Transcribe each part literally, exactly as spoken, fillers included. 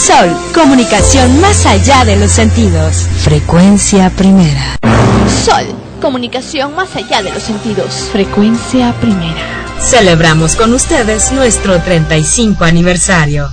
Sol, comunicación más allá de los sentidos. Frecuencia primera. Sol, comunicación más allá de los sentidos. Frecuencia primera. Celebramos con ustedes nuestro treinta y cinco aniversario.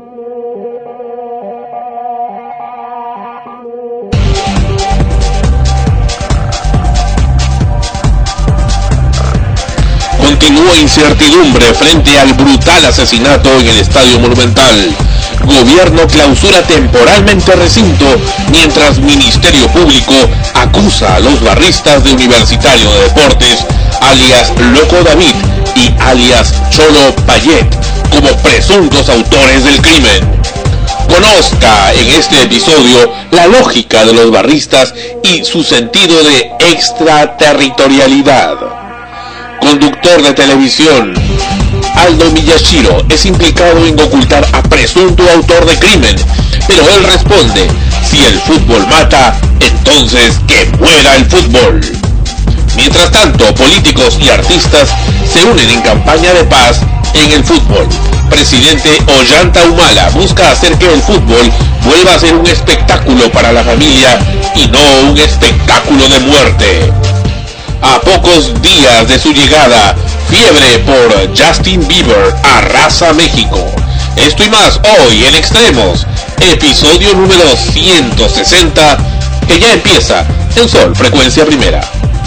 Continúa incertidumbre frente al brutal asesinato en el Estadio Monumental. Gobierno clausura temporalmente recinto, mientras Ministerio Público acusa a los barristas de Universitario de Deportes, alias Loco David y alias Cholo Payet, como presuntos autores del crimen. Conozca en este episodio la lógica de los barristas y su sentido de extraterritorialidad. Conductor de televisión Aldo Miyashiro es implicado en ocultar a presunto autor de crimen, pero él responde: si el fútbol mata, entonces que muera el fútbol. Mientras tanto, políticos y artistas se unen en campaña de paz en el fútbol. Presidente Ollanta Humala busca hacer que el fútbol vuelva a ser un espectáculo para la familia y no un espectáculo de muerte. A pocos días de su llegada, fiebre por Justin Bieber arrasa México. Esto y más hoy en Extremos, episodio número ciento sesenta, que ya empieza en Sol, frecuencia primera.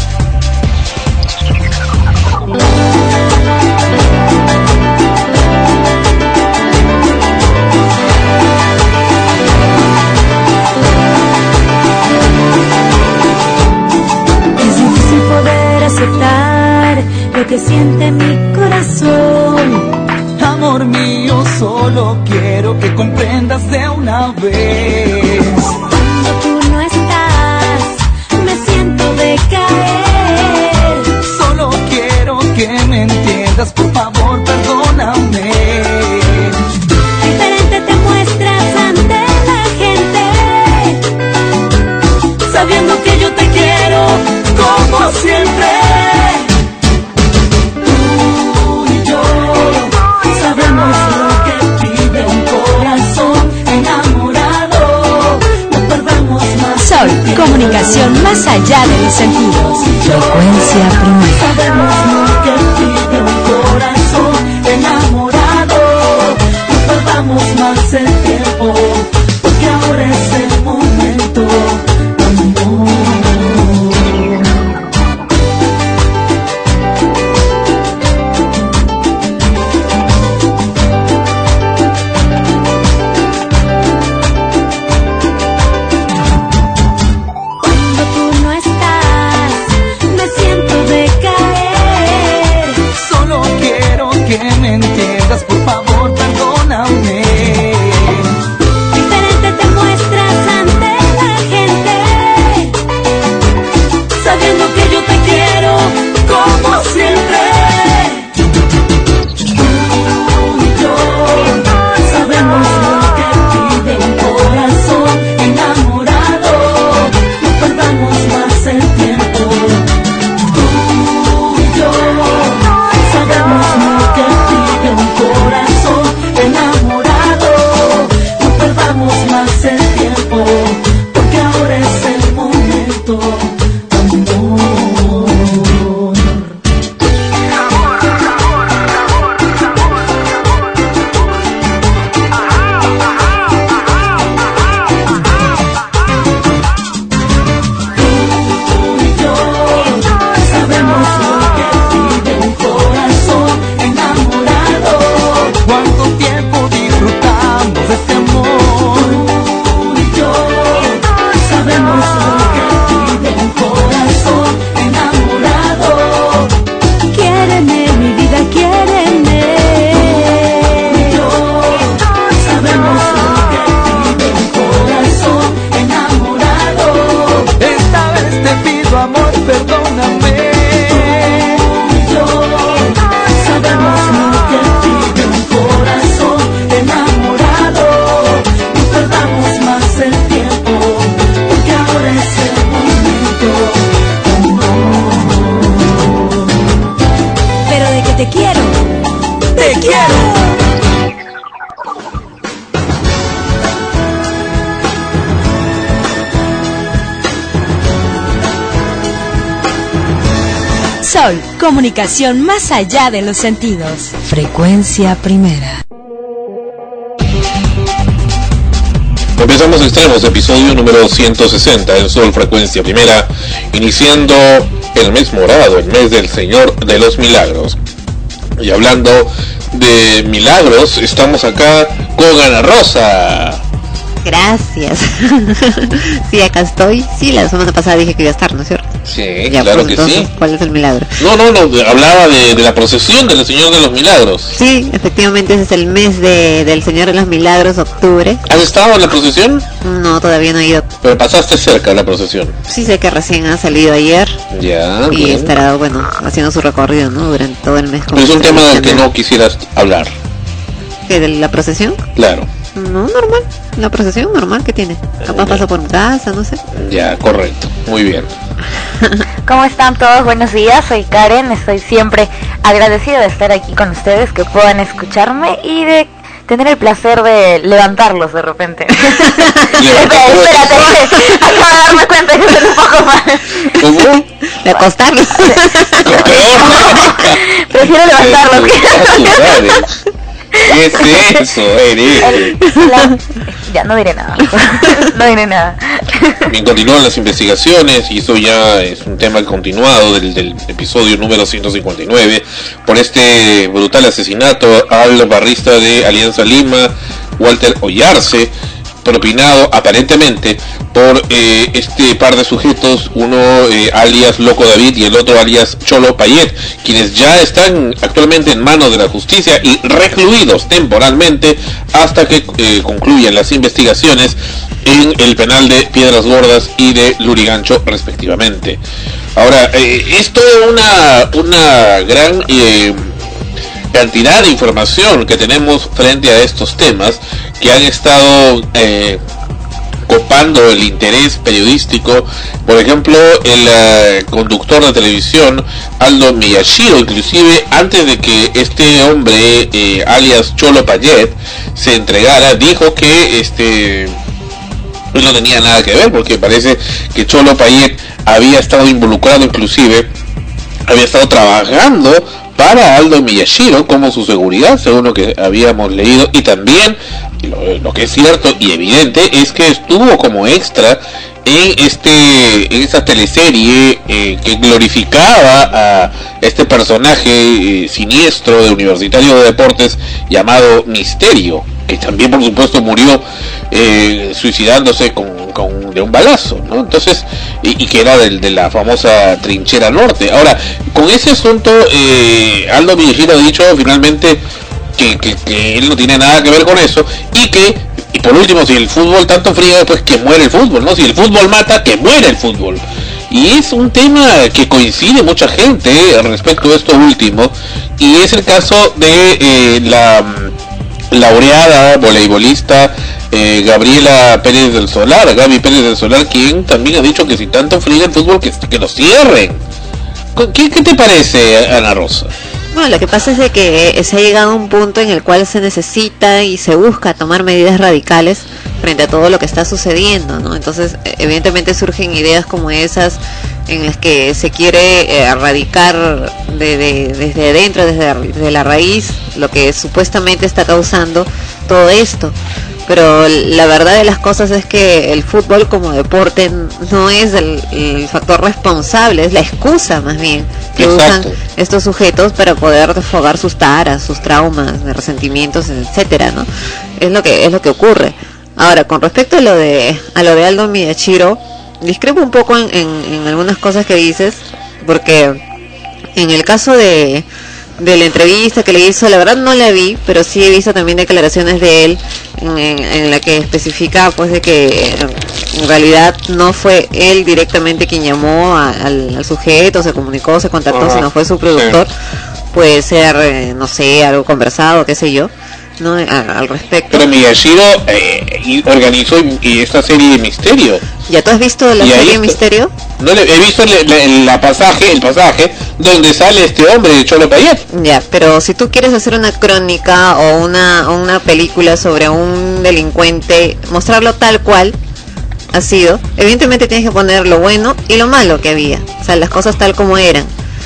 Lo que siente mi corazón, amor mío, solo quiero que comprendas de una vez. Cuando tú no estás, me siento decaer. Solo quiero que me entiendas, por favor, perdóname. Diferente te muestras ante la gente, sabiendo que yo te quiero como siempre. Comunicación más allá de los sentidos. Frecuencia primera. Sabemos lo que pide un corazón enamorado. No perdamos más el tiempo, porque ahora es el momento, amor. Cuando tú no estás, me siento decaer. Sol, comunicación más allá de los sentidos. Frecuencia primera. Empezamos Extremos, episodio número ciento sesenta en Sol Frecuencia Primera, iniciando el mes morado, el mes del Señor de los Milagros. Y hablando de milagros, estamos acá con Ana Rosa. Gracias. Sí, acá estoy. Sí, la semana pasada dije que iba a estar, ¿no es cierto? Sí, ya, claro pues, que entonces, sí. ¿cuál es el milagro? No, no, no, hablaba de, de la procesión del Señor de los Milagros. Sí, efectivamente ese es el mes de, del Señor de los Milagros, octubre. ¿Has estado en la procesión? No, todavía no he ido. Pero pasaste cerca de la procesión. Sí, sé que recién ha salido ayer. Ya, y bien. estará, bueno, haciendo su recorrido, ¿no? Durante todo el mes. Pero es un tema del que no quisieras hablar. ¿Qué, de la procesión? Claro. No, normal. La procesión normal que tiene. Capaz pasa por mi casa, no sé. Ya, correcto. Muy bien. ¿Cómo están todos? Buenos días, soy Karen. Estoy siempre agradecida de estar aquí con ustedes, que puedan escucharme y de tener el placer de levantarlos de repente. Espérate, acabo de darme cuenta que soy un poco más. ¿Cómo? De acostarlos. Prefiero levantarlos que... ¿Qué es eso? Eres. La... Ya, no diré nada. No diré nada. Bien, continúan las investigaciones y eso ya es un tema continuado del, del episodio número ciento cincuenta y nueve por este brutal asesinato al barrista de Alianza Lima, Walter Ollarse, propinado aparentemente por eh, este par de sujetos, uno eh, alias Loco David y el otro alias Cholo Payet, quienes ya están actualmente en manos de la justicia y recluidos temporalmente hasta que eh, concluyan las investigaciones en el penal de Piedras Gordas y de Lurigancho respectivamente. Ahora, eh, esto es una, una gran... Eh, cantidad de información que tenemos frente a estos temas que han estado eh, copando el interés periodístico. Por ejemplo, el uh, conductor de televisión Aldo Miyashiro, inclusive antes de que este hombre eh, alias Cholo Payet se entregara, dijo que este no tenía nada que ver, porque parece que Cholo Payet había estado involucrado, inclusive había estado trabajando para Aldo Miyashiro como su seguridad, según lo que habíamos leído, y también lo, lo que es cierto y evidente es que estuvo como extra en este en esa teleserie eh, que glorificaba a este personaje eh, siniestro de Universitario de Deportes llamado Misterio, que también por supuesto murió eh, suicidándose con, con de un balazo, ¿no? Entonces, y, y que era del, de la famosa Trinchera Norte. Ahora, con ese asunto, eh, Aldo Miyashiro ha dicho finalmente que, que, que él no tiene nada que ver con eso, y que, y por último, si el fútbol tanto friega, pues que muere el fútbol, ¿no? Si el fútbol mata, que muere el fútbol. Y es un tema que coincide mucha gente eh, respecto a esto último, y es el caso de eh, la laureada voleibolista eh, Gabriela Pérez del Solar, Gaby Pérez del Solar, quien también ha dicho que si tanto friega el fútbol, que, que lo cierren. ¿Qué, ¿Qué te parece, Ana Rosa? Bueno, lo que pasa es de que se ha llegado a un punto en el cual se necesita y se busca tomar medidas radicales frente a todo lo que está sucediendo, ¿no? Entonces, evidentemente surgen ideas como esas en las que se quiere eh, erradicar de, de, desde adentro, desde, desde la raíz, lo que supuestamente está causando todo esto. Pero la verdad de las cosas es que el fútbol como deporte no es el, el factor responsable, es la excusa más bien que Exacto. usan estos sujetos para poder desfogar sus taras, sus traumas, resentimientos, etcétera, ¿no? Es lo que es lo que ocurre. Ahora, con respecto a lo de a lo de Aldo Miyashiro, discrepo un poco en, en, en algunas cosas que dices, porque en el caso de de la entrevista que le hizo, la verdad no la vi, pero sí he visto también declaraciones de él en, en, en la que especifica pues de que en realidad no fue él directamente quien llamó a, al, al sujeto, se comunicó, se contactó, uh-huh. sino fue su productor. Sí. Puede ser, eh, no sé, algo conversado, qué sé yo, ¿no? A, al respecto. Pero Miyashiro eh, organizó y esta serie de Misterio. ¿Ya tú has visto la serie Misterio? No, le, he visto la, la, la pasaje, el pasaje donde sale este hombre de Cholo Payet. Ya, pero si tú quieres hacer una crónica o una, o una película sobre un delincuente, mostrarlo tal cual ha sido, evidentemente tienes que poner lo bueno y lo malo que había, o sea, las cosas tal como eran.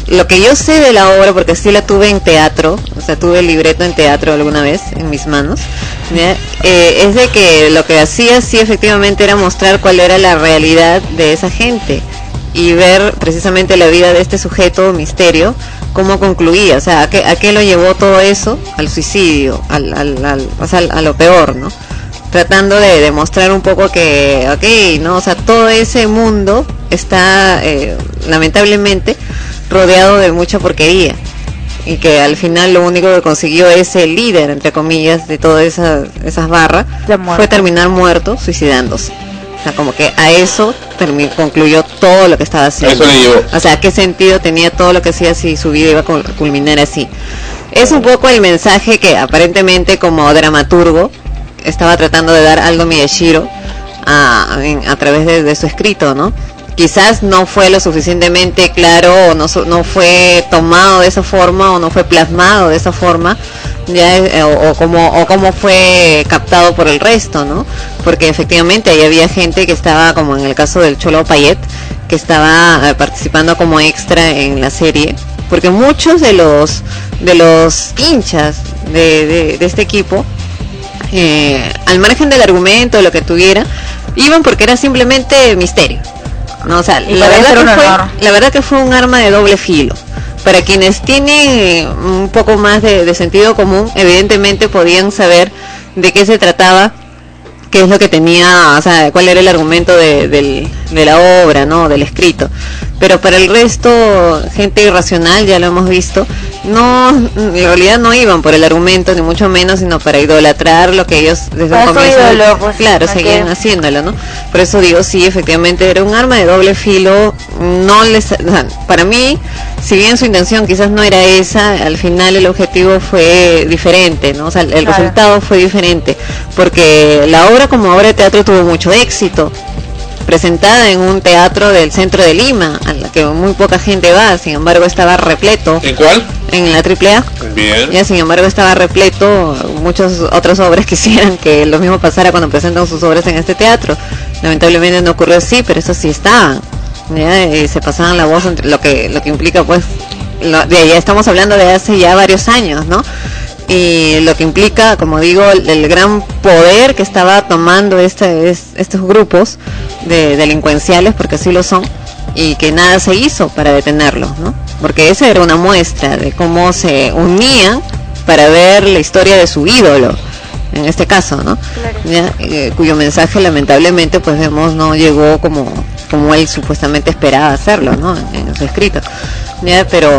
lo que yo sé de la obra, porque sí la tuve en teatro, o sea, tuve el libreto en teatro alguna vez en mis manos, ¿ya? Eh, es de que lo que hacía sí efectivamente era mostrar cuál era la realidad de esa gente y ver precisamente la vida de este sujeto misterio, cómo concluía, o sea, a qué, a qué lo llevó todo eso, al suicidio, al, al, al, o sea, a lo peor, ¿no? Tratando de demostrar un poco que, ok, ¿no? O sea, todo ese mundo está, eh, lamentablemente, rodeado de mucha porquería. Y que al final lo único que consiguió ese líder, entre comillas, de todas esas, esas barras, fue terminar muerto, suicidándose. O sea, como que a eso terminó, concluyó todo lo que estaba haciendo. Eso le llevó. O sea, ¿qué sentido tenía todo lo que hacía si su vida iba a culminar así? Es un poco el mensaje que aparentemente como dramaturgo estaba tratando de dar Aldo Miyashiro a, a, a través de, de su escrito, ¿no? Quizás no fue lo suficientemente claro, o no, no fue tomado de esa forma, o no fue plasmado de esa forma, ya eh, o, o como o como fue captado por el resto, ¿no? Porque efectivamente ahí había gente que estaba, como en el caso del Cholo Payet, que estaba eh, participando como extra en la serie, porque muchos de los de los hinchas de, de, de este equipo, Eh, al margen del argumento, lo que tuviera, iban porque era simplemente misterio, ¿no? O sea, la verdad, que fue, la verdad que fue un arma de doble filo. Para quienes tienen un poco más de, de sentido común, evidentemente podían saber de qué se trataba, qué es lo que tenía, o sea, cuál era el argumento de, del, de la obra, ¿no? Del escrito. Pero para el resto, gente irracional, ya lo hemos visto, no, en realidad no iban por el argumento, ni mucho menos, sino para idolatrar lo que ellos desde el comienzo, ídolo, pues, claro, okay, seguían haciéndolo, ¿no? Por eso digo, sí, efectivamente era un arma de doble filo. No les, o sea, para mí, si bien su intención quizás no era esa, al final el objetivo fue diferente, ¿no? O sea, el claro. resultado fue diferente, porque la obra como obra de teatro tuvo mucho éxito, presentada en un teatro del centro de Lima, a la que muy poca gente va, sin embargo estaba repleto. ¿En cuál? En la triple A. Bien. Ya, sin embargo estaba repleto. Muchas otras obras quisieran que lo mismo pasara cuando presentan sus obras en este teatro. Lamentablemente no ocurrió así, pero eso sí estaban. ¿Ya? Y se pasaban la voz, entre lo que lo que implica, pues, lo, de ya estamos hablando de hace ya varios años, ¿no? Y lo que implica, como digo, el, el gran poder que estaba tomando este, es, estos grupos de delincuenciales, porque así lo son, y que nada se hizo para detenerlos, ¿no? Porque esa era una muestra de cómo se unían para ver la historia de su ídolo, en este caso, ¿no? Claro. ¿Ya? Eh, cuyo mensaje lamentablemente, pues vemos, no llegó como como él supuestamente esperaba hacerlo, ¿no? En, en su escrito, ¿ya? Pero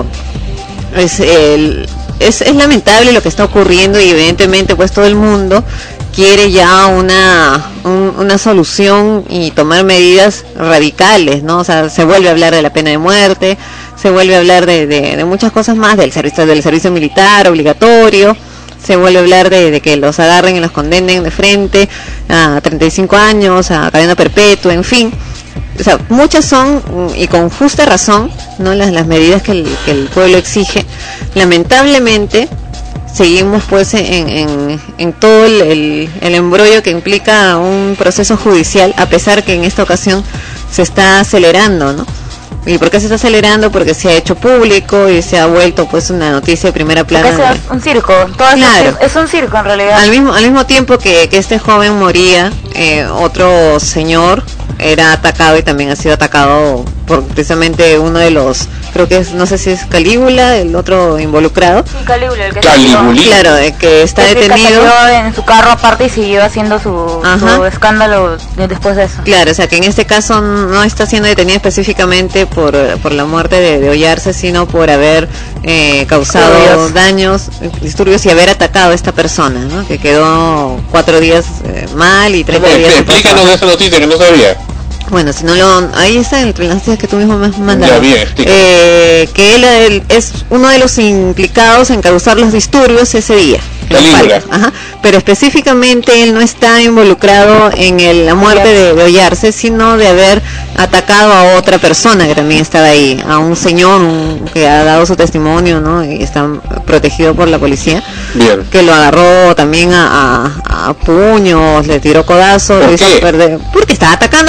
es el Es, es lamentable lo que está ocurriendo, y evidentemente pues todo el mundo quiere ya una un, una solución y tomar medidas radicales, ¿no? O sea, se vuelve a hablar de la pena de muerte, se vuelve a hablar de, de, de muchas cosas más, del servicio del servicio militar obligatorio, se vuelve a hablar de, de que los agarren y los condenen de frente a treinta y cinco años, a cadena perpetua, en fin. O sea, muchas son, y con justa razón, no las, las medidas que el, que el pueblo exige. Lamentablemente seguimos pues en, en, en todo el, el, el embrollo que implica un proceso judicial, a pesar que en esta ocasión se está acelerando, ¿no? ¿Y por qué se está acelerando? Porque se ha hecho público y se ha vuelto pues una noticia de primera plana. Porque es un circo, todo claro. es un circo en realidad. Al mismo, al mismo tiempo que, que este joven moría, eh, otro señor era atacado, y también ha sido atacado por precisamente uno de los, creo que es, no sé si es Calígula, el otro involucrado. Sí, Calígula, el que Calígula. Claro, de que está es detenido. Que salió en su carro aparte y siguió haciendo su, su escándalo después de eso. Claro, o sea que en este caso no está siendo detenido específicamente por, por la muerte de, de Ollarse, sino por haber eh, causado disturbios. daños, disturbios, y haber atacado a esta persona, ¿no? Que quedó cuatro días eh, mal y treinta días. Explícanos de esa noticia que no sabía. Bueno, si no lo... Ahí está entre las noticias que tú mismo me has mandado. Ya, bien, eh, que él, él es uno de los implicados en causar los disturbios ese día. Ajá. Pero específicamente él no está involucrado en el, la muerte de, de Ollarse, sino de haber atacado a otra persona que también estaba ahí, a un señor un, que ha dado su testimonio, ¿no? Y está protegido por la policía. Bien. Que lo agarró también a, a, a puños, le tiró codazos, ¿Por lo hizo qué? perder, porque estaba atacando a todos los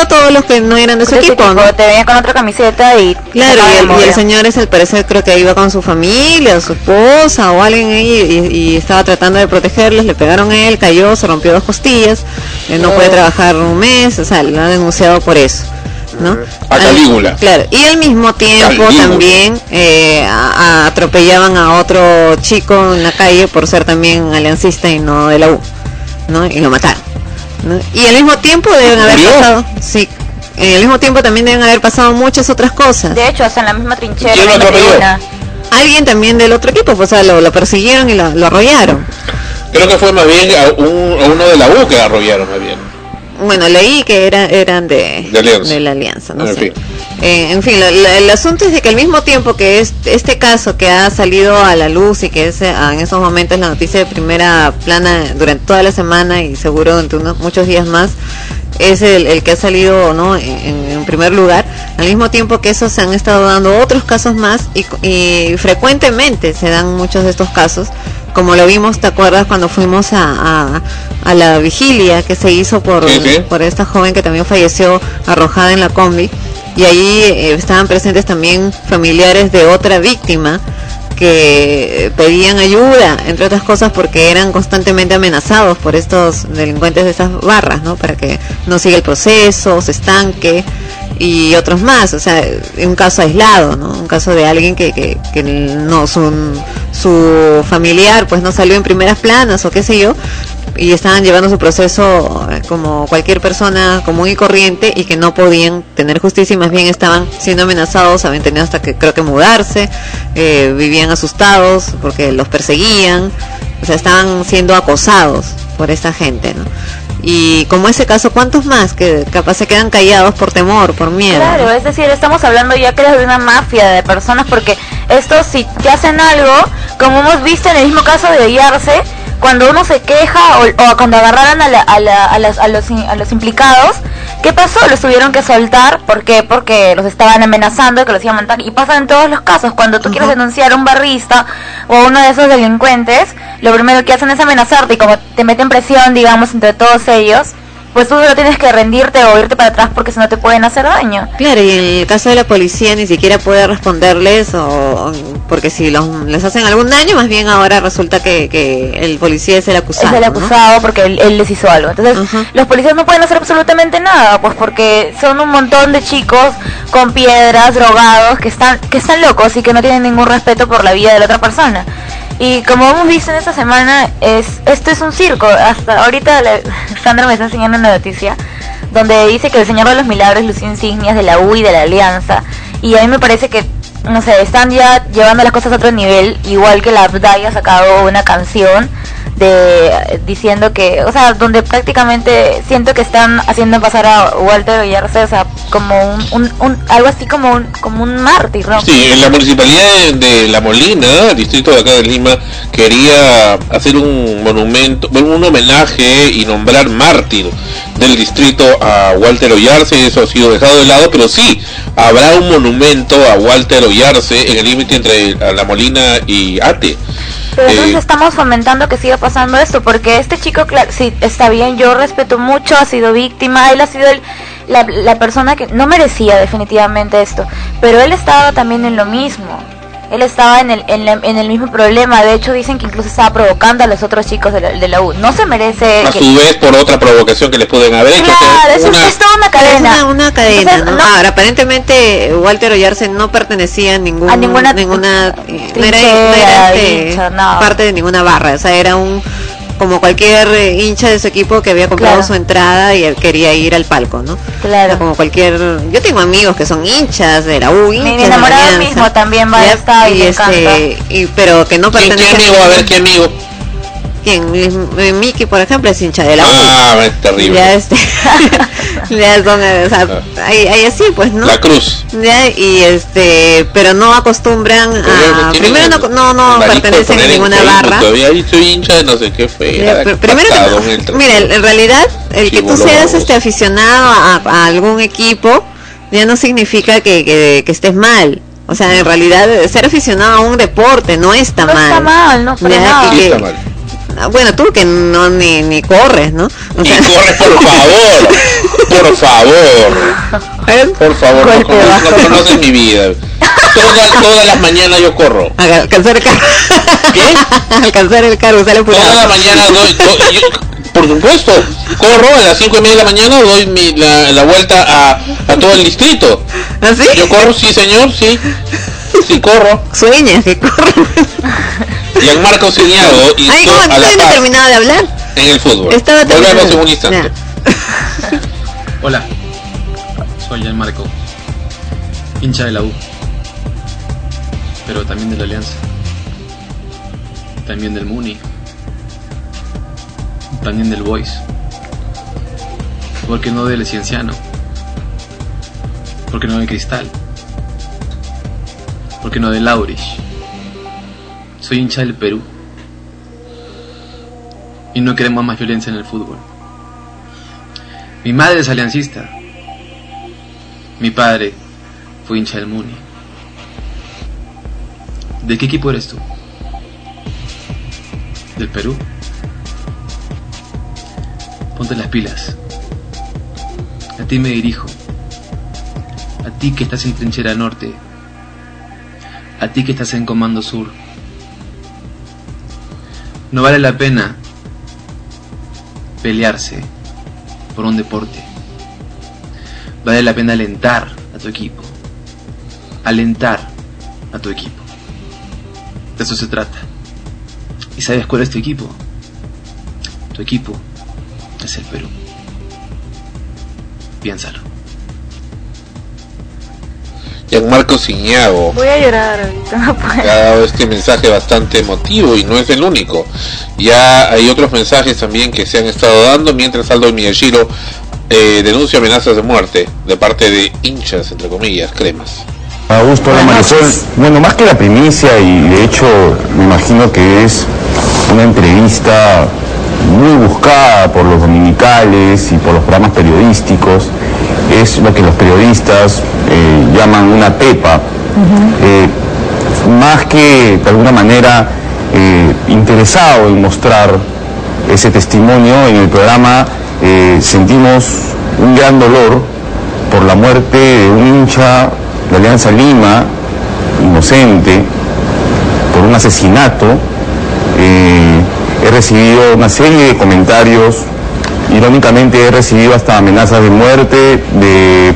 que no eran de su De ese equipo, tipo, ¿no? te venía con otra camiseta y Claro, te y el, y el movía. señor es al parecer creo que iba con su familia, o su esposa o alguien ahí y, y estaba tratando de protegerles, le pegaron a él, cayó, se rompió dos costillas, eh, no Oh. puede trabajar un mes, o sea, lo han denunciado por eso, ¿no? A Al- Calígula. Claro, y al mismo tiempo Calígula. también eh, a- a- atropellaban a otro chico en la calle por ser también aliancista y no de la U, ¿no? Y lo mataron, ¿no? Y al mismo tiempo deben haber ¿Murió? pasado, sí, eh, al mismo tiempo también deben haber pasado muchas otras cosas. De hecho, hasta en la misma trinchera. ¿Quién lo en la atropelló? tribuna. Alguien también del otro equipo, pues, o sea, lo, lo persiguieron y lo, lo arrollaron. Creo que fue más bien a, un, a uno de la U que arrollaron más bien. Bueno, leí que era, eran de, De Alianza. de la Alianza, no En sé. fin. Eh, en fin, lo- lo- el asunto es de que al mismo tiempo que es, este caso que ha salido a la luz y que es eh, en estos momentos la noticia de primera plana durante toda la semana y seguro durante unos, muchos días más, es el, el que ha salido, ¿no?, en, en primer lugar, al mismo tiempo que eso se han estado dando otros casos más y, y frecuentemente se dan muchos de estos casos, como lo vimos, ¿te acuerdas cuando fuimos a, a, a la vigilia que se hizo por, Sí, sí. por esta joven que también falleció arrojada en la combi? Y ahí eh, estaban presentes también familiares de otra víctima que pedían ayuda, entre otras cosas porque eran constantemente amenazados por estos delincuentes de esas barras, ¿no? Para que no siga el proceso, se estanque, y otros más, o sea, un caso aislado, ¿no? Un caso de alguien que, que, que no, su, su familiar pues no salió en primeras planas o qué sé yo, y estaban llevando su proceso eh, como cualquier persona común y corriente y que no podían tener justicia y más bien estaban siendo amenazados, habían tenido hasta que creo que mudarse, eh, vivían asustados porque los perseguían, o sea, estaban siendo acosados por esta gente, ¿no? Y como ese caso, ¿cuántos más que capaz se quedan callados por temor, por miedo? Claro, ¿no? es decir, estamos hablando ya creo de una mafia de personas, porque estos si te hacen algo, como hemos visto en el mismo caso de Yarse, cuando uno se queja o, o cuando agarraron a, la, a, la, a, las, a, los, a los implicados, ¿qué pasó? Los tuvieron que soltar, ¿por qué? Porque los estaban amenazando, que los iban a matar, y pasa en todos los casos, cuando tú uh-huh. quieres denunciar a un barrista o a uno de esos delincuentes, lo primero que hacen es amenazarte, y como te meten presión, digamos, entre todos ellos, pues tú solo tienes que rendirte o irte para atrás porque si no te pueden hacer daño. Claro, y en el caso de la policía ni siquiera puede responderles, o, o porque si los, les hacen algún daño, más bien ahora resulta que, que el policía es el acusado. Es el acusado, ¿no? Porque él, él les hizo algo. Entonces, uh-huh. los policías no pueden hacer absolutamente nada, pues porque son un montón de chicos con piedras, drogados, que están, que están locos y que no tienen ningún respeto por la vida de la otra persona. Y como hemos visto en esta semana, es esto es un circo. Hasta ahorita le, Sandra me está enseñando una noticia donde dice que el Señor de los Milagros lució insignias de la U y de la Alianza. Y a mí me parece que, no sé, están ya llevando las cosas a otro nivel. Igual que la Abdai ha sacado una canción de diciendo que, o sea, donde prácticamente siento que están haciendo pasar a Walter Oyarse, o sea, como un, un, un algo así como un como un mártir, ¿no? Sí, en la municipalidad de, de La Molina, el distrito de acá de Lima, quería hacer un monumento, bueno, un homenaje y nombrar mártir del distrito a Walter Oyarse, y eso ha sido dejado de lado, pero sí, habrá un monumento a Walter Oyarse en el límite entre La Molina y Ate. Pero entonces Eh, estamos fomentando que siga pasando esto, porque este chico, claro, sí, está bien, yo respeto mucho, ha sido víctima, él ha sido el, la, la persona que no merecía definitivamente esto, pero él estaba también en lo mismo, él estaba en el, en, la, en el mismo problema, de hecho dicen que incluso estaba provocando a los otros chicos de la, de la U, no se merece... a que... su vez por otra provocación que les pueden haber hecho. Claro, que eso una... es toda una cadena. Es una, una cadena, Entonces, ¿no? no- Ahora, aparentemente Walter Oyarse no pertenecía a, ningún, A ninguna ninguna eh, no era, no trinchera, era, este, hincha, no. parte de ninguna barra, o sea, era un como cualquier eh, hincha de su equipo que había comprado Claro. su entrada y él quería ir al palco, ¿no? Claro. O sea, como cualquier, yo tengo amigos que son hinchas de la U, hinchas Mi de la enamorado Alianza. mismo también va a Ya, estar y y le este, y, pero que no ¿Quién, pertenece qué amigo? A ver, ¿qué amigo? ¿Quién? Mi- mi- Miki, por ejemplo, es hincha de la U. Ah, es terrible. Ya este, ya son, eh, o sea, hay, hay así, pues, ¿no? La Cruz. Ya, y este, pero no acostumbran a, Tienen primero no, el- no, no el barito de pertenecen a poner en ninguna Facebook, barra. Todavía ahí soy hincha de no sé qué fue. Ya, pr- primero que no, mira, en realidad el que tú Chibolo seas baboso. este aficionado a, a algún equipo ya no significa que, que, que estés mal. O sea, en realidad ser aficionado a un deporte no está No mal. está mal, no, para Ya, nada. y Sí que- está mal. ah, bueno, tú que no ni, ni corres, ¿no? O Y sea, corre, por favor. por favor. Por favor, no, no, no conocen mi vida. Todas, todas las mañanas yo corro. Alcanzar el carro. ¿Qué? Alcanzar el carro, sale por Todas las mañanas doy, doy yo, por supuesto, corro a las cinco y media de la mañana, doy mi, la, la vuelta a, a todo el distrito. ¿Ah, sí? Yo corro, sí señor, sí. Sí corro. Sueñas que corre. Gianmarco Ciñado y Ay, ¿cómo a la no paz terminado de hablar? En el fútbol. Estaba Volvemos en un instante. Hola, soy Gianmarco, hincha de la U, pero también de la Alianza, también del Muni, también del Boys, ¿por qué no del Cienciano? ¿Por qué no del Cristal? ¿Por qué no del Aurich? Soy hincha del Perú y no queremos más violencia en el fútbol. Mi madre es aliancista. Mi padre fue hincha del Muni. ¿De qué equipo eres tú? ¿Del Perú? Ponte las pilas. A ti me dirijo. A ti que estás en trinchera norte. A ti que estás en comando sur. No vale la pena pelearse por un deporte. Vale la pena alentar a tu equipo. Alentar a tu equipo. De eso se trata. ¿Y sabes cuál es tu equipo? Tu equipo es el Perú. Piénsalo. Gianmarco Ciñado. Voy a llorar ahorita. No puedo. Ha dado este mensaje bastante emotivo y no es el único. Ya hay otros mensajes también que se han estado dando mientras Aldo Miyashiro eh, denuncia amenazas de muerte de parte de hinchas, entre comillas, cremas. Augusto, hola Marisol. Bueno, más que la primicia, y de hecho me imagino que es una entrevista muy buscada por los dominicales y por los programas periodísticos, es lo que los periodistas eh, llaman una pepa, uh-huh. eh, más que de alguna manera eh, interesado en mostrar ese testimonio. En el programa eh, sentimos un gran dolor por la muerte de un hincha de Alianza Lima, inocente, por un asesinato. Eh, he recibido una serie de comentarios, irónicamente he recibido hasta amenazas de muerte, de,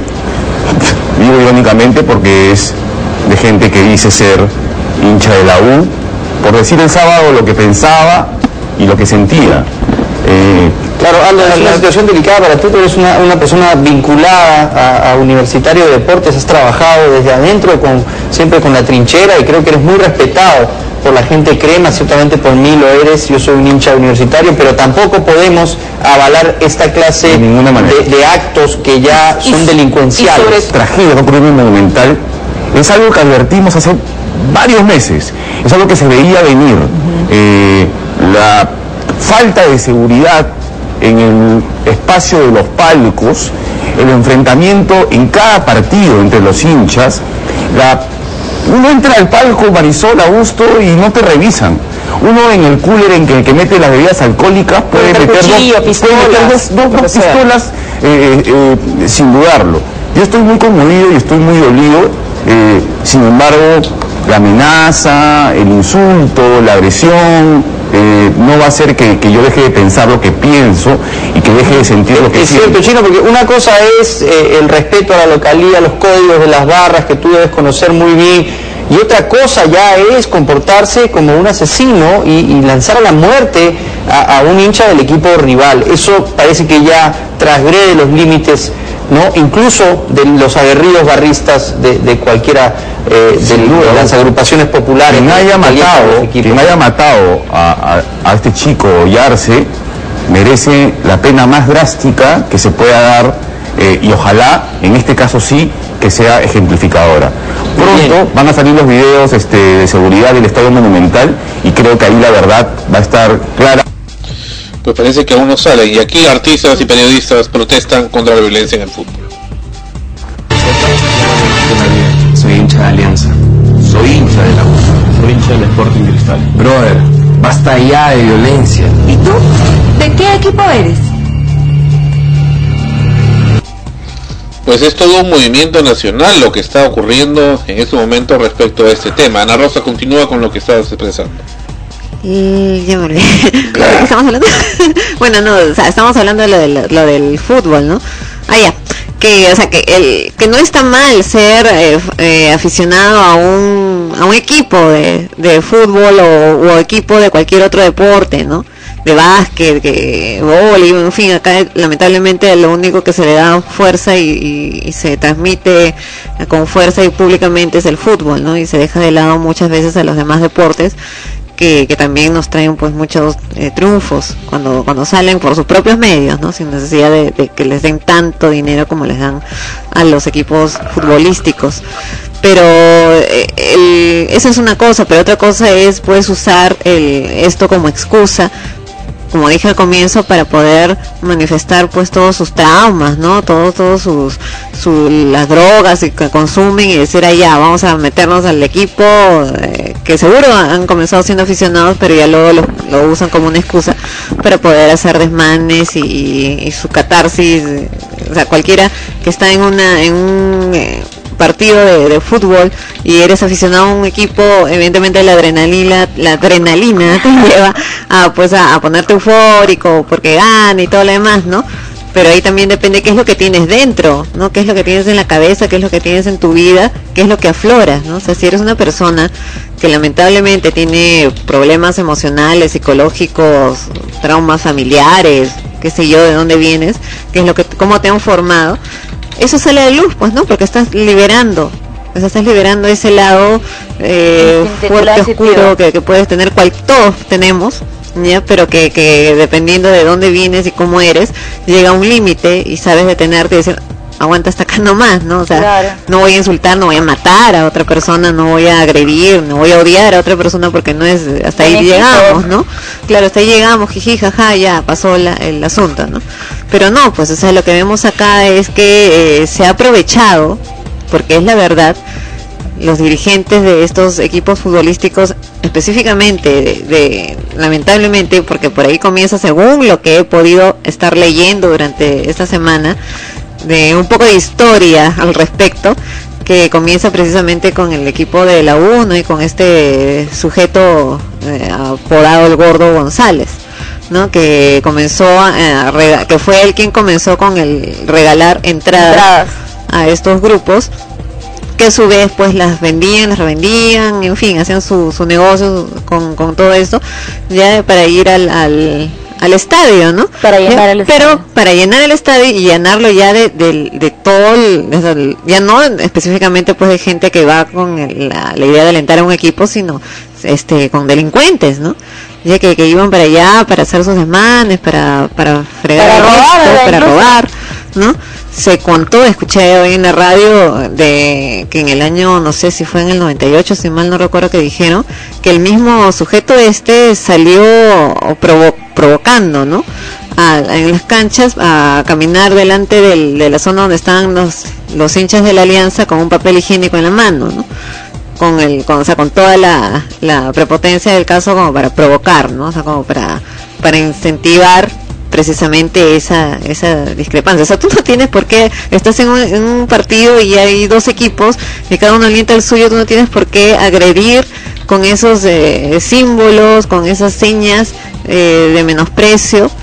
digo irónicamente porque es de gente que dice ser hincha de la U, por decir el sábado lo que pensaba y lo que sentía. Eh, Claro, Aldo, es una situación delicada para ti, tú eres una, una persona vinculada a, a Universitario de Deportes, has trabajado desde adentro, con, siempre con la trinchera, y creo que eres muy respetado por la gente crema, ciertamente por mí lo eres, yo soy un hincha universitario, pero tampoco podemos avalar esta clase de, ninguna manera. de, de actos que ya son y, delincuenciales. Y sobre tragedia que ocurrió en el Monumental, es algo que advertimos hace varios meses, es algo que se veía venir. Uh-huh. eh, la falta de seguridad en el espacio de los palcos, el enfrentamiento en cada partido entre los hinchas, la, uno entra al palco, Marisol, Augusto, y no te revisan. Uno en el cooler en que, que mete las bebidas alcohólicas puede meter, cuchillo, dos, pistolas, puede meter dos, dos, dos pistolas eh, eh, sin dudarlo. Yo estoy muy conmovido y estoy muy dolido, eh, sin embargo, la amenaza, el insulto, la agresión, Eh, no va a hacer que, que yo deje de pensar lo que pienso y que deje de sentir lo que es siento. Es cierto, Chino, porque una cosa es eh, el respeto a la localía, los códigos de las barras que tú debes conocer muy bien, y otra cosa ya es comportarse como un asesino y, y lanzar a la muerte a, a un hincha del equipo rival. Eso parece que ya transgrede los límites, ¿no? Incluso de los aguerridos barristas de, de cualquiera eh, de, de las agrupaciones populares. Quien haya matado, quien haya matado a, a, a este chico Yarse merece la pena más drástica que se pueda dar, eh, y ojalá en este caso sí que sea ejemplificadora. Pronto van a salir los videos este, de seguridad del Estadio Monumental y creo que ahí la verdad va a estar clara. Pues parece que aún no salen, y aquí artistas y periodistas protestan contra la violencia en el fútbol. Soy hincha de Alianza, soy hincha de la U, soy hincha del Sporting Cristal. Brother, basta ya de violencia. ¿Y tú? ¿De qué equipo eres? pues es todo un movimiento nacional lo que está ocurriendo en este momento respecto a este tema. Ana Rosa, continúa con lo que estabas expresando. Y ya me olvidé. ¿De qué estamos hablando? Bueno, no, o sea, estamos hablando de lo, de lo, lo del fútbol, ¿no? Ah, ya. Que, o sea, que el que no está mal ser eh, eh, aficionado a un a un equipo de, de fútbol o, o equipo de cualquier otro deporte, ¿no? De básquet, que vóley, en fin, acá lamentablemente lo único que se le da fuerza y, y, y se transmite con fuerza y públicamente es el fútbol, ¿no? Y se deja de lado muchas veces a los demás deportes que, que también nos traen pues muchos eh, triunfos cuando cuando salen por sus propios medios, ¿no? Sin necesidad de, de que les den tanto dinero como les dan a los equipos futbolísticos. Pero eh, el, esa es una cosa, pero otra cosa es pues usar el, esto como excusa, como dije al comienzo, para poder manifestar pues todos sus traumas, ¿no? Todos todos sus, sus las drogas que consumen y decir, ah, ya, vamos a meternos al equipo, eh, que seguro han comenzado siendo aficionados, pero ya luego lo, lo usan como una excusa para poder hacer desmanes y, y, y su catarsis. O sea, cualquiera que está en una en un eh, partido de, de fútbol y eres aficionado a un equipo, evidentemente la adrenalina la adrenalina te lleva a pues a, a ponerte eufórico porque gana y todo lo demás, ¿no? Pero ahí también depende qué es lo que tienes dentro, ¿no? Qué es lo que tienes en la cabeza, qué es lo que tienes en tu vida, qué es lo que aflora, ¿no? O sea, si eres una persona que lamentablemente tiene problemas emocionales, psicológicos, traumas familiares, qué sé yo, de dónde vienes, qué es lo que, cómo te han formado, eso sale a luz, pues, ¿no? Porque estás liberando, o sea, estás liberando ese lado eh, fuerte, oscuro que, que puedes tener, cual todos tenemos, ¿ya? Pero que, que dependiendo de dónde vienes y cómo eres, llega a un límite y sabes detenerte y decir, aguanta hasta acá nomás, ¿no? O sea, claro, no voy a insultar, no voy a matar a otra persona, no voy a agredir, no voy a odiar a otra persona porque no es, hasta ahí llegamos, ¿no? Claro, hasta ahí llegamos, jiji, jaja, ya pasó la, el asunto, ¿no? Pero no, pues, o sea, lo que vemos acá es que eh, se ha aprovechado, porque es la verdad, los dirigentes de estos equipos futbolísticos, específicamente de, de lamentablemente, porque por ahí comienza, según lo que he podido estar leyendo durante esta semana, de un poco de historia al respecto, que comienza precisamente con el equipo de la U, ¿no? Y con este sujeto eh, apodado el Gordo González, ¿no? Que comenzó a, rega- que fue él quien comenzó con el regalar entradas, entradas a estos grupos, que a su vez pues las vendían, las revendían, en fin, hacían su, su negocio con, con todo esto, ya para ir al, al al estadio, ¿no? Para llenar el estadio. Pero para llenar el estadio y llenarlo ya de, de, de todo, el, ya no específicamente pues de gente que va con el, la, la idea de alentar a un equipo, sino este con delincuentes, ¿no? Ya que, que iban para allá para hacer sus desmanes, para para fregar para el robar, resto, para incluso robar, ¿no? Se contó, escuché hoy en la radio de que en el año, no sé si fue en el noventa y ocho, si mal no recuerdo, que dijeron que el mismo sujeto este salió provo- provocando, ¿no? A, en las canchas a caminar delante del, de la zona donde estaban los los hinchas de la Alianza con un papel higiénico en la mano, ¿no? Con el, con, o sea, con toda la, la prepotencia del caso como para provocar, ¿no? O sea, como para para incentivar precisamente esa esa discrepancia. O sea, tú no tienes por qué, estás en un, en un partido y hay dos equipos y cada uno alienta el suyo, tú no tienes por qué agredir con esos eh, símbolos, con esas señas eh, de menosprecio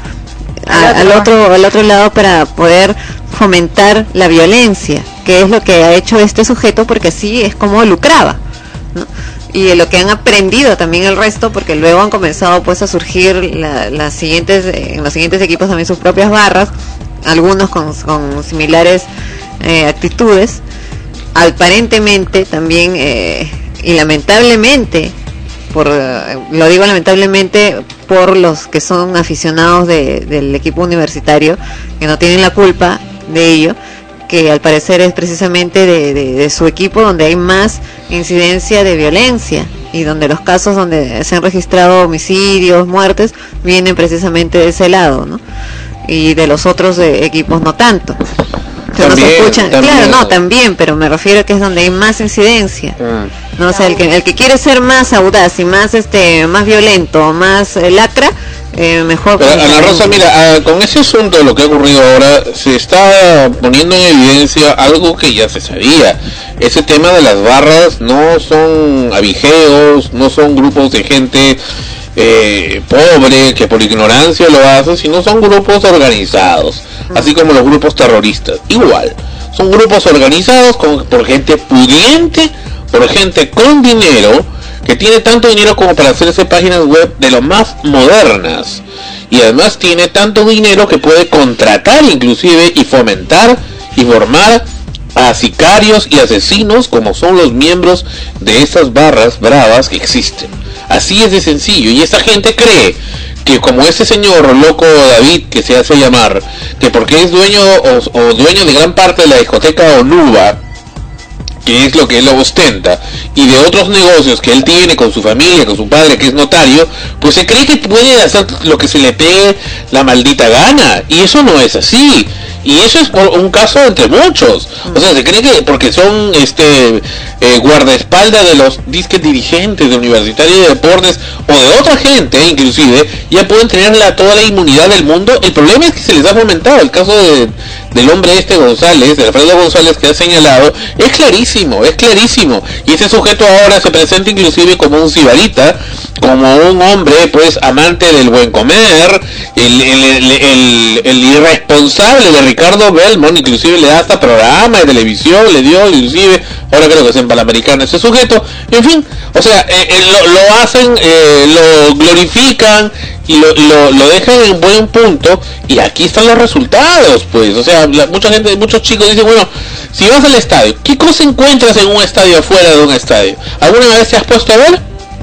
a, al otro al otro lado para poder fomentar la violencia, que es lo que ha hecho este sujeto, porque así es como lucraba, ¿no? Y lo que han aprendido también el resto, porque luego han comenzado pues a surgir la, las siguientes en los siguientes equipos también sus propias barras, algunos con, con similares eh, actitudes, aparentemente también eh, y lamentablemente, por eh, lo digo lamentablemente por los que son aficionados de, del equipo universitario, que no tienen la culpa de ello, que al parecer es precisamente de, de, de su equipo donde hay más incidencia de violencia y donde los casos donde se han registrado homicidios, muertes, vienen precisamente de ese lado, ¿no? Y de los otros eh, equipos no tanto. También, no se escuchan, también. Claro, no, también, pero me refiero a que es donde hay más incidencia. Ah. No, o sea, el que el que quiere ser más audaz y más este más violento, más eh, lacra, eh, mejor. Pero, Ana Rosa, mira, uh, con ese asunto de lo que ha ocurrido ahora, se está poniendo en evidencia algo que ya se sabía. Ese tema de las barras no son abigeos, no son grupos de gente eh, pobre que por ignorancia lo hace, sino son grupos organizados, así como los grupos terroristas. Igual, son grupos organizados con, por gente pudiente, por gente con dinero, que tiene tanto dinero como para hacerse páginas web de lo más modernas, y además tiene tanto dinero que puede contratar inclusive y fomentar y formar a sicarios y asesinos como son los miembros de esas barras bravas que existen. Así es de sencillo, y esta gente cree que como ese señor loco David, que se hace llamar, que porque es dueño o, o dueño de gran parte de la discoteca Onuba, que es lo que él lo ostenta, y de otros negocios que él tiene con su familia, con su padre que es notario, pues se cree que puede hacer lo que se le pegue la maldita gana, y eso no es así. Y eso es por un caso entre muchos. O sea, se cree que porque son este eh, guardaespaldas de los disques dirigentes de Universitario de Deportes o de otra gente, inclusive, ya pueden tener la, toda la inmunidad del mundo. El problema es que se les ha fomentado. El caso de, del hombre este González, de Alfredo González, que ha señalado, es clarísimo, es clarísimo. Y ese sujeto ahora se presenta inclusive como un sibarita, como un hombre pues amante del buen comer, el, el, el, el, el irresponsable de Ricardo Belmont, inclusive le da hasta programa de televisión, le dio inclusive, ahora creo que es en Panamericana ese sujeto, en fin, o sea, eh, eh, lo, lo hacen, eh, lo glorifican y lo, lo, lo dejan en buen punto, y aquí están los resultados, pues, o sea, la, mucha gente, muchos chicos dicen, bueno, si vas al estadio, ¿qué cosa encuentras en un estadio afuera de un estadio? ¿Alguna vez te has puesto a ver?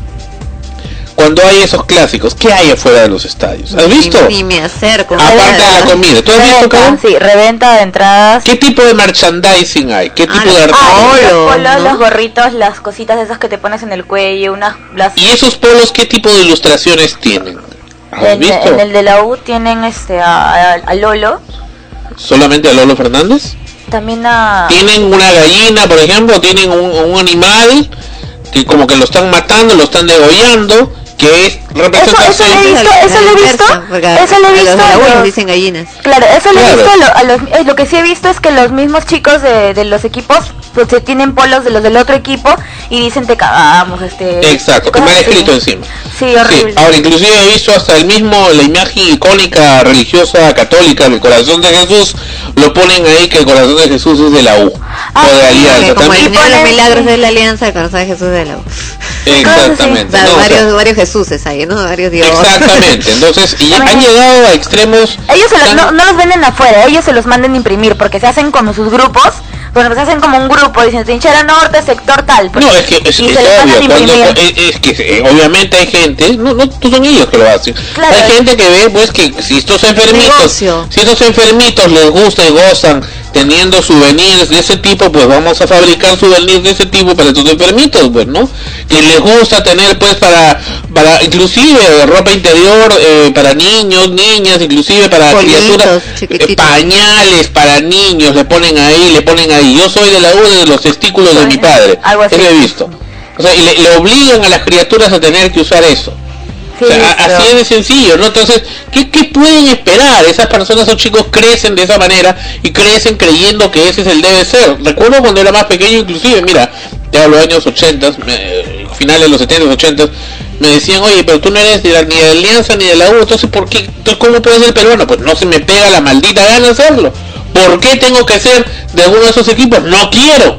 Cuando hay esos clásicos, ¿qué hay afuera de los estadios? ¿Has visto? Ni, ni me acerco. Aparte de la comida, ¿tú has visto, Karen? Sí, reventa de entradas. ¿Qué tipo de merchandising hay? ¿Qué tipo ah, de ah, artículos? los polos, ¿no? Los gorritos, las cositas esas que te pones en el cuello, unas... Las... ¿Y esos polos qué tipo de ilustraciones tienen? ¿Has en, visto? En el de la U tienen este a, a, a Lolo. ¿Solamente a Lolo Fernández? También a... ¿Tienen una gallina, por ejemplo? ¿Tienen un, un animal que como que lo están matando, lo están degollando? Que es representación. Eso, eso lo he visto, eso lo he visto, eso lo he visto. A los, los dicen gallinas. Claro, eso lo claro. he visto. Lo, a los, eh, lo que sí he visto es que los mismos chicos de, de los equipos, pues se tienen polos de los del otro equipo y dicen te cagamos, este. Exacto, que me han escrito encima. Sí, horrible. Sí. Ahora, inclusive he visto hasta el mismo, la imagen icónica religiosa católica del corazón de Jesús, lo ponen ahí que el corazón de Jesús es de la U, ah, o de Alianza. Como también. el de los milagros de la Alianza, el corazón de Jesús de la U. Exactamente. O sea, no, varios, o sea, varios Jesuses ahí, ¿no? Varios dioses. Exactamente, entonces, y han llegado a extremos. Ellos se los, tan... no, no los venden afuera, ellos se los mandan imprimir porque se hacen como sus grupos. Bueno, se hacen como un grupo, dicen Trinchera Norte, sector tal. Pues, no, es que es, es obvio, cuando, es, es que eh, obviamente hay gente, no, no son ellos que lo hacen. Claro, hay gente que ve pues que si estos enfermitos, negocio. si estos enfermitos les gusta y gozan teniendo souvenirs de ese tipo, pues vamos a fabricar souvenirs de ese tipo para estos enfermitos, pues, ¿no? Que les gusta tener pues para, para inclusive ropa interior eh, para niños, niñas, inclusive para Politos, criaturas, eh, pañales para niños, le ponen ahí, le ponen ahí. Yo soy de la U de los testículos sí, de mi padre, eso he visto. O sea, y le, le obligan a las criaturas a tener que usar eso. Sí, o sea, pero... así es de sencillo, ¿no? Entonces, ¿qué, ¿qué pueden esperar? Esas personas, esos chicos crecen de esa manera y crecen creyendo que ese es el debe ser. Recuerdo cuando era más pequeño, inclusive, mira, te hablo de los años ochenta, eh, finales de los setenta, ochenta, me decían, oye, pero tú no eres de la, ni de Alianza ni de la U, entonces, ¿por qué? Entonces, ¿cómo puedes ser peruano? Pues no se me pega la maldita gana hacerlo. ¿Por qué tengo que ser de alguno de esos equipos? No quiero.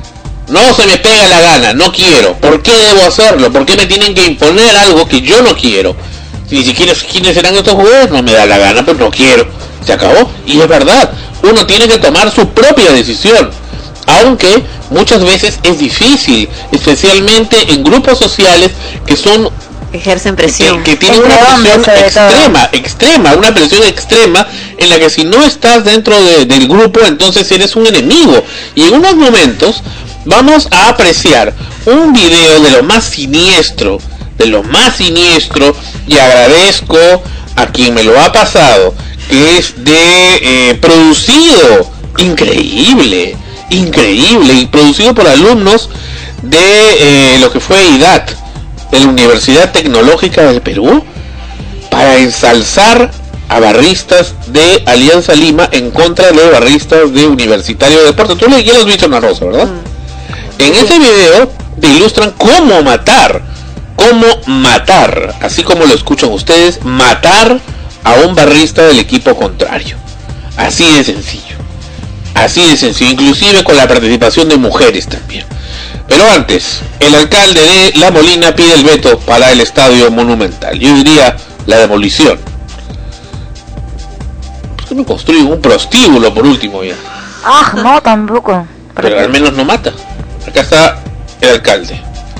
No se me pega la gana, no quiero. ¿Por qué debo hacerlo? ¿Por qué me tienen que imponer algo que yo no quiero? Si ni siquiera quiénes serán estos jugadores, no me da la gana, pues no quiero. Se acabó. Y es verdad, uno tiene que tomar su propia decisión. Aunque muchas veces es difícil, especialmente en grupos sociales que son... ejercen presión. Que, que tienen una presión extrema, extrema, una presión extrema en la que si no estás dentro de, del grupo, entonces eres un enemigo. Y en unos momentos vamos a apreciar un video de lo más siniestro, de lo más siniestro, y agradezco a quien me lo ha pasado, que es de eh, producido, increíble, increíble, y producido por alumnos de eh, lo que fue I D A T, de la Universidad Tecnológica del Perú. a ensalzar a barristas de Alianza Lima en contra de barristas de Universitario de Deportes. Tú ya lo has visto en la Rosa, ¿verdad? Mm. En ese video te ilustran cómo matar, cómo matar, así como lo escuchan ustedes, matar a un barrista del equipo contrario. Así de sencillo. Así de sencillo, inclusive con la participación de mujeres también. Pero antes, el alcalde de La Molina pide el veto para el Estadio Monumental. Yo diría la demolición. ¿Por qué no construyen un prostíbulo por último ya? Ah, no, tampoco. Pero al menos no mata. Acá está el alcalde.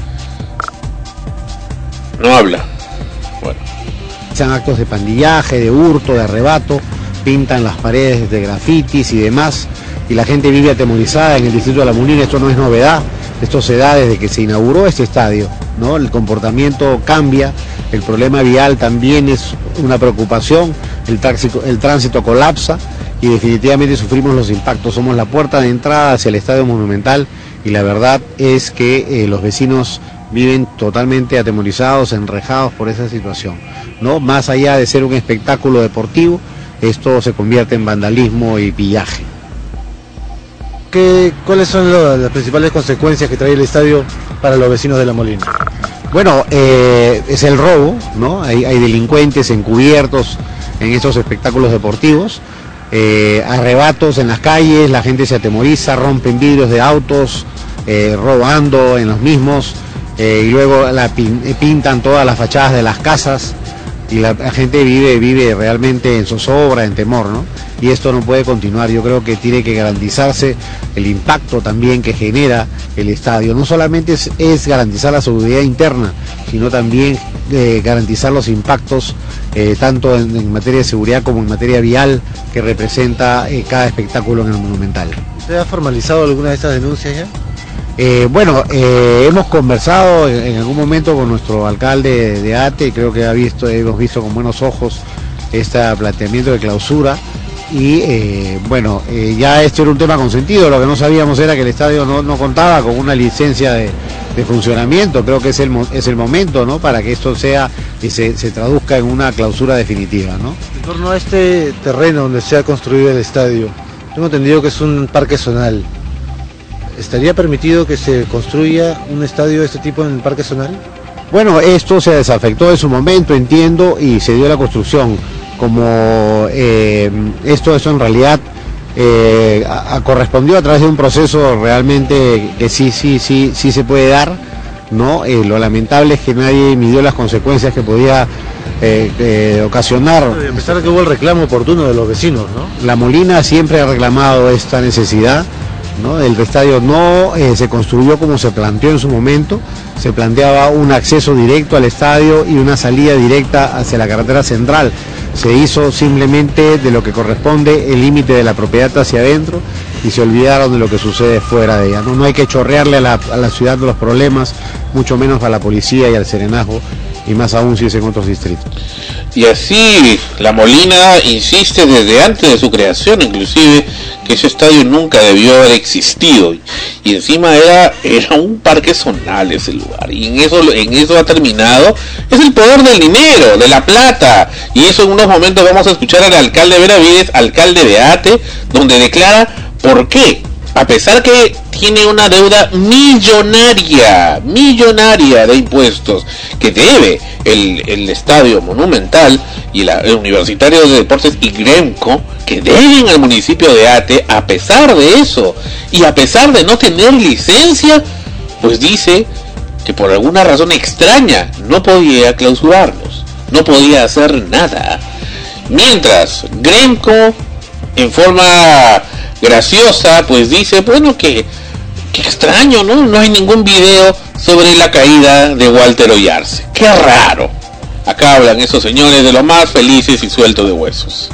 No habla. Bueno. Sean actos de pandillaje, de hurto, de arrebato, pintan las paredes de grafitis y demás, y la gente vive atemorizada en el distrito de La Molina. Esto no es novedad, esto se da desde que se inauguró este estadio, ¿no? El comportamiento cambia, el problema vial también es una preocupación, el tránsito, el tránsito colapsa y definitivamente sufrimos los impactos. Somos la puerta de entrada hacia el Estadio Monumental y la verdad es que eh, los vecinos viven totalmente atemorizados, enrejados por esa situación, ¿no? Más allá de ser un espectáculo deportivo, esto se convierte en vandalismo y pillaje. ¿Qué, ¿Cuáles son lo, las principales consecuencias que trae el estadio para los vecinos de La Molina? Bueno, eh, es el robo, ¿no? Hay, hay delincuentes encubiertos en estos espectáculos deportivos, eh, arrebatos en las calles, la gente se atemoriza, rompen vidrios de autos, eh, robando en los mismos, eh, y luego la pin, pintan todas las fachadas de las casas. Y la, la gente vive vive realmente en zozobra, en temor, ¿no? Y esto no puede continuar. Yo creo que tiene que garantizarse el impacto también que genera el estadio. No solamente es, es garantizar la seguridad interna, sino también eh, garantizar los impactos eh, tanto en, en materia de seguridad como en materia vial que representa eh, cada espectáculo en el Monumental. ¿Usted ha formalizado alguna de estas denuncias ya? Eh, bueno, eh, hemos conversado en, en algún momento con nuestro alcalde de Ate, creo que ha visto, hemos visto con buenos ojos este planteamiento de clausura y eh, bueno, eh, ya esto era un tema consentido. Lo que no sabíamos era que el estadio no, no contaba con una licencia de, de funcionamiento. Creo que es el, es el momento, ¿no?, para que esto sea y se, se traduzca en una clausura definitiva, ¿no? En torno a este terreno donde se ha construido el estadio, tengo entendido que es un parque zonal. ¿Estaría permitido que se construya un estadio de este tipo en el Parque Zonal? Bueno, esto se desafectó en su momento, entiendo, y se dio la construcción. Como eh, esto, eso en realidad eh, a, a correspondió a través de un proceso realmente que sí, sí, sí, sí se puede dar, ¿no? Eh, lo lamentable es que nadie midió las consecuencias que podía eh, eh, ocasionar. A pesar de que hubo el reclamo oportuno de los vecinos, ¿no? La Molina siempre ha reclamado esta necesidad, ¿no? El estadio no eh, se construyó como se planteó en su momento. Se planteaba un acceso directo al estadio y una salida directa hacia la carretera central. Se hizo simplemente de lo que corresponde el límite de la propiedad hacia adentro y se olvidaron de lo que sucede fuera de ella. No, no hay que chorrearle a la, a la ciudad de los problemas, mucho menos a la policía y al serenazgo, y más aún si es en otros distritos. Y así La Molina insiste desde antes de su creación, inclusive, que ese estadio nunca debió haber existido, y encima era era un parque zonal ese lugar, y en eso en eso ha terminado. Es el poder del dinero, de la plata, y eso en unos momentos vamos a escuchar al alcalde Benavides, alcalde de Ate, donde declara por qué, a pesar que tiene una deuda millonaria, millonaria de impuestos que debe el, el Estadio Monumental y la, el Universitario de Deportes y Gremco, que deben al municipio de Ate, a pesar de eso, y a pesar de no tener licencia, pues dice que por alguna razón extraña no podía clausurarlos, no podía hacer nada. Mientras Gremco, en forma graciosa, pues dice, bueno, que, que extraño, ¿no? No hay ningún video sobre la caída de Walter Oyarce. ¡Qué raro! Acá hablan esos señores de lo más felices y sueltos de huesos.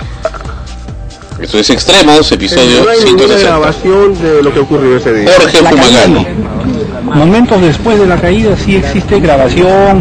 Esto es Extremos, episodio no hay ciento sesenta. Grabación de lo que ocurrió ese día. Jorge Fumagani. Momentos después de la caída sí existe grabación,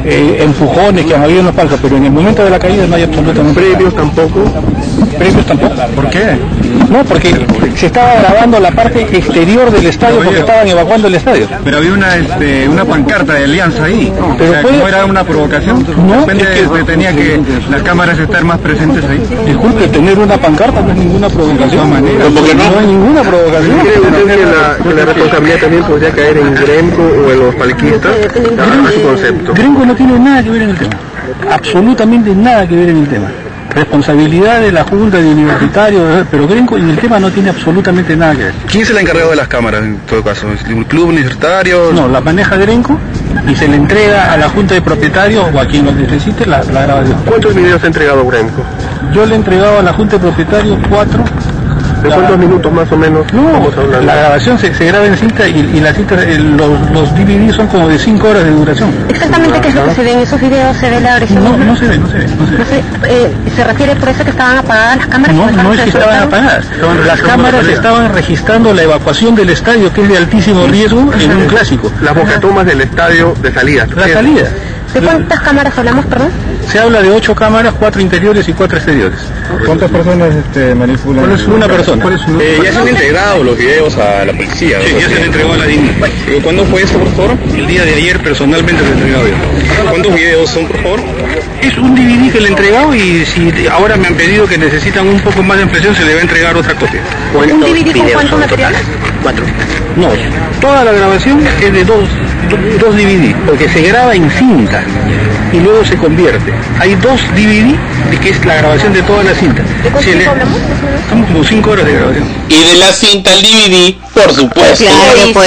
eh, empujones que han habido en los palcos, pero en el momento de la caída no hay absolutamente ¿Previos tampoco? ¿Previos tampoco? ¿Por qué? No, porque se estaba grabando la parte exterior del estadio porque estaban evacuando el estadio. Pero había una este, una pancarta de Alianza ahí. No, pero o sea, puede... ¿no era una provocación? No, de repente es que... tenía que las cámaras estar más presentes ahí. Disculpe, tener una pancarta no es ninguna provocación. No, manera, ¿Cómo que no? No hay ninguna provocación. ¿Cree usted que la, que la responsabilidad también podría caer en Gremco o en los palquistas? A su concepto. Gremco no tiene nada que ver en el tema. Absolutamente nada que ver en el tema. Responsabilidad de la Junta de Universitarios, pero Gremco en el tema no tiene absolutamente nada que ver. ¿Quién es el encargado de las cámaras en todo caso? ¿Es un club universitario? No, la maneja Gremco y se le entrega a la Junta de Propietarios o a quien lo necesite la, la grabación. ¿Cuántos videos ha entregado Gremco? Yo le he entregado a la Junta de Propietarios cuatro. ¿De cuántos minutos más o menos no, estamos hablando? La grabación se, se graba en cinta y, y la cinta, el, los, los D V D son como de cinco horas de duración. ¿Exactamente qué es lo que se ve en esos videos? ¿Se ve la agresión? No, no se ve, no se ve. No se, ve. No se, eh, ¿Se refiere por eso que estaban apagadas las cámaras? No, no es que estaban apagadas. Las cámaras estaban registrando la evacuación del estadio, que es de altísimo riesgo en un clásico. Las bocatomas del estadio de salida. La salida. ¿De cuántas cámaras hablamos, perdón? Se habla de ocho cámaras, cuatro interiores y cuatro exteriores. ¿Cuántas personas este, manipulan? ¿Cuál es una persona? ¿Cuál es una? Eh, ya se han entregado los videos a la policía. Sí, ya se han entregado a la D I N I. ¿Cuándo fue esto, por favor? El día de ayer personalmente se ha entregado yo. ¿Cuántos videos son, por favor? Es un D V D que le he entregado y si ahora me han pedido que necesitan un poco más de ampliación se le va a entregar otra copia. ¿Un D V D con cuántos materiales? Cuatro. No, toda la grabación es de dos, do, dos D V D, porque se graba en cinta y luego se convierte. Hay dos D V D de que es la grabación de toda la cinta. ¿De cuánto tiempo hablamos? Estamos como cinco horas de grabación. Y de la cinta al D V D, por supuesto. Claro, pues,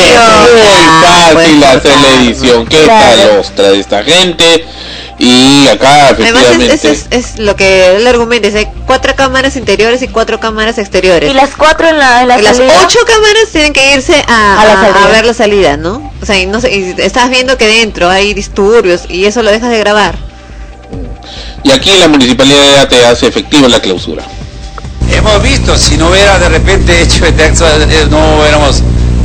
muy fácil pues, hacer la edición. ¿Qué claro. tal ostra de esta gente? Y acá efectivamente además es, es, es lo que él argumenta, hay cuatro cámaras interiores y cuatro cámaras exteriores y las cuatro en la, en la las salida. ocho cámaras tienen que irse a, A la a, salida. a ver la salida, ¿no? O sea, y no sé, y estás viendo que dentro hay disturbios y eso lo dejas de grabar. Y aquí la municipalidad de Ate hace efectiva la clausura. Hemos visto, si no hubiera de repente hecho texto, no hubiéramos,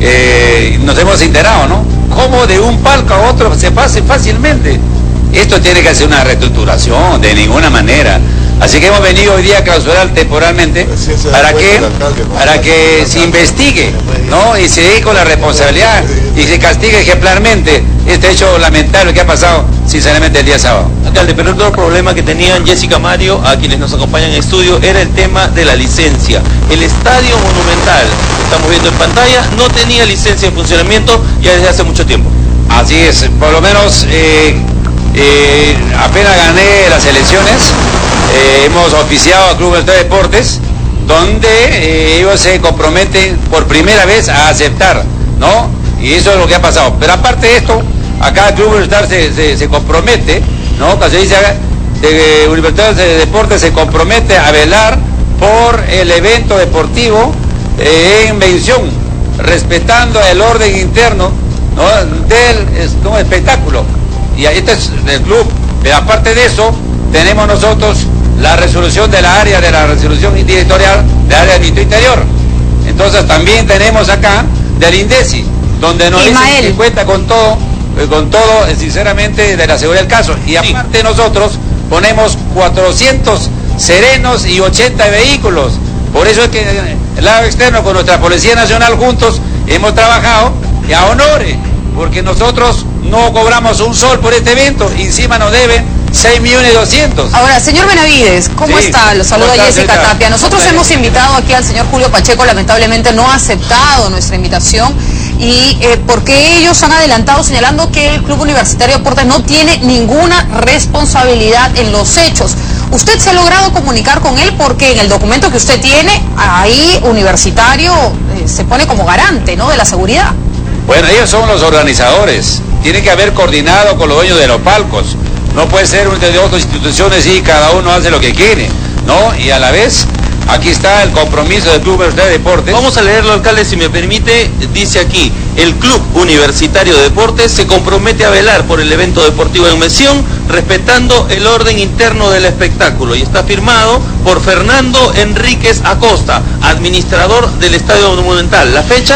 eh, nos hemos enterado, ¿no? Cómo de un palco a otro se pase fácilmente. Esto tiene que hacer una reestructuración, de ninguna manera. Así que hemos venido hoy día a clausurar temporalmente para que, para que se investigue, ¿no? Y se dé con la responsabilidad y se castigue ejemplarmente este hecho lamentable que ha pasado, sinceramente, el día sábado. Alcalde, pero otro problema que tenían Jessica Mario, a quienes nos acompañan en estudio, era el tema de la licencia. El Estadio Monumental, que estamos viendo en pantalla, no tenía licencia de funcionamiento ya desde hace mucho tiempo. Así es, por lo menos eh, eh, apenas gané las elecciones, eh, hemos oficiado al Club Universitario de Deportes, donde eh, ellos se comprometen por primera vez a aceptar, ¿no? Y eso es lo que ha pasado. Pero aparte de esto, acá el Club Universitario se, se, se compromete, ¿no? Cuando se dice de Universitario de Deportes se compromete a velar por el evento deportivo eh, en mención, respetando el orden interno, ¿no? del ¿no? espectáculo. Y este es el club. Pero aparte de eso, tenemos nosotros la resolución de la área de la resolución directorial del área del interior. Entonces también tenemos acá del INDECI, donde nos dicen que cuenta con todo, eh, con todo, eh, sinceramente, de la seguridad del caso. Y aparte nosotros ponemos cuatrocientos serenos y ochenta vehículos. Por eso es que el lado externo con nuestra Policía Nacional juntos hemos trabajado y a honores, porque nosotros no cobramos un sol por este evento y encima nos deben seis millones doscientos. Ahora, señor Benavides, ¿cómo Sí. está? Lo saluda ¿Cómo está, Jessica señorita? Tapia. Nosotros ¿Cómo está? hemos invitado aquí al señor Julio Pacheco, lamentablemente no ha aceptado nuestra invitación, y eh, porque ellos han adelantado señalando que el Club Universitario de Deportes no tiene ninguna responsabilidad en los hechos. ¿Usted se ha logrado comunicar con él? Porque en el documento que usted tiene, ahí Universitario eh, se pone como garante, ¿no?, de la seguridad. Bueno, ellos son los organizadores, tienen que haber coordinado con los dueños de los palcos. No puede ser de otras instituciones y cada uno hace lo que quiere, ¿no? Y a la vez, aquí está el compromiso del Club Universitario de Deportes. Vamos a leerlo, alcalde, si me permite. Dice aquí: el Club Universitario de Deportes se compromete a velar por el evento deportivo en mención, respetando el orden interno del espectáculo. Y está firmado por Fernando Enríquez Acosta, administrador del Estadio Monumental. La fecha: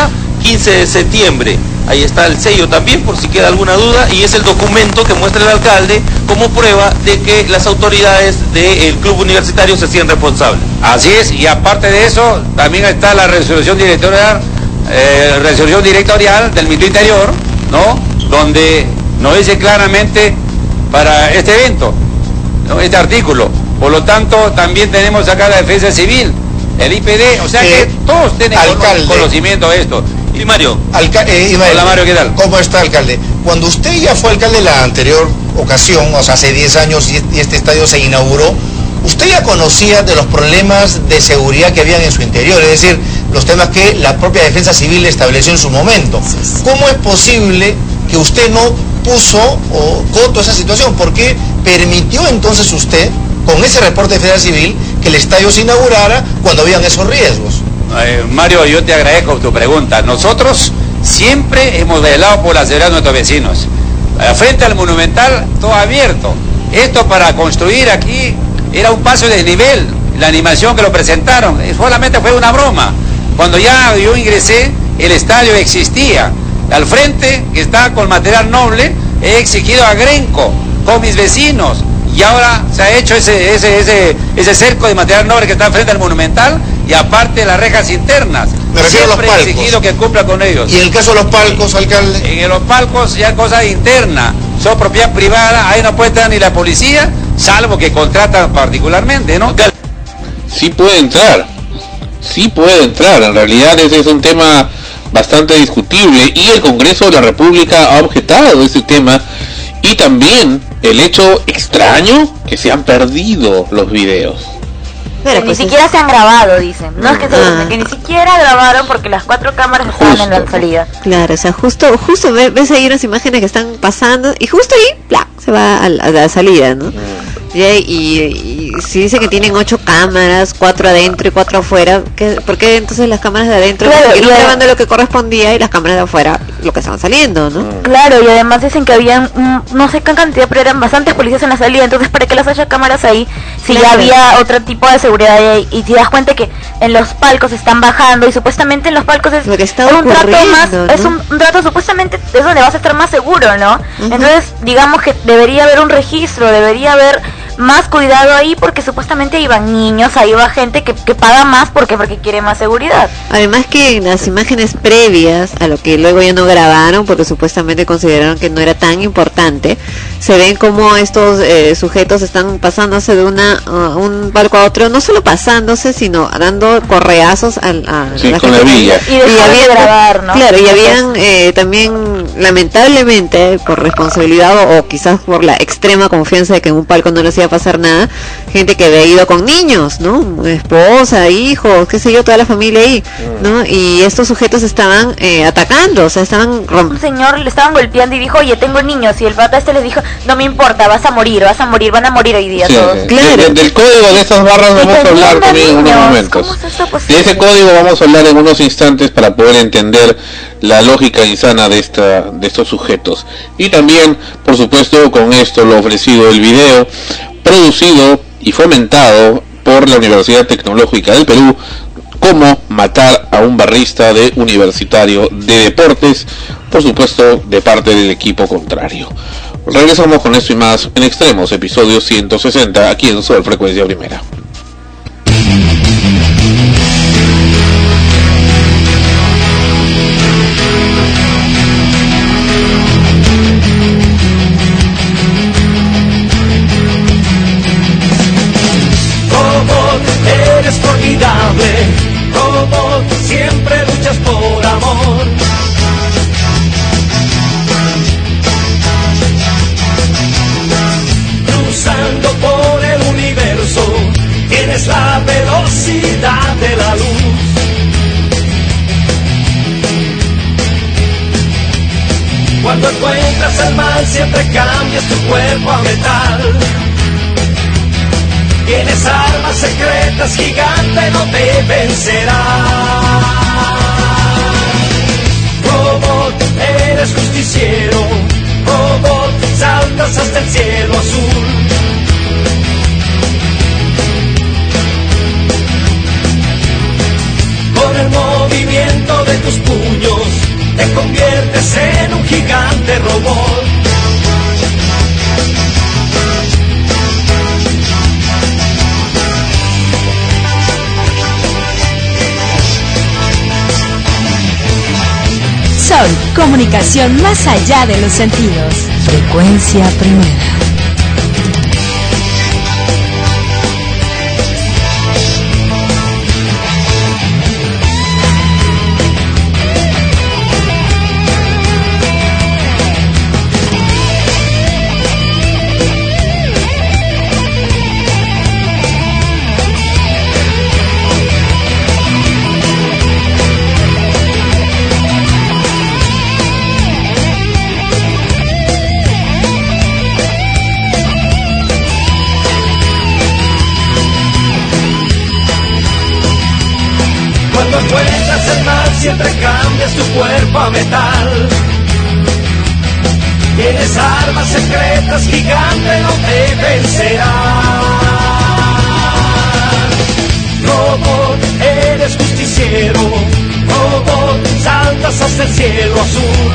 quince de septiembre. Ahí está el sello también, por si queda alguna duda, y es el documento que muestra el alcalde como prueba de que las autoridades del club universitario se hacían responsables. Así es, y aparte de eso, también está la resolución directorial, eh, resolución directorial del Ministerio Interior, ¿no? Donde nos dice claramente para este evento, ¿no? Este artículo. Por lo tanto, también tenemos acá la defensa civil, el I P D, o sea Eh, que todos tienen alcalde. conocimiento de esto. Y Mario. Alca eh, Ismael, Hola Mario, ¿qué tal? ¿Cómo está, alcalde? Cuando usted ya fue alcalde la anterior ocasión, o sea, hace diez años y y este estadio se inauguró, usted ya conocía de los problemas de seguridad que habían en su interior, es decir, los temas que la propia defensa civil estableció en su momento. ¿Cómo es posible que usted no puso o coto esa situación? ¿Por qué permitió entonces usted, con ese reporte de defensa civil, que el estadio se inaugurara cuando habían esos riesgos? Eh, Mario, yo te agradezco tu pregunta. Nosotros siempre hemos velado por la seguridad de nuestros vecinos. Eh, frente al Monumental, todo abierto. Esto para construir aquí era un paso de nivel. La animación que lo presentaron eh, solamente fue una broma. Cuando ya yo ingresé, el estadio existía. Al frente, que está con material noble, he exigido a Grenco con mis vecinos. Y ahora se ha hecho ese, ese, ese, ese cerco de material noble que está frente al Monumental y aparte las rejas internas. Me refiero a los Siempre he palcos. exigido que cumpla con ellos. ¿Y en el caso de los palcos, alcalde? En los palcos ya cosa interna, son propiedad privada, ahí no puede entrar ni la policía, salvo que contratan particularmente, ¿no? Sí puede entrar, sí puede entrar, en realidad ese es un tema bastante discutible y el Congreso de la República ha objetado ese tema y también el hecho extraño que se han perdido los videos. Que ni siquiera se han grabado, dicen. No es que se Ah. que ni siquiera grabaron porque las cuatro cámaras estaban en la salida. Claro, o sea, justo, justo ve- ves ahí unas imágenes que están pasando y justo ahí, ¡plac!, se va a la, a la salida, ¿no? Y, y, y si dice que tienen ocho cámaras, cuatro adentro y cuatro afuera, ¿qué, ¿por qué entonces las cámaras de adentro Claro, siguieron y- grabando lo que correspondía y las cámaras de afuera lo que estaban saliendo, ¿no? Claro, y además dicen que habían, mm, no sé qué cantidad, pero eran bastantes policías en la salida, entonces ¿para qué las haya cámaras ahí? Si ya Claro. había otro tipo de seguridad ahí, y te das cuenta que en los palcos están bajando y supuestamente en los palcos es, Lo que está es un trato ocurriendo, más, ¿no? es un, un trato supuestamente es donde vas a estar más seguro, ¿no? Entonces digamos que debería haber un registro, debería haber más cuidado ahí porque supuestamente iban niños, ahí va gente que, que paga más porque porque quiere más seguridad. Además que en las imágenes previas a lo que luego ya no grabaron porque supuestamente consideraron que no era tan importante, se ven como estos eh, sujetos están pasándose de una uh, un palco a otro, no solo pasándose sino dando correazos al, a Sí, la con gente la que- villa. Y dejaron de grabar, ¿no? Claro, y Entonces- habían eh, también lamentablemente por responsabilidad o, o quizás por la extrema confianza de que en un palco no les iba a pasar nada, gente que había ido con niños, ¿no? Esposa, hijos, qué sé yo, toda la familia ahí, ¿no? Y estos sujetos estaban eh, atacando, o sea, estaban romp- Un señor le estaban golpeando y dijo, oye, tengo niños, y el pata este les dijo, no me importa, vas a morir, vas a morir, van a morir hoy día Sí, todos. sí. De- de- del código de estas barras vamos a hablar también en unos momentos. De ese código vamos a hablar en unos instantes para poder entender la lógica insana de esta de estos sujetos. Y también, por supuesto, con esto lo ofrecido el video producido y fomentado por la Universidad Tecnológica del Perú, cómo matar a un barrista de Universitario de Deportes, por supuesto de parte del equipo contrario. Regresamos con esto y más en Extremos, episodio ciento sesenta, aquí en Sol Frecuencia Primera. Robot, eres formidable. Robot, siempre luchas por amor. Cruzando por el universo, tienes la velocidad de la luz. Cuando encuentras el mal, siempre cambias tu cuerpo a metal. Tienes armas secretas, gigante no te vencerá. Robot, eres justiciero. Robot, saltas hasta el cielo azul. Con el movimiento de tus puños, te conviertes en un gigante robot. Sol, comunicación más allá de los sentidos. Frecuencia primera. Encuentras el mal, siempre cambias tu cuerpo a metal. Tienes armas secretas, gigante no te vencerá. Robot, eres justiciero. Robot, saltas hasta el cielo azul.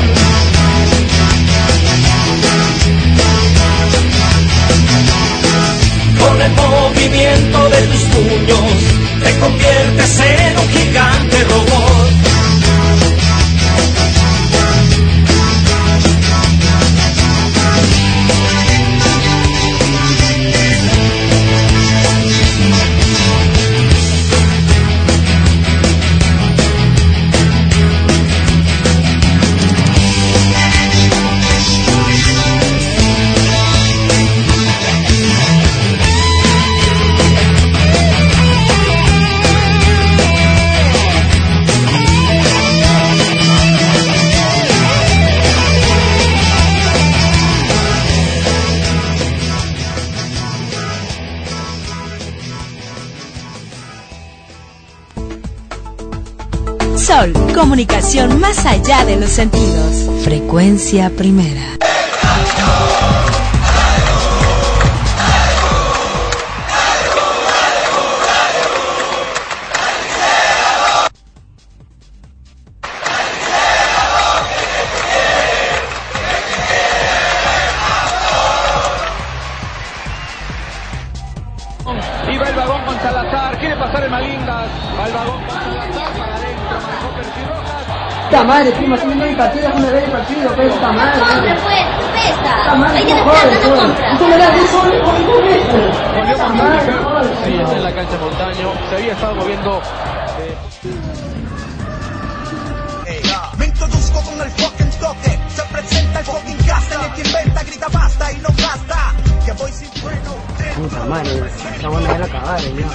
Con el movimiento de tus puños, te conviertes en un gigante robot. Sol, comunicación más allá de los sentidos. Frecuencia primera. Y va el vagón con Salazar, quiere pasar el Malingas, al vagón con Salazar para adentro, marcó Percirojas. Puta madre, primo, si no hay partido, déjame ver el partido, pero puta madre. Compra pues, pesa. Puta madre, Hay que no desplazar, jodes, no joder. compra. Y tú me das un sol, un gol esto. Volvió Puta con madre, Mujica, joder. ahí está en la cancha Montaño, se había estado moviendo. eh, Me introduzco con el fucking toque. Se presenta el fucking caster. El que inventa grita basta y no basta. Que voy sin freno. Puta madre, esa buena ya la cagaron ya.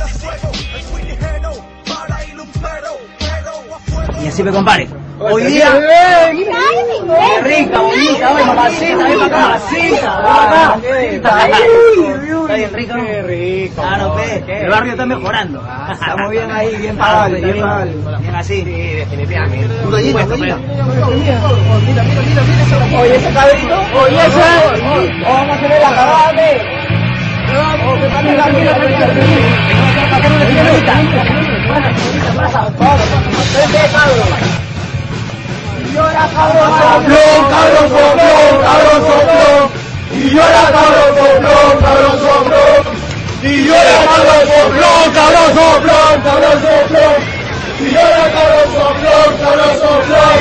Y así me compare. Hoy día. ¡Qué rica, bonita! ¡Ay, mamacita! ¡Ay, mamacita! ¡Ay, está bien rico! ¡Qué rico! Claro, pe. El barrio está mejorando. Estamos bien ahí, bien pagados, bien pagados. Bien así. Sí, definitivamente. Un doñito, un doñito. Mira, mira, mira, mira. Oye, ese cabrito. Oye, ese. Vamos a hacer la cagada, pe. Vamos, que pasa la mira, mira, y llora cabrón soplón, cabrón soplón, cabrón soplón. Y llora cabrón soplón, cabrón soplón. Y llora cabrón soplón, cabrón soplón, cabrón soplón. Y llora cabrón soplón, cabrón soplón,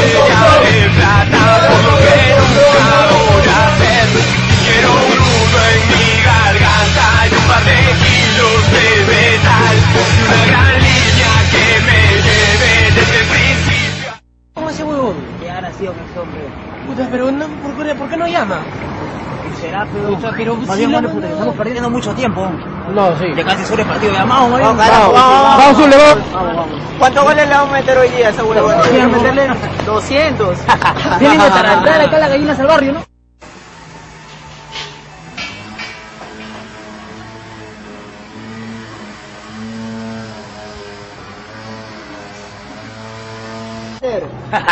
Quiero un nudo en mi garganta y un par de kilos de metal. Una gran línea que me lleve desde el principio. ¿Cómo ese huevón? ¿Qué ha nacido con ese hombre? Puta, pero no, ¿por, qué, ¿por qué no llama? Será, pero... Puta, pero más si bien, la bueno, puta, mano- estamos perdiendo mucho tiempo. No, sí. Ya casi sobre el partido. Ya, vamos, vamos, Vamos, carajo, vamos, vamos, Zule, vamos. Vamos, vamos. ¿Cuántos goles le vamos a meter hoy día a ese huevón? ¿Quieren meterle? doscientos. Tienen que tarantar acá las gallinas al barrio, ¿no?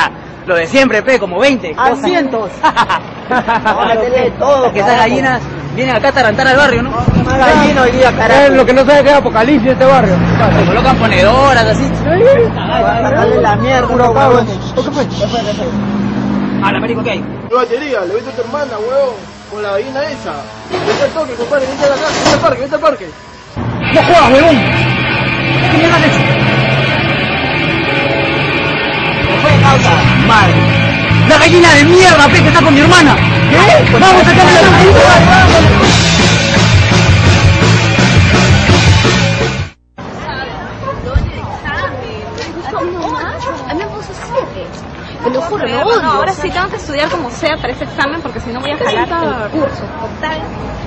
Lo de siempre, pe, como veinte. A cientos. Vamos a meterle todo, que esas gallinas Vienen acá a tarantar al barrio, ¿no? Gallina hoy día, carajo. Es lo que no sabe que es apocalipsis este barrio. Se colocan ponedoras, así. Dale la mierda, puro huevón. ¿Qué fue? A la marico, ¿qué hay? ¿Qué batería? Le viste a tu hermana, huevón. Con la gallina esa. Vete al toque, compadre, vete a la casa, vete al parque, vete al parque. ¡No juegas, huevón! ¿Qué mierda es eso? ¿Qué fue, causa? Madre. ¡La gallina de mierda, pe, que está con mi hermana! ¿Qué? ¡Vamos a sacarle la gallina! A mí me puso siete. Te lo juro, lo odio. No, ahora sí tengo que estudiar como sea para ese examen porque si no voy a jalar el curso. Total.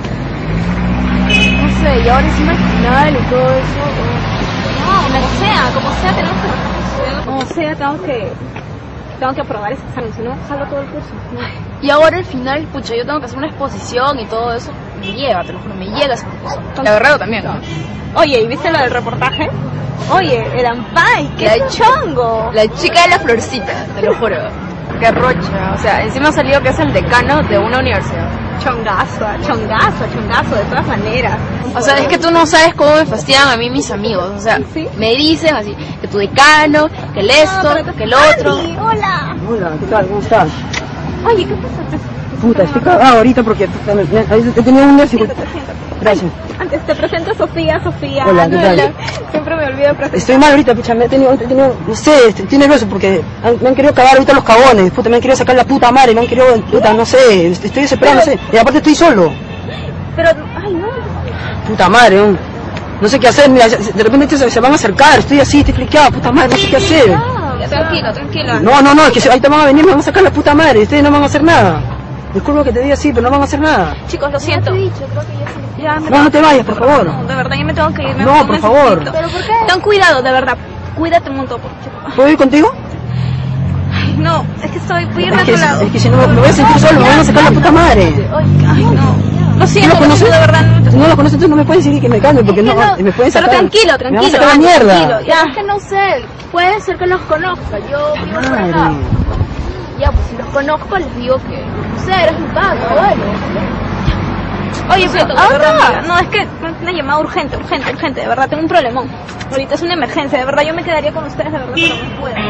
No sé, y ahora encima el final y todo eso. No, como sea, como sea tenemos que estudiar. Como sea tengo que tengo que aprobar ese examen, si no jalo todo el curso. No. Y ahora el final, pucha, yo tengo que hacer una exposición y todo eso. Me llega, te lo juro, me llega esa exposición. La Guerrero también, ¿no? Oye, ¿y viste lo del reportaje? Oye, el Ampay, qué La chongo. La chica de la florcita, te lo juro. Qué rocha. O sea, encima salió que es el decano de una universidad. Chongazo, chongazo, chongazo, de todas maneras. O sea, es que tú no sabes cómo me fastidian a mí mis amigos. O sea, ¿sí? Me dicen así, que tu decano, que el esto, no, que el otro. Andy, hola. Hola, ¿qué tal? ¿Cómo estás? Oye, ¿qué pasa? Puta, estoy cagado ahorita porque he tenido un día. Gracias. Antes te presento a Sofía, Sofía. Hola, ¿qué tal? Hola. Siempre me olvido de presentar. Estoy mal ahorita, pucha, me he tenido, he tenido no sé, estoy nervioso porque han, me han querido cagar ahorita los cagones, puta, me han querido sacar la puta madre, me han querido, puta, no sé, estoy desesperado, no sé, y aparte estoy solo. Pero, ay, no. Puta madre, no, no sé qué hacer, mira, de repente se, se van a acercar, estoy así, estoy fliqueado, puta madre, no sé qué hacer. Ya, tranquilo, tranquilo. No, no, no, es que se, ahorita van a venir, me van a sacar la puta madre, ustedes no van a hacer nada. Disculpa que te diga así, pero no van a hacer nada. Chicos, lo siento. Ya me No, no te vayas, por favor. No, de verdad, ya me tengo que ir. Me No, me por necesito. favor. ¿Pero por qué? Ten cuidado, de verdad. Cuídate un montón. ¿Puedo ir contigo? Ay, no, es que estoy, voy a ir Es a que, otro lado. es que si no me voy a sentir solo, me van a sacar la puta madre. Ay, no. Lo siento, ¿No lo conoces? de verdad. No, Si no lo conoces, entonces no me puedes decir que me calme, porque no, no, me pueden sacar. Pero tranquilo, tranquilo. Me van a sacar la mierda. Tranquilo, ya. Es que no sé, puede ser que los conozca. Yo vivo por acá. Ya, pues si los conozco les digo que, no sé, eres mi pato, bueno. Oye, pero de verdad, amiga, no, es que una llamada urgente, urgente, urgente, de verdad, tengo un problemón. Ahorita es una emergencia, de verdad, yo me quedaría con ustedes, de verdad, pero no puedo.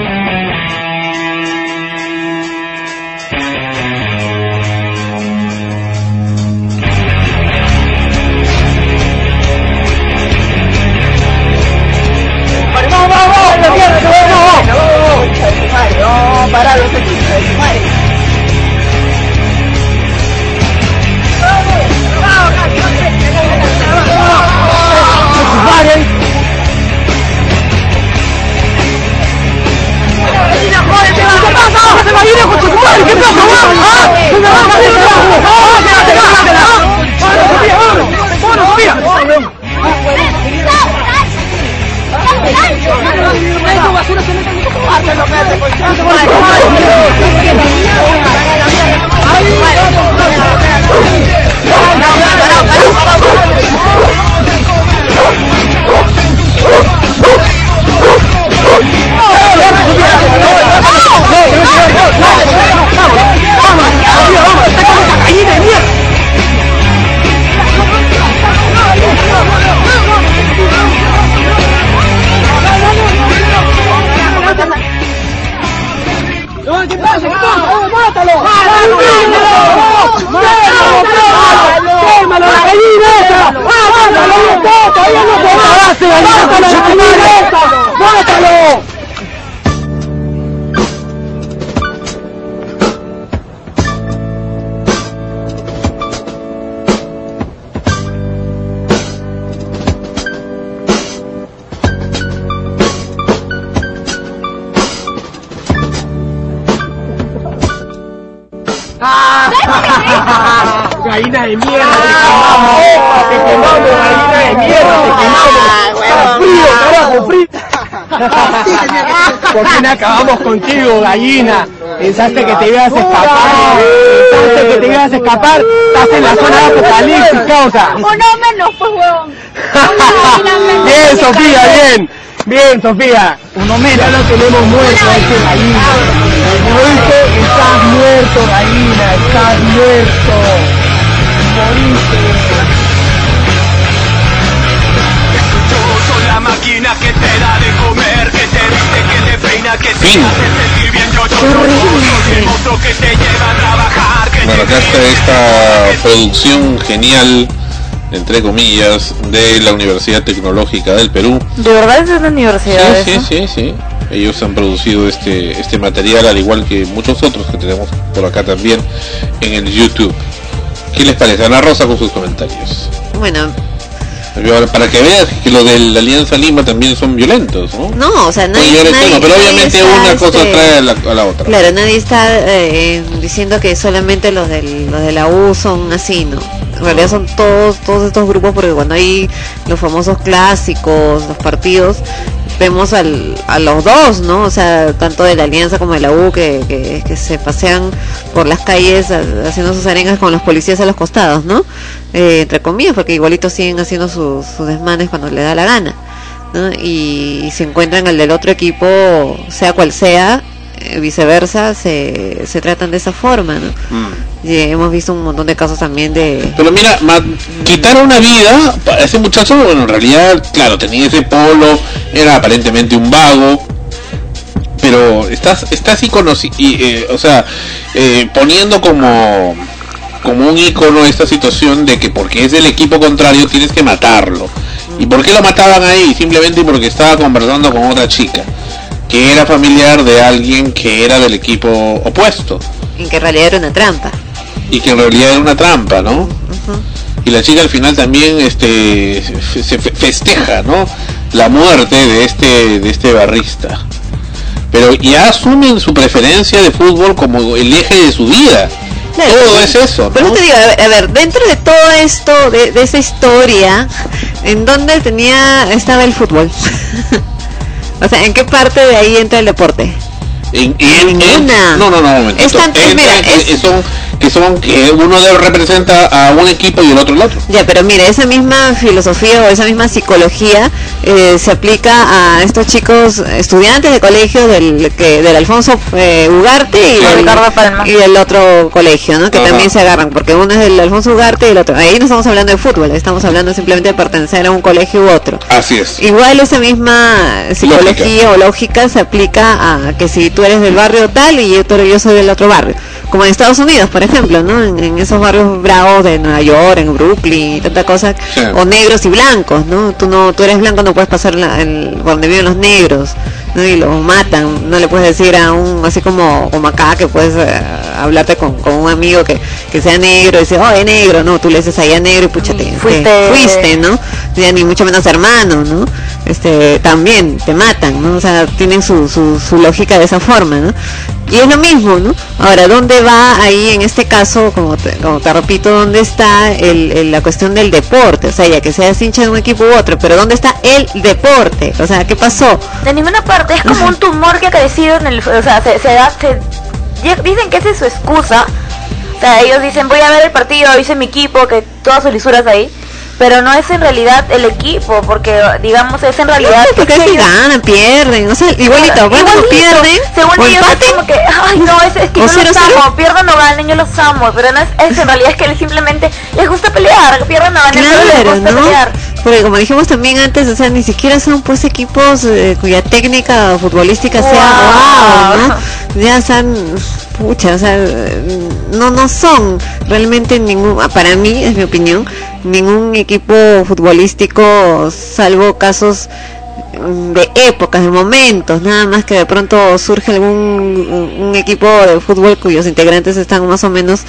¡Vamos, vamos, vamos! ¡La mierda, no, no! ¡No, paralo, ese chico de su madre! Gallina de mierda, te quemamos, te quemamos, gallina de mierda, te quemamos. Frío, carajo, frío. Por fin acabamos contigo, gallina. Pensaste que te ibas a escapar, pensaste que te ibas a escapar, estás en la zona de apocalipsis, causa. Uno menos, pues, huevón. Bien, Sofía, bien. Bien, Sofía. Uno menos. Ya lo tenemos muerto a ese gallina. Muerto, estás muerto, gallina, estás muerto. Soy la máquina que te da de comer, que te viste, que te peina, que te Fin. hace sentir bien. Yo, yo, yo, soy el monstruo que te lleva a trabajar, que Bueno, acá está esta producción genial, entre comillas, de la Universidad Tecnológica del Perú. ¿De verdad es una universidad Sí, eso? sí, sí, sí. Ellos han producido este este material, al igual que muchos otros que tenemos por acá también en el YouTube. ¿Qué les parece? Ana Rosa con sus comentarios. Bueno, Para que veas que los de la Alianza Lima también son violentos, ¿no? no, o sea, nadie, Puede llegar nadie- extremo, pero nadie obviamente está, una cosa este, trae a la, a la otra. Claro, nadie está eh, diciendo que solamente los del, los de la U son así, ¿no? En realidad son todos todos estos grupos, porque cuando hay los famosos clásicos, los partidos, vemos al, a los dos, ¿no? O sea, tanto de la Alianza como de la U, que, que, que se pasean por las calles a- haciendo sus arengas con los policías a los costados, ¿no? Eh, entre comillas, porque igualitos siguen haciendo sus, sus desmanes cuando le da la gana, ¿no? Y, y se encuentran el del otro equipo, sea cual sea, eh, viceversa, se, se tratan de esa forma, ¿no? Y hemos visto un montón de casos también de... Pero mira, ma- quitar una vida para ese muchacho, bueno, en realidad, claro, tenía ese polo, era aparentemente un vago, pero estás estás iconosi- y, eh, o sea, eh, poniendo como como un icono esta situación de que porque es del equipo contrario tienes que matarlo. ¿Y por qué lo mataban ahí? Simplemente porque estaba conversando con otra chica que era familiar de alguien que era del equipo opuesto en que en realidad era una trampa. y que en realidad era una trampa, ¿no? Ujú. Y la chica al final también este fe- se fe- festeja, ¿no? La muerte de este de este barrista. Pero ya asumen su preferencia de fútbol como el eje de su vida. Claro, Todo es eso, Por ¿no? eso te digo, a ver, a ver, dentro de todo esto, de, de esa historia, ¿en dónde tenía estaba el fútbol? O sea, ¿en qué parte de ahí entra el deporte? En, en- en- Ninguna. no, no, no, un momentito. Es tan- Entra- mira, que- es- son que son que uno de- representa a un equipo y el otro el otro. Ya, pero mira, esa misma filosofía o esa misma psicología eh, se aplica a estos chicos estudiantes de colegio del que del Alfonso eh, Ugarte y Y del, Ricardo Palma. y del otro colegio, ¿no? Que Ajá. también se agarran, porque uno es del Alfonso Ugarte y el otro. Ahí no estamos hablando de fútbol, estamos hablando simplemente de pertenecer a un colegio u otro. Así es. Igual esa misma psicología o lógica se aplica a que si tú eres del barrio tal y yo, tú- yo soy del otro barrio, como en Estados Unidos, por ejemplo, ¿no? En, en esos barrios bravos de Nueva York, en Brooklyn y tanta cosa, Sí. o negros y blancos, ¿no? Tú no, tú eres blanco, no puedes pasar la, el, por donde viven los negros, ¿no? Y los matan, no le puedes decir a un, así como, como acá, que puedes eh, hablarte con, con un amigo que, que sea negro y dice, oh, es negro, no, tú le dices allá negro y pucha, te, Fuiste- te- fuiste, ¿no? Ya ni mucho menos hermano, ¿no? Este, también te matan, ¿no? O sea, tienen su, su, su lógica de esa forma, ¿no? Y es lo mismo, ¿no? Ahora, ¿dónde va ahí en este caso, como te, como te repito, dónde está el, el- la cuestión del deporte? O sea, ya que seas hincha de un equipo u otro, pero ¿dónde está el deporte? O sea, ¿qué pasó? De ninguna parte, es como un tumor que ha crecido en el... O sea, se, se da... Se, dicen que esa es su excusa. O sea, ellos dicen, voy a ver el partido, hice mi equipo, que todas sus lisuras ahí. Pero no es en realidad el equipo, porque digamos es en realidad... No, porque que si ellos- ganan, pierden, o sea, igualito, Claro, cuando igualito. pierden, Según o ellos es empaten, como que, ay no, es, es que o yo cero los cero. amo, pierdan o ganen, yo los amo, pero no es, es en realidad es que simplemente les gusta pelear, pierdan o ganen, pero les claro, gusta ¿no? pelear. Porque como dijimos también antes, o sea, ni siquiera son pues equipos eh, cuya técnica futbolística sea wow, ¿no? Ya están, pucha, o sea, eh, no no son realmente ningún, para mí, es mi opinión, ningún equipo futbolístico, salvo casos mm, de épocas, de momentos, nada más que de pronto surge algún un, un equipo de fútbol cuyos integrantes están más o menos,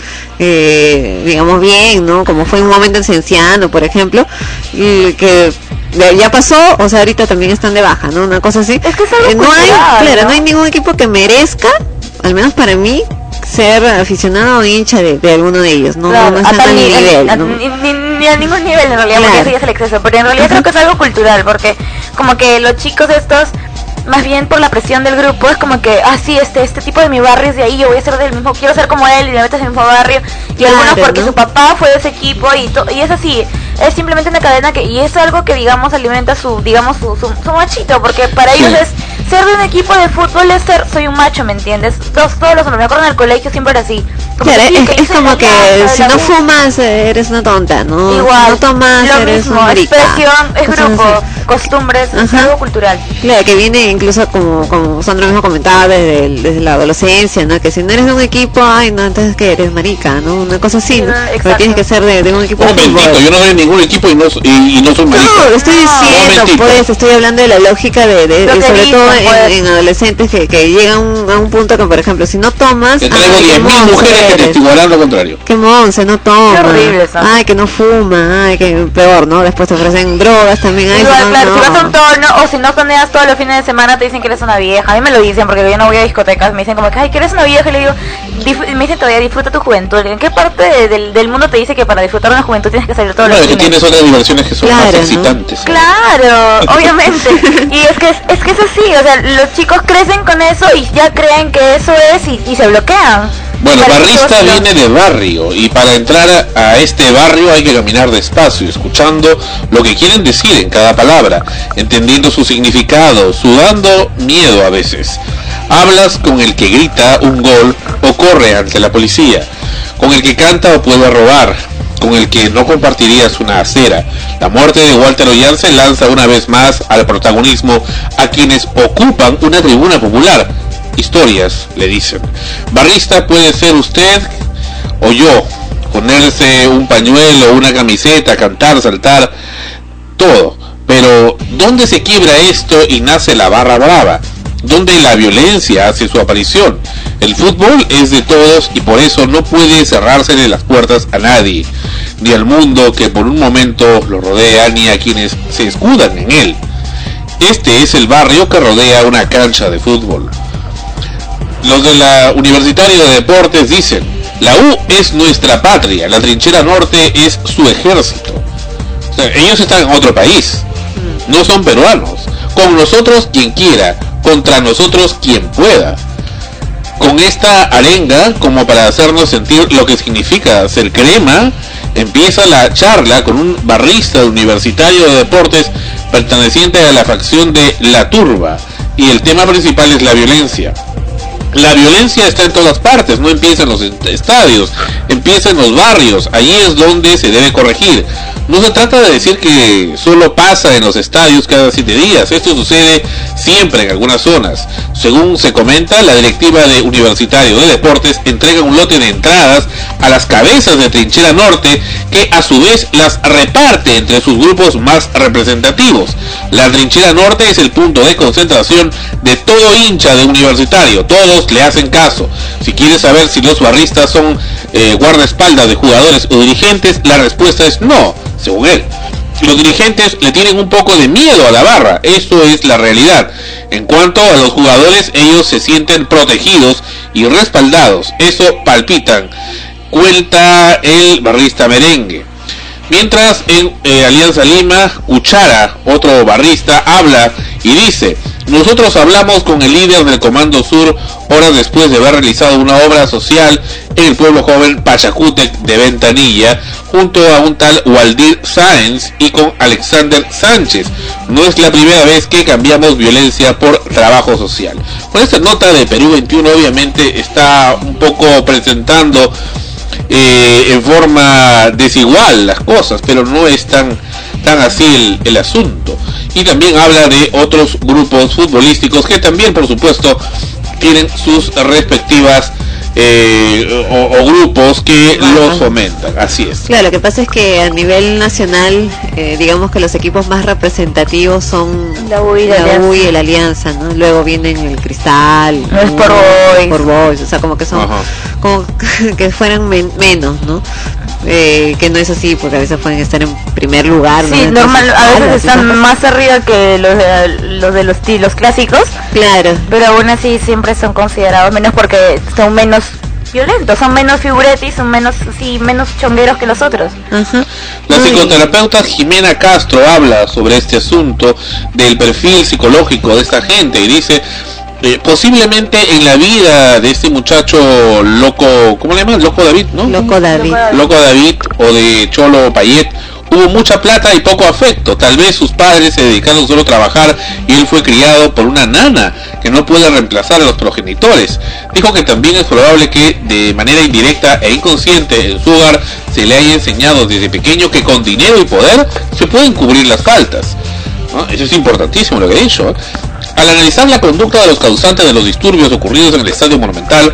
eh, digamos bien, ¿no? Como fue en un momento en Cienciano, por ejemplo, y que ya pasó, o sea, ahorita también están de baja, ¿no? Una cosa así. Es que es algo Eh, no hay, cultural, claro, ¿no? no hay ningún equipo que merezca, al menos para mí, ser aficionado o hincha de, de alguno de ellos, no, Claro, no a están tal al nivel, nivel, a- ¿no? ni, ni- ni a ningún nivel en realidad, Claro. porque eso ya es el exceso, pero en realidad creo que es algo cultural, porque como que los chicos estos, más bien por la presión del grupo, es como que, ah sí, este este tipo de mi barrio es de ahí, yo voy a ser del mismo, quiero ser como él y me metes en el mismo barrio, y Claro, algunos porque ¿no? su papá fue de ese equipo y, to- y es así, es simplemente una cadena que, y es algo que digamos alimenta su, digamos su, su, su machito, porque para ellos es ser de un equipo de fútbol es ser, soy un macho, ¿me entiendes? Todos, todos los hombres, me acuerdo en el colegio siempre era así, Claro, que sí, es, que es dicen como la que casa, si la no bu- fumas eh, eres una tonta, ¿no? Igual, Si no tomas lo eres mismo, un marica. expresión, es Cosas grupo, así. costumbres, es Ajá. algo cultural. Claro, que viene incluso como, como Sandro mismo comentaba desde, el- desde la adolescencia, ¿no? Que si no eres de un equipo, ay, no, entonces que eres marica, ¿no? Una cosa así, ¿no? Pero tienes que ser de, de un equipo Un de fútbol. momentito, yo no soy de ningún equipo y no, y, y no soy marica. No, lo estoy diciendo, Momentito. pues, estoy hablando de la lógica de, de, Lo de- que sobre dicen, todo en, pues. en adolescentes que, que llegan a un, a un punto que, por ejemplo, si no tomas, Te traigo ay, diez qué mil monce mujeres que eres. testificarán lo contrario. Qué monse, no toma. Qué horrible eso. Ay, que no fuma, ay, que peor, ¿no? Después te ofrecen drogas también. Ay, Igual, no, claro, no. si vas a un torno o si no toneas todos los fines de semana te dicen que eres una vieja. A mí me lo dicen porque yo no voy a discotecas. Me dicen como que, ay, que eres una vieja. Y le digo, dif- me dicen todavía, disfruta tu juventud. ¿En qué parte de- del, del mundo te dice que para disfrutar una juventud tienes que salir todos Bueno, los es que fines? tienes otras diversiones que son más Claro, ¿no? excitantes. Claro, obviamente. Y es que es, es que es así, o sea, los chicos crecen con eso y ya creen que eso es y, y se bloquean. Bueno, Parece que barrista todos los- viene de barrio y para entrar a, a este barrio hay que caminar despacio, escuchando lo que quieren decir en cada palabra, entendiendo su significado, sudando miedo a veces. Hablas con el que grita un gol o corre ante la policía, con el que canta o puede robar, con el que no compartirías una acera. La muerte de Walter Ollarse lanza una vez más al protagonismo a quienes ocupan una tribuna popular. Historias, le dicen. Barrista puede ser usted o yo, ponerse un pañuelo, una camiseta, cantar, saltar, todo. Pero, ¿dónde se quiebra esto y nace la barra brava? ¿Dónde la violencia hace su aparición? El fútbol es de todos y por eso no puede cerrársele las puertas a nadie, ni al mundo que por un momento lo rodea, ni a quienes se escudan en él. Este es el barrio que rodea una cancha de fútbol. Los de la Universitario de Deportes dicen, la U es nuestra patria, la trinchera norte es su ejército. O sea, ellos están en otro país, no son peruanos. Con nosotros quien quiera, contra nosotros quien pueda. Con esta arenga, como para hacernos sentir lo que significa ser crema, empieza la charla con un barrista Universitario de Deportes perteneciente a la facción de La Turba, y el tema principal es la violencia. La violencia está en todas partes, no empieza en los estadios, empieza en los barrios, allí es donde se debe corregir. No se trata de decir que solo pasa en los estadios cada siete días, esto sucede siempre en algunas zonas. Según se comenta, la directiva de Universitario de Deportes entrega un lote de entradas a las cabezas de Trinchera Norte, que a su vez las reparte entre sus grupos más representativos. La Trinchera Norte es el punto de concentración de todo hincha de Universitario, todos le hacen caso. Si quieres saber si los barristas son eh, guardaespaldas de jugadores o dirigentes, la respuesta es no, según él. Los dirigentes le tienen un poco de miedo a la barra, eso es la realidad. En cuanto a los jugadores, ellos se sienten protegidos y respaldados, eso palpitan, cuenta el barrista merengue. Mientras en eh, Alianza Lima, Cuchara, otro barrista, habla y dice, nosotros hablamos con el líder del Comando Sur horas después de haber realizado una obra social en el pueblo joven Pachacútec de Ventanilla, junto a un tal Waldir Sáenz y con Alexander Sánchez. No es la primera vez que cambiamos violencia por trabajo social. Con esta nota de Perú veintiuno obviamente está un poco presentando eh, en forma desigual las cosas, pero no es tan, tan así el, el asunto. Y también habla de otros grupos futbolísticos que también, por supuesto, tienen sus respectivas eh, o, o grupos que los fomentan. Así es. Claro, lo que pasa es que a nivel nacional, eh, digamos que los equipos más representativos son La U y la la Alianza. U y el Alianza, ¿no? Luego vienen el Cristal, No es ¿no? por Boys. por Boys, o sea, como que son, Ajá. como que fueran men- menos, ¿no? Eh, que no es así, porque a veces pueden estar en primer lugar, ¿no? Sí, Entonces, normal, a veces alas, están ¿no? más arriba que los de los de los, ti- los clásicos, Claro. pero aún así siempre son considerados menos porque son menos violentos, son menos figuretis, son menos sí, menos chongueros que los otros. Ajá. La No, y- psicoterapeuta Jimena Castro habla sobre este asunto del perfil psicológico de esta gente y dice, eh, posiblemente en la vida de este muchacho loco, ¿cómo le llaman? Loco David, ¿no? Loco David. Loco David o de Cholo Payet Hubo mucha plata y poco afecto. Tal vez sus padres se dedicaron solo a trabajar y él fue criado por una nana que no puede reemplazar a los progenitores. Dijo que también es probable que de manera indirecta e inconsciente en su hogar se le haya enseñado desde pequeño que con dinero y poder se pueden cubrir las faltas, ¿no? Eso es importantísimo lo que he dicho, ¿eh? Al analizar la conducta de los causantes de los disturbios ocurridos en el Estadio Monumental,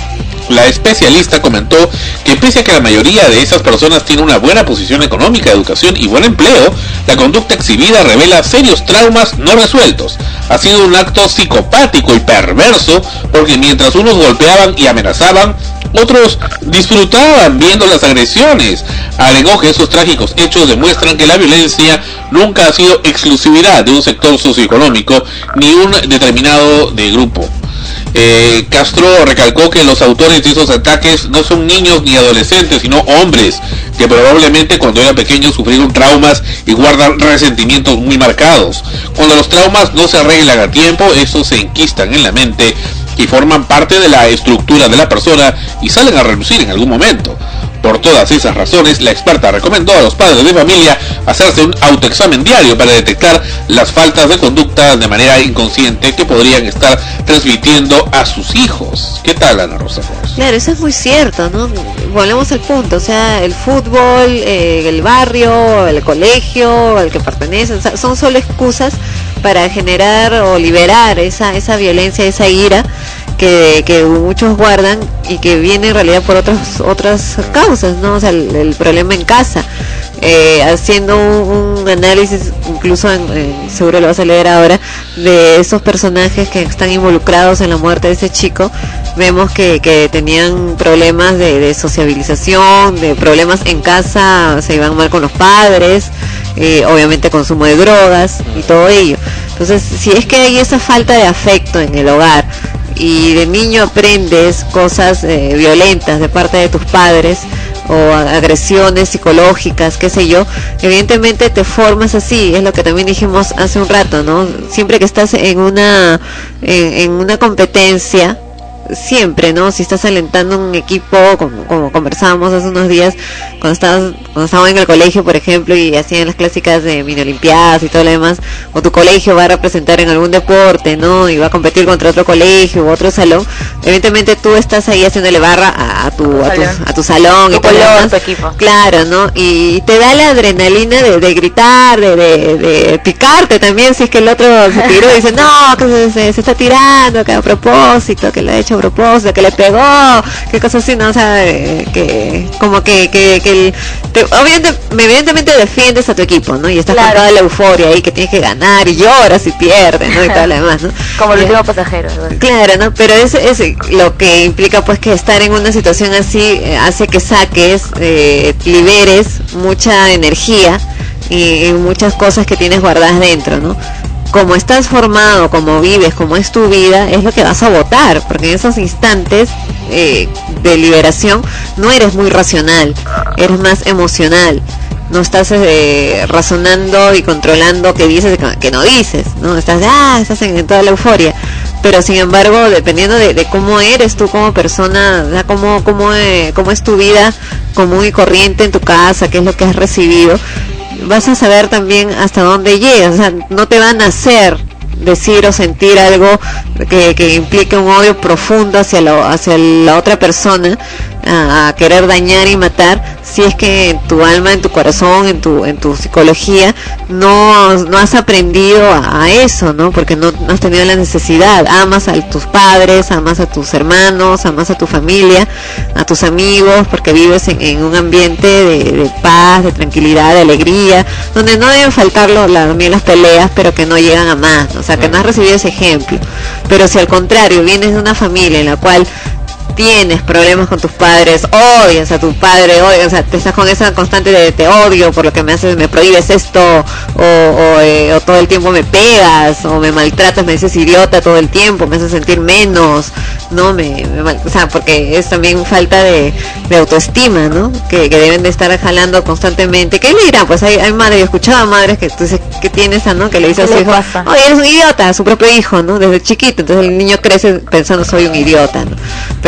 la especialista comentó que pese a que la mayoría de esas personas tiene una buena posición económica, educación y buen empleo, la conducta exhibida revela serios traumas no resueltos. Ha sido un acto psicopático y perverso porque mientras unos golpeaban y amenazaban, otros disfrutaban viendo las agresiones. Alegó que esos trágicos hechos demuestran que la violencia nunca ha sido exclusividad de un sector socioeconómico ni un determinado de grupo. Eh, Castro recalcó que los autores de esos ataques no son niños ni adolescentes, sino hombres que probablemente cuando eran pequeños sufrieron traumas y guardan resentimientos muy marcados. Cuando los traumas no se arreglan a tiempo, estos se enquistan en la mente y forman parte de la estructura de la persona y salen a relucir en algún momento. Por todas esas razones, la experta recomendó a los padres de familia hacerse un autoexamen diario para detectar las faltas de conducta de manera inconsciente que podrían estar transmitiendo a sus hijos. ¿Qué tal, Ana Rosa Flores? Claro, eso es muy cierto, ¿no? Volvemos al punto, o sea, el fútbol, eh, el barrio, el colegio al que pertenecen, o sea, son solo excusas para generar o liberar esa, esa violencia, esa ira que, que muchos guardan y que viene en realidad por otras otras causas, ¿no? O sea, el, el problema en casa. Eh, haciendo un, un análisis, incluso en, en, seguro lo vas a leer ahora, de esos personajes que están involucrados en la muerte de ese chico, vemos que, que tenían problemas de, de sociabilización, de problemas en casa, se iban mal con los padres, eh, obviamente consumo de drogas y todo ello. Entonces, si es que hay esa falta de afecto en el hogar y de niño aprendes cosas eh, violentas de parte de tus padres o agresiones psicológicas, qué sé yo, evidentemente te formas así. Es lo que también dijimos hace un rato, ¿no? Siempre que estás en una en, en una competencia, siempre, ¿no? Si estás alentando un equipo, como, como conversábamos hace unos días, cuando estabas, cuando estábamos en el colegio, por ejemplo, y hacían las clásicas de mini olimpiadas y todo lo demás, o tu colegio va a representar en algún deporte, ¿no? Y va a competir contra otro colegio u otro salón, evidentemente tú estás ahí haciéndole barra a, a, tu, a, tu, a tu salón tu y todo lo color, demás. tu equipo. Claro, ¿no? Y te da la adrenalina de, de gritar, de, de, de picarte también, si es que el otro se tiró y dice, no, que se, se, se está tirando, que a propósito, que lo ha hecho a propósito, que le pegó, qué cosas así, ¿no? O sea, eh, que como que, que, que el, te, obviamente, evidentemente defiendes a tu equipo, ¿no? Y estás Claro. con toda la euforia ahí que tienes que ganar y lloras y pierdes, ¿no? Y todo lo demás, ¿no? Como el Y- último pasajero, ¿verdad? Claro, ¿no? Pero es, es lo que implica pues que estar en una situación así eh, hace que saques, eh, liberes mucha energía y, y muchas cosas que tienes guardadas dentro, ¿no? Como estás formado, como vives, como es tu vida, es lo que vas a votar, porque en esos instantes eh, de liberación no eres muy racional, eres más emocional. No estás eh, razonando y controlando qué dices y qué no dices, ¿no? Estás, ah, estás en, en toda la euforia. Pero sin embargo, dependiendo de, de cómo eres tú como persona, o sea, cómo, cómo, eh, cómo es tu vida común y corriente en tu casa, qué es lo que has recibido, vas a saber también hasta dónde llegas. O sea, no te van a hacer decir o sentir algo que, que implique un odio profundo hacia, lo, hacia la otra persona, a, a querer dañar y matar, si es que en tu alma, en tu corazón, en tu en tu psicología no, no has aprendido a, a eso, ¿no? Porque no, no has tenido la necesidad. Amas a tus padres, amas a tus hermanos, amas a tu familia, a tus amigos, porque vives en, en un ambiente de, de paz, de tranquilidad, de alegría, donde no deben faltar lo, la, también las peleas, pero que no llegan a más, ¿no? O sea, que no has recibido ese ejemplo. Pero si al contrario vienes de una familia en la cual tienes problemas con tus padres, odias a tu padre, odias, o sea, te estás con esa constante de te odio por lo que me haces, me prohíbes esto, o, o, eh, o todo el tiempo me pegas, o me maltratas, me dices idiota todo el tiempo, me haces sentir menos, no, me, me mal- o sea, porque es también falta de, de autoestima, ¿no? Que, que deben de estar jalando constantemente. ¿Qué le dirán? Pues hay, hay madres, yo escuchaba madres que tú dices, ¿qué tienes, no? Que le dice a ¿Qué su le hijo, pasa? oye, eres un idiota, a su propio hijo, ¿no? Desde chiquito, entonces el niño crece pensando soy un idiota, ¿no? Pero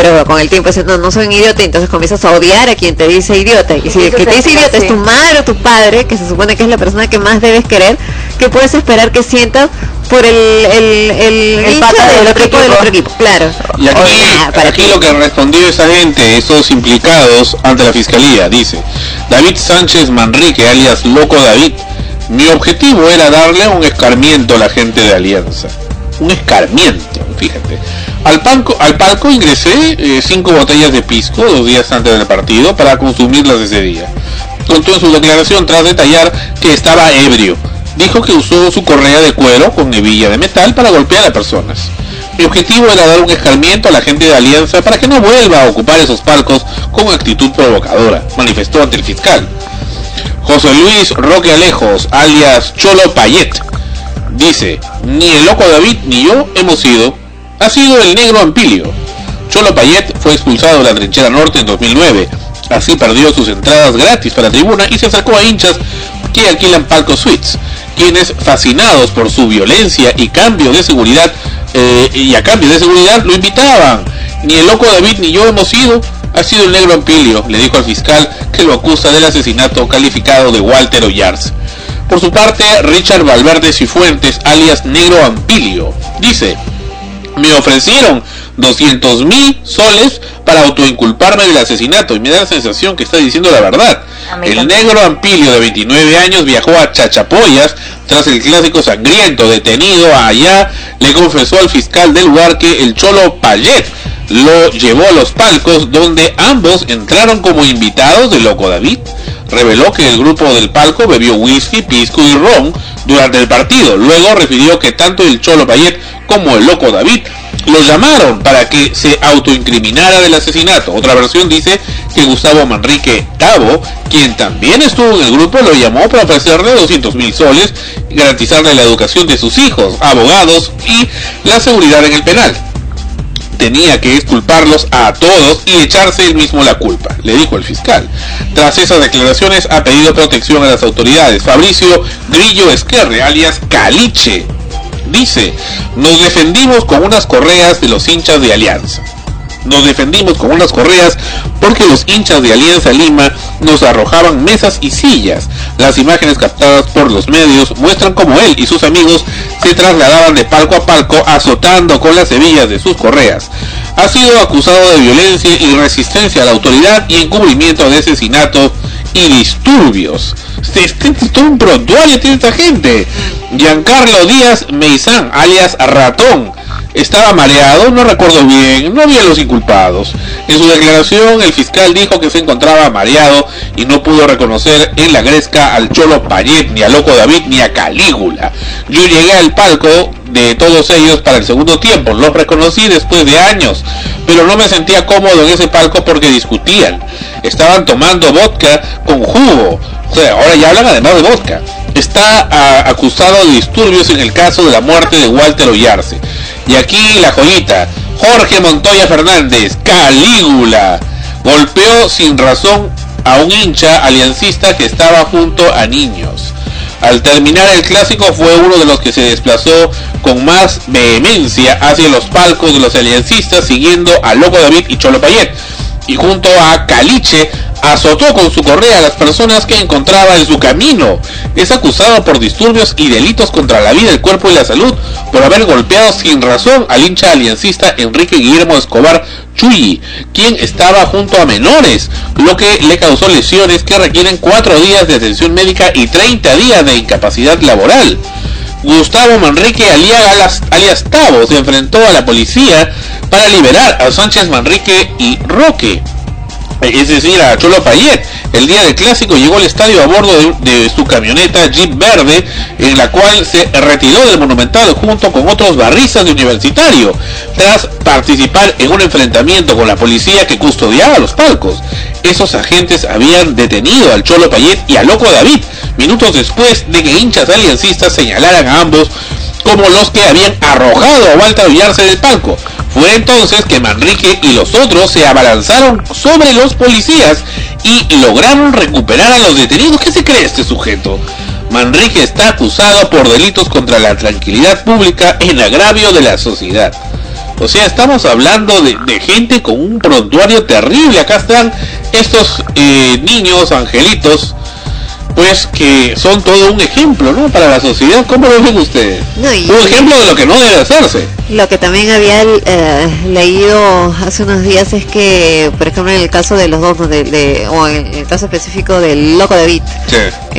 pero con el tiempo dices, no, no soy un idiota, y entonces comienzas a odiar a quien te dice idiota. Y si el que te dice idiota es tu madre o tu padre, que se supone que es la persona que más debes querer, ¿qué puedes esperar que sientas por el el, el, el pata del otro equipo del equipo? otro equipo? Claro. Y aquí, Nada, para aquí ti. lo que respondió esa gente, esos implicados ante la fiscalía, dice David Sánchez Manrique, alias Loco David, mi objetivo era darle un escarmiento a la gente de Alianza. Un escarmiento, fíjate. Al palco, al palco ingresé eh, cinco botellas de pisco dos días antes del partido para consumirlas ese día. Contó en su declaración tras detallar que estaba ebrio. Dijo que usó su correa de cuero con hebilla de metal para golpear a personas. Mi objetivo era dar un escarmiento a la gente de Alianza para que no vuelva a ocupar esos palcos con actitud provocadora, manifestó ante el fiscal. José Luis Roque Alejos, alias Cholo Payet, dice, ni el Loco David ni yo hemos sido, ha sido el Negro Ampilio. Cholo Payet fue expulsado de la Trinchera Norte en dos mil nueve, así perdió sus entradas gratis para la tribuna y se acercó a hinchas que alquilan palcos suites, quienes fascinados por su violencia y cambio de seguridad eh, y a cambio de seguridad lo invitaban. Ni el Loco David ni yo hemos sido, ha sido el Negro Ampilio, le dijo al fiscal que lo acusa del asesinato calificado de Walter Oyarz. Por su parte, Richard Valverde Cifuentes, alias Negro Ampilio, dice, me ofrecieron doscientos mil soles para autoinculparme del asesinato y me da la sensación que está diciendo la verdad. El Negro Ampilio, de veintinueve años, viajó a Chachapoyas tras el clásico sangriento. Detenido allá, le confesó al fiscal del lugar que el Cholo Payet lo llevó a los palcos, donde ambos entraron como invitados de Loco David. Reveló que el grupo del palco bebió whisky, pisco y ron durante el partido. Luego refirió que tanto el Cholo Payet como el Loco David lo llamaron para que se autoincriminara del asesinato. Otra versión dice que Gustavo Manrique Tabo, quien también estuvo en el grupo, lo llamó para ofrecerle doscientos mil soles y garantizarle la educación de sus hijos, abogados y la seguridad en el penal. Tenía que exculparlos a todos y echarse él mismo la culpa, le dijo el fiscal. Tras esas declaraciones ha pedido protección a las autoridades. Fabricio Grillo Esquerre, alias Caliche, dice, nos defendimos con unas correas de los hinchas de Alianza. Nos defendimos con unas correas porque los hinchas de Alianza Lima nos arrojaban mesas y sillas. Las imágenes captadas por los medios muestran cómo él y sus amigos se trasladaban de palco a palco azotando con las hebillas de sus correas. Ha sido acusado de violencia y resistencia a la autoridad y encubrimiento de asesinatos y disturbios. Este, este, este, todo un prontuario tiene esta gente. Giancarlo Díaz Meizán, alias Ratón, estaba mareado, no recuerdo bien, no vi a los inculpados. En su declaración, el fiscal dijo que se encontraba mareado y no pudo reconocer en la gresca al Cholo Payet, ni a Loco David, ni a Calígula. Yo llegué al palco de todos ellos para el segundo tiempo, los reconocí después de años, pero no me sentía cómodo en ese palco porque discutían. Estaban tomando vodka con jugo. O sea, ahora ya hablan además de vodka. Está a, acusado de disturbios en el caso de la muerte de Walter Oyarz. Y aquí la joyita, Jorge Montoya Fernández, Calígula, golpeó sin razón a un hincha aliancista que estaba junto a niños. Al terminar el clásico fue uno de los que se desplazó con más vehemencia hacia los palcos de los aliancistas, siguiendo a Loco David y Cholo Payet, y junto a Caliche azotó con su correa a las personas que encontraba en su camino. Es acusado por disturbios y delitos contra la vida, el cuerpo y la salud por haber golpeado sin razón al hincha aliancista Enrique Guillermo Escobar Chuyi, quien estaba junto a menores, lo que le causó lesiones que requieren cuatro días de atención médica y treinta días de incapacidad laboral. Gustavo Manrique alias, alias Tabo se enfrentó a la policía para liberar a Sánchez Manrique y Roque, es decir, a Cholo Payet. El día del clásico llegó al estadio a bordo de, de su camioneta Jeep verde, en la cual se retiró del Monumental junto con otros barristas de Universitario, tras participar en un enfrentamiento con la policía que custodiaba los palcos. Esos agentes habían detenido al Cholo Payet y a Loco David, minutos después de que hinchas aliancistas señalaran a ambos como los que habían arrojado a Walter Oyarz del palco. Fue entonces que Manrique y los otros se abalanzaron sobre los policías y lograron recuperar a los detenidos. ¿Qué se cree este sujeto? Manrique está acusado por delitos contra la tranquilidad pública en agravio de la sociedad. O sea, estamos hablando de, de gente con un prontuario terrible. Acá están estos eh, niños, angelitos, pues que son todo un ejemplo, ¿no? Para la sociedad. ¿Cómo lo ven ustedes? No, y, un ejemplo de lo que no debe hacerse. Lo que también había eh, leído hace unos días es que, por ejemplo, en el caso de los dos, de, de, o en el caso específico del Loco David, sí.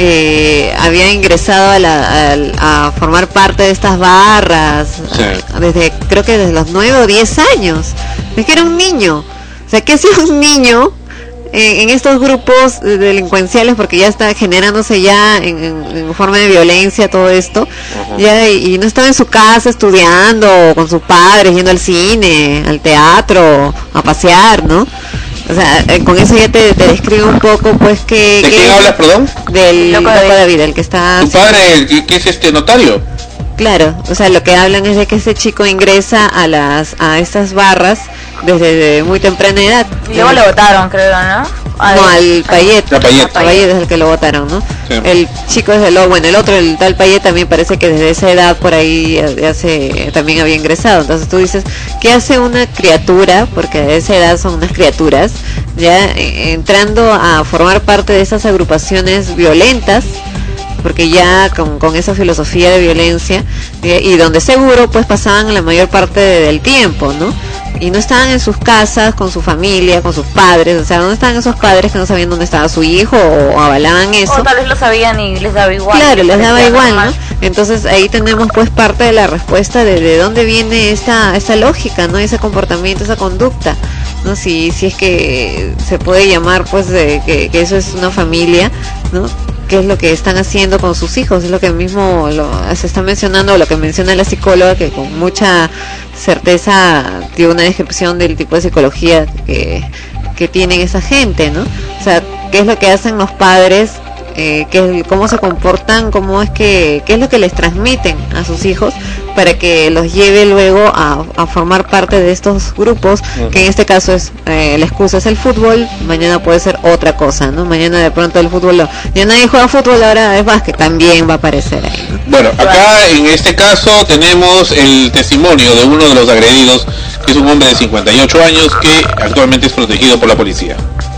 eh, había ingresado a, la, a, a formar parte de estas barras, sí. desde, creo que desde los nueve o diez años. Es que era un niño. O sea, ¿qué hacía un niño en, en estos grupos delincuenciales? Porque ya está generándose ya en, en, en forma de violencia todo esto. Uh-huh. Ya, y, y no estaba en su casa estudiando con sus padres, yendo al cine, al teatro, a pasear, ¿no? O sea, eh, con eso ya te, te describe un poco, pues, que... ¿De que quién hablas, perdón? Del Loco David, David, el que está... ¿Tu padre, el que es este notario? Claro, o sea, lo que hablan es de que ese chico ingresa a las a estas barras desde muy temprana edad. Y luego lo votaron, creo, ¿no? Al, no, al Payet. A Payet. A Payet es el que lo votaron, ¿no? Sí. El chico desde luego, bueno, el otro, el tal Payet también parece que desde esa edad por ahí ya se, también había ingresado. Entonces tú dices, ¿qué hace una criatura? Porque a esa edad son unas criaturas, ya eh, entrando a formar parte de esas agrupaciones violentas, porque ya con, con esa filosofía de violencia, eh, y donde seguro pues pasaban la mayor parte de, del tiempo, ¿no? Y no estaban en sus casas con su familia, con sus padres. O sea, ¿dónde estaban esos padres que no sabían dónde estaba su hijo o, o avalaban eso? O tal vez lo sabían y les daba igual. Claro, les daba igual, ¿no? Entonces ahí tenemos pues parte de la respuesta de, de dónde viene esta esta lógica, ¿no? Ese comportamiento, esa conducta, ¿no? Si si es que se puede llamar pues de que, que eso es una familia, ¿no? ¿Qué es lo que están haciendo con sus hijos? Es lo que mismo lo, se está mencionando, lo que menciona la psicóloga, que con mucha certeza dio una descripción del tipo de psicología que, que tienen esa gente, ¿no? O sea, ¿qué es lo que hacen los padres? Eh, qué, cómo se comportan, cómo es que, qué es lo que les transmiten a sus hijos para que los lleve luego a, a formar parte de estos grupos, uh-huh. que en este caso es eh, la excusa es el fútbol, mañana puede ser otra cosa, ¿no? Mañana de pronto el fútbol, lo, ya nadie juega fútbol, ahora es básquet, también va a aparecer ahí, ¿no? Bueno, acá en este caso tenemos el testimonio de uno de los agredidos, que es un hombre de cincuenta y ocho años que actualmente es protegido por la policía.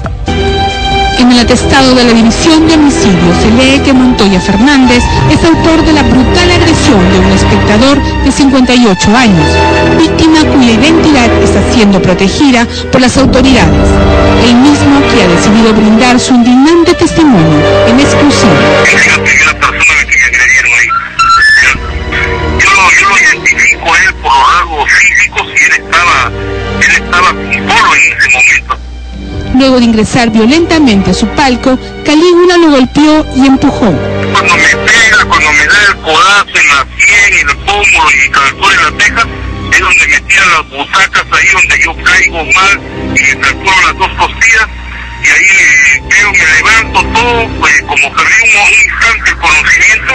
En el atestado de la División de Homicidios se lee que Montoya Fernández es autor de la brutal agresión de un espectador de cincuenta y ocho años, víctima cuya identidad está siendo protegida por las autoridades. El mismo que ha decidido brindar su indignante testimonio en exclusiva. Yo, yo lo identifico a él por los rasgos físicos y él estaba, él estaba solo en ese momento. Luego de ingresar violentamente a su palco, Calígula lo golpeó y empujó. Cuando me pega, cuando me da el codazo en la sien, en el pómulo y me calcula en la ceja, es donde me tiran las butacas, ahí donde yo caigo mal y me calculo las dos costillas, y ahí eh, veo, me levanto todo, pues como perdí un, un instante el conocimiento.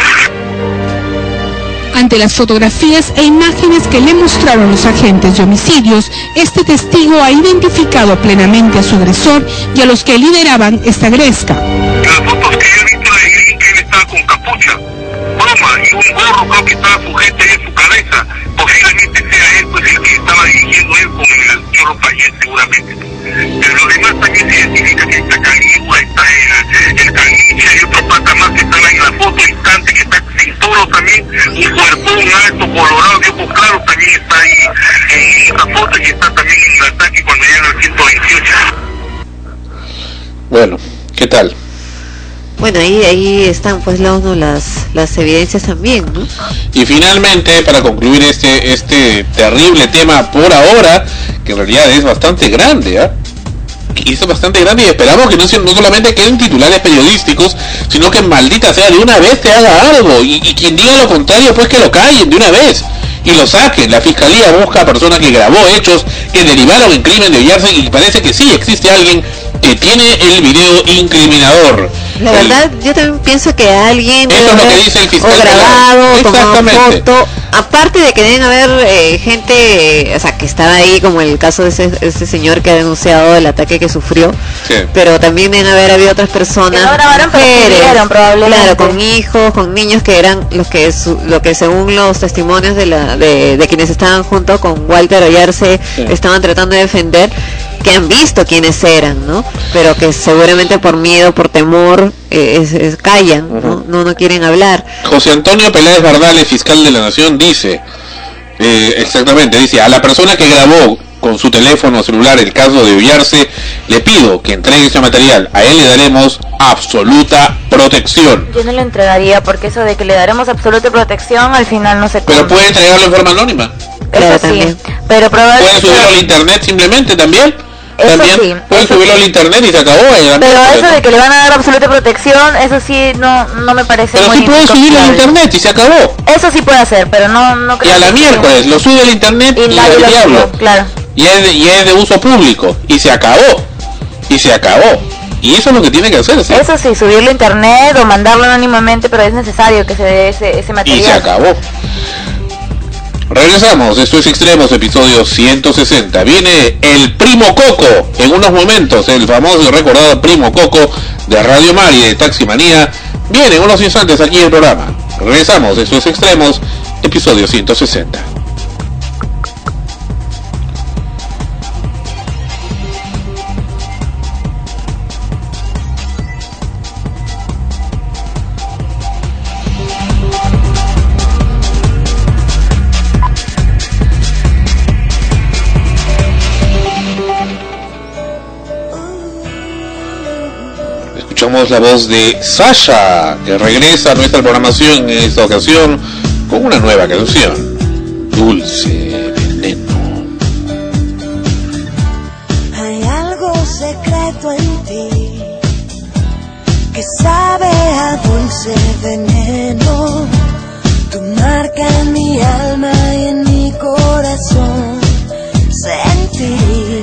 Ante las fotografías e imágenes que le mostraron los agentes de homicidios, este testigo ha identificado plenamente a su agresor y a los que lideraban esta gresca. Las fotos que yo he visto de él, que él estaba con capucha, broma, y un gorro creo que estaba sujeto en su cabeza. Posiblemente sea él, pues el que estaba dirigiendo él con el Cholo Payet seguramente. Pero lo demás también se identifica que está Calígula, está el, el Caliche, hay otro pata más que estaba en la foto instante, que está sin toro también, un cuerpón alto, colorado, de ojos claros, también está ahí en esa foto y está también en el ataque cuando llega al ciento veintiocho. Bueno, ¿qué tal? Bueno, ahí ahí están pues los, ¿no? las las evidencias también, ¿no? Y finalmente, para concluir este este terrible tema por ahora, que en realidad es bastante grande, ¿ah? ¿eh? Y es bastante grande y esperamos que no, no solamente queden titulares periodísticos, sino que maldita sea, de una vez te haga algo, y, y quien diga lo contrario, pues que lo callen de una vez y lo saquen. La fiscalía busca a personas que grabó hechos que derivaron en crimen de Ollarse, y parece que sí existe alguien que tiene el video incriminador. La El- verdad, yo también pienso que alguien Eso debe es lo que haber dice el fiscal o grabado, Pelado. tomado Exactamente. foto. Aparte de que deben haber eh, gente, o sea, que estaba ahí, como el caso de ese, ese señor que ha denunciado el ataque que sufrió. Sí. Pero también deben haber habido otras personas, Que no grabaron, pero mujeres, vieron, probablemente. claro, con hijos, con niños que eran los que, su- lo que según los testimonios de la de, de quienes estaban junto con Walter Ollarse Sí. estaban tratando de defender, que han visto quiénes eran, ¿no? Pero que seguramente por miedo, por temor, eh, es- es- callan, ¿no? ¿no? No quieren hablar. José Antonio Peláez Bardales, fiscal de la Nación, dice, eh, exactamente, dice, a la persona que grabó con su teléfono celular el caso de Ollarse, le pido que entregue ese material. A él le daremos absoluta protección. Yo no le entregaría porque eso de que le daremos absoluta protección al final no se cumple. Pero puede entregarlo en forma anónima. Eso sí, pero probablemente... Pueden subirlo al internet simplemente también. Eso También sí, pueden eso subirlo sí. al internet y se acabó. eh, Pero pero eso de que le van a dar absoluta protección, eso sí no no me parece pero muy sí puede subirlo al confiable. internet y se acabó. Eso sí puede hacer, pero no no Y creo a la que- miércoles lo sube al internet y y, nadie al lo diablo. subió, claro. Y es, de, y es de uso público. Y se acabó. Y se acabó. Y eso es lo que tiene que hacerse. Eso sí, subirlo a internet o mandarlo anónimamente, pero es necesario que se dé ese, ese Y material. se acabó. Regresamos, esto es Extremos, episodio ciento sesenta. Viene el Primo Coco en unos momentos, el famoso y recordado Primo Coco de Radio Mar y de Taxi Manía. Viene en unos instantes aquí en el programa. Regresamos, esto es Extremos, episodio ciento sesenta. Escuchamos la voz de Sasha, que regresa a nuestra programación en esta ocasión con una nueva canción, Dulce Veneno. Hay algo secreto en ti que sabe a dulce veneno. Tu marca en mi alma y en mi corazón sentí.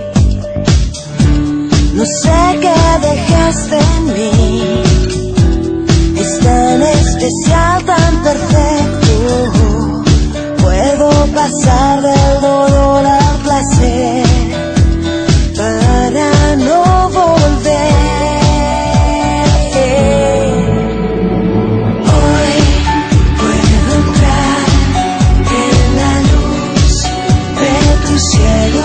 No sé qué dejaste en mí. Es tan especial, tan perfecto. Puedo pasar del dolor al placer para no volver. Hoy puedo entrar en la luz de tu cielo.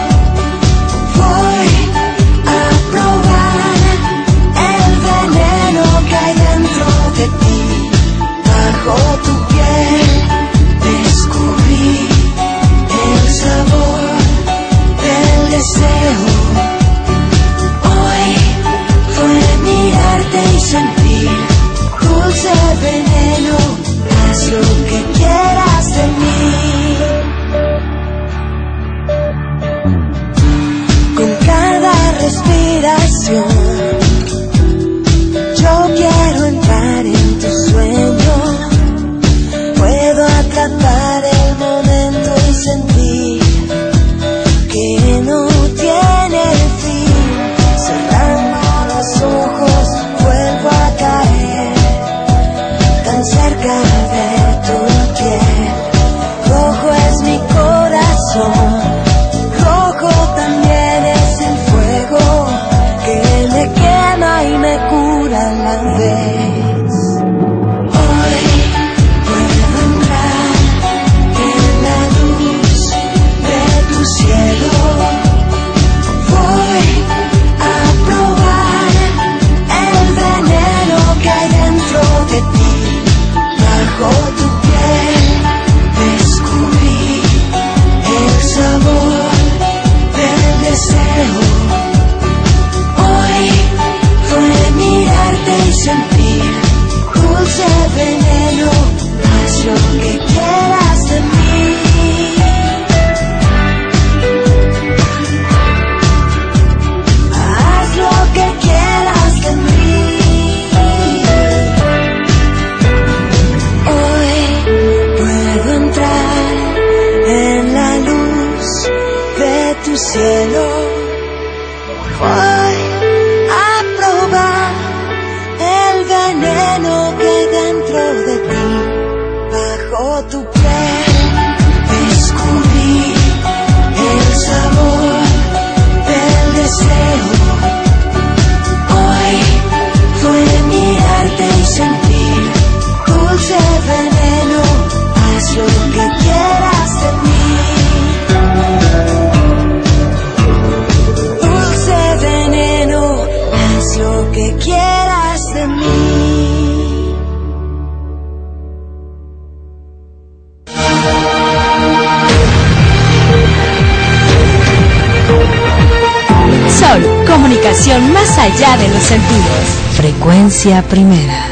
Voy a probar el veneno que hay dentro de ti. Bajo tu piel descubrí el sabor del deseo. Hoy fue mirarte y sentir dulce veneno. Haz lo que quieras de mí. Con cada respiración yo quiero entrar en tu sueño. Puedo atrapar el momento y sentir que no tiene fin. Cerrando los ojos vuelvo a caer tan cerca de tu piel. Rojo es mi corazón, rojo también es el fuego que me quema y me cura a la vez. Hoy puedo entrar en la luz de tu cielo. Voy a probar el veneno que hay dentro de ti. Bajo tu piel descubrí el sabor del deseo. Hoy fue mirarte y sentir dulce veneno. Haz lo que quieras de mí. Haz lo que quieras de mí. Hoy puedo entrar en la luz de tu cielo. Voy a probar Comunicación más allá de los sentidos. Frecuencia primera.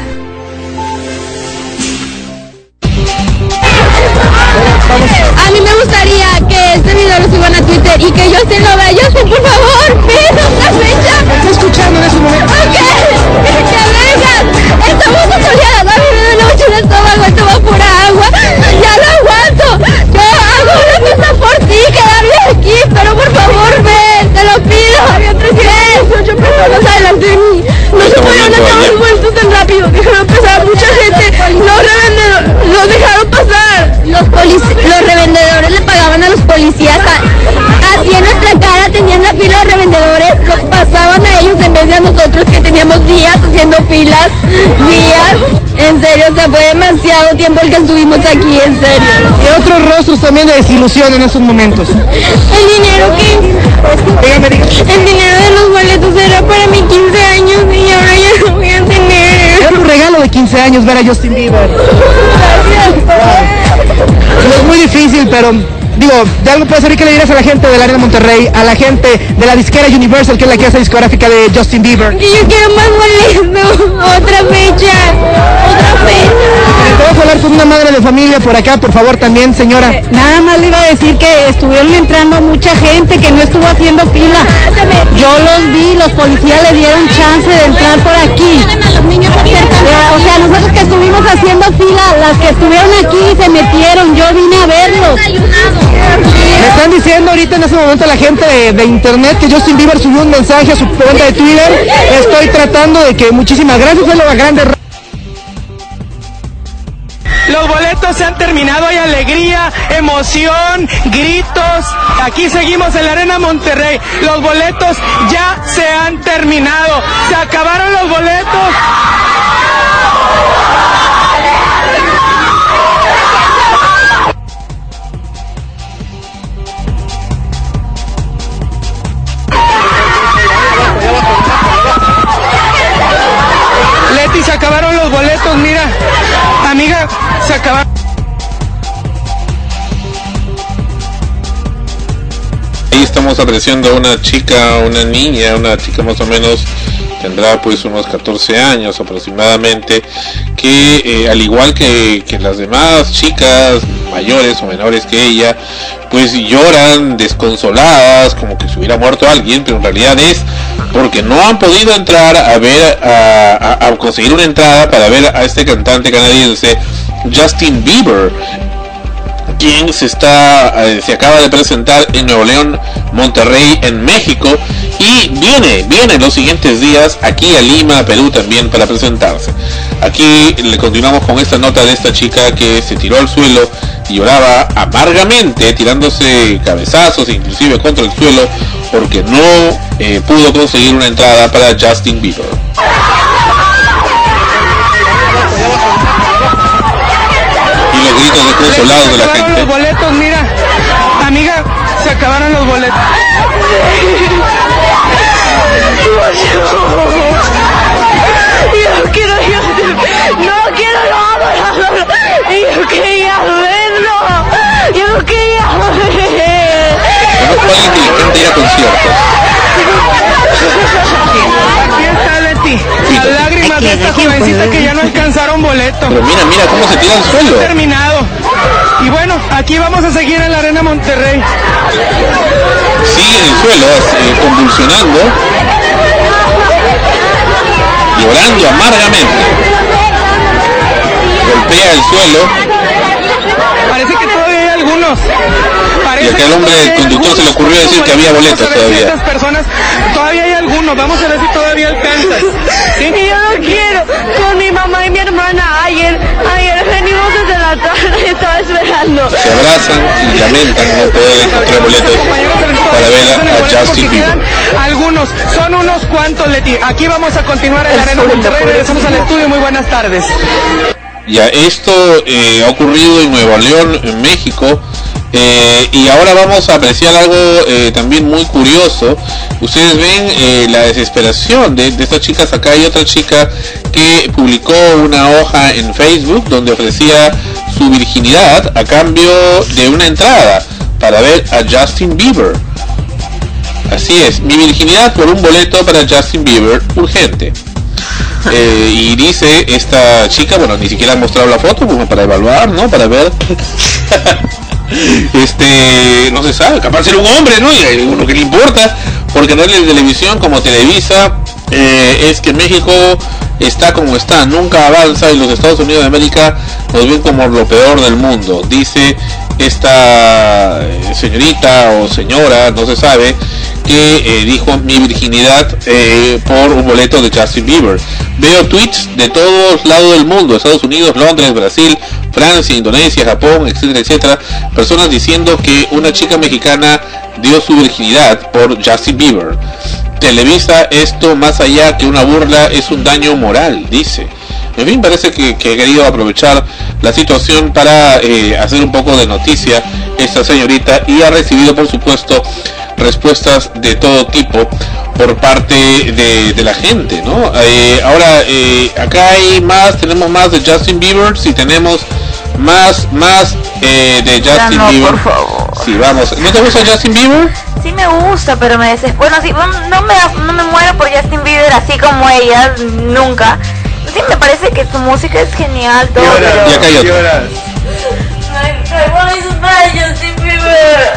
A mí me gustaría que este video lo suban a Twitter y que Justin lo vea. Justin, por favor, pido una fecha. Estoy escuchando en ese momento. Ok, que vengas. Estamos soleadas, a mí me da mucho el estómago, esto va pura agua. Ya lo aguanto. Yo hago una fiesta por ti, quedarme aquí, pero por favor ven, te lo pido. Había trescientas ocho personas adelante de mí. No se pudieron hacer los vueltos tan rápido, dejaron pasar mucha gente. Los revendedores los dejaron pasar. Los polic- los revendedores le pagaban a los policías. A- así en nuestra cara tenían la fila de revendedores, los pasaban a ellos en vez de a nosotros que teníamos días haciendo filas, días. En serio, o sea, fue demasiado tiempo el que estuvimos aquí, en serio. Y otros rostros también de desilusión en esos momentos. El dinero que... Dígame, dígame. El dinero de los boletos era para mis quince años y ahora ya no voy a tener. Era tu regalo de quince años ver a Justin Bieber. Gracias. No es muy difícil, pero digo, de algo puede servir que le dirás a la gente de la Arena Monterrey, a la gente de la disquera Universal, que es la casa discográfica de Justin Bieber. Que yo quiero más boletos, otra fecha, otra fecha. Te vas a hablar con una madre de familia por acá, por favor, también, señora. Eh, nada más le iba a decir que estuvieron entrando mucha gente, que no estuvo haciendo fila. Yo los vi, los policías le dieron chance de entrar por aquí. Eh, o sea, nosotros que estuvimos haciendo fila, las que estuvieron aquí se metieron, yo vine a verlos. Me están diciendo ahorita en ese momento la gente de, de internet que Justin Bieber subió un mensaje a su cuenta de Twitter. Estoy tratando de que muchísimas gracias a la grande. Los boletos se han terminado, hay alegría, emoción, gritos. Aquí seguimos en la Arena Monterrey. Los boletos ya se han terminado. Se acabaron los boletos. Leti, se acabaron los boletos, mira. Amiga, se acabaron. Ahí estamos apreciando a una chica, una niña, una chica más o menos tendrá pues unos catorce años aproximadamente, que eh, al igual que, que las demás chicas mayores o menores que ella, pues lloran desconsoladas, como que se hubiera muerto alguien, pero en realidad es porque no han podido entrar a ver, a, a, a conseguir una entrada para ver a este cantante canadiense Justin Bieber, quien se está eh, se acaba de presentar en Nuevo León, Monterrey, en México, y viene viene los siguientes días aquí a Lima, Perú, también para presentarse. Aquí le continuamos con esta nota de esta chica que se tiró al suelo y lloraba amargamente, tirándose cabezazos inclusive contra el suelo, porque no eh, pudo conseguir una entrada para Justin Bieber. Y los gritos desconsolados de la gente. Los boletos, mira, amiga, se acabaron los boletos. Yo quiero, yo, no quiero, no, yo quería verlo, yo quería ver. Conozco a alguien inteligente ir a conciertos. Aquí está Leti, las lágrimas de esta jovencita que ya no alcanzaron boleto. Pero mira, mira cómo se tira al suelo. Terminado. Y bueno, aquí vamos a seguir en la Arena Monterrey. Sigue en el suelo, eh, convulsionando, llorando amargamente. Golpea el suelo. Parece que todavía hay algunos. Y acá el hombre, el conductor, se le ocurrió decir que había boletos todavía. Estas personas, todavía hay algunos. Vamos a ver si todavía alcanzas. ¿Sí? Y yo no quiero. Con mi mamá y mi hermana ayer, ayer venimos desde la tarde y estaba esperando. Se abrazan y lamentan no poder encontrar boletos para ver a Justin Bieber. Algunos, son unos cuantos, Leti. Aquí vamos a continuar en la Arena Monterrey. Regresamos al estudio. Muy buenas tardes. Ya, esto eh, ha ocurrido en Nuevo León, en México. Eh, y ahora vamos a apreciar algo eh, también muy curioso. Ustedes ven eh, la desesperación de, de estas chicas. Acá hay otra chica que publicó una hoja en Facebook donde ofrecía su virginidad a cambio de una entrada para ver a Justin Bieber. Así es, mi virginidad por un boleto para Justin Bieber, urgente. Eh, y dice esta chica, bueno, ni siquiera ha mostrado la foto como para evaluar, ¿no? Para ver. Este, no se sabe, capaz de ser un hombre, ¿no? Y lo que le importa, porque canales de televisión como Televisa, eh, es que México está como está, nunca avanza y los Estados Unidos de América nos ven como lo peor del mundo, dice esta señorita o señora, no se sabe, que eh, dijo mi virginidad eh, por un boleto de Justin Bieber. Veo tweets de todos lados del mundo, Estados Unidos, Londres, Brasil, Francia, Indonesia, Japón, etcétera, etcétera, personas diciendo que una chica mexicana dio su virginidad por Justin Bieber. Televisa, esto más allá que una burla es un daño moral, dice. En fin, parece que, que ha querido aprovechar la situación para eh, hacer un poco de noticia esta señorita, y ha recibido, por supuesto, respuestas de todo tipo por parte de, de la gente, ¿no? Eh, ahora, eh, acá hay más, tenemos más de Justin Bieber, si tenemos más, más eh, de Justin no, Bieber. por favor. Sí, vamos. ¿No te gusta Justin Bieber? Sí me gusta, pero me desespero. Bueno, sí, no, me, no me muero por Justin Bieber así como ella, nunca. Sí me parece que su música es genial, todo, Lloras, pero... ya cállate. Lloras. Justin Bieber.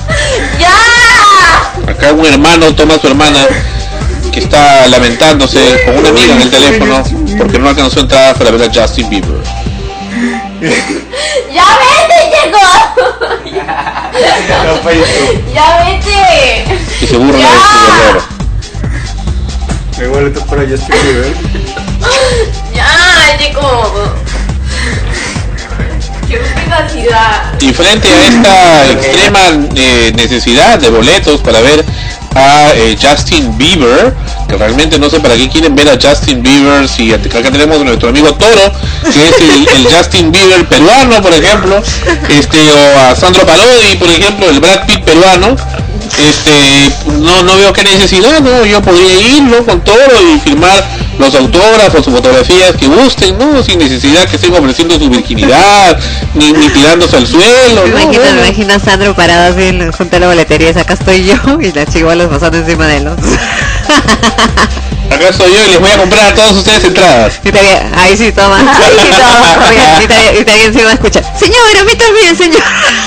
¡Ya! Acá un hermano toma a su hermana que está lamentándose con una amiga en el teléfono porque no alcanzó entrada para ver a Justin Bieber. ¡Ya vete, chicos! ¡Ya vete! Y se burla de su dolor. Me boleto para Justin Bieber. ¡Ya, chicos! ¡Qué privacidad! Y frente a esta extrema eh, necesidad de boletos para ver a eh, Justin Bieber, que realmente no sé para qué quieren ver a Justin Bieber, si acá tenemos a nuestro amigo Toro, que es el, el Justin Bieber peruano, por ejemplo, este, o a Sandro Parodi, por ejemplo, el Brad Pitt peruano. Este, no no veo qué necesidad, no, yo podría ir, ¿no?, con Toro y firmar los autógrafos o fotografías que gusten, no, sin necesidad que estén ofreciendo su virginidad ni, ni tirándose al suelo. Me ¿no? imagino, Bueno. me imagino a Sandro parado así en- junto a la boletería, y acá estoy yo y las chihuahuas pasando encima de él, ¿no? Acá estoy yo y les voy a comprar a todos ustedes entradas. Y todavía, ahí sí toma, ahí sí toma, corriendo, y todavía, y todavía encima escucha, señor, a mí también, señor.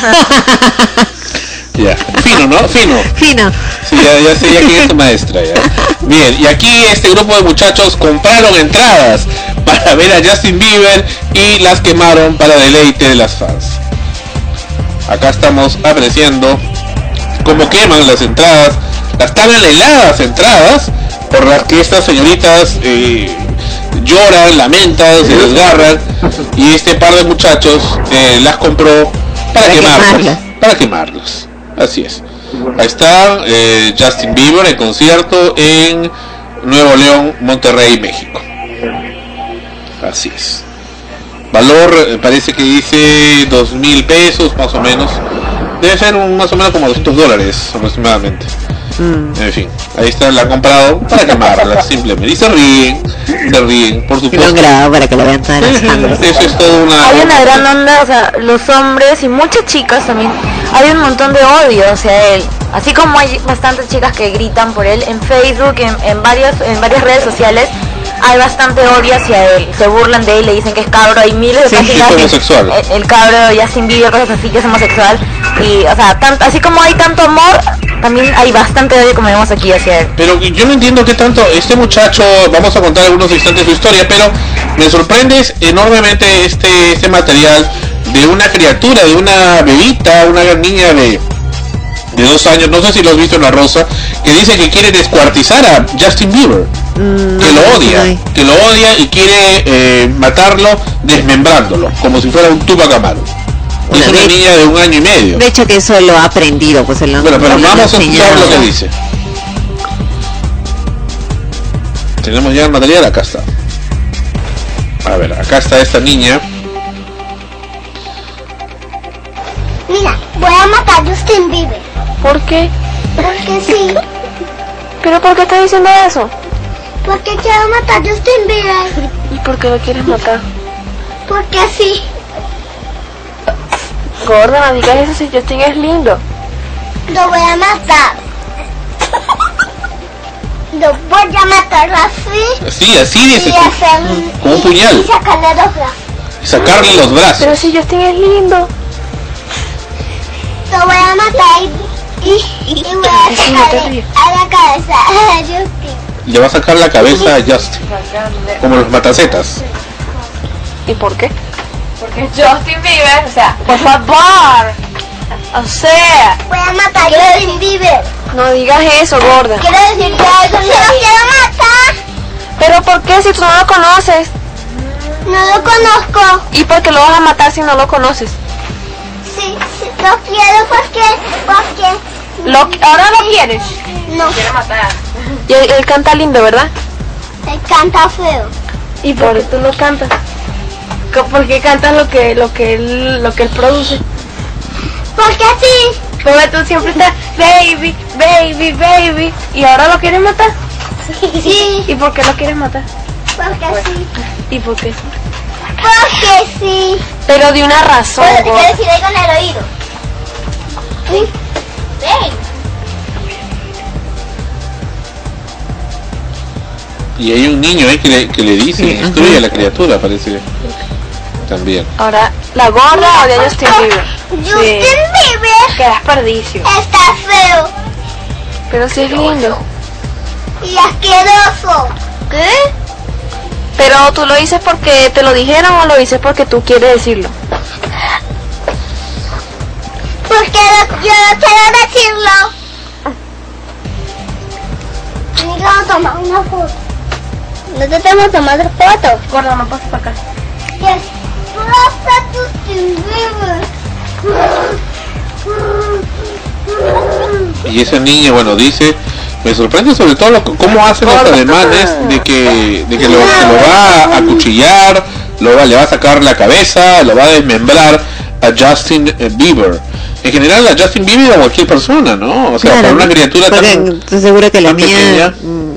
Ya, fino, ¿no? Fino. Fino. Sí, ya, ya sé, ya quién es tu maestra, ya. Bien, y aquí este grupo de muchachos compraron entradas para ver a Justin Bieber y las quemaron para deleite de las fans. Acá estamos apreciando cómo queman las entradas, las tan anheladas entradas por las que estas señoritas eh, lloran, lamentan, se desgarran, y este par de muchachos eh, las compró para, Para quemarlas, quemarlas. para quemarlas. Así es. Ahí está eh, Justin Bieber en concierto en Nuevo León, Monterrey, México. Así es. Valor eh, parece que dice dos mil pesos más o menos. Debe ser un, más o menos como doscientos dólares aproximadamente. Mm. En fin, ahí está, la han comprado para quemarla simplemente. Y se ríen, se ríen, por Y lo han supuesto. grabado para que lo vean todas las cámaras. Eso es todo una... Hay una gran onda, o sea, los hombres y muchas chicas también, hay un montón de odio hacia él. Así como hay bastantes chicas que gritan por él en Facebook, en, en varias en varias redes sociales, hay bastante odio hacia él. Se burlan de él, le dicen que es cabro, hay miles de Sí, páginas. que es homosexual. El, el cabro Justin Bieber, cosas así, que es homosexual. Y, o sea, tanto, así como hay tanto amor, también hay bastante odio, como vemos aquí, hacia él. Pero yo no entiendo qué tanto este muchacho, vamos a contar algunos instantes de su historia, pero me sorprende enormemente este este material de una criatura, de una bebita, una niña de de dos años, no sé si lo has visto en La Rosa, que dice que quiere descuartizar a Justin Bieber, Mm, que no, lo no, odia, no. que lo odia y quiere eh, matarlo desmembrándolo, como si fuera un Tupac Amaru. Y es Bueno, una de- niña de un año y medio. De hecho que eso lo ha aprendido, pues el Bueno, pero lo- vamos a lo escuchar enseñado. lo que dice. Tenemos ya el material, acá está. A ver, acá está esta niña. Mira, voy a matar a Justin Bieber. ¿Por qué? Porque sí. ¿Pero por qué estás diciendo eso? Porque quiero matar a Justin Bieber. ¿Y por qué lo quieres matar? Porque sí. Gorda, no digas eso si Justin es lindo. Lo voy a matar. Lo voy a matar así. Sí, así dice. Y hacer, Con un puñal. Y sacarle los brazos. Y sacarle los brazos. Pero si Justin es lindo. Lo voy a matar y, y, y voy a sacarle a la cabeza a Justin. Le va a sacar la cabeza a Justin. Como los matacetas. ¿Y por qué? Porque Justin Bieber, o sea, por favor. O sea, voy a matar a Justin Bieber. No digas eso, gorda. Quiero decirte algo, yo lo quiero matar. ¿Pero por qué si tú no lo conoces? No lo conozco. ¿Y por qué lo vas a matar si no lo conoces? Sí, sí lo quiero porque, porque... ¿Lo, ¿Ahora lo quieres? No. Quiere matar. Y él, él canta lindo, ¿verdad? Él canta feo. ¿Y por qué tú no cantas? ¿Por qué cantas lo que, lo que él, lo que él produce? Porque sí. Porque tú siempre estás baby, baby, baby. ¿Y ahora lo quieres matar? Sí. ¿Y por qué lo quieres matar? Porque pues, sí. ¿Y por qué sí? Porque sí. Pero de una razón. Pero te quiero decir algo en el oído. Sí. Ven. Y hay un niño ahí que le, que le dice, sí, instruye a la criatura, parece. También. Ahora, ¿la gorra o de Justin Bieber? Justin sí. Bieber. Qué desperdicio. Está feo. Pero sí es lindo. Y asqueroso. ¿Qué? Pero tú lo dices porque te lo dijeron o lo dices porque tú quieres decirlo. Porque lo, yo no quiero decirlo. Y vamos a tomar una foto. No te tenemos que tomar fotos. Gorda, no pases para acá. Yes. Y ese niño, bueno, dice, me sorprende sobre todo lo, cómo hacen los ademanes de que, de que lo, que lo va a acuchillar, lo va, le va a sacar la cabeza, lo va a desmembrar a Justin Bieber. En general a Justin Bieber o a cualquier persona, ¿no? O sea, claro, para una criatura tan, estoy segura que la mía pequeña,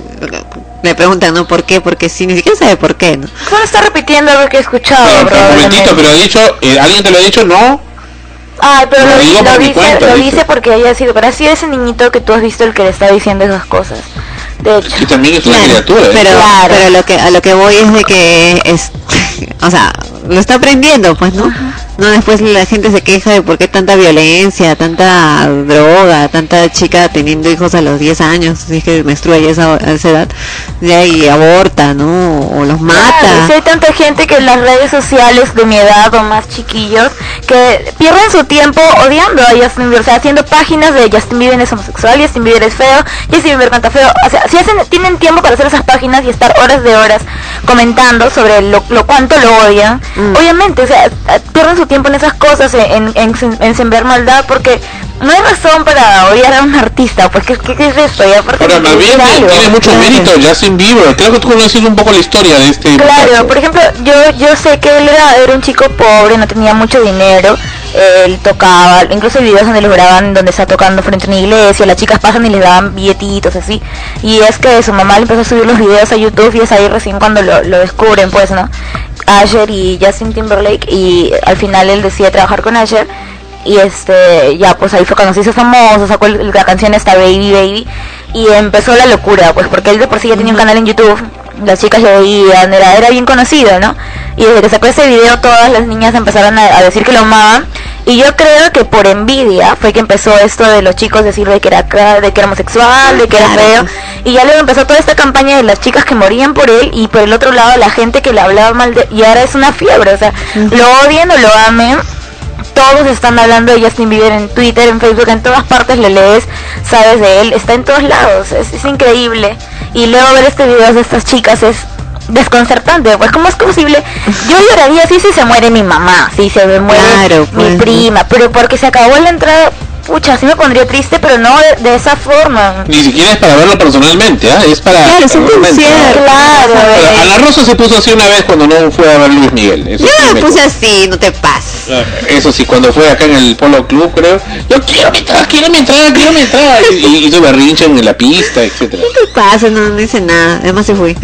me preguntan, ¿no? ¿Por qué? Porque sí, ni siquiera sabe por qué, ¿no? Solo está repitiendo algo que he escuchado. Pero, pero un momentito, pero ha dicho, eh, ¿alguien te lo ha dicho? No. Ay, pero lo, lo, digo lo, dice, cuenta, lo dice. dice porque haya sido, pero ha sido ese niñito que tú has visto el que le está diciendo esas cosas. De hecho. Que también es una claro, criatura. ¿eh? Pero, claro. pero lo que, a lo que voy es de que es, o sea, lo está aprendiendo, pues, ¿no? Ajá. No, después la gente se queja de por qué tanta violencia, tanta droga, tanta chica teniendo hijos a los diez años, si es que menstrua ya a esa, a esa edad, de ahí aborta, ¿no? O los mata. Claro, si hay tanta gente que en las redes sociales de mi edad o más chiquillos que pierden su tiempo odiando a Justin Bieber, o sea, haciendo páginas de Justin Bieber es homosexual, Justin Bieber es feo, Justin Bieber canta feo, o sea, si hacen, tienen tiempo para hacer esas páginas y estar horas de horas comentando sobre lo, lo cuánto lo odian, mm. obviamente, o sea, pierden su tiempo en esas cosas, en, en, en sembrar maldad, porque no hay razón para odiar a un artista, pues ¿qué, qué, qué es esto? Y aparte ahora, más bien tiene mucho claro. mérito Justin Bieber, creo que tú conoces un poco la historia de este claro, muchacho. Por ejemplo, yo yo sé que él era, era un chico pobre, no tenía mucho dinero, él tocaba, incluso hay videos donde lo graban donde está tocando frente a una iglesia, las chicas pasan y les daban billetitos así, y es que su mamá le empezó a subir los videos a YouTube y es ahí recién cuando lo, lo descubren, pues, ¿no? Asher y Justin Timberlake, y al final él decide trabajar con Asher, y este, ya pues ahí fue cuando se hizo famoso, sacó el, la canción esta Baby Baby, y empezó la locura, pues porque él de por sí ya tenía un canal en YouTube, las chicas lo veían, era, era bien conocido, ¿no? Y desde que sacó ese video todas las niñas empezaron a, a decir que lo amaban, y yo creo que por envidia fue que empezó esto de los chicos decir de que era de que era homosexual, de que era feo, y ya luego empezó toda esta campaña de las chicas que morían por él, y por el otro lado la gente que le hablaba mal de, y ahora es una fiebre, o sea, uh-huh. lo odien o lo amen, todos están hablando de Justin Bieber en Twitter, en Facebook, en todas partes le lees, sabes de él, está en todos lados, es, es increíble. Y luego ver este video de estas chicas es desconcertante, pues ¿cómo es posible? Yo lloraría así si se muere mi mamá, si se me muere claro, pues, mi prima, pero porque se acabó la entrada, pucha, sí me pondría triste, pero no de, de esa forma. Ni siquiera es para verlo personalmente, ¿eh? Es para... Claro, es un concierto. Claro. Pero Ana Rosa se puso así una vez cuando no fue a ver Luis Miguel. Eso yo sí me puse así, no te pases. Eso sí, cuando fue acá en el Polo Club, creo, yo quiero mi entrada, quiero mi entrada, quiero mi entrada. Y hizo berrinche en la pista, etcétera. ¿Qué te pasa? No, no hice nada, además se fue.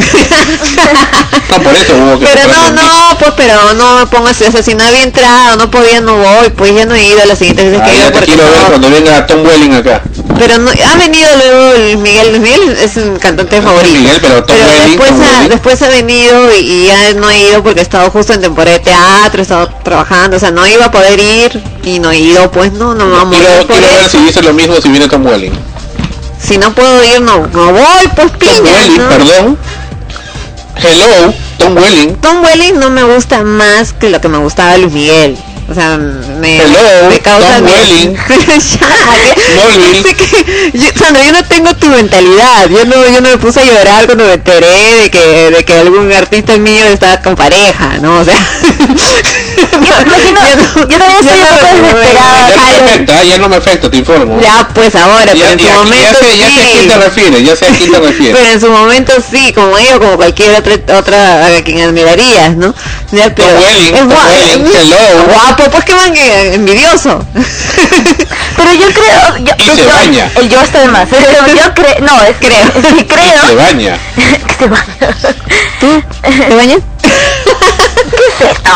No, por eso hubo que... Pero no, no, pues, pero no me pongas eso, si no había entrado, no podía, no voy, pues ya no he ido a la siguiente vez que he ido. Te quiero ver cuando venga Tom Welling acá. pero no, ha venido luego Luis Miguel. Luis Miguel es un cantante favorito. Miguel, pero Tom pero Welling, después, Tom ha, Welling. después ha venido y, y ya no he ido porque he estado justo en temporada de teatro, he estado trabajando, o sea, no iba a poder ir y no he ido, pues no, no me vamos a Quiero, morir por quiero ver eso. si dice lo mismo si viene Tom Welling. Si no puedo ir, no, no voy, pues Tom piña, Welling, ¿no? perdón. Hello, Tom Welling. Tom Welling no me gusta más que lo que me gustaba Luis Miguel. O sea, me, Hello, me causa... Tom me- Welling. ya, que- Smallville. sé que- yo- Sandra, yo no tengo tu mentalidad. Yo no, yo no me puse a llorar cuando me enteré de que, de que algún artista mío estaba con pareja, ¿no? O sea... Yo, yo también estoy un poco desesperada. Ya no me afecta, ya no me afecta, te informo. Ya, pues ahora, pero Ya, en su ya- ya momento sé, ya sé a sí. quién te refieres, ya sé a quién te refieres. Pero en su momento sí, como ella, como cualquier otra, otra a quien admirarías, ¿no? Ya, pero Tom Welling, es Tom gua- Welling, hello. guapo, pues que man, que envidioso. Pero yo creo, yo, Y yo- se yo- baña. el yo está de más. Pero yo creo, no, es creo, sí Se creo baña. que se baña. ¿Tú? ¿Te bañas? ¿Qué es esto?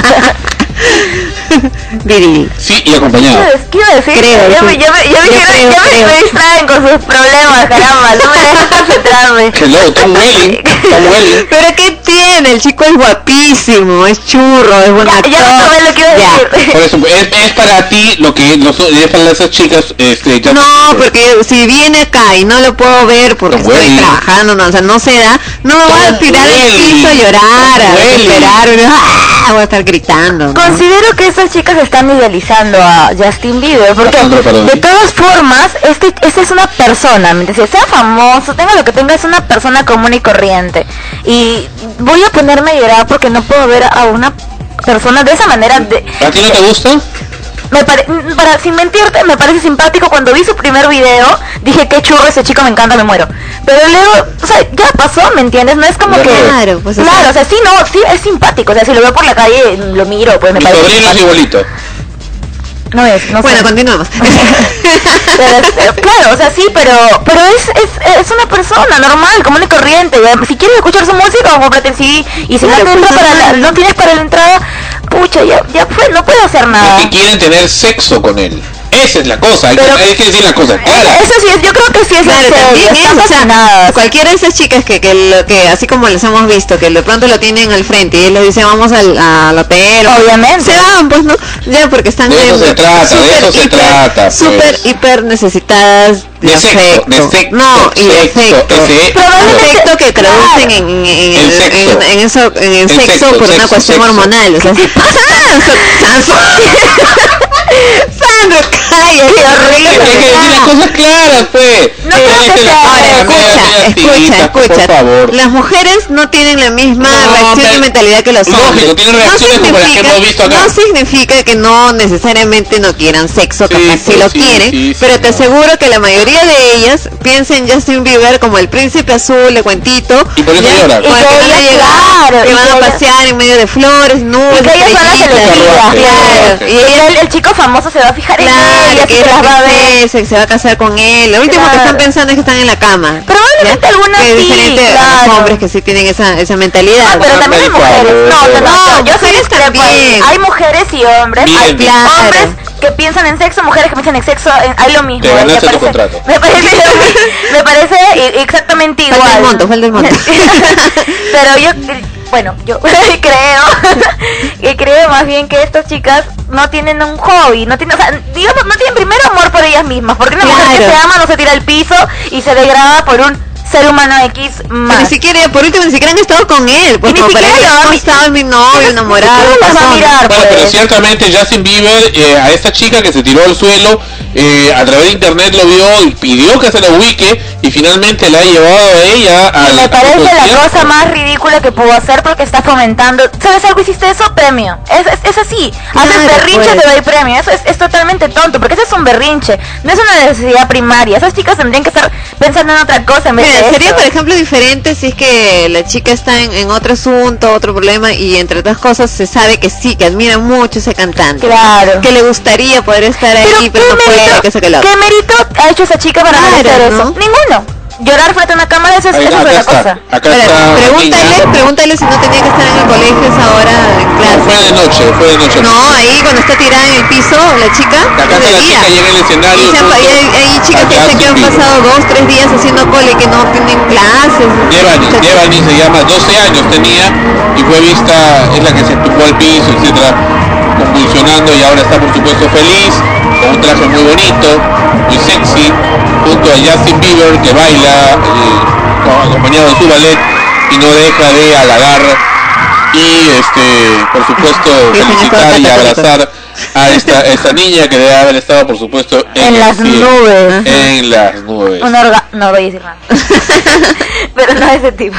Viril. Sí, y acompañado. ¿Qué iba a decir? Creo, ya sí. me, ya me, ya me, Yo ya me- creo, ya me- creo. me distraen con sus problemas, caramba, no me dejan concentrarme. Hello, Tom Welling. Tom Welling. Pero ¿qué tiene? El chico es guapísimo, es churro, es buen Ya, actor. ya me tomé lo que iba a Ya. decir. Por eso, es, es para ti lo que los, es para esas chicas, este, ya No, porque si viene acá y no lo puedo ver porque Tom estoy Welling. trabajando, no, o sea, no se da, no me voy a Tom tirar al Welling. piso a llorar, a Tom Welling. desesperar, ¡ah! Voy a estar gritando, ¿no? Considero que estas chicas están idealizando a Justin Bieber, porque Alejandro Parodi. de todas formas, este, este es una persona, ¿me entiendes? Sea famoso, tenga lo que tenga, es una persona común y corriente. Y voy a ponerme a llorar porque no puedo ver a una persona de esa manera. De, ¿A ti no te gusta? me pare- para sin mentirte, me parece simpático. Cuando vi su primer video dije qué churro ese chico, me encanta, me muero. Pero luego, o sea, ya pasó, ¿me entiendes? No es como Ya que no. Claro, pues, o claro, sea- o sea, sí, no, sí es simpático, o sea, si lo veo por la calle lo miro, pues me Mi parece sobrino es simpático. igualito. No es, no Bueno, sé. continuamos. Pero, pero, claro, o sea, sí, pero pero es, es, es una persona normal, común y corriente. Ya, si quieres escuchar su música, cómprate el C D. Y si Claro, no, te entra pues, para la, normal. no tienes para la entrada, pucha, ya, ya fue, no puedo hacer nada. Es que quieren tener sexo con él. Esa es la cosa, hay, Pero- que, hay que decir la cosa clara. Eso sí, es- yo creo que sí es Claro, en serio, también están es, o sea, fascinadas. cualquiera de esas chicas que, que, lo, que así como les hemos visto, que de pronto lo tienen al frente y él les dice vamos al, al hotel, Obviamente. se van, pues no, ya porque están De eso en- se trata, de eso se hiper, trata, pues. súper hiper necesitadas de, De sexo, afecto. de sexo, no, y de sexo, afecto. ese- Probablemente afecto que traducen en, en, en, El sexo. en- en eso, en el El sexo, sexo, por una sexo, cuestión sexo. hormonal. O sea, ¿qué pasa? Sandro, cállate, Hay horrible. que decir las cosas claras, pues. No Hay creo decir que las sea- cosas Ahora, escucha, medias escucha, tiritas, escucha. Por favor. Las mujeres no tienen la misma No, reacción pero- y mentalidad que los lógico, hombres. tienen reacciones como las que hemos visto acá. No significa que no necesariamente no quieran sexo, Sí, capaz sí pues, lo sí, quieren, sí, sí, pero te no. aseguro que la mayoría de ellas piensan en Justin Bieber como el príncipe azul de cuentito. Y por eso ya, lloran. con el Y que que van a ellas, llegar, claro, que y van que a ellas- pasear en medio de flores, nubes, Y que ellas son las estrellitas. elegidas, Carruaje, claro. Y el, el chico famoso se va a fijar en Claro, ellas, que y se ella las va a ver. se, se va a casar con él. Lo último que Claro. están pensando es que están en la cama. Probablemente ¿ya? algunas Que es sí, diferente a los claro. hombres que sí tienen esa, esa mentalidad. Ah, pero ¿no? también hay Por mujeres. favor. No, no, no, No, yo soy mujeres discrepo ahí. también. Hay mujeres y hombres. Bien. Hay Claro. hombres que piensan en sexo, mujeres que piensan en sexo. en- hay lo mismo. Te ganaste me tu parece, contrato. Me parece, me parece i- exactamente igual. Falta el monto, falta el monto. Pero yo, bueno, yo creo, que creo más bien que estas chicas no tienen un hobby, no tienen, o sea, digamos, no tienen primero amor por ellas mismas, porque una mujer que Claro. se ama no se tira al piso y se degrada por un ser humano X Que más. ni siquiera, por último, ni siquiera han estado con él. Pues Y ni como para siquiera ellos lo no han- estaba mi novio, enamorado. Ni siquiera las va a pasó. mirar, Bueno, pero pues. ciertamente Justin Bieber, eh, a esta chica que se tiró al suelo, eh, a través de internet lo vio y pidió que se lo ubique y finalmente la ha llevado a ella a Y me parece la cosa más ridícula que pudo hacer porque está fomentando. ¿Sabes algo? Hiciste eso, premio. Es, es, es así. Haces Claro, berrinche, pues. te doy premio. Eso es, es totalmente tonto porque ese es un berrinche. No es una necesidad primaria. Esas chicas tendrían que estar pensando en otra cosa en vez Mira, de sería esto. por ejemplo diferente si es que la chica está en, en otro asunto, otro problema y entre otras cosas se sabe que sí, que admira mucho ese cantante. Claro. Que le gustaría poder estar Pero ahí, pero ¿qué no puede, mérito- que eso que lo ¿Qué mérito ha hecho esa chica para Claro, merecer ¿no? eso? Ninguno. llorar frente a una cámara, eso es, Ahí eso está, es acá otra está. cosa. Acá Espera, está. pregúntale, niña. pregúntale si no tenía que estar en el colegio esa hora en clase. Fue de noche, fue de noche. No, ahí cuando está tirada en el piso la chica. Acá está es de la día. chica y en el escenario. Y se han- junto y hay, hay chicas a que dicen que han Justin Bieber. pasado dos, tres días haciendo cole y que no tienen clases. Devani, Devani se llama, doce años tenía y fue vista, es la que se tumbó al piso, etcétera, convulsionando, y ahora está por supuesto feliz, con un traje muy bonito, muy sexy, junto a Justin Bieber, que baila eh, acompañado de su ballet y no deja de halagar y este por supuesto felicitar y abrazar a esta, esta niña que debe haber estado por supuesto en, En el las cielo, nubes. en las nubes. Un orga... No voy a decir nada. Pero no de ese tipo.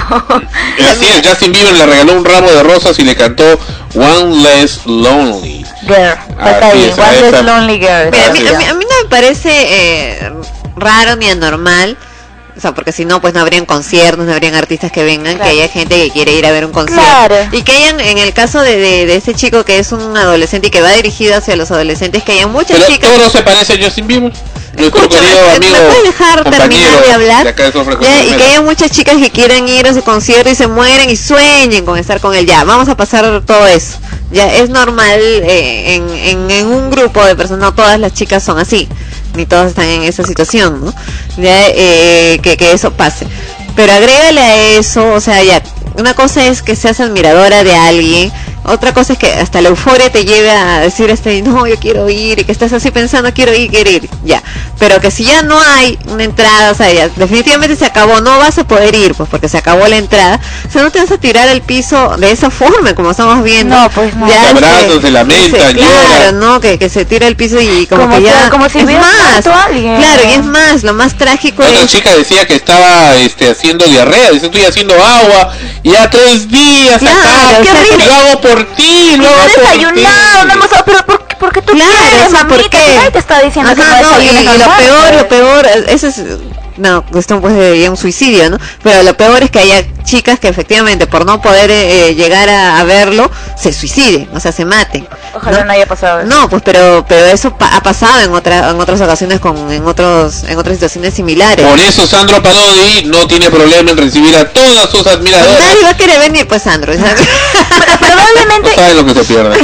Así es, Justin Bieber le regaló un ramo de rosas y le cantó One Less Lonely. Girl. Falta Así ahí. es, a One esa- Less Lonely Girl. Mira, a, mí, Así a, es. mí, a mí no me parece eh, raro ni anormal, o sea, porque si no, pues no habrían conciertos, no habrían artistas que vengan, Claro. que haya gente que quiere ir a ver un concierto. Claro. Y que hayan, en el caso de, de, de ese chico que es un adolescente y que va dirigido hacia los adolescentes, que hayan muchas Pero chicas... todo no se parece a Justin Bieber. Nuestro Escúchame, querido ¿me amigo, puedes dejar terminar compañero de hablar? de acá de Sofre Ya, y Contreras. que haya muchas chicas que quieran ir a ese concierto y se mueren y sueñen con estar con él. Ya, vamos a pasar todo eso. Ya, es normal eh, en, en, en un grupo de personas, no todas las chicas son así, ni todas están en esa situación, ¿no? Ya, eh, que, que eso pase. Pero agrégale a eso, o sea, ya, una cosa es que seas admiradora de alguien, otra cosa es que hasta la euforia te lleve a decir, este, no, yo quiero ir, y que estés así pensando, quiero ir, quiero ir, ya. Pero que si ya no hay una entrada, o sea, ya definitivamente se acabó, no vas a poder ir, pues porque se acabó la entrada, o sea, no te vas a tirar al piso de esa forma, como estamos viendo. No, pues no. Se abrazan, se lamentan, se- Claro, lloran. ¿no? Que, que se tira al piso y como, Como que si- ya... como si es hubiera más, muerto alguien. claro, y es más, lo más trágico Otra es... chica decía que estaba este, haciendo diarrea, dice estoy haciendo agua, ya tres días Claro, acá, qué horrible. lo hago por ti, lo No hago he por desayunado, ti. no hemos... Pero ¿por qué, por qué tú Claro, quieres, o sea, ¿por mamita? qué? Nadie te está diciendo que Ajá, no no, y, desayunes y lo normal, peor, pues. lo peor, eso es no, cuestión pues de un suicidio, ¿no? Pero lo peor es que haya chicas que efectivamente por no poder eh, llegar a, a verlo, se suiciden, o sea, se maten. Ojalá ¿no? no haya pasado eso. No, pues pero pero eso pa- ha pasado en otra, en otras ocasiones con en otros en otras situaciones similares. Por eso Sandro Parodi no tiene problema en recibir a todas sus admiradoras. Nadie va a querer venir, pues Sandro. ¿sabes? Probablemente No saben lo que se pierde.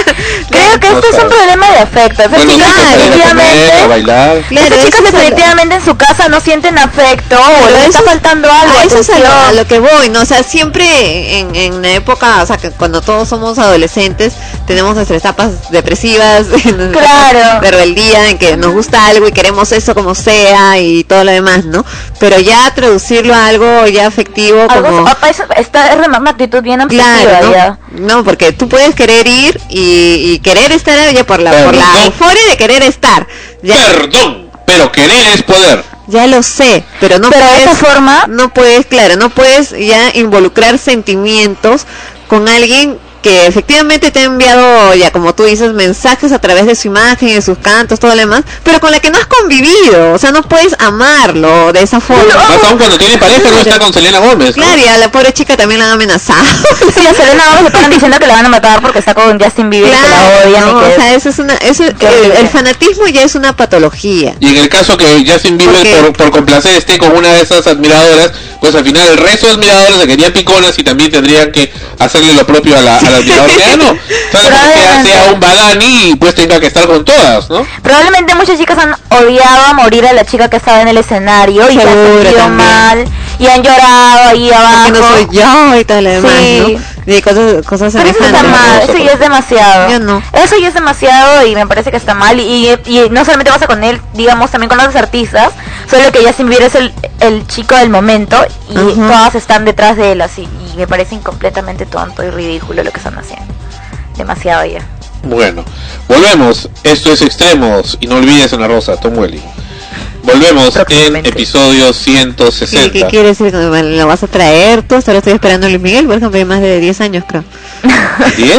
creo que No este es un sabe. problema de afecto. Esas Bueno, chicas sí, que salen a comer, a definitivamente, bailar. Claro, esas chicas eso es a lo- definitivamente en su casa no sienten afecto o Pero les está eso es- faltando algo. a eso es a lo, atención. a lo que voy, ¿no? O sea, siempre en, en la época, o sea, que cuando todos somos adolescentes, tenemos nuestras etapas depresivas, nuestras Claro. etapas de rebeldía, en que nos gusta algo y queremos eso como sea y todo lo demás, ¿no? Pero ya traducirlo a algo ya afectivo, Algo, como... apa, eso- esta es una actitud bien obsesiva Claro, ya. ¿no? No, porque tú puedes querer ir y, y querer estar ya por la, por la Perdón. euforia de querer estar. Ya, Perdón, pero querer es poder. ya lo sé, pero no Pero de puedes, esa forma- no puedes, claro, no puedes ya involucrar sentimientos con alguien que efectivamente te ha enviado, ya como tú dices, mensajes a través de su imagen, de sus cantos, todo lo demás, pero con la que no has convivido, o sea, no puedes amarlo de esa forma. Más aún cuando tiene pareja, no está con Selena Gómez, ¿no? Claro, y a la pobre chica también la han amenazado. Sí, a Selena Gómez le están diciendo que la van a matar porque está con Justin Bieber y que la Claro, odian no, y que o sea, eso es una, eso, Qué el, horrible. el fanatismo ya es una patología. Y en el caso que Justin Bieber Porque- por, por complacer esté con una de esas admiradoras, pues al final el resto de admiradoras se querían piconas y también tendrían que hacerle lo propio a la, a la admiradora que ganó. ¿Sabes? Porque Probablemente. sea un badani y pues tenga que estar con todas, ¿no? probablemente muchas chicas han odiado a morir a la chica que estaba en el escenario y se han Seguro, sentido también. mal y han llorado ahí abajo. Porque no soy yo y todo lo demás, Sí. ¿no? Y cosas, cosas Pero eso está semejantes. mal, eso ya es demasiado. Yo no. Eso ya es demasiado y me parece que está mal. Y, y, y no solamente pasa con él, digamos, también con otros artistas. Solo que Justin Bieber es el, el chico del momento y Ujú. todas están detrás de él así. Y me parece completamente tonto y ridículo lo que están haciendo. Demasiado ya. Bueno, volvemos. Esto es Extremos y no olvides Ana Rosa, Tom Welly. Volvemos en Próximamente. episodio ciento ¿Qué, sesenta. ¿Qué quiere decir? ¿Me ¿Lo vas a traer tú? Hasta ahora estoy esperando a Luis Miguel, por ejemplo, hay más de diez años, creo. ¿diez?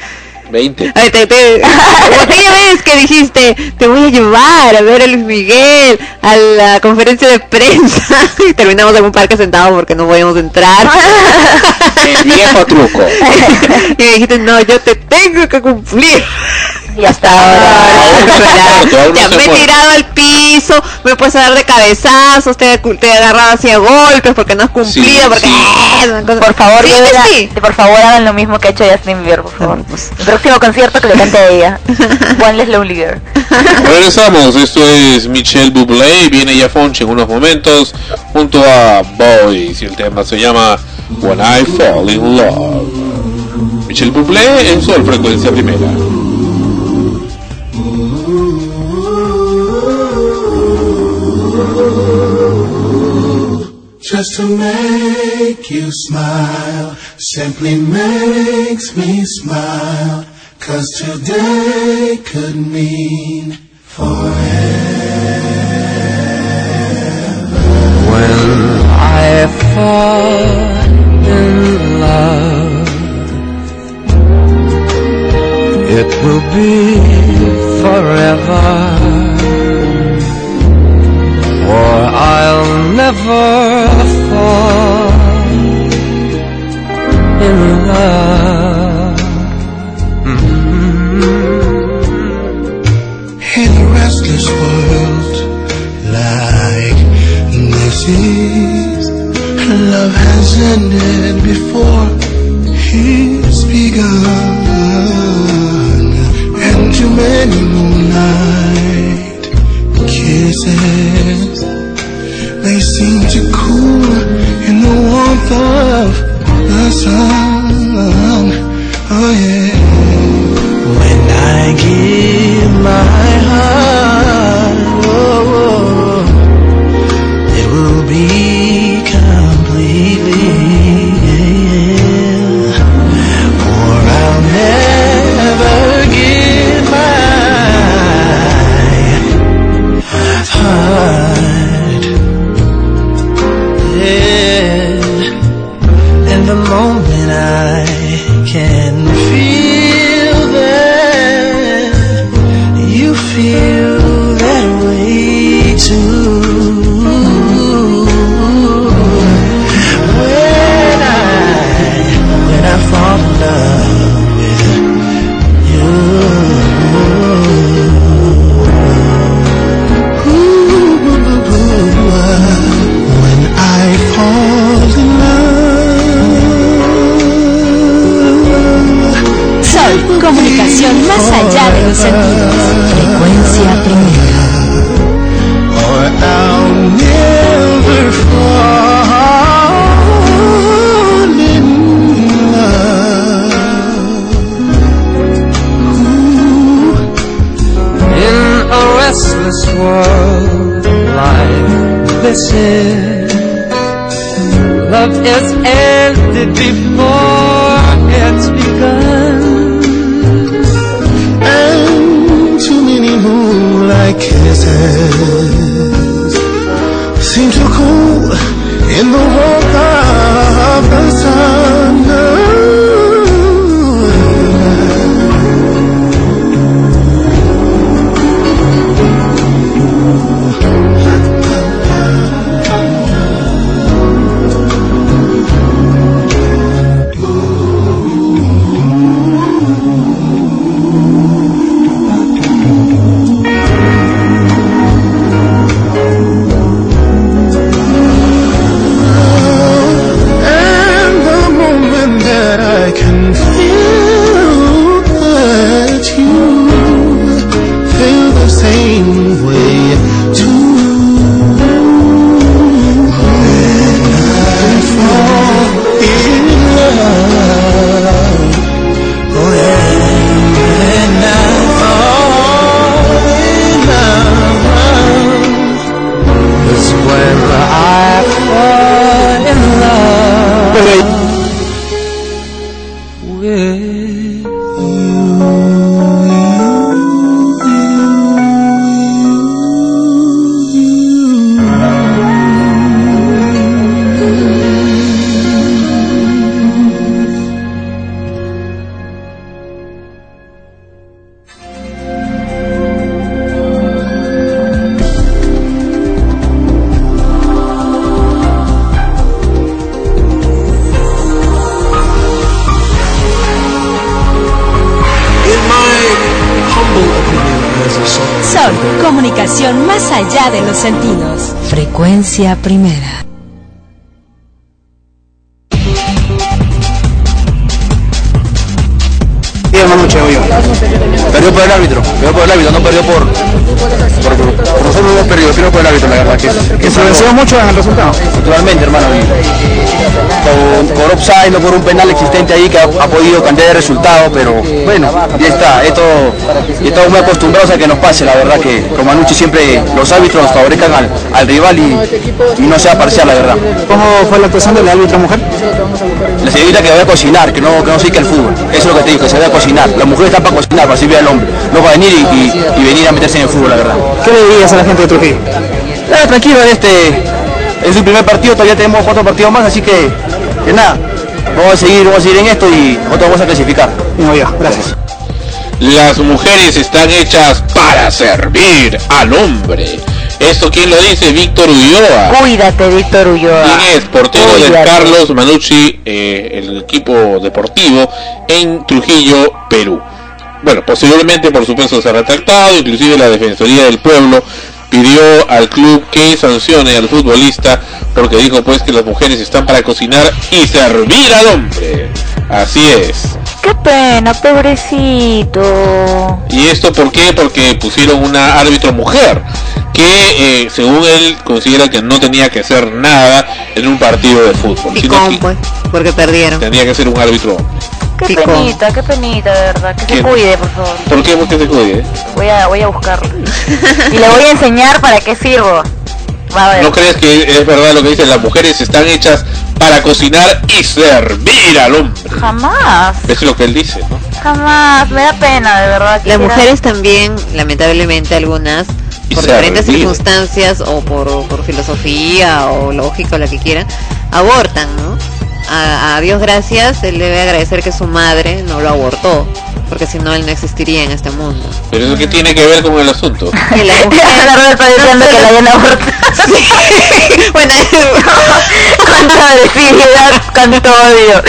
veinte. Ay, te, te, como aquella vez que dijiste, te voy a llevar a ver a Luis Miguel a la conferencia de prensa y terminamos en un parque sentado porque no podíamos entrar. El viejo truco. Y me dijiste, no, yo te tengo que cumplir. Y hasta ahora. Ya me he tirado al piso, me he puesto a dar de cabezazos, te, te he agarrado hacia golpes porque no has cumplido, Sí, porque... sí. Eh, cosa- Por favor, Sí, lleven a- sí. por favor hagan lo mismo que ha hecho Justin Bieber, por favor. El próximo concierto que le cante a ella. One Less Lonely Girl. Regresamos, esto es Michelle Bublé, viene ya Fonch en unos momentos junto a Boys y el tema se llama When I Fall in Love. Michelle Bublé en Sol Frecuencia Primera. Just to make you smile, simply makes me smile, 'cause today could mean forever. When I fall in love, it will be forever, or I'll never fall in love. Mm-hmm. In a restless world like this is, love has ended before it's begun, and too many moonlight kisses, they seem to cool in the warmth of the sun. Oh yeah. When I give my heart, oh, oh, it will be completely, yeah, or I'll never give my heart, yeah. In the moment I can feel that you feel that way too. When I, when I fall in love with you, when I fall in love. Sol, comunicación más allá de los sentidos. Frecuencia Primera. Or I'll never fall in love. in a restless world like this is, love is ended before it's begun, And too many moonlight kisses seem to cool in the warmth of the sun. And the moment that I can feel that you feel the same way too. When I fall in love, oh yeah, when I fall in love, is when I fall in love with comunicación más allá de los sentidos. Frecuencia Primera. Hermano Chegoyo. Perdió por el árbitro, perdió por el árbitro, no perdió por, por, por, por nosotros hemos perdido, perdió por el árbitro, la verdad que es. ¿Influenció mucho en el resultado? Naturalmente, hermano, por, por offside, no por un penal existente ahí que ha, ha podido cambiar el resultado, pero bueno, ya está, esto, y estamos muy acostumbrados a que nos pase, la verdad que con Manucci siempre los árbitros favorezcan al, al rival y, y no sea parcial, la verdad. ¿Cómo fue la actuación de la árbitra mujer? La señorita que vaya a cocinar, que no, que no siga el fútbol, eso es lo que te digo, que se vaya a cocinar. La mujer está para cocinar, para servir al hombre, no para venir y, y, y venir a meterse en el fútbol, la verdad. ¿Qué le dirías a la gente de Trujillo? Nada, tranquilo, este es su primer partido, todavía tenemos cuatro partidos más, así que, que nada, vamos a seguir, vamos a seguir en esto y nosotros vamos a clasificar. No, ya, gracias. Las mujeres están hechas para servir al hombre. ¿Esto quién lo dice? Víctor Ulloa. Cuídate, Víctor Ulloa. ¿Quién es? Portero Cuídate. del Carlos Manucci, eh, el equipo deportivo en Trujillo, Perú. Bueno, posiblemente por supuesto se ha retractado, inclusive la Defensoría del Pueblo pidió al club que sancione al futbolista porque dijo pues que las mujeres están para cocinar y servir al hombre. Así es. Qué pena, pobrecito. ¿Y esto por qué? Porque pusieron una árbitro mujer que eh, según él considera que no tenía que hacer nada en un partido de fútbol. Picón, pues, porque perdieron. Tenía que ser un árbitro hombre. Qué Picón. penita, qué penita, de verdad. Que se ¿Quién? cuide, por favor. ¿Por qué? ¿Por qué se cuide? Voy a, voy a buscarlo. Y le voy a enseñar para qué sirvo. Va a ver. ¿No crees que es verdad lo que dicen? Las mujeres están hechas para cocinar y servir al hombre. Jamás, Es lo que él dice, ¿no? jamás. Me da pena, de verdad. Las Quisiera- mujeres también, lamentablemente algunas, Y por servir. diferentes circunstancias o por, por filosofía o lógica o la que quieran, abortan, ¿no? A, a Dios gracias, él debe agradecer que su madre no lo abortó, porque si no él no existiría en este mundo. Pero eso qué tiene que ver con el asunto. Que la mujer... La verdad está diciendo que la hayan abortado. Bueno, Cuánta agresividad, cuánto odio.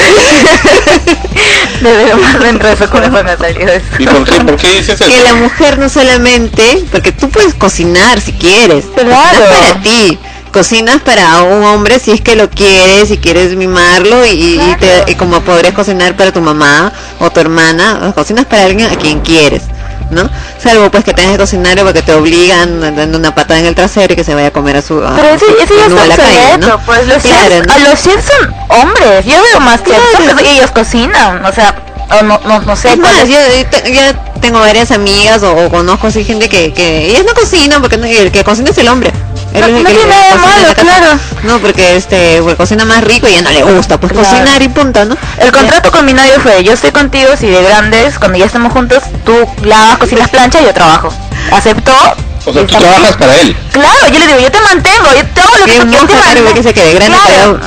De verdad, dentro de su corazón me ha salido eso. ¿Y por qué, por qué dices eso? que la mujer no solamente, porque tú puedes cocinar si quieres, Claro. cocinas para ti, cocinas para un hombre si es que lo quieres, si quieres mimarlo y, y te- y como podrías cocinar para tu mamá o tu hermana, cocinas para alguien a quien quieres, ¿no? Salvo pues que tengas que cocinar porque te obligan dando una patada en el trasero y que se vaya a comer a su a Pero ese, su ese ya menú a está la calle, obsoleto, ¿no? pues los Claro, chefs, ¿no? a los chefs son hombres. Yo veo más chefs Claro. porque ellos cocinan, o sea, o no, no, no sé. Es cuál más, es- yo, yo te- yo tengo varias amigas o, o conozco así gente que, que ellas no cocinan porque no- el que cocina es el hombre. Él No- es el no que tiene le- nada de cocina en la malo, casa. claro. No, porque este porque cocina más rico y a ella no le gusta, pues Claro. cocinar y punto, ¿no? El contrato con mi novio fue, yo estoy contigo si de grandes, cuando ya estemos juntos, tú lavas, cocinas, planchas y yo trabajo. ¿Aceptó? O sea, tú trabajas para él. Claro, yo le digo, yo te mantengo, yo te hago lo que Qué tú moja, quieras. claro, porque se quede grande, Claro.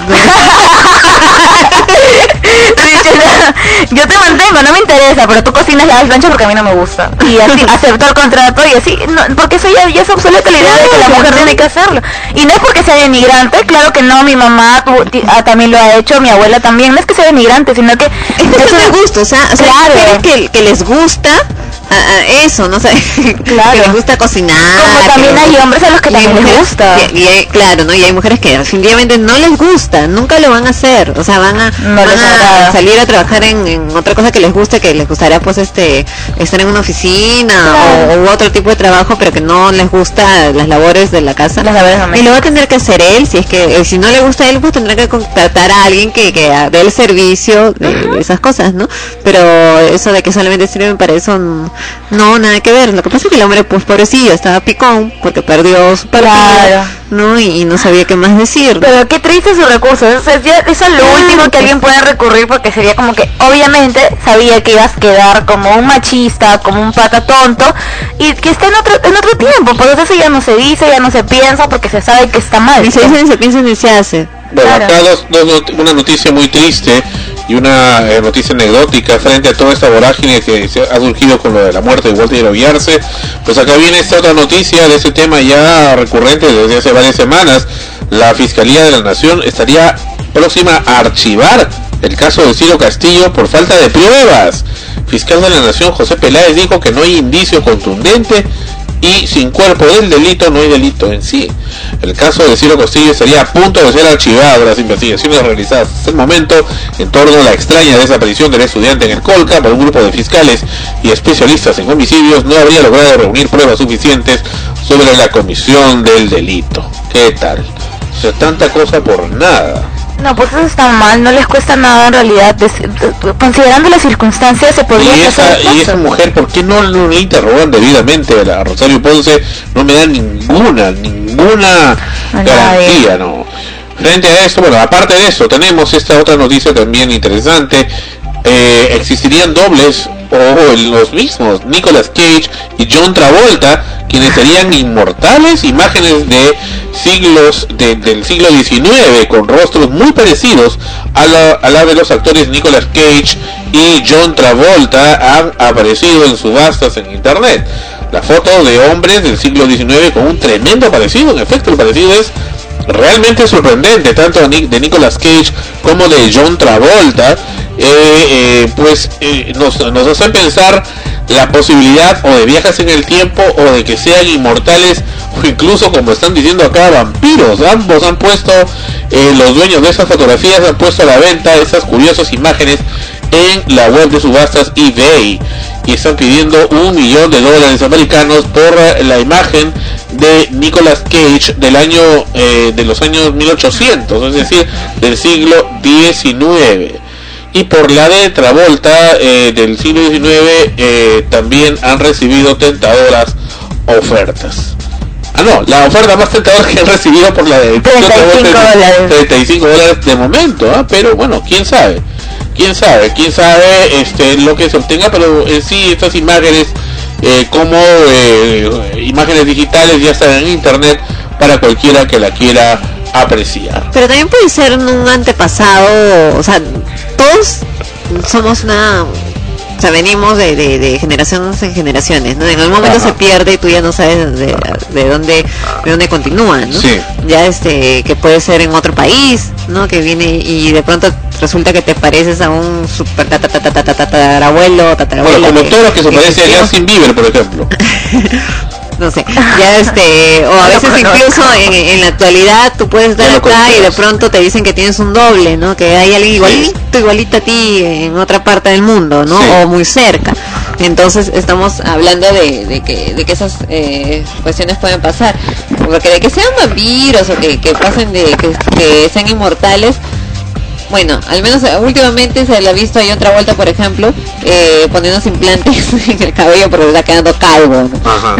Yo te mantengo, no me interesa, pero tú cocinas, lavas, planchas porque a mí no me gusta. Y así aceptó el contrato y así, no, porque eso ya, ya es obsoleta la idea de que la mujer tiene que hacerlo. Y no es porque sea denigrante, claro que no, mi mamá tu- ti- ah, también lo ha hecho, mi abuela también, no es que sea denigrante, sino que... Es cuestión de gusto, o sea, o sea, Claro. hay mujeres que, que les gusta a- a eso, ¿no? O sea, Claro. que les gusta cocinar. Como que también les hay gusta- hombres a los que y hay también les mujeres gusta. que- y hay- claro, ¿no? Y hay mujeres que definitivamente no les gusta, nunca lo van a hacer, o sea, van a, No van les a agrada. salir a trabajar en, en otra cosa que les guste, que les gustaría pues este estar en una oficina Claro. o, u otro tipo de trabajo, pero que no les gusta las labores de la casa. Las labores y domésticas. lo va a tener que hacer él, si es que eh, si no le gusta a él, pues tendrá que contratar a alguien que, que dé el servicio de, de esas cosas, ¿no? Pero eso de que solamente sirven para eso, no, no, nada que ver. Lo que pasa es que el hombre, pues pobrecillo, estaba picón porque perdió su partido, Claro. ¿no? Y, y no sabía qué más decir, ¿no? Pero qué triste su recurso, eso es, ya- eso es lo Claro, último que pues. alguien puede recurrir porque sería como que obviamente sabía que ibas a quedar como un machista, como un pata tonto y que está en otro en otro tiempo, por eso ya no se dice, ya no se piensa porque se sabe que está mal. Ni se dice, ni se piensa, ni se hace. Bueno, Claro. acá dos, dos not- una noticia muy triste y una eh, noticia anecdótica frente a toda esta vorágine que se ha surgido con lo de la muerte de Walter Villarse. Pues acá viene esta otra noticia de ese tema ya recurrente desde hace varias semanas. La Fiscalía de la Nación estaría próxima a archivar el caso de Ciro Castillo por falta de pruebas. Fiscal de la Nación José Peláez dijo que no hay indicio contundente y sin cuerpo del delito no hay delito en sí. El caso de Ciro Castillo estaría a punto de ser archivado. Las investigaciones realizadas hasta el momento en torno a la extraña desaparición del estudiante en el Colca por un grupo de fiscales y especialistas en homicidios no habría logrado reunir pruebas suficientes sobre la comisión del delito. ¿Qué tal? O sea, tanta cosa por nada. No, pues eso está mal, no les cuesta nada en realidad, des, considerando las circunstancias se podría y esa, hacer y esa mujer, ¿por qué no lo interrogan debidamente a Rosario Ponce? No me da ninguna, ninguna garantía, ¿no? Frente a esto, bueno, aparte de eso, tenemos esta otra noticia también interesante. Eh, existirían dobles o los mismos, Nicolas Cage y John Travolta, quienes serían inmortales, imágenes de siglos de, del siglo diecinueve con rostros muy parecidos a la, a la de los actores Nicolas Cage y John Travolta han aparecido en subastas en internet. La foto de hombres del siglo diecinueve con un tremendo parecido, en efecto el parecido es realmente sorprendente, tanto de Nicolas Cage como de John Travolta. Eh, eh, pues eh, nos, nos hacen pensar la posibilidad o de viajes en el tiempo o de que sean inmortales o incluso, como están diciendo acá, vampiros. Ambos han puesto, eh, los dueños de esas fotografías han puesto a la venta esas curiosas imágenes en la web de subastas eBay y están pidiendo un millón de dólares americanos por la imagen de Nicolas Cage del año eh, de los años mil ochocientos, es decir, del siglo diecinueve. Y por la de Travolta eh, del siglo diecinueve eh, también han recibido tentadoras ofertas. Ah, no, la oferta más tentadora que han recibido por la de treinta y cinco dólares de momento, ¿ah? Pero bueno, quién sabe, quién sabe, quién sabe este lo que se obtenga, pero en sí estas imágenes eh, como eh, imágenes digitales ya están en internet para cualquiera que la quiera apreciar. Pero también puede ser un antepasado, o sea, todos somos una, o sea, venimos de, de, de generaciones en generaciones, ¿no? En algún momento Ajá. se pierde y tú ya no sabes de, de dónde de dónde continúa, ¿no? Sí. Ya este, que puede ser en otro país, ¿no? Que viene y de pronto resulta que te pareces a un super tatarabuelo, tatarabuelo. Bueno, como todos los que se parecen a Justin Bieber, por ejemplo. No sé, ya este, o a veces incluso en, en la actualidad tú puedes estar acá y de pronto te dicen que tienes un doble, ¿no? Que hay alguien igualito, sí. igualito a ti en otra parte del mundo, ¿no? Sí. O muy cerca. Entonces estamos hablando de, de que de que esas eh, cuestiones pueden pasar, porque de que sean vampiros o que, que pasen de que, que sean inmortales. Bueno, al menos últimamente se le ha visto ahí otra vuelta, por ejemplo, eh, poniéndose implantes en el cabello porque está quedando calvo, ¿no? Ajá.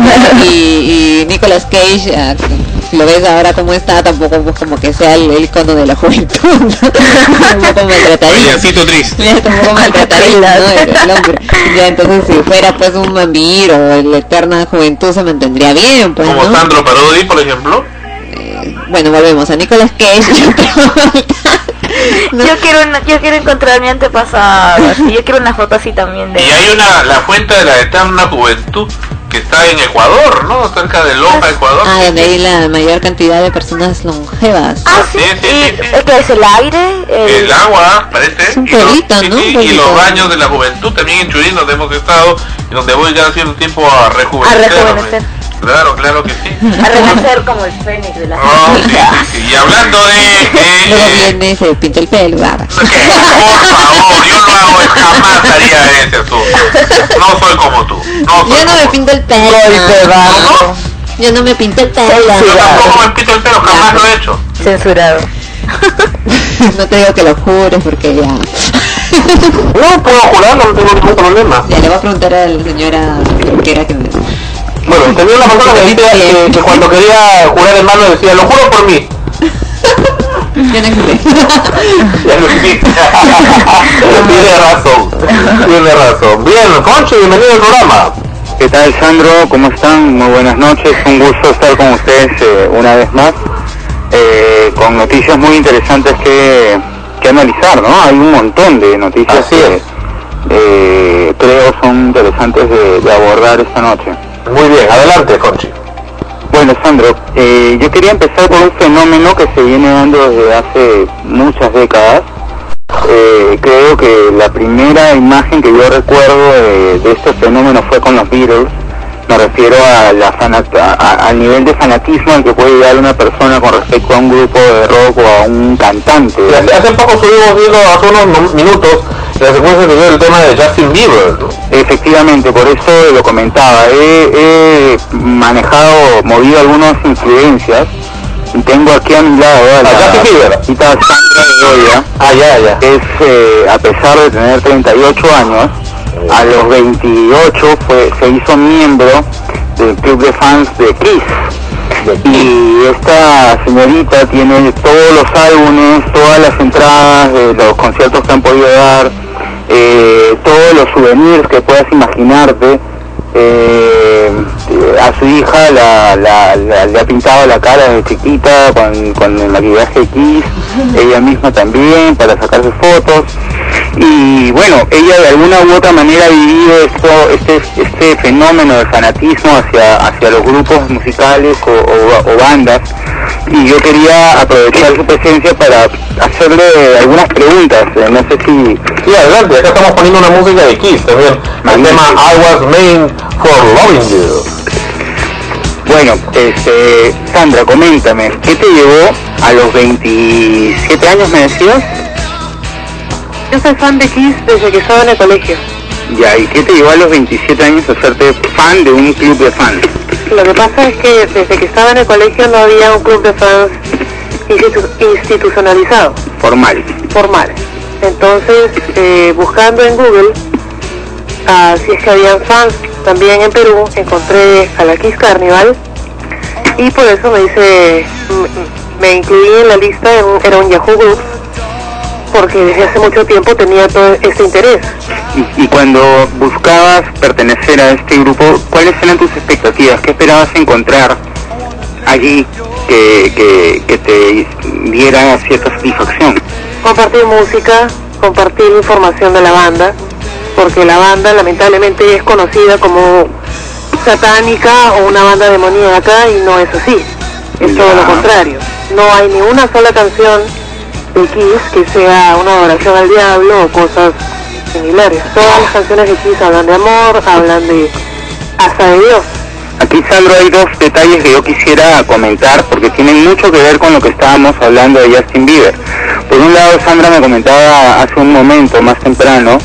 Y, y Nicolas Cage, eh, si lo ves ahora como está, tampoco pues, como que sea el, el icono de la juventud, ¿no? Un poco maltratadito. Payasito triste. Ya, un poco maltratadito, ¿no? El, el hombre. Ya, entonces si fuera pues un vampiro, la eterna juventud se mantendría bien, pues, como ¿no? Sandro Parodi, por ejemplo. Eh, bueno, volvemos a Nicolas Cage. No. Yo quiero una, yo quiero encontrar mi antepasado, así, yo quiero una foto así también de... Y hay una, la fuente de la eterna juventud que está en Ecuador, ¿no? Cerca de Loja, Ecuador. Ah, donde hay la mayor cantidad de personas longevas. Ah, sí, sí, sí, y, sí, sí. ¿Qué es el aire? El, el agua, parece. Es un pelito, y los, ¿no? Sí, sí, y los baños de la juventud también en Churín, donde hemos estado y donde voy ya haciendo tiempo a rejuvenecer. A rejuvenecer. Claro, claro que sí. A renacer como el fénix de la oh, sí, sí, sí. Y hablando de... Eh, Luego viene, se pinta el pelo, ¿verdad? Por favor, yo no hago, jamás haría ese asunto. No soy como tú. No soy yo no me pinto el pelo. ¿No? Yo no me pinto el pelo. Yo tampoco me pinto el pelo, jamás lo he hecho. Censurado. No te digo que lo jures porque ya... No puedo jurar, no tengo ningún problema. Ya le voy a preguntar a la señora que era que me... Bueno, tenía una persona que decía que, que cuando quería jurar en mano decía, lo juro por mí. Ya no existe. Ya no existe. Tiene razón. Tiene razón. Bien, Conchi, bienvenido al programa. ¿Qué tal, Sandro? ¿Cómo están? Muy buenas noches. Un gusto estar con ustedes eh, una vez más. Eh, con noticias muy interesantes que, que analizar, ¿no? Hay un montón de noticias Así que es. eh, creo son interesantes de, de abordar esta noche. Muy bien, adelante, Conchi. Bueno, Sandro, eh, yo quería empezar por un fenómeno que se viene dando desde hace muchas décadas. Eh, creo que la primera imagen que yo recuerdo de, de este fenómeno fue con los Beatles, Me refiero a la fanat a, a, al nivel de fanatismo al que puede llegar una persona con respecto a un grupo de rock o a un cantante. Y hace, hace poco estuvimos viendo, hace unos minutos, la secuencia que dio el tema de Justin Bieber, ¿no? Efectivamente, por eso lo comentaba. He, he manejado, movido algunas influencias. Y tengo aquí a mi lado a la chiquita Sandra Bedoya. Ah, ya, ya. Es, eh, a pesar de tener treinta y ocho años, a los veintiocho fue, se hizo miembro del club de fans de Kiss. Y esta señorita tiene todos los álbumes, todas las entradas de los conciertos que han podido dar, eh, todos los souvenirs que puedas imaginarte. Eh, a su hija la, la, la, le ha pintado la cara de chiquita con, con el maquillaje de Kiss, ella misma también, para sacarse fotos. Y bueno, ella de alguna u otra manera ha vivido esto, este, este fenómeno de fanatismo hacia, hacia los grupos musicales o, o, o bandas, y yo quería aprovechar su presencia para hacerle algunas preguntas. Eh, no sé si... Sí, adelante, acá estamos poniendo una música de Kiss también, el tema I Was Made for Loving You. Bueno, este, Sandra, coméntame, ¿qué te llevó a los veintisiete años, me decías? Yo soy fan de Kiss desde que estaba en el colegio. Ya, ¿y qué te llevó a los veintisiete años a hacerte fan de un club de fans? Lo que pasa es que desde que estaba en el colegio no había un club de fans institu institucionalizado. Formal. Formal. Entonces, eh, buscando en Google, uh, si es que habían fans también en Perú, encontré a la Kiss Carnival, y por eso me hice, me incluí en la lista, en un, era un Yahoo Group, porque desde hace mucho tiempo tenía todo este interés. Y, y cuando buscabas pertenecer a este grupo, ¿cuáles eran tus expectativas? ¿Qué esperabas encontrar allí que, que, que te diera cierta satisfacción? Compartir música, compartir información de la banda, porque la banda lamentablemente es conocida como satánica o una banda demoníaca, y no es así, es todo lo contrario. No hay ni una sola canción de Kiss que sea una adoración al diablo o cosas similares. Todas las canciones de Kiss hablan de amor, hablan de hasta de Dios. Aquí, Sandro, hay dos detalles que yo quisiera comentar porque tienen mucho que ver con lo que estábamos hablando de Justin Bieber. Por un lado, Sandra me comentaba hace un momento, más temprano,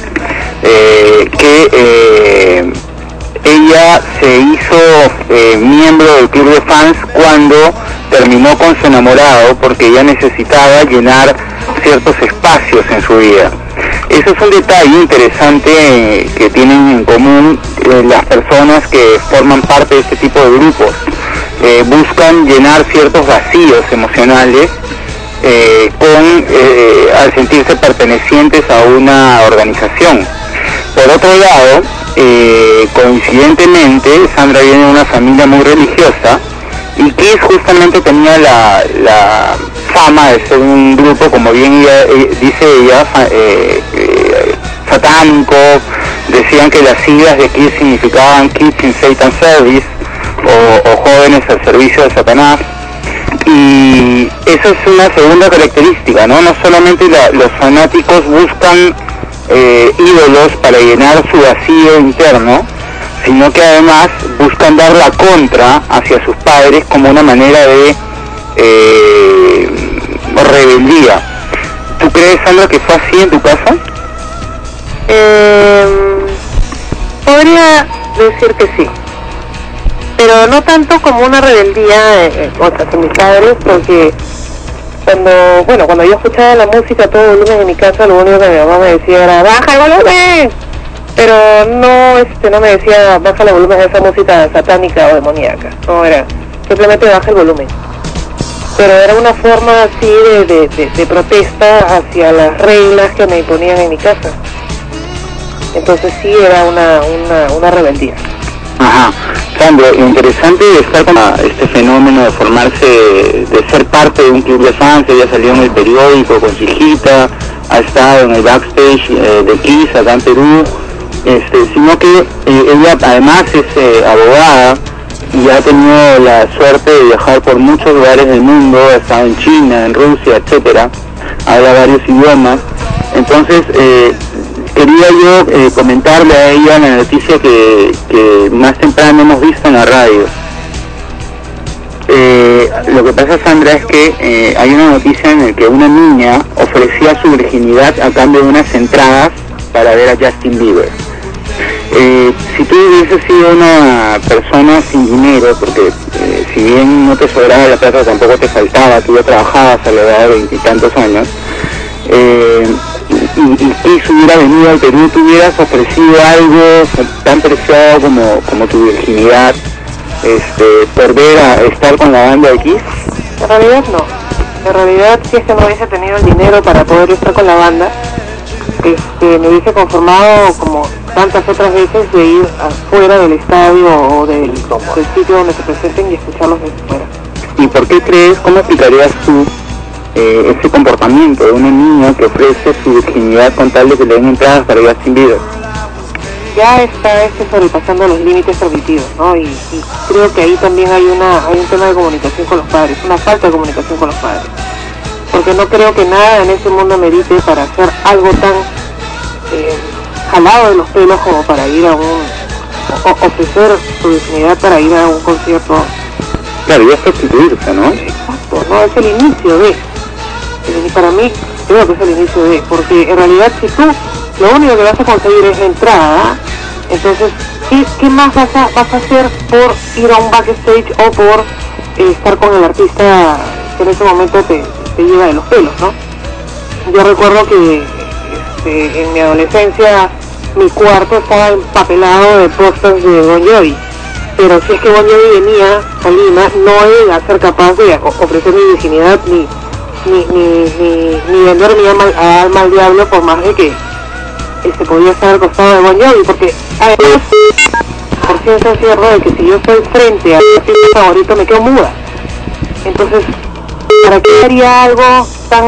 eh, que eh, ella se hizo eh, miembro del club de fans cuando terminó con su enamorado, porque ella necesitaba llenar ciertos espacios en su vida. Eso es un detalle interesante eh, que tienen en común eh, las personas que forman parte de este tipo de grupos. Eh, buscan llenar ciertos vacíos emocionales eh, con eh, al sentirse pertenecientes a una organización. Por otro lado, eh, coincidentemente, Sandra viene de una familia muy religiosa, y Kiss justamente tenía la, la fama de ser un grupo, como bien ella, eh, dice ella, eh, eh, satánico. Decían que las siglas de Kiss significaban Kids in Satan's Service, o, o jóvenes al servicio de Satanás. Y esa es una segunda característica, ¿no? No solamente la, los fanáticos buscan eh, ídolos para llenar su vacío interno, sino que además buscan dar la contra hacia sus padres como una manera de eh, rebeldía. ¿Tú crees, Sandra, que fue así en tu casa? Eh, podría decir que sí, pero no tanto como una rebeldía eh, contra mis padres, porque cuando, bueno, cuando yo escuchaba la música a todo volumen en mi casa, lo único que mi mamá me decía era ¡baja el volumen! Pero no, este, no me decía baja el volumen de esa música satánica o demoníaca, no, era simplemente baja el volumen. Pero era una forma así de, de, de, de protesta hacia las reglas que me imponían en mi casa. Entonces sí era una, una, una rebeldía. Ajá. Sandro, interesante estar con este fenómeno de formarse, de ser parte de un club de fans. Ella salió en el periódico con su hijita, ha estado en el backstage eh, de Kiss acá en Perú, este, sino que eh, ella además es eh, abogada y ha tenido la suerte de viajar por muchos lugares del mundo, ha estado en China, en Rusia, etcétera, habla varios idiomas. Entonces, eh, quería yo eh, comentarle a ella la noticia que, que más temprano hemos visto en la radio. Eh, lo que pasa, Sandra, es que eh, hay una noticia en la que una niña ofrecía su virginidad a cambio de unas entradas para ver a Justin Bieber. Eh, si tú hubieses sido una persona sin dinero, porque eh, si bien no te sobraba la plata, tampoco te faltaba, tú ya trabajabas a la edad de veintitantos años, eh, y, y Kiss hubiera venido al Perú, tú hubieras ofrecido algo tan preciado como, como tu virginidad, este, por ver a estar con la banda de Kiss. En realidad no. En realidad, si es que no hubiese tenido el dinero para poder estar con la banda, este, me hubiese conformado como tantas otras veces de ir afuera del estadio o del, del sitio donde se presenten y escucharlos desde fuera. ¿Y por qué crees, cómo explicarías tú eh, ese comportamiento de una niña que ofrece su virginidad con tal de que le den entradas para Justin Bieber? Ya está este sobrepasando los límites permitidos, ¿no? Y, y creo que ahí también hay una hay un tema de comunicación con los padres, una falta de comunicación con los padres. Porque no creo que nada en este mundo merite para hacer algo tan eh, jalado de los pelos como para ir a un... O, ofrecer su virginidad para ir a un concierto. Claro, ya es prostituirse, ¿no? Exacto, no, es el inicio de... Y para mí, creo que es el inicio de... Porque en realidad si tú lo único que vas a conseguir es la entrada, entonces, ¿qué, qué más vas a, vas a hacer por ir a un backstage o por eh, estar con el artista que en ese momento te, te lleva de los pelos, ¿no? Yo recuerdo que este, en mi adolescencia mi cuarto estaba empapelado de pósters de Bon Jovi, pero si es que Bon Jovi venía a Lima, no iba a ser capaz de ofrecer mi virginidad ni, ni, ni, ni, ni vender mi alma, alma al diablo, por más de que este podía estar al costado de Bon Jovi, porque además, por cierto es cierto de que si yo estoy frente a mi artista favorito me quedo muda. Entonces, ¿para qué haría algo tan,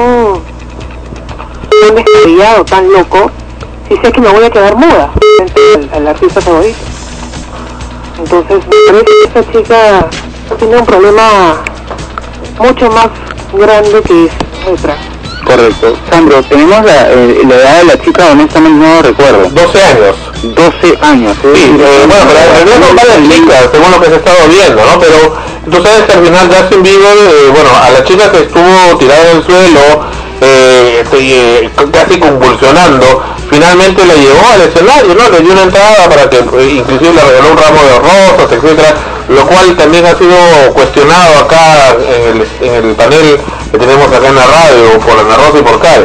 tan descabellado, tan loco, si sé que me voy a quedar muda frente al, al artista favorito? Entonces, me parece que esta chica tiene un problema mucho más grande que es otra. Correcto. Sandro, tenemos la, eh, la edad de la chica, honestamente no lo recuerdo. doce años. doce años. ¿eh? Sí, eh, bueno, pero en realidad son varias chicas, según lo que se ha estado viendo, ¿no? Pero tú sabes que al final Justin Bieber, eh, bueno, a la chica que estuvo tirada en el suelo, eh, eh, casi convulsionando, finalmente la llevó al escenario, ¿no? Le dio una entrada para que, eh, inclusive le regaló un ramo de rosas, etcétera, lo cual también ha sido cuestionado acá en el, en el panel que tenemos acá en la radio por Ana Rosa y por Karen.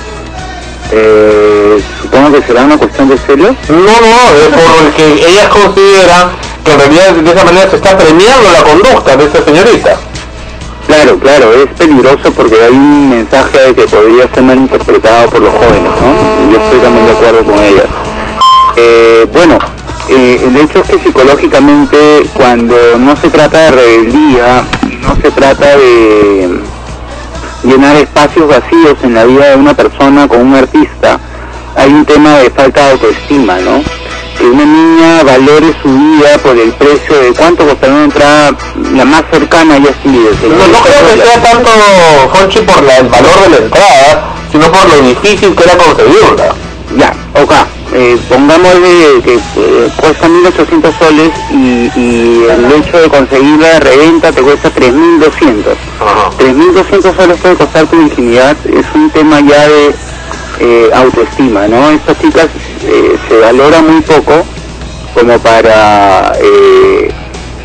Eh, supongo que será una cuestión de celos. No, no, es por el que ellas consideran que en realidad de esa manera se está premiando la conducta de esta señorita. Claro, claro, es peligroso porque hay un mensaje de que podría ser mal interpretado por los jóvenes, ¿no? Yo estoy también de acuerdo con ellas. Eh, bueno, eh, el hecho es que psicológicamente cuando no se trata de rebeldía, no se trata de llenar espacios vacíos en la vida de una persona con un artista, hay un tema de falta de autoestima, ¿no? Que una niña valore su vida por el precio de cuánto costará una entrada la más cercana a Justin Bieber. No, no creo que sea tanto, Fonchi, por la, el valor de la entrada, sino por lo difícil que era conseguirla. Ya, ok. Eh, pongámosle que eh, cuesta mil ochocientos soles y, y el hecho de conseguirla de reventa te cuesta tres mil doscientos. tres mil doscientos soles puede costar tu virginidad, es un tema ya de eh, autoestima, ¿no? Estas chicas eh, se valora muy poco como para eh,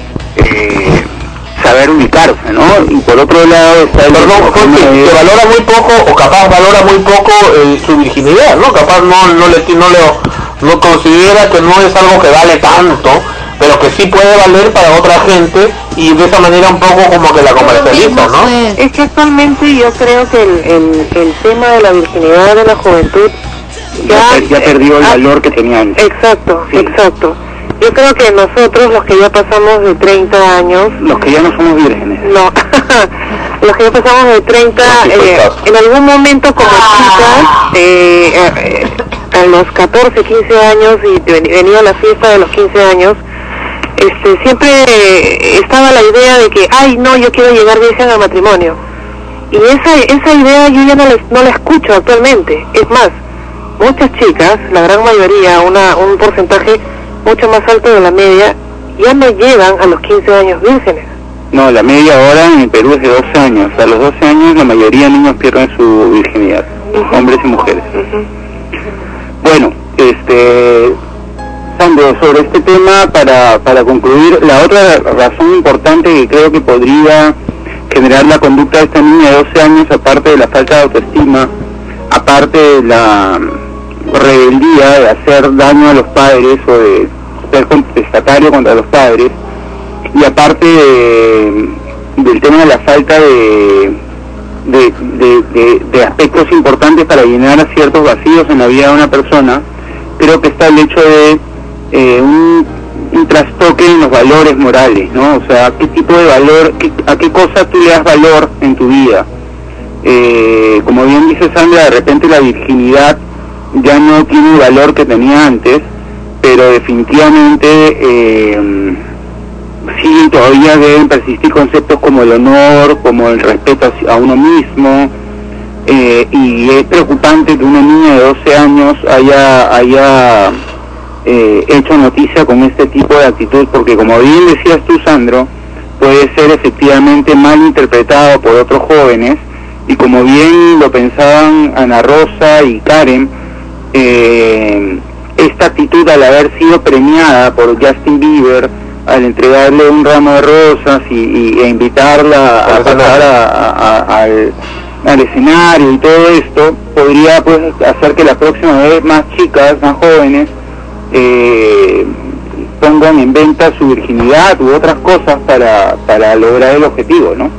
eh, saber ubicarse, ¿no? Y por otro lado está el... Perdón, Jorge, se valora muy poco, o capaz valora muy poco eh, su virginidad, ¿no? Capaz no, no, le, no, le, no considera que no es algo que vale tanto, pero que sí puede valer para otra gente, y de esa manera un poco como que la comercializa, ¿no? Es que actualmente yo creo que el, el, el tema de la virginidad de la juventud ya, ya, ya perdió el ah, valor que tenía antes. Exacto, sí. exacto. Yo creo que nosotros, los que ya pasamos de treinta años... Los que ya no somos vírgenes. No, los que ya pasamos de treinta, eh, en algún momento como chicas, eh, eh, a los catorce, quince años, y venía la fiesta de los quince años, este, siempre eh, estaba la idea de que, ay, no, yo quiero llegar virgen al matrimonio. Y esa esa idea yo ya no la, no la escucho actualmente. Es más, muchas chicas, la gran mayoría, una, un porcentaje mucho más alto de la media, ya no llegan a los quince años vírgenes. No, la media ahora en el Perú es de doce años. A los doce años la mayoría de niños pierden su virginidad, uh-huh. hombres y mujeres. Uh-huh. Bueno, este, Sandro, sobre este tema, para, para concluir, la otra razón importante que creo que podría generar la conducta de esta niña de doce años, aparte de la falta de autoestima, aparte de la rebeldía de hacer daño a los padres o de ser contestatario contra los padres, y aparte de, del tema de la falta de, de, de, de, de aspectos importantes para llenar ciertos vacíos en la vida de una persona, creo que está el hecho de eh, un, un trastoque en los valores morales, ¿no? O sea, qué tipo de valor, qué, a qué cosa tú le das valor en tu vida. Eh, como bien dice Sandra, de repente la virginidad ya no tiene el valor que tenía antes, pero definitivamente eh, sí todavía deben persistir conceptos como el honor, como el respeto a uno mismo, eh, y es preocupante que una niña de doce años haya, haya eh, hecho noticia con este tipo de actitud, porque como bien decías tú, Sandro, puede ser efectivamente mal interpretado por otros jóvenes, y como bien lo pensaban Ana Rosa y Karen, eh, esta actitud al haber sido premiada por Justin Bieber, al entregarle un ramo de rosas y, y, e invitarla a pasar a, a, a, al, al escenario y todo esto, podría pues hacer que la próxima vez más chicas, más jóvenes, eh, pongan en venta su virginidad u otras cosas para, para lograr el objetivo, ¿no?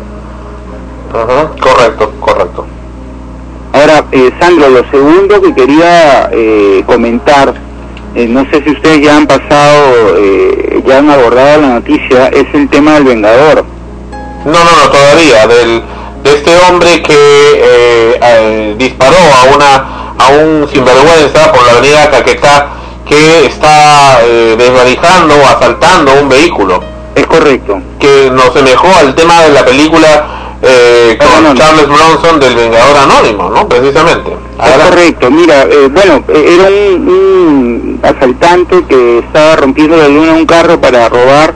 Ajá, correcto, correcto. Ahora, eh, Sandro, lo segundo que quería eh, comentar, eh, no sé si ustedes ya han pasado, eh, ya han abordado la noticia, es el tema del Vengador. No, no, no, todavía, del, de este hombre que eh, eh, disparó a una a un sinvergüenza por la avenida Caquetá, que está eh, desvalijando o asaltando un vehículo. Es correcto. Que nos semejó al tema de la película Eh, con no, no, Charles no. Bronson del Vengador Anónimo, ¿no? Precisamente. Es correcto, mira, eh, bueno, era un, un asaltante que estaba rompiendo la luna a un carro para robar,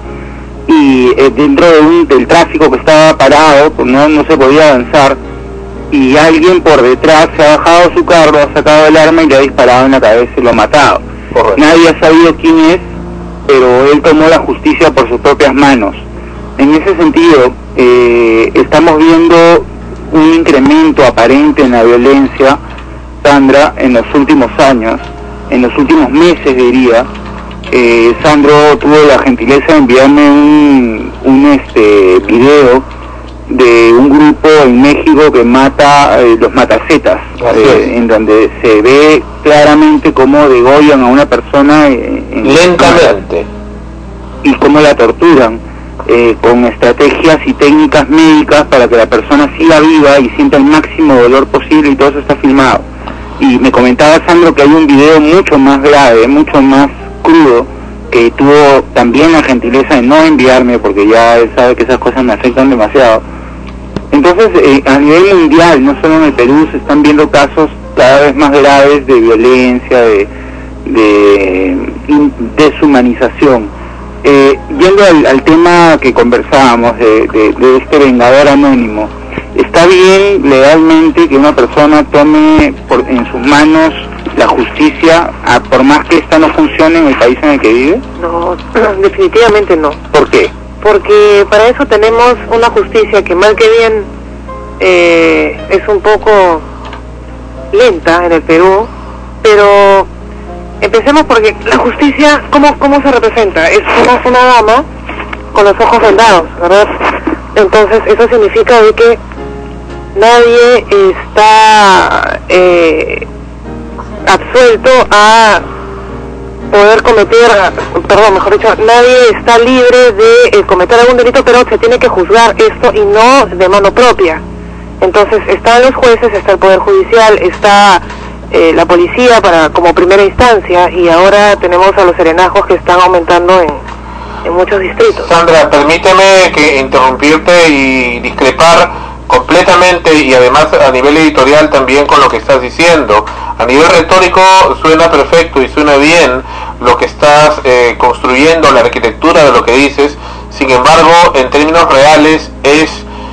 y eh, dentro de un, del tráfico que estaba parado, pues no, no se podía avanzar, y alguien por detrás se ha bajado su carro, ha sacado el arma y le ha disparado en la cabeza y lo ha matado. Correcto. Nadie ha sabido quién es, pero él tomó la justicia por sus propias manos. En ese sentido, eh, estamos viendo un incremento aparente en la violencia, Sandra, en los últimos años, en los últimos meses diría. Eh, Sandro tuvo la gentileza de enviarme un, un este video de un grupo en México que mata, eh, los matacetas, eh, en donde se ve claramente cómo degollan a una persona en, en lentamente y cómo la torturan. Eh, con estrategias y técnicas médicas para que la persona siga viva y sienta el máximo dolor posible, y todo eso está filmado. Y me comentaba Sandro que hay un video mucho más grave, mucho más crudo, que tuvo también la gentileza de no enviarme, porque ya él sabe que esas cosas me afectan demasiado. Entonces, eh, a nivel mundial, no solo en el Perú, se están viendo casos cada vez más graves de violencia, de, de deshumanización. Eh, yendo al, al tema que conversábamos de, de, de este Vengador Anónimo, ¿está bien legalmente que una persona tome por, en sus manos la justicia, a, por más que esta no funcione en el país en el que vive? No, definitivamente no. ¿Por qué? Porque para eso tenemos una justicia que mal que bien eh, es un poco lenta en el Perú, pero empecemos porque la justicia, ¿cómo, cómo se representa? Es una, una dama con los ojos vendados, ¿verdad? Entonces eso significa de que nadie está eh, absuelto a poder cometer, perdón, mejor dicho, nadie está libre de eh, cometer algún delito, pero se tiene que juzgar esto y no de mano propia. Entonces están los jueces, está el Poder Judicial, está Eh, la policía para como primera instancia, y ahora tenemos a los serenazgos que están aumentando en, en muchos distritos. Sandra, permíteme que interrumpirte y discrepar con, completamente, y además a nivel editorial también, con lo que estás diciendo. A nivel retórico suena perfecto y suena bien lo que estás eh, construyendo, la arquitectura de lo que dices. Sin embargo, en términos reales es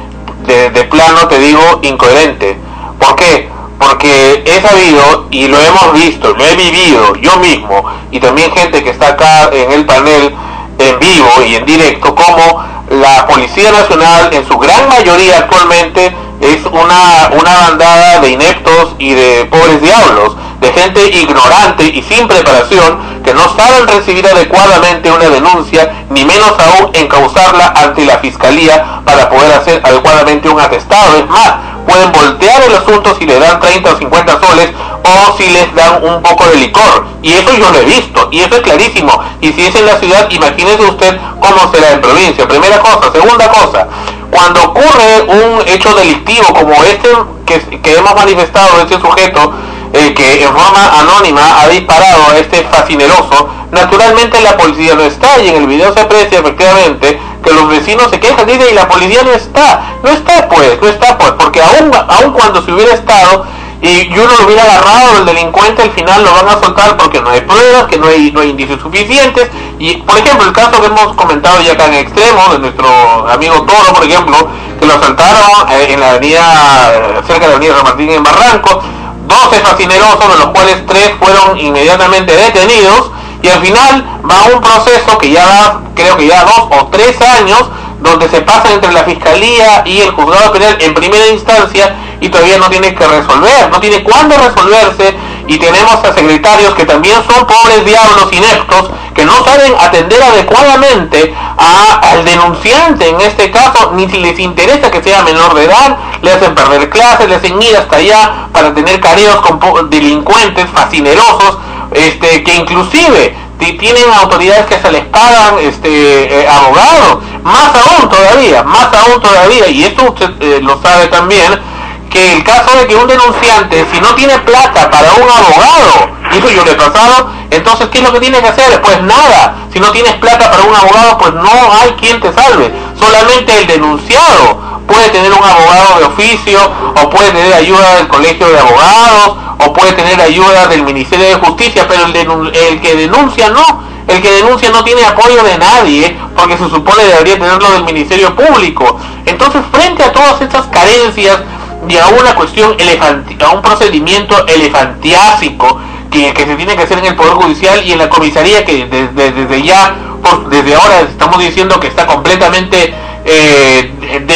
de, de plano, te digo, incoherente. ¿Por qué? Porque he sabido y lo hemos visto, lo he vivido yo mismo, y también gente que está acá en el panel en vivo y en directo, como la Policía Nacional en su gran mayoría actualmente es una, una bandada de ineptos y de pobres diablos, de gente ignorante y sin preparación, que no saben recibir adecuadamente una denuncia, ni menos aún encauzarla ante la Fiscalía para poder hacer adecuadamente un atestado. Es más, pueden voltear el asunto si le dan treinta o cincuenta soles, o si les dan un poco de licor, y eso yo lo he visto, y eso es clarísimo. Y si es en la ciudad, imagínese usted cómo será en provincia. Primera cosa. Segunda cosa, cuando ocurre un hecho delictivo como este que, que hemos manifestado, este sujeto eh, que en forma anónima ha disparado a este fascineroso, naturalmente la policía no está, y en el video se aprecia efectivamente que los vecinos se quejan, dicen, y la policía no está, no está pues, no está pues, porque aún, aún cuando se hubiera estado y uno lo hubiera agarrado del delincuente, al final lo van a soltar porque no hay pruebas, que no hay, no hay indicios suficientes. Y por ejemplo, el caso que hemos comentado ya acá en extremo, de nuestro amigo Toro, por ejemplo, que lo asaltaron eh, en la avenida, cerca de la avenida San Martín en Barranco, doce fascinerosos, de los cuales tres fueron inmediatamente detenidos, y al final va un proceso que ya va, creo que ya dos o tres años, donde se pasa entre la Fiscalía y el Juzgado Penal en primera instancia, y todavía no tiene que resolver, no tiene cuándo resolverse. Y tenemos a secretarios que también son pobres diablos ineptos, que no saben atender adecuadamente a, al denunciante en este caso, ni si les interesa que sea menor de edad, le hacen perder clases, le hacen ir hasta allá para tener careos con delincuentes fascinerosos, este, que inclusive tienen autoridades que se les pagan este, eh, abogados, más aún todavía, más aún todavía, y esto usted eh, lo sabe también, que el caso de que un denunciante, si no tiene plata para un abogado, y eso yo le he pasado, entonces ¿qué es lo que tiene que hacer? Pues nada. Si no tienes plata para un abogado, pues no hay quien te salve. Solamente el denunciado puede tener un abogado de oficio, o puede tener ayuda del colegio de abogados, o puede tener ayuda del Ministerio de Justicia, pero el, denun- el que denuncia no. El que denuncia no tiene apoyo de nadie, porque se supone debería tenerlo del Ministerio Público. Entonces, frente a todas estas carencias y a una cuestión elefanti- a un procedimiento elefantiásico que, que se tiene que hacer en el Poder Judicial y en la comisaría, que desde, desde ya, pues, desde ahora estamos diciendo que está completamente eh,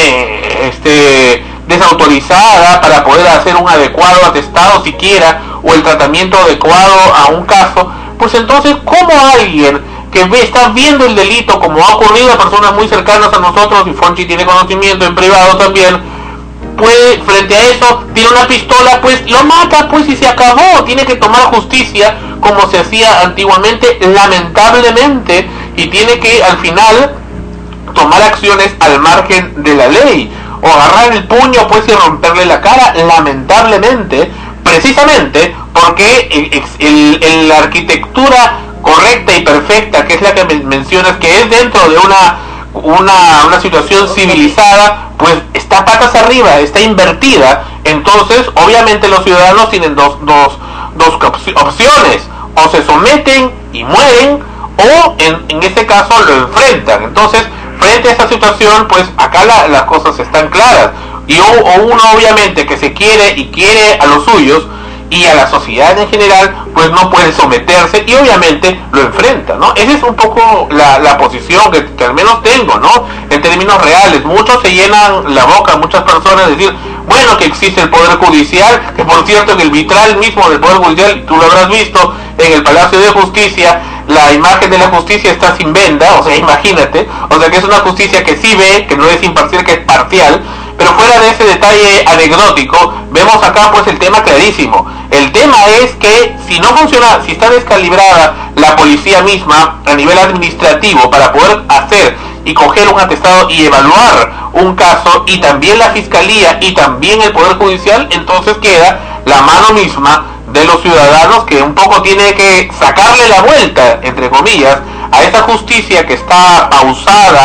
de, este, desautorizada para poder hacer un adecuado atestado siquiera, o el tratamiento adecuado a un caso, pues entonces, ¿cómo alguien que ve, está viendo el delito, como ha ocurrido a personas muy cercanas a nosotros, y Fonchi tiene conocimiento en privado también, puede, frente a eso, tiene una pistola, pues lo mata, pues, y se acabó? Tiene que tomar justicia como se hacía antiguamente, lamentablemente, y tiene que al final tomar acciones al margen de la ley, o agarrar el puño, pues, y romperle la cara, lamentablemente, precisamente porque el, el, el, la arquitectura correcta y perfecta, que es la que men- mencionas, que es dentro de una una, una situación civilizada, pues está patas arriba, está invertida. Entonces, obviamente los ciudadanos tienen dos, dos, dos op- opciones: o se someten y mueren, o en, en este caso lo enfrentan. Entonces, frente a esta situación, pues acá la, las cosas están claras, y o, o uno obviamente que se quiere y quiere a los suyos y a la sociedad en general, pues no puede someterse, y obviamente lo enfrenta, ¿no? Esa es un poco la, la posición que, que al menos tengo, ¿no? En términos reales, muchos se llenan la boca, muchas personas, decir, bueno, que existe el Poder Judicial, que por cierto, en el vitral mismo del Poder Judicial, tú lo habrás visto, en el Palacio de Justicia, la imagen de la justicia está sin venda, o sea, imagínate, o sea que es una justicia que sí ve, que no es imparcial, que es parcial. Pero fuera de ese detalle anecdótico, vemos acá pues el tema clarísimo. El tema es que si no funciona, si está descalibrada la policía misma a nivel administrativo para poder hacer y coger un atestado y evaluar un caso, y también la Fiscalía y también el Poder Judicial, entonces queda la mano misma de los ciudadanos, que un poco tiene que sacarle la vuelta, entre comillas, a esa justicia que está pausada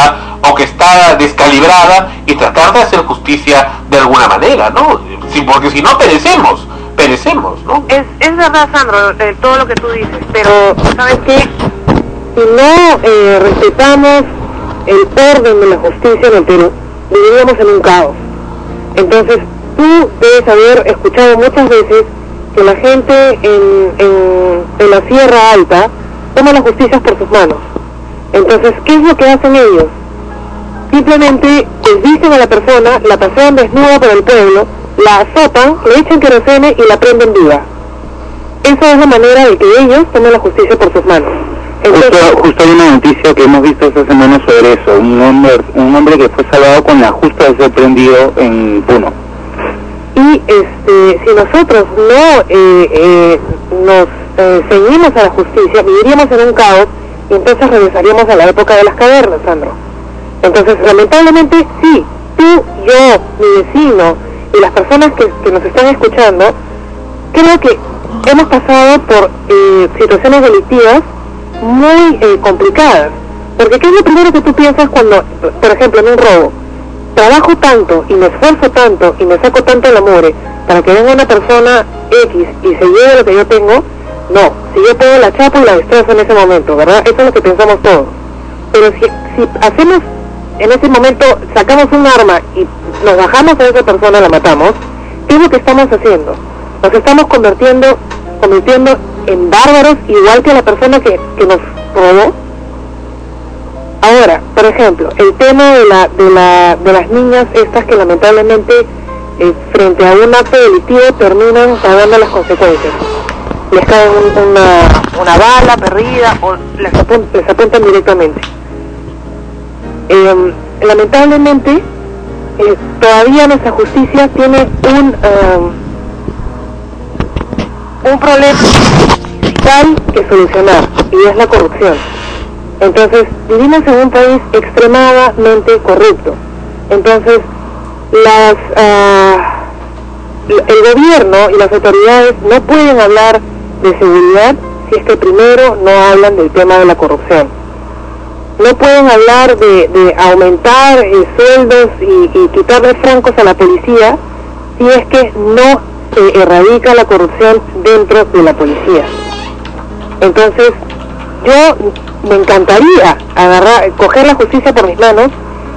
o que está descalibrada y tratar de hacer justicia de alguna manera, ¿no? Sí, porque si no perecemos, perecemos, ¿no? Es, es verdad, Sandro, eh, todo lo que tú dices, pero ¿sabes qué? Si no eh, respetamos el orden de la justicia en el Perú, viviríamos en un caos. Entonces, tú debes haber escuchado muchas veces que la gente en, en, en la Sierra Alta toma la justicia por sus manos. Entonces, ¿qué es lo que hacen ellos? Simplemente desvisten a la persona, la pasean desnuda por el pueblo, la azotan, le echan querosene y la prenden viva. Esa es la manera de que ellos tomen la justicia por sus manos. Entonces, justo, justo hay una noticia que hemos visto esta semana sobre eso, un hombre, un hombre que fue salvado con la justa de ser prendido en Puno. Y este, si nosotros no eh, eh, nos eh, ceñimos a la justicia, viviríamos en un caos y entonces regresaríamos a la época de las cavernas, Sandro. Entonces, lamentablemente, sí, tú, yo, mi vecino y las personas que, que nos están escuchando, creo que hemos pasado por eh, situaciones delictivas muy eh, complicadas. Porque ¿qué es lo primero que tú piensas cuando, por ejemplo, en un robo? Trabajo tanto y me esfuerzo tanto y me saco tanto la mugre para que venga una persona X y se lleve lo que yo tengo. No, si yo tengo la chapa y la destrozo en ese momento, ¿verdad? Eso es lo que pensamos todos. Pero si, si hacemos, en ese momento, sacamos un arma y nos bajamos a esa persona, la matamos, ¿qué es lo que estamos haciendo? Nos estamos convirtiendo, convirtiendo en bárbaros igual que la persona que, que nos robó. Ahora, por ejemplo, el tema de la de la de las niñas estas que lamentablemente eh, frente a un acto delictivo terminan pagando las consecuencias. Les cae un, una, una bala perdida o les, apun les apuntan directamente. Eh, lamentablemente, eh, todavía nuestra justicia tiene un um, un problema vital que solucionar, y es la corrupción. Entonces, vivimos en un país extremadamente corrupto. Entonces, las uh, el gobierno y las autoridades no pueden hablar de seguridad si es que primero no hablan del tema de la corrupción. No pueden hablar de, de aumentar eh, sueldos y, y quitarle francos a la policía si es que no se erradica la corrupción dentro de la policía. Entonces, yo me encantaría agarrar, coger la justicia por mis manos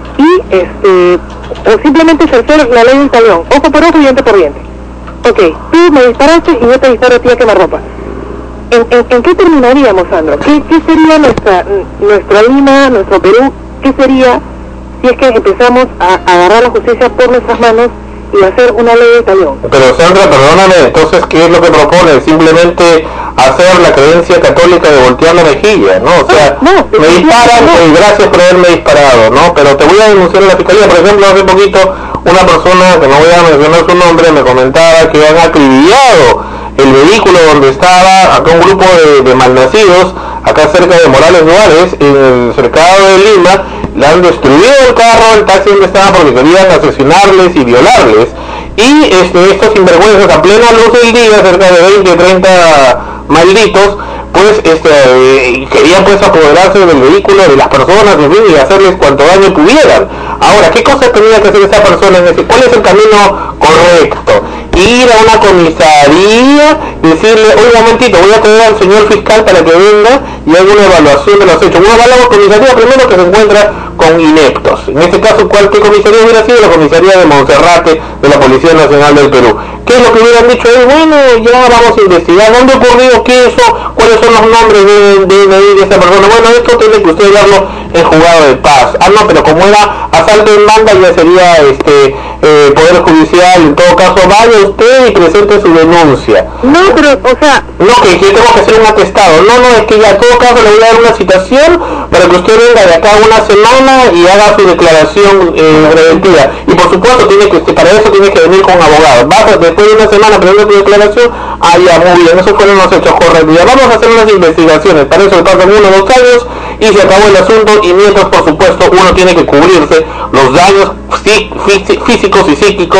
y este o simplemente ejercer la ley del talión, ojo por ojo y diente por diente. Ok, tú me disparaste y yo te disparo a ti a quemarropa. ¿En, en, ¿En qué terminaríamos, Sandro? ¿Qué, qué sería nuestra nuestra Lima, nuestro Perú? ¿Qué sería si es que empezamos a, a agarrar la justicia por nuestras manos y hacer una ley de talión? Pero Sandra, perdóname, entonces, ¿qué es lo que propone? Simplemente hacer la creencia católica de voltear la mejilla, ¿no? O sea, no, no, me disparan no. y gracias por haberme disparado, ¿no? Pero te voy a denunciar a la fiscalía. Por ejemplo, hace poquito una persona, que no voy a mencionar su nombre, me comentaba que han acribillado el vehículo donde estaba acá un grupo de, de malnacidos, acá cerca de Morales Juárez, en el cercado de Lima. Le han destruido el carro, el taxi donde estaba, porque querían asesinarles y violarles. Y este, estos sinvergüenzas, a plena luz del día, cerca de veinte, treinta malditos, pues este, eh, querían pues apoderarse del vehículo, de las personas, en fin, y hacerles cuanto daño pudieran. Ahora, ¿qué cosas tenía que hacer esa persona? Es decir, ¿cuál es el camino correcto? Ir a una comisaría y decirle, oye, un momentito, voy a pedir al señor fiscal para que venga y haga una evaluación de los hechos. Uno va a la comisaría primero que se encuentra con ineptos. En este caso, ¿cuál qué comisaría hubiera sido? La comisaría de Monserrate, de la Policía Nacional del Perú. ¿Qué es lo que hubieran dicho? Eh, bueno, ya vamos a investigar. ¿Dónde ocurrió? ¿Qué eso? ¿Cuáles son los nombres de, de, de, de esa persona? Bueno, esto tiene que usted darlo en juzgado de paz. Ah, no, pero como era asalto en banda, ya sería este eh, Poder Judicial. En todo caso, vaya usted y presente su denuncia. No, pero, o sea... No, que, que yo tengo que hacer un atestado. No, no, es que ya en todo caso le voy a dar una citación para que usted venga de acá una semana y haga su declaración eh, preventiva. Y por supuesto, tiene que para eso tiene que venir con un abogado. Vas después de una semana presentar tu declaración. Ah, ya, muy bien, esos fueron los hechos correctos. Ya vamos a hacer unas investigaciones. Para eso pasan uno o dos años y se acabó el asunto. Y mientras, por supuesto, uno tiene que cubrirse los daños fí fí físicos y psíquicos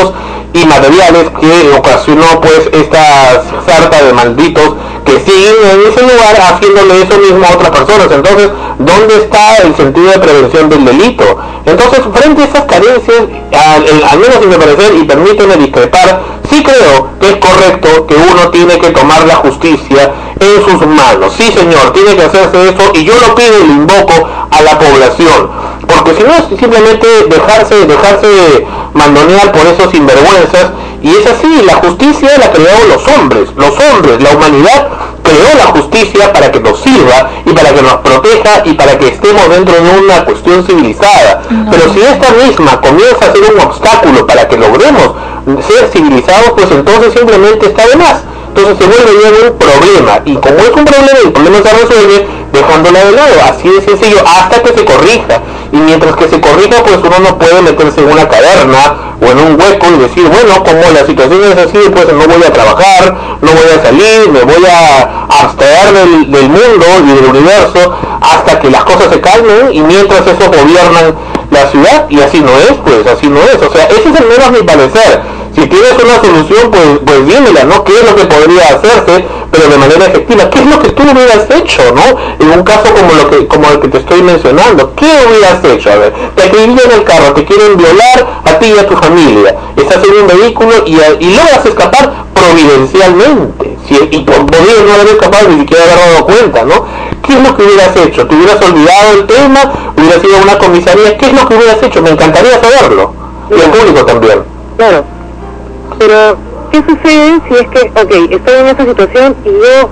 y materiales que ocasionó pues esta sarta de malditos que siguen en ese lugar haciéndole eso mismo a otras personas. Entonces, ¿dónde está el sentido de prevención del delito? Entonces, frente a esas carencias, al, el, al menos en mi parecer, y permíteme discrepar, sí creo que es correcto que uno tiene que tomar la justicia en sus manos. Sí, señor, tiene que hacerse eso, y yo lo pido y lo invoco a la población, porque si no es simplemente dejarse, dejarse mandonear por esos sinvergüenzas. Y es así, la justicia la crearon los hombres, los hombres, la humanidad creó la justicia para que nos sirva y para que nos proteja y para que estemos dentro de una cuestión civilizada. No. Pero si esta misma comienza a ser un obstáculo para que logremos ser civilizados, pues entonces simplemente está de más. Entonces se vuelve ya un problema, y como es un problema, el problema se resuelve dejándola de lado, así de sencillo, hasta que se corrija. Y mientras que se corrija, pues uno no puede meterse en una caverna o en un hueco y decir, bueno, como la situación es así, pues no voy a trabajar, no voy a salir, me voy a abstraer del, del mundo y del universo hasta que las cosas se calmen, y mientras esos gobiernan la ciudad, y así no es, pues así no es. O sea, ese es al menos mi parecer. Si tienes una solución, pues, pues dímela, ¿no? ¿Qué es lo que podría hacerse, pero de manera efectiva? ¿Qué es lo que tú hubieras hecho, no? En un caso como lo que como el que te estoy mencionando, ¿qué hubieras hecho? A ver, te acribillan en el carro, te quieren violar a ti y a tu familia, estás en un vehículo y, y logras escapar providencialmente, si, y podrías no haber escapado, ni siquiera haber dado cuenta, ¿no? ¿Qué es lo que hubieras hecho? ¿Te hubieras olvidado el tema? ¿Hubieras ido a una comisaría? ¿Qué es lo que hubieras hecho? Me encantaría saberlo, y el público también. Claro. Pero, ¿qué sucede si es que, ok, estoy en esa situación y yo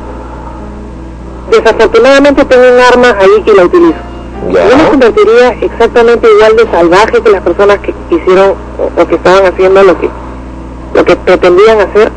desafortunadamente tengo un arma ahí y la utilizo? Yeah. Yo me convertiría exactamente igual de salvaje que las personas que hicieron o, o que estaban haciendo lo que lo que pretendían hacer.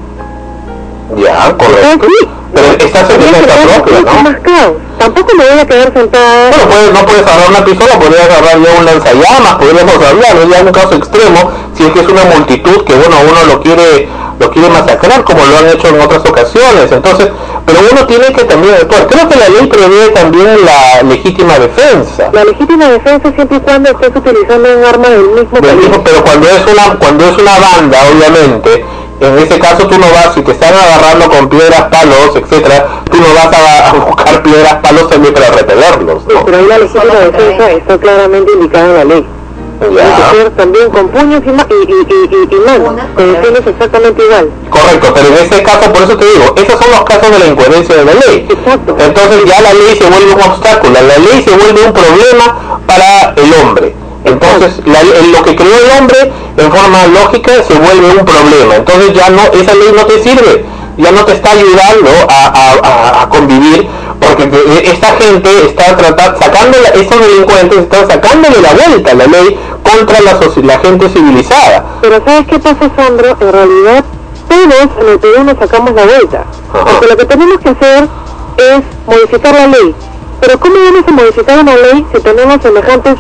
Ya, correcto. Sí, pero estás en defensa propia, ¿no? Más caos. Tampoco me voy a quedar sentada. Bueno, puedes, no puedes agarrar una pistola, podrías agarrar ya un lanzallamas, podríamos hablar, ya en un caso extremo, si es que es una multitud que, bueno, uno lo quiere lo quiere masacrar, como lo han hecho en otras ocasiones. Entonces, pero uno tiene que también actuar. Creo que la ley prevé también la legítima defensa. La legítima defensa siempre y cuando estés utilizando un arma del mismo del mismo, pero cuando es una cuando es una banda, obviamente, en ese caso tú no vas, si te están agarrando con piedras, palos, etcétera, tú no vas a, a buscar piedras, palos también para repelerlos, ¿no? Sí, pero ahí la legítima defensa está claramente indicada en la ley. Tiene que ser también con puños y, ma y, y, y, y manos, te defiendes exactamente igual. Correcto, pero en este caso, por eso te digo, esos son los casos de la incoherencia de la ley. Exacto. Entonces ya la ley se vuelve un obstáculo, la ley se vuelve un problema para el hombre. Entonces la, lo que creó el hombre en forma lógica se vuelve un problema. Entonces ya no, esa ley no te sirve, ya no te está ayudando a, a, a, a convivir, porque esta gente está tratando, sacando, estos delincuentes están sacándole la vuelta a la ley contra la, la gente civilizada. Pero ¿sabes qué pasa, Sandro? En realidad todos en el Perú nos sacamos la vuelta. Ajá. Porque lo que tenemos que hacer es modificar la ley. Pero ¿cómo vamos a modificar una ley si tenemos semejantes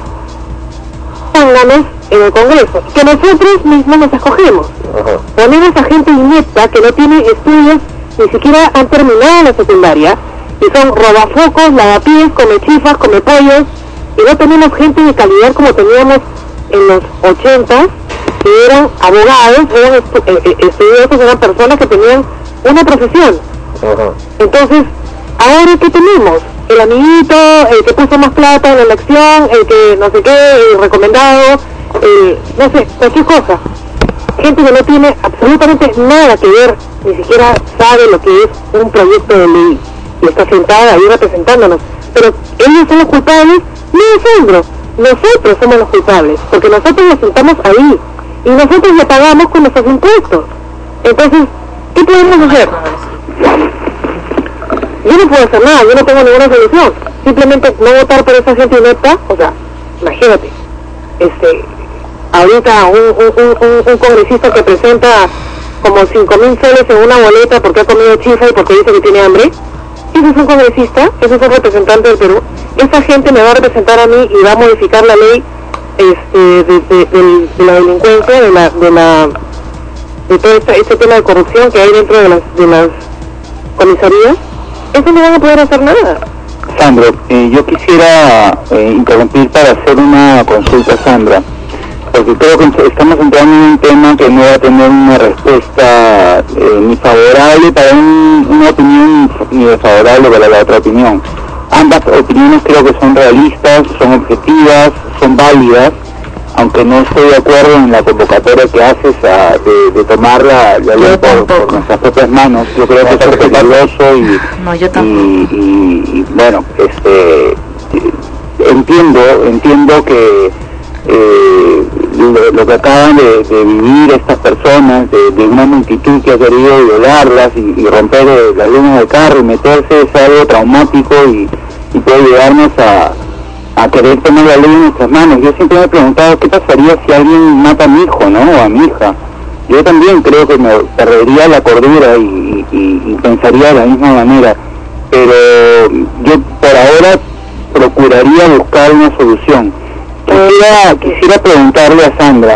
zánganos en el Congreso? Que nosotros mismos nos escogemos. Ajá. Tenemos a gente inepta que no tiene estudios, ni siquiera han terminado la secundaria, y son robafocos, lavapiés, come chifas, come pollos, y no tenemos gente de calidad como teníamos en los ochentas, que eran abogados, eran estu eh, estudiosos, eran personas que tenían una profesión. Uh-huh. Entonces, ¿ahora qué tenemos? El amiguito, el que puso más plata en la elección, el que no sé qué, el recomendado, el, no sé, cualquier cosa. Gente que no tiene absolutamente nada que ver, ni siquiera sabe lo que es un proyecto de ley, y está sentada ahí representándonos. Pero ellos son los culpables, no nosotros. Nosotros somos los culpables, porque nosotros nos sentamos ahí y nosotros le pagamos con nuestros impuestos. Entonces, ¿qué podemos hacer? Yo no puedo hacer nada, yo no tengo ninguna solución. Simplemente no votar por esa gente inepta. O sea, imagínate, este, ahorita un, un, un, un congresista que presenta como cinco mil soles en una boleta porque ha comido chifa y porque dice que tiene hambre. Ese es un congresista, ese es un representante del Perú. Esa gente me va a representar a mí y va a modificar la ley este, de, de, de, de la delincuencia, de la, de la, de todo este, este tema de corrupción que hay dentro de las, de las comisarías. Eso no van a poder hacer nada. Sandro, eh, yo quisiera eh, interrumpir para hacer una consulta, Sandra. porque creo que estamos entrando en un tema que no va a tener una respuesta eh, ni favorable para un, una opinión ni desfavorable para la otra opinión. Ambas opiniones creo que son realistas, son objetivas, son válidas, aunque no estoy de acuerdo en la convocatoria que haces a, de, de tomar la, la ley por, por nuestras propias manos. Yo creo que eso es peligroso y, no, yo y, y, y bueno, este entiendo, entiendo que eh, lo, lo que acaban de, de vivir estas personas, de, de una multitud que ha querido violarlas y, y romper eh, las líneas del carro y meterse, es algo traumático y, y puede llevarnos a a querer tomar la ley en nuestras manos. Yo siempre me he preguntado qué pasaría si alguien mata a mi hijo, ¿no? O a mi hija. Yo también creo que me perdería la cordura y, y, y pensaría de la misma manera, pero yo por ahora procuraría buscar una solución. Quisiera, quisiera preguntarle a Sandra,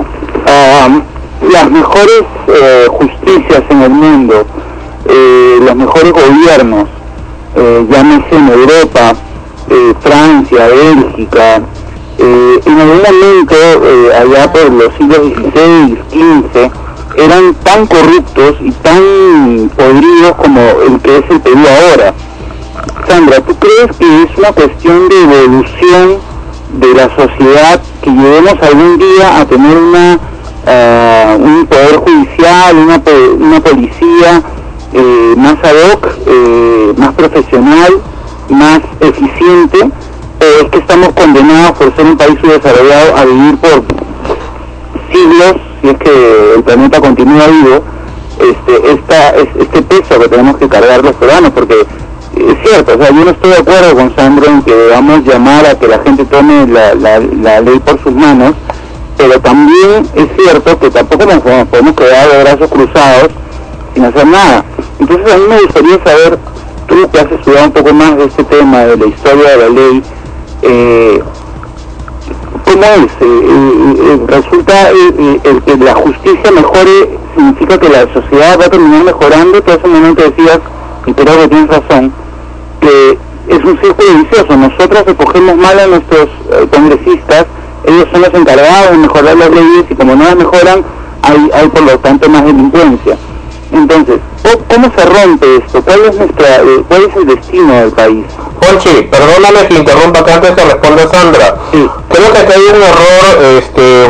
uh, las mejores eh, justicias en el mundo, eh, los mejores gobiernos, eh, llámese en Europa, Eh, Francia, Bélgica, eh, en algún momento, eh, allá por los siglos dieciséis, quince, eran tan corruptos y tan podridos como el que es el Perú ahora. Sandra, ¿tú crees que es una cuestión de evolución de la sociedad que lleguemos algún día a tener una uh, un poder judicial, una, una policía eh, más ad hoc, eh, más profesional, más eficiente, o es que estamos condenados por ser un país subdesarrollado a vivir por siglos, si es que el planeta continúa vivo, este, esta, este peso que tenemos que cargar los peruanos? Porque es cierto, o sea, yo no estoy de acuerdo con Sandro en que debamos llamar a que la gente tome la, la, la ley por sus manos, pero también es cierto que tampoco nos podemos quedar de brazos cruzados sin hacer nada. Entonces a mí me gustaría saber, tú que has estudiado un poco más de este tema, de la historia de la ley, eh, ¿cómo es? Eh, eh, resulta eh, el que la justicia mejore, significa que la sociedad va a terminar mejorando. Tú hace un momento decías, y creo que tienes razón, que es un círculo vicioso. Nosotros recogemos mal a nuestros eh, congresistas, ellos son los encargados de mejorar las leyes y como no las mejoran, hay, hay por lo tanto más delincuencia. Entonces, ¿cómo se rompe esto? ¿Cuál es nuestra, eh, cuál es el destino del país? Ponchi, perdóname que interrumpa que antes que responda Sandra. Sí. Creo que acá hay un error, este,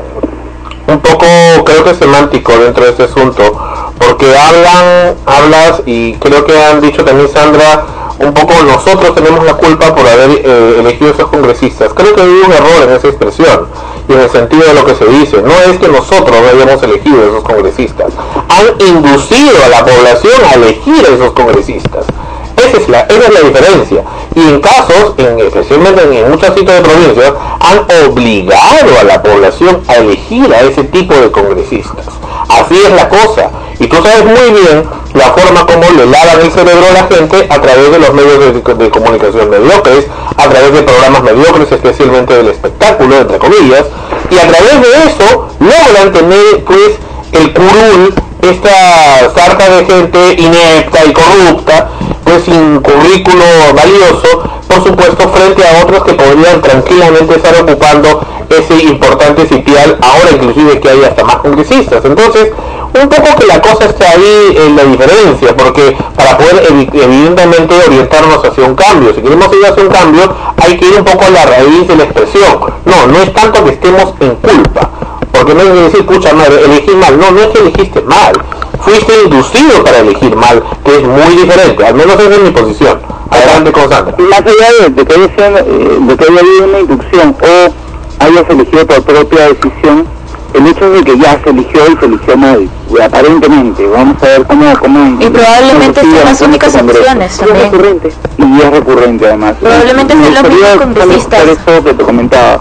un poco, creo que semántico dentro de este asunto, porque hablan, hablas y creo que han dicho también Sandra, un poco nosotros tenemos la culpa por haber eh, elegido a esos congresistas. Creo que hay un error en esa expresión y en el sentido de lo que se dice. No es que nosotros no hayamos elegido a esos congresistas, han inducido a la población a elegir a esos congresistas. Esa es la, esa es la diferencia. Y en casos, en, especialmente en, en muchas citas de provincias, han obligado a la población a elegir a ese tipo de congresistas. Así es la cosa. Y tú sabes muy bien la forma como le lavan el cerebro a la gente a través de los medios de, de comunicación mediocres, a través de programas mediocres, especialmente del espectáculo, entre comillas, y a través de eso logran tener pues el curul, esta sarta de gente inepta y corrupta, pues sin currículo valioso, por supuesto, frente a otros que podrían tranquilamente estar ocupando ese importante sitial, ahora inclusive que hay hasta más congresistas. Entonces, un poco que la cosa está ahí en la diferencia, porque para poder evidentemente orientarnos hacia un cambio, si queremos ir hacia un cambio, hay que ir un poco a la raíz de la expresión. No, no es tanto que estemos en culpa, porque no es decir, pucha madre, elegí mal. No, no es que elegiste mal, fuiste inducido para elegir mal, que es muy diferente, al menos esa es mi posición. Adelante con Sandra. Más allá de, de, que, haya, de que haya habido una inducción o hayas elegido por propia decisión, el hecho de que ya se eligió y se eligió mal, aparentemente, vamos a ver cómo... cómo y probablemente sean las únicas opciones también. Y es recurrente, y es recurrente además. Probablemente sean los únicos congresistas. Eso que te comentaba.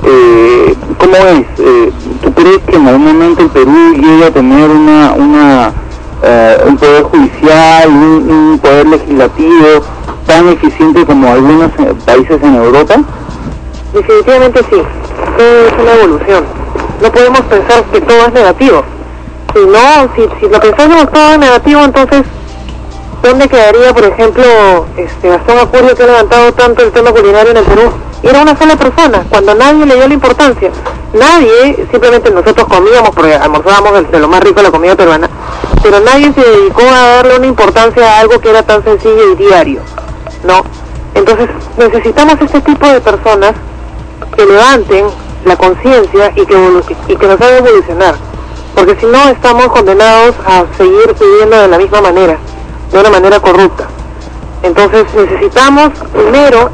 Eh, ¿Cómo es? Eh, ¿Tú crees que en algún momento el Perú llegue a tener una, una eh, un poder judicial, un, un poder legislativo tan eficiente como algunos países en Europa? Definitivamente sí, es una evolución. No podemos pensar que todo es negativo. Si no, si, si lo pensamos todo es negativo, entonces ¿dónde quedaría, por ejemplo, este Gastón Acurio, que ha levantado tanto el tema culinario en el Perú? y era una sola persona, cuando nadie le dio la importancia. Nadie, simplemente nosotros comíamos, porque almorzábamos de, de lo más rico de la comida peruana, pero nadie se dedicó a darle una importancia a algo que era tan sencillo y diario, ¿no? Entonces necesitamos este tipo de personas que levanten la conciencia y que, y que nos hagan evolucionar, porque si no estamos condenados a seguir viviendo de la misma manera, de una manera corrupta. Entonces necesitamos primero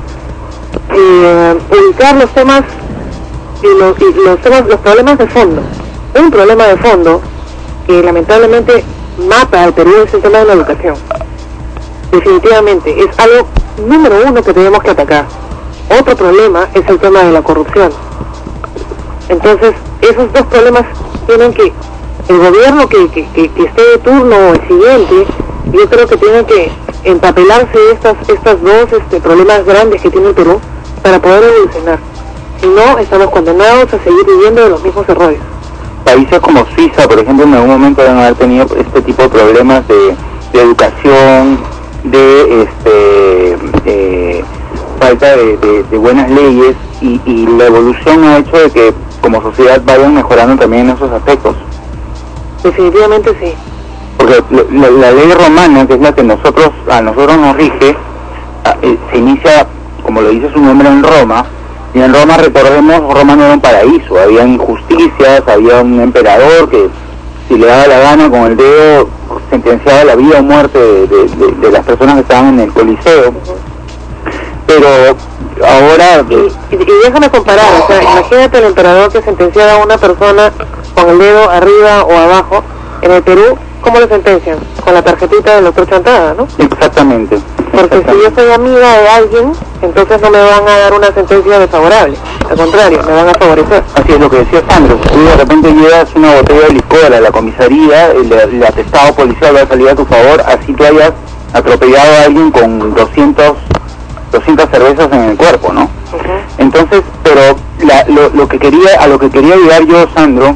eh, ubicar los temas y los, y los temas, los problemas de fondo. Un problema de fondo que lamentablemente mata al Perú es el tema de la educación. Definitivamente es algo número uno que tenemos que atacar. Otro problema es el tema de la corrupción. Entonces esos dos problemas tienen que, el gobierno que, que, que, que esté de turno o el siguiente, yo creo que tiene que empapelarse estas estas dos este, problemas grandes que tiene el Perú para poder evolucionar. Si no, estamos condenados a seguir viviendo de los mismos errores. Países como Suiza, por ejemplo, en algún momento deben haber tenido este tipo de problemas de, de educación, de este eh, falta de, de, de buenas leyes, y, y la evolución ha hecho de que como sociedad vayan mejorando también en esos aspectos. Definitivamente sí. Porque la, la ley romana, que es la que nosotros a nosotros nos rige, eh, se inicia, como lo dice su nombre, en Roma. Y en Roma, recordemos, Roma no era un paraíso, había injusticias, había un emperador que si le daba la gana con el dedo sentenciaba la vida o muerte de, de, de, de las personas que estaban en el Coliseo. Pero ahora... Y, y, y déjame comparar, o sea, imagínate el emperador que sentenciaba a una persona con el dedo arriba o abajo. En el Perú, ¿cómo lo sentencian? Con la tarjetita del doctor Chantada, ¿no? Exactamente. Porque si yo soy amiga de alguien, entonces no me van a dar una sentencia desfavorable. Al contrario, me van a favorecer. Así es lo que decía Sandro. Si de repente llevas una botella de licor a la comisaría, el, el atestado policial va a salir a tu favor, así tú hayas atropellado a alguien con doscientas cervezas en el cuerpo, ¿no? Uh-huh. Entonces, pero la, lo, lo que quería, a lo que quería llegar yo, Sandro,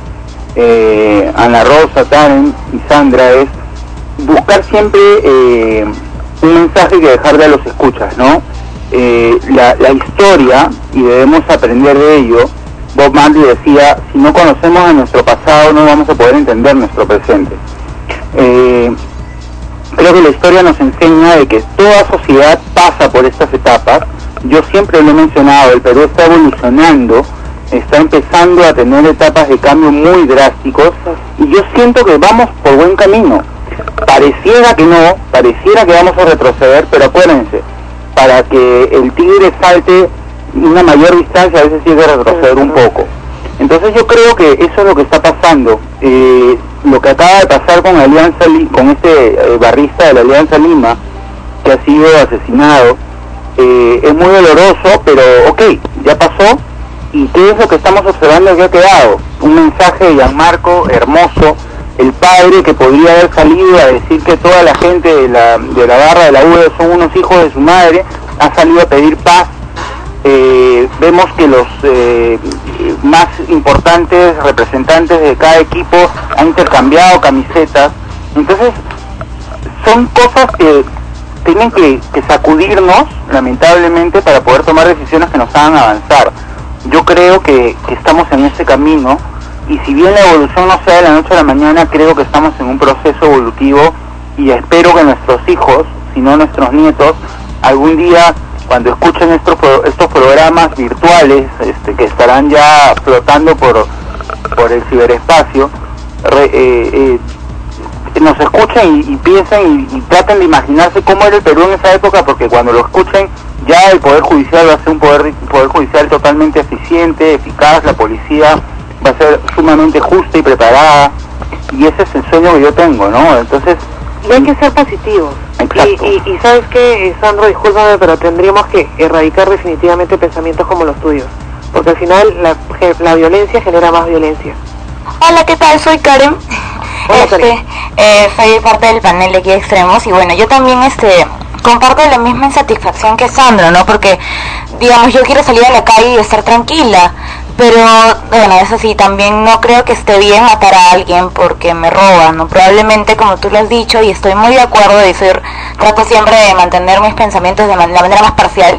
eh, Ana Rosa, Karen y Sandra, es buscar siempre eh, un mensaje que dejarle a los escuchas, ¿no? Eh, la, la historia, y debemos aprender de ello. Bob Marley decía, si no conocemos a nuestro pasado no vamos a poder entender nuestro presente. Eh, creo que la historia nos enseña de que toda sociedad pasa por estas etapas. Yo siempre lo he mencionado, el Perú está evolucionando, está empezando a tener etapas de cambio muy drásticos, y yo siento que vamos por buen camino. Pareciera que no, pareciera que vamos a retroceder, pero acuérdense, para que el tigre salte una mayor distancia a veces tiene que retroceder un poco. Entonces yo creo que eso es lo que está pasando. Eh, lo que acaba de pasar con Alianza con este eh, barrista de la Alianza Lima, que ha sido asesinado, eh, es muy doloroso, pero ok, ya pasó. ¿Y qué es lo que estamos observando que ha quedado? Un mensaje de Gianmarco hermoso, el padre que podría haber salido a decir que toda la gente de la, de la barra de la U D son unos hijos de su madre, ha salido a pedir paz. Eh, vemos que los eh, más importantes representantes de cada equipo han intercambiado camisetas. Entonces son cosas que tienen que, que sacudirnos, lamentablemente, para poder tomar decisiones que nos hagan avanzar. Yo creo que, que estamos en ese camino, y si bien la evolución no sea de la noche a la mañana, creo que estamos en un proceso evolutivo, y espero que nuestros hijos, si no nuestros nietos, algún día, cuando escuchen estos, estos programas virtuales este, que estarán ya flotando por, por el ciberespacio, re, eh, eh, nos escuchen y, y piensen y, y traten de imaginarse cómo era el Perú en esa época, porque cuando lo escuchen ya el Poder Judicial va a ser un poder, poder judicial totalmente eficiente, eficaz, la policía va a ser sumamente justa y preparada, y ese es el sueño que yo tengo, ¿no? Entonces... Y hay que ser positivos. Y, y, y sabes que, Sandro, discúlpame, pero tendríamos que erradicar definitivamente pensamientos como los tuyos, porque al final la, la violencia genera más violencia. Hola, ¿qué tal? Soy Karen. Hola, este, Karen. Eh, soy parte del panel de aquí Extremos, y bueno, yo también este comparto la misma insatisfacción que Sandro, ¿no? Porque, digamos, yo quiero salir a la calle y estar tranquila, pero, bueno, eso sí, también no creo que esté bien matar a alguien porque me roban, ¿no? Probablemente, como tú lo has dicho, y estoy muy de acuerdo de ser, trato siempre de mantener mis pensamientos de man- la manera más parcial,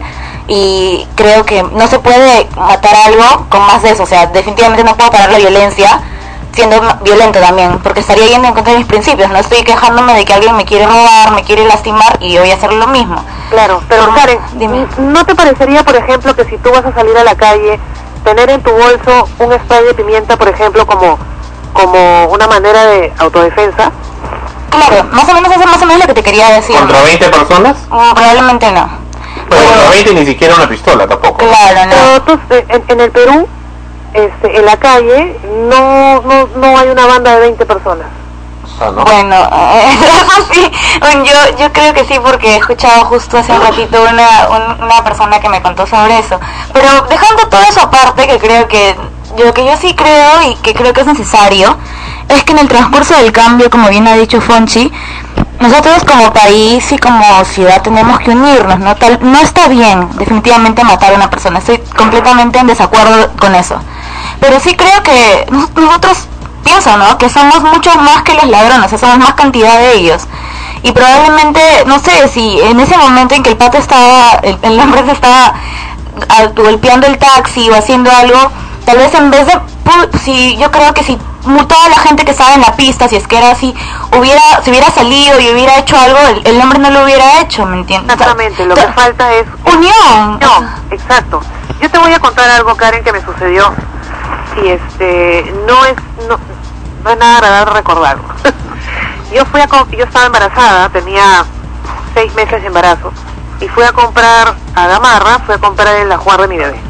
y creo que no se puede matar algo con más de eso. O sea, definitivamente no puedo parar la violencia siendo violento también, porque estaría yendo en contra de mis principios. No estoy quejándome de que alguien me quiere robar, me quiere lastimar y yo voy a hacer lo mismo. Claro, pero Por- Karen, dime. ¿no te parecería, por ejemplo, que si tú vas a salir a la calle, tener en tu bolso un spray de pimienta, por ejemplo, como como una manera de autodefensa? Claro, más o menos eso es más o menos lo que te quería decir. ¿Contra veinte personas? Mm, probablemente no. Pero contra veinte ni siquiera una pistola tampoco. Claro, no. Pero tú, eh, en, en el Perú, este, en la calle, no, no, no hay una banda de veinte personas. Ah, ¿no? Bueno, eh, eso sí, bueno, yo, yo creo que sí, porque he escuchado justo hace un ratito una, un- una persona que me contó sobre eso. Pero dejando todo eso aparte, que creo que lo que yo sí creo y que creo que es necesario, es que en el transcurso del cambio, como bien ha dicho Fonchi, nosotros como país y como ciudad tenemos que unirnos, ¿no? Tal, no está bien definitivamente matar a una persona, estoy completamente en desacuerdo con eso. Pero sí creo que nos- nosotros, pienso, ¿no? Que somos muchos más que los ladrones, o sea, somos más cantidad de ellos. Y probablemente, no sé, si en ese momento en que el pato estaba, el, el hombre se estaba ah, golpeando el taxi o haciendo algo, tal vez en vez de, pu- si yo creo que si mu- toda la gente que estaba en la pista, si es que era así, hubiera, si hubiera salido y hubiera hecho algo, el, el hombre no lo hubiera hecho, ¿me entiendes? Exactamente, lo que falta es unión. No, exacto. Yo te voy a contar algo, Karen, que me sucedió y este no es no, no es nada agradable recordarlo. yo fui a com- yo estaba embarazada, tenía seis meses de embarazo y fui a comprar a Gamarra, fui a comprar el ajuar de mi bebé.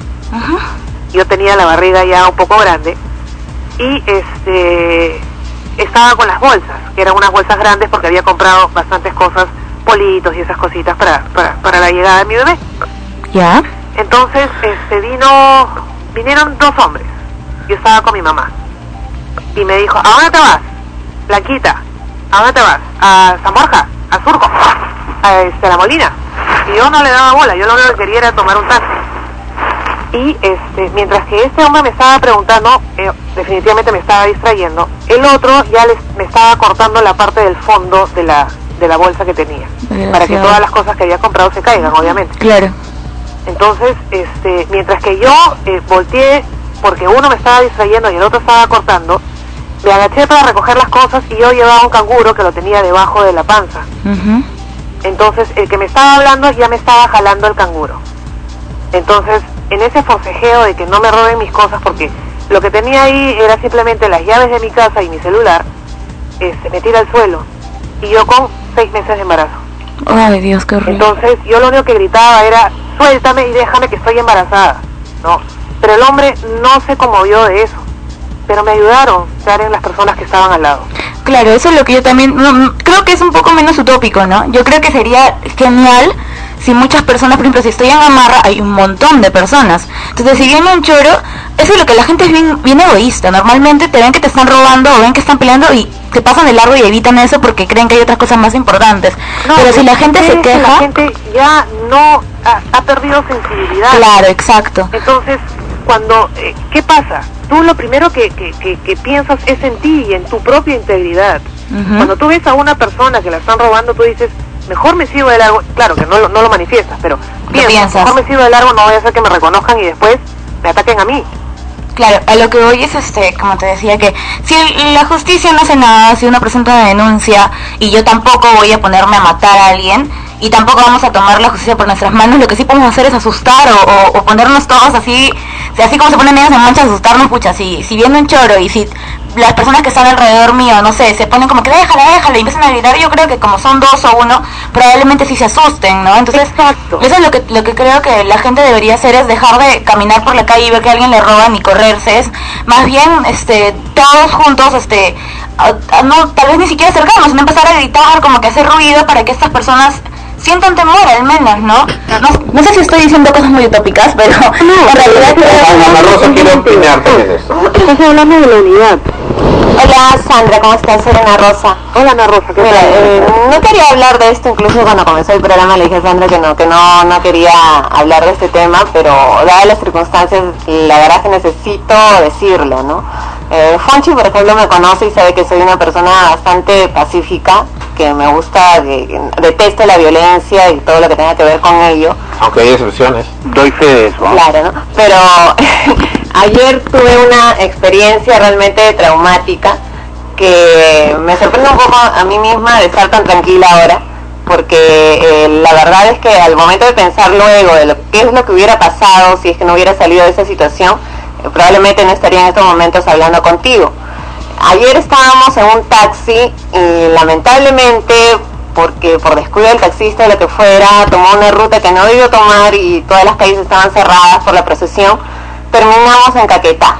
Yo tenía la barriga ya un poco grande y este estaba con las bolsas, que eran unas bolsas grandes porque había comprado bastantes cosas, politos y esas cositas para, para, para la llegada de mi bebé. ¿Ya? Entonces, este vino, vinieron dos hombres. Yo estaba con mi mamá y me dijo, ¿a dónde te vas? Blanquita, ¿a dónde te vas? A San Borja, a Surco, a, este, a La Molina. Y yo no le daba bola, yo lo único que quería era tomar un taxi. Y este, mientras que este hombre me estaba preguntando, eh, definitivamente me estaba distrayendo, el otro ya les, me estaba cortando la parte del fondo de la, de la bolsa que tenía, para que todas las cosas que había comprado se caigan, obviamente. Claro. Entonces, este, mientras que yo eh, volteé, porque uno me estaba distrayendo y el otro estaba cortando, me agaché para recoger las cosas y yo llevaba un canguro que lo tenía debajo de la panza. Entonces, el que me estaba hablando ya me estaba jalando el canguro. Entonces, en ese forcejeo de que no me roben mis cosas, porque lo que tenía ahí era simplemente las llaves de mi casa y mi celular, este, me tira al suelo. Y yo con seis meses de embarazo. Ay, Dios, qué horrible. Entonces, yo lo único que gritaba era, suéltame y déjame que estoy embarazada. No, pero el hombre no se conmovió de eso. Pero me ayudaron, Karen, las personas que estaban al lado. Claro, eso es lo que yo también, no, no, creo que es un poco menos utópico, ¿no? Yo creo que sería genial si muchas personas, por ejemplo, si estoy en Gamarra, hay un montón de personas. Entonces, si viene un choro, eso es lo que la gente es bien, bien egoísta. Normalmente te ven que te están robando o ven que están peleando y te pasan de largo y evitan eso porque creen que hay otras cosas más importantes. No, pero si la gente es se que queja... la gente ya no ha, ha perdido sensibilidad. Claro, exacto. Entonces, cuando, eh, ¿qué pasa? Tú lo primero que, que, que, que piensas es en ti y en tu propia integridad. Ujú. Cuando tú ves a una persona que la están robando, tú dices, mejor me sigo de largo. Claro que no, lo- no lo manifiestas, pero piensas, piensas. mejor me sigo de largo, no voy a hacer que me reconozcan y después me ataquen a mí. Claro, a lo que voy es, este, como te decía, que si el- la justicia no hace nada, si uno presenta una denuncia y yo tampoco voy a ponerme a matar a alguien y tampoco vamos a tomar la justicia por nuestras manos, lo que sí podemos hacer es asustar o, o, o ponernos todos así, o así como se ponen ellos en mancha, asustarnos, pucha, si, si viene un choro y si las personas que están alrededor mío, no sé, se ponen como que déjala, déjala y empiezan a gritar, yo creo que como son dos o uno, probablemente sí se asusten, ¿no? Entonces, eso es lo que, lo que creo que la gente debería hacer, es dejar de caminar por la calle y ver que a alguien le roban y correrse, es más bien, este, todos juntos, este, a- a no, tal vez ni siquiera acercarnos, sino empezar a gritar, como que hacer ruido para que estas personas sientan temor al menos, ¿no? No, no sé si estoy diciendo cosas muy utópicas, pero en realidad Ana Rosa quiere opinar también de esto. Estás hablando de la unidad. Hola Sandra, ¿cómo estás? Soy Ana Rosa. Hola Ana Rosa, ¿qué Mira, tal? eh, no quería hablar hablar de esto, incluso cuando comenzó el programa le dije a Sandra que no, que no, no quería hablar de este tema, pero dadas las circunstancias, la verdad es que necesito decirlo, ¿no? Eh, Fonchi, por ejemplo, me conoce y sabe que soy una persona bastante pacífica, que me gusta, que, que detesto la violencia y todo lo que tenga que ver con ello. Aunque hay excepciones. Doy fe de eso. Claro, ¿no? Pero ayer tuve una experiencia realmente traumática que me sorprende un poco a mí misma de estar tan tranquila ahora, porque eh, la verdad es que al momento de pensar luego de lo, qué es lo que hubiera pasado si es que no hubiera salido de esa situación, eh, probablemente no estaría en estos momentos hablando contigo. Ayer estábamos en un taxi y lamentablemente, porque por descuido del taxista o lo que fuera, tomó una ruta que no debió tomar y todas las calles estaban cerradas por la procesión, terminamos en Caquetá.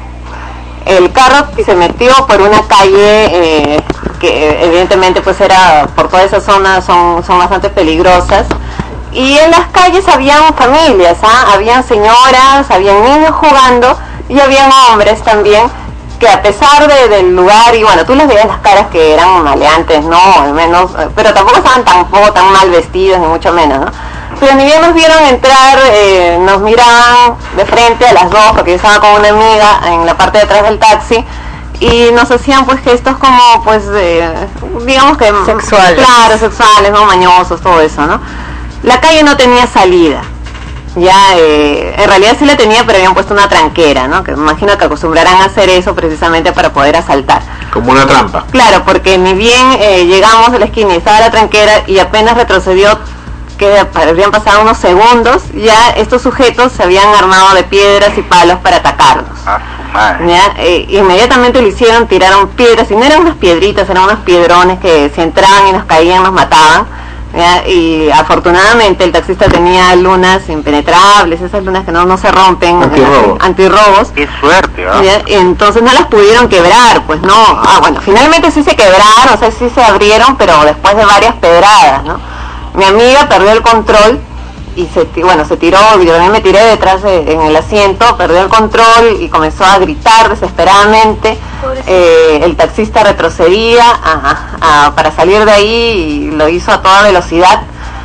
El carro se metió por una calle eh, que evidentemente pues era, por toda esa zona son, son bastante peligrosas, y en las calles habían familias, ¿ah? Habían señoras, habían niños jugando y habían hombres también, que a pesar de, del lugar, y bueno, tú les veías las caras que eran maleantes, ¿no? Al menos, pero tampoco estaban tampoco tan mal vestidos, ni mucho menos, ¿no? Pero ni bien nos vieron entrar, eh, nos miraban de frente a las dos, porque yo estaba con una amiga en la parte de atrás del taxi, y nos hacían pues gestos como, pues, eh, digamos que... Sexuales. Claro, sexuales, ¿no? Mañosos, todo eso, ¿no? La calle no tenía salida. Ya, eh, en realidad sí la tenía, pero habían puesto una tranquera, ¿no? Que me imagino que acostumbrarán a hacer eso precisamente para poder asaltar. Como una trampa. Claro, porque ni bien eh, llegamos a la esquina y estaba la tranquera y apenas retrocedió, que habían pasado unos segundos, ya estos sujetos se habían armado de piedras y palos para atacarnos. A su madre. ¿Ya? Eh, inmediatamente lo hicieron, tiraron piedras, y no eran unas piedritas, eran unos piedrones que si entraban y nos caían nos mataban. ¿Ya? Y afortunadamente el taxista tenía lunas impenetrables, esas lunas que no, no se rompen, antirrobos. antirrobos. Qué suerte, ¿ah? ¿Ya? Entonces no las pudieron quebrar, pues no. Ah, bueno, finalmente sí se quebraron, o sea, sí se abrieron, pero después de varias pedradas, ¿no? Mi amiga perdió el control y se, bueno, se tiró, yo también me tiré detrás de, en el asiento, perdió el control y comenzó a gritar desesperadamente. Eh, el taxista retrocedía a, a, para salir de ahí y lo hizo a toda velocidad.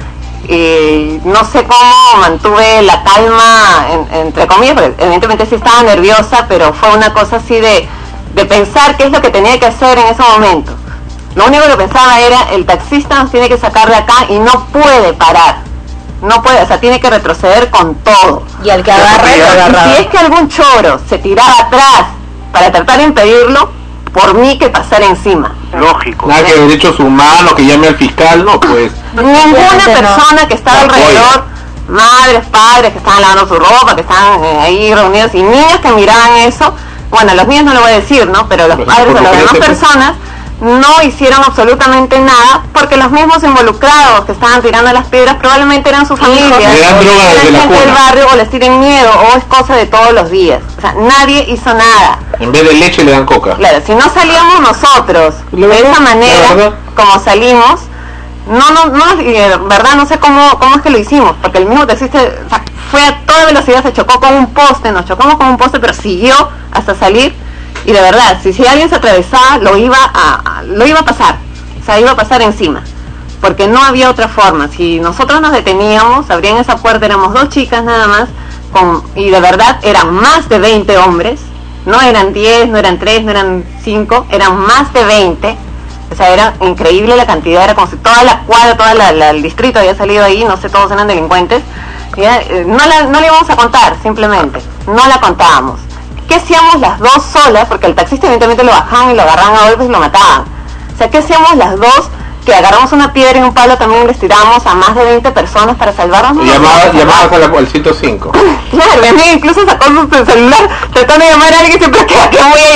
Eh, no sé cómo mantuve la calma, en, entre comillas, porque evidentemente sí estaba nerviosa, pero fue una cosa así de, de pensar qué es lo que tenía que hacer en ese momento. Lo único que pensaba era, el taxista nos tiene que sacar de acá y no puede parar. No puede, o sea, tiene que retroceder con todo. Y al que agarre, lo agarraba. Si es que algún choro se tiraba atrás para tratar de impedirlo, por mí que pasar encima. Lógico. Nada que derechos humanos, que llame al fiscal, no, pues. Ninguna persona que estaba alrededor, madres, padres que estaban lavando su ropa, que estaban eh, ahí reunidos, y niños que miraban eso, bueno, los niños no lo voy a decir, ¿no? Pero los Pues, padres por de lo las que demás yo sé, pues. personas no hicieron absolutamente nada, porque los mismos involucrados que estaban tirando las piedras probablemente eran sus familias, Le dan droga eran desde la gente del cuna. barrio, o les tienen miedo, o es cosa de todos los días. O sea, nadie hizo nada. En vez de leche le dan coca. Claro, si no salíamos nosotros de esa manera, como salimos, no, no, no, y de verdad no sé cómo, cómo es que lo hicimos, porque el mismo taxista, o sea, fue a toda velocidad, se chocó con un poste, nos chocamos con un poste, pero siguió hasta salir. Y de verdad, si, si alguien se atravesaba, lo iba a, a lo iba a pasar, o sea, iba a pasar encima, porque no había otra forma. Si nosotros nos deteníamos, abrían esa puerta, éramos dos chicas nada más, con, y de verdad eran más de veinte hombres, no eran diez, no eran tres, no eran cinco, eran más de veinte, o sea, era increíble la cantidad, era como si toda la cuadra, todo el distrito había salido ahí, no sé, todos eran delincuentes. ¿Ya? No la, no la íbamos a contar, simplemente, no la contábamos. ¿Qué hacíamos las dos solas? Porque el taxista evidentemente lo bajaban y lo agarraban a golpes y lo mataban. O sea, ¿qué hacíamos las dos? Que agarramos una piedra y un palo, también les tiramos a más de veinte personas para salvarnos. Y llamabas, llamabas a la- al ciento cinco. Claro, mi amiga incluso sacó su celular tratando de llamar a alguien y siempre, ¿qué, qué voy a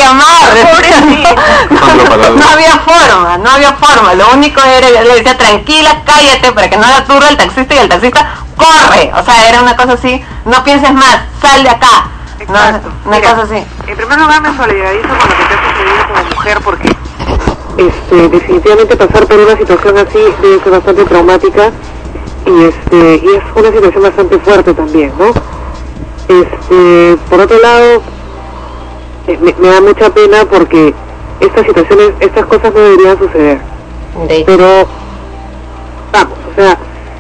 llamar? No, no había forma, no había forma. Lo único era, yo le decía, tranquila, cállate, para que no la aturra el taxista, y el taxista, corre. O sea, era una cosa así, no pienses más, sal de acá. No, una Mira, cosa así. En primer lugar me solidarizo con lo que te ha sucedido como mujer, porque este, definitivamente pasar por una situación así debe ser bastante traumática y este y es una situación bastante fuerte también, ¿no? Este, por otro lado, eh, me, me da mucha pena porque estas situaciones, estas cosas no deberían suceder. Pero sea,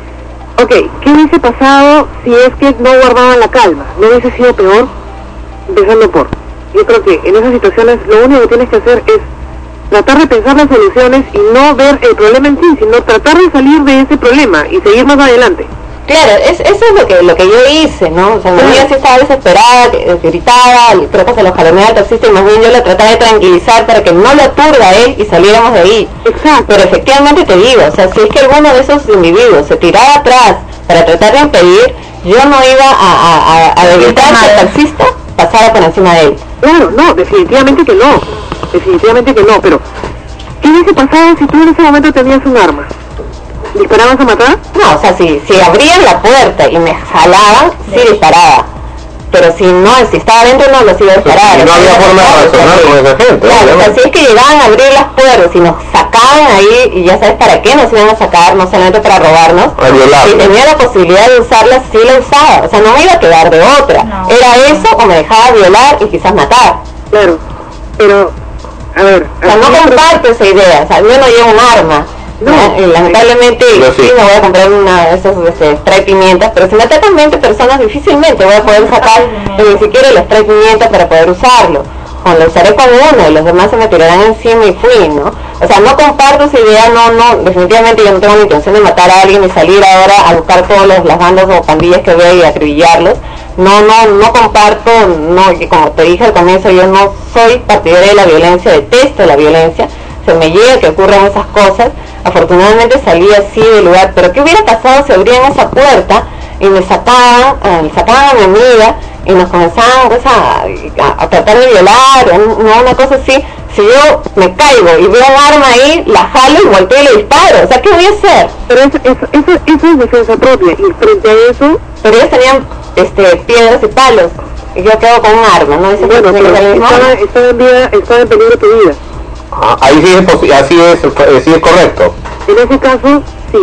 ok, ¿qué hubiese pasado si es que no guardaban la calma? ¿No hubiese sido peor? Empezando por, yo creo que en esas situaciones lo único que tienes que hacer es tratar de pensar las soluciones y no ver el problema en sí, sino tratar de salir de ese problema y seguir más adelante. Claro, es, eso es lo que lo que yo hice, ¿no? O sea, mi amiga sí estaba desesperada, que- gritaba, creo que se lo jaloneaba al taxista y más bien yo la trataba de tranquilizar para que no lo aturda a él y saliéramos de ahí. Exacto. Pero efectivamente te digo, o sea, si es que alguno de esos individuos se tiraba atrás para tratar de impedir, yo no iba a, a, a, a evitar que el taxista pasara por encima de él. Claro, no, definitivamente que no, definitivamente que no, pero ¿qué hubiese pasado si tú en ese momento tenías un arma? ¿Disparabas a matar? No, o sea, si, si abrían la puerta y me jalaban, sí disparaba. Pero si no, si estaba adentro no los iba a disparar. Y no había forma de razonar con esa gente. Claro, o sea, obviamente. si es que llegaban a abrir las puertas y nos sacaban ahí, y ya sabes para qué nos iban a sacar, no solamente para robarnos, A violarnos. si tenía la posibilidad de usarla, sí la usaba. O sea, no me iba a quedar de otra. Era eso o me dejaba violar y quizás matar. Claro, pero, a ver... O sea, no comparto esa idea. O sea, yo no llevo un arma. No. ¿no? Y lamentablemente Yo sí. sí me voy a comprar una de esas este, spray pimientas, pero si me atacan veinte personas difícilmente voy a poder sacar ni siquiera el spray pimienta para poder usarlo. O lo usaré con uno y los demás se me tirarán encima y fui, ¿no? O sea, no comparto esa idea, no, no, definitivamente yo no tengo la intención de matar a alguien y salir ahora a buscar todas las, las bandas o pandillas que veo y acribillarlos. No, no, no comparto, no, y como te dije al comienzo, yo no soy partidaria de la violencia, detesto la violencia, se me llega que ocurran esas cosas. Afortunadamente salí así del lugar, pero ¿qué hubiera pasado si abrían esa puerta y me sacaban, eh, sacaban a mi amiga y nos comenzaban pues, a, a, a tratar de violar, no, una cosa así? Si yo me caigo y veo un arma ahí, la jalo y volteo y le disparo, o sea, ¿qué voy a hacer? Pero eso, eso, eso, eso es defensa propia, y frente a eso... Pero ellos tenían este, piedras y palos, y yo quedo con un arma, ¿no? Ese Bueno, fue pero el mismo estaba, arma. estaba, en vida, estaba en peligro tu vida. Ah, ahí sí es, posi- así es, eh, sí es correcto. En ese caso, sí.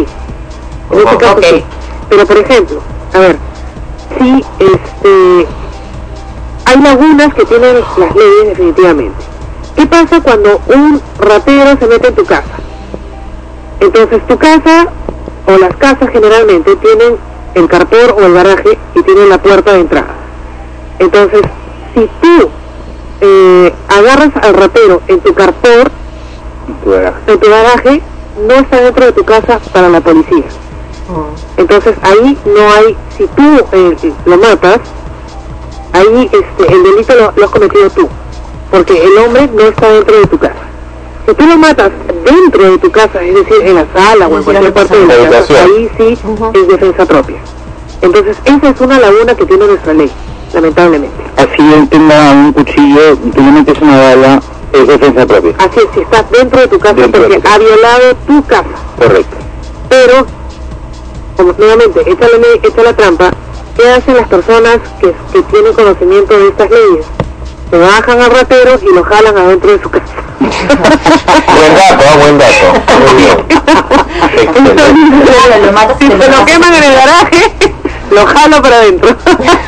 En ese Ajá. caso, Ok. sí. Pero, por ejemplo, a ver, sí, este... hay lagunas que tienen las leyes definitivamente. ¿Qué pasa cuando un ratero se mete en tu casa? Entonces, tu casa, o las casas generalmente, tienen el carport o el garaje y tienen la puerta de entrada. Entonces, si tú eh, agarras al ratero en tu carport, en tu garaje, no está dentro de tu casa para la policía. Entonces ahí no hay, si tú eh, lo matas, ahí este, el delito lo, lo has cometido tú, porque el hombre no está dentro de tu casa. Si tú lo matas dentro de tu casa, es decir, en la sala o en cualquier parte de la casa, ahí sí es defensa propia. Entonces esa es una laguna que tiene nuestra ley, lamentablemente. Así él tenga un cuchillo, tú le metes una bala, es defensa propia. Así es, si estás dentro de tu casa Dentro de porque tu casa. ha violado tu casa. Correcto. Pero, como nuevamente, echa la, ley, echa la trampa, ¿qué hacen las personas que, que tienen conocimiento de estas leyes? Se bajan al ratero y lo jalan adentro de su casa. Buen dato, ah, buen dato. Muy bien. Entonces, lo matas si y te se lo lo queman en el garaje, lo jalo para adentro.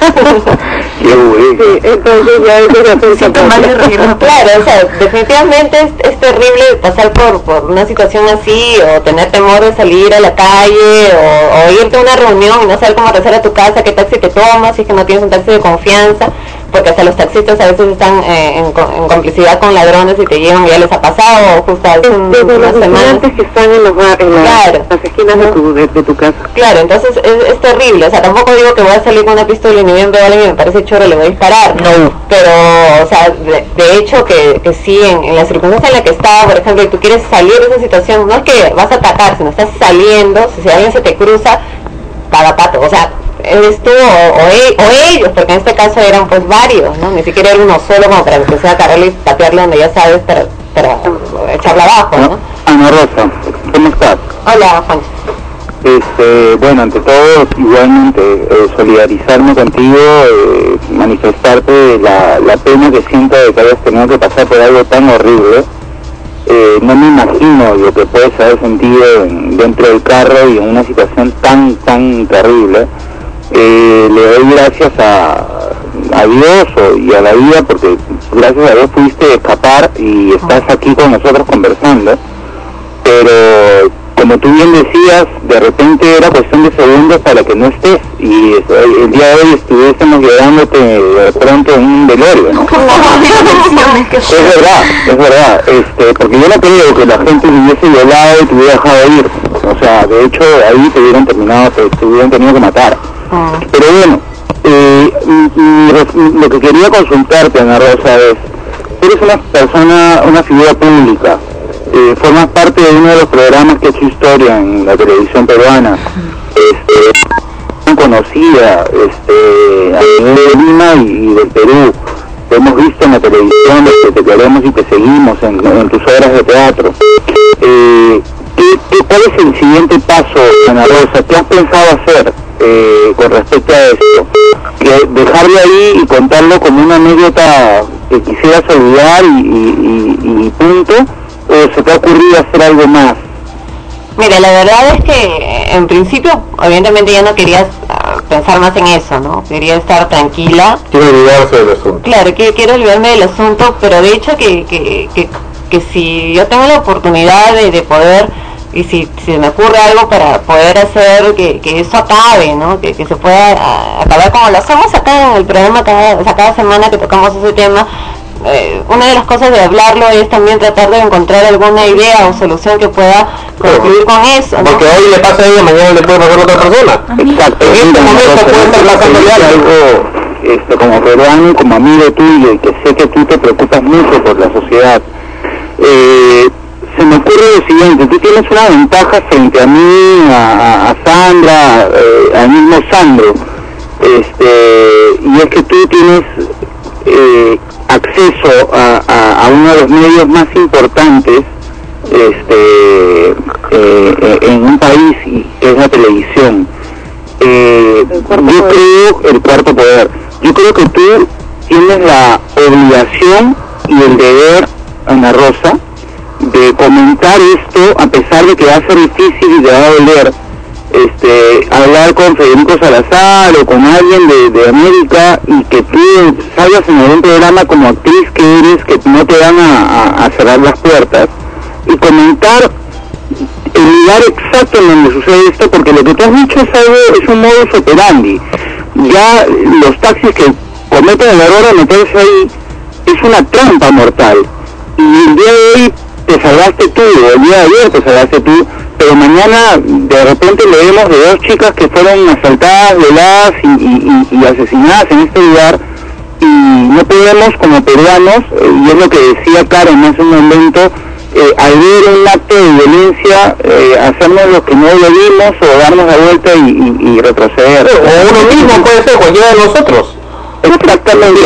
Qué bueno. Sí, entonces ya eso es defensa propia. Claro, o sea, definitivamente es, es terrible pasar por, por una situación así, o tener temor de salir a la calle, o, o irte a una reunión y no saber cómo regresar a tu casa, qué taxi te tomas, si es que no tienes un taxi de confianza, porque hasta los taxistas a veces están eh, en, co- en complicidad con ladrones y te llevan, ya les ha pasado, justo hace un- Desde unas los semanas. estudiantes que están en, los, bar- en la- Claro. las esquinas de tu, de, de tu casa. Claro, entonces es, es terrible, o sea, tampoco digo que voy a salir con una pistola y ni bien veo a alguien y me parece choro, le voy a disparar, no, pero, o sea, de, de hecho que, que sí, en, en la circunstancia en la que estaba, por ejemplo, y tú quieres salir de esa situación, no es que vas a atacar, sino estás saliendo, si alguien se te cruza, paga pato, o sea, eres tú o, o, e- o ellos, porque en este caso eran pues varios, ¿no? Ni siquiera era uno solo como para empezar a agarrarle y patearle donde ya sabes para, para echarla abajo, ¿no? Ana Rosa, ¿cómo estás? Hola, Juan. Este, bueno, ante todo, igualmente, eh, solidarizarme contigo, eh, manifestarte la, la pena que siento de que hayas tenido que pasar por algo tan horrible. Eh, no me imagino lo que puedes haber sentido en- dentro del carro y en una situación tan, tan terrible. Eh, le doy gracias a, a Dios o- y a la vida porque gracias a Dios pudiste escapar y estás aquí con nosotros conversando. Pero como tú bien decías, de repente era cuestión de segundos para que no estés, y el, el día de hoy estuviésemos llorándote de pronto en un velorio, ¿no? Es verdad, es verdad, este, porque yo no creo que la gente te hubiese violado y te hubiera dejado ir, o sea, de hecho ahí te hubieran terminado, te, te hubieran tenido que matar. Pero bueno, eh, mi, mi, lo que quería consultarte, Ana Rosa, es, eres una persona, una figura pública, eh, formas parte de uno de los programas que ha hecho historia en la televisión peruana, este, conocida este, a nivel de Lima y, y del Perú. Te hemos visto en la televisión, que te queremos y te seguimos en, en tus obras de teatro. Eh, ¿qué, qué, ¿Cuál es el siguiente paso, Ana Rosa? ¿Qué has pensado hacer eh, con respecto a esto? Que dejarlo ahí y contarlo como una anécdota que quisieras olvidar y, y, y, y punto, o se te ha ocurrido hacer algo más? Mira, la verdad es que en principio, evidentemente ya no quería uh, pensar más en eso, ¿no? Quería estar tranquila. Quiero olvidarse del asunto. Claro, que quiero olvidarme del asunto, pero de hecho que, que, que, que si yo tengo la oportunidad de, de poder, y si, si me ocurre algo para poder hacer que, que eso acabe, ¿no? Que, que se pueda uh, acabar como lo hacemos acá en el programa, cada, o sea, cada semana que tocamos ese tema. Eh, una de las cosas de hablarlo es también tratar de encontrar alguna idea o solución que pueda concluir con eso, ¿no? Porque hoy le pasa a ella, mañana le puede pasar a otra persona. Exacto. En este momento puede estar pasando algo, este, como peruano, como amigo tuyo, y que sé que tú te preocupas mucho por la sociedad. Eh, se me ocurre lo siguiente: tú tienes una ventaja frente a mí, a, a Sandra, eh, al mismo Sandro, este, y es que tú tienes eh, acceso a, a, a uno de los medios más importantes este, eh, en un país, que es la televisión. Eh, yo creo, el cuarto poder, yo creo que tú tienes la obligación y el deber, Ana Rosa, de comentar esto, a pesar de que va a ser difícil y te va a doler. Este, hablar con Federico Salazar o con alguien de, de América, y que tú salgas en algún programa como actriz que eres, que no te van a, a, a cerrar las puertas, y comentar el lugar exacto en donde sucede esto, porque lo que tú has dicho es algo, es un modus operandi. Ya los taxis que cometen el error de meterse ahí es una trampa mortal, y el día de hoy te salvaste tú, el día de ayer te salvaste tú, pero mañana de repente leemos de dos chicas que fueron asaltadas, violadas y, y, y, y asesinadas en este lugar, y no podemos como peruanos, eh, y es lo que decía Karen hace un momento, eh, al ver un acto de violencia, eh, hacernos lo que no debimos o darnos la vuelta y, y, y retroceder. O uno mismo puede ser, cualquiera de nosotros. Exactamente.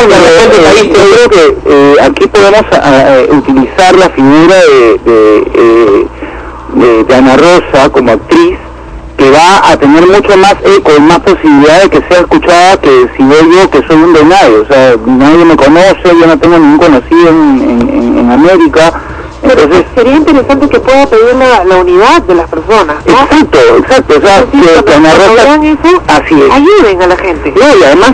Yo creo que eh, aquí podemos a, a, utilizar la figura de, de, eh, de, de Ana Rosa como actriz, que va a tener mucho más eco y más posibilidad de que sea escuchada que si veo yo que soy un venado. O sea, nadie me conoce, yo no tengo ningún conocido en, en, en América. Entonces, sería interesante que pueda pedir la, la unidad de las personas, ¿no? Exacto, exacto. O sea, que, que Ana Rosa, eso, así es. Ayuden a la gente. No, y además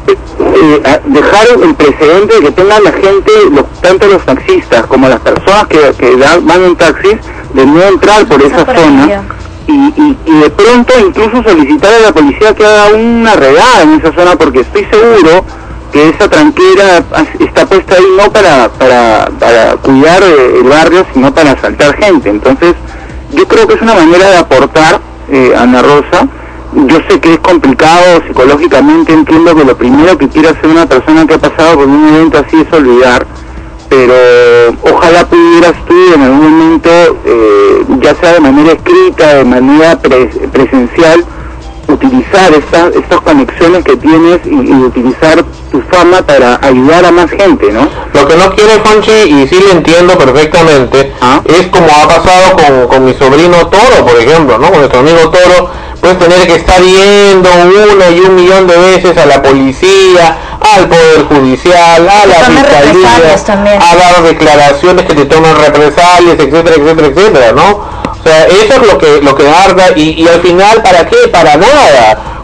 Eh, dejar el precedente de que tenga la gente, los, tanto los taxistas como las personas que, que da, van en taxis, de no entrar por esa zona, y, y, y de pronto incluso solicitar a la policía que haga una redada en esa zona, porque estoy seguro que esa tranquera está puesta ahí no para, para, para cuidar el barrio, sino para asaltar gente. Entonces yo creo que es una manera de aportar, eh, Ana Rosa. Yo sé que es complicado psicológicamente, entiendo que lo primero que quiere hacer una persona que ha pasado por un evento así es olvidar, pero ojalá pudieras tú en algún momento, eh, ya sea de manera escrita, de manera pre presencial, utilizar estas estas conexiones que tienes y, y utilizar tu fama para ayudar a más gente, ¿no? Lo que no quiero, Conchi, y sí lo entiendo perfectamente, ¿ah? Es como ha pasado con, con mi sobrino Toro, por ejemplo, ¿no? Con nuestro amigo Toro, puedes tener que estar yendo uno y un millón de veces a la policía, al Poder Judicial, a la Fiscalía, a dar declaraciones que te toman represalias, etcétera, etcétera, etcétera, ¿no? O sea, eso es lo que lo que arda, y, y al final, ¿para qué? Para nada.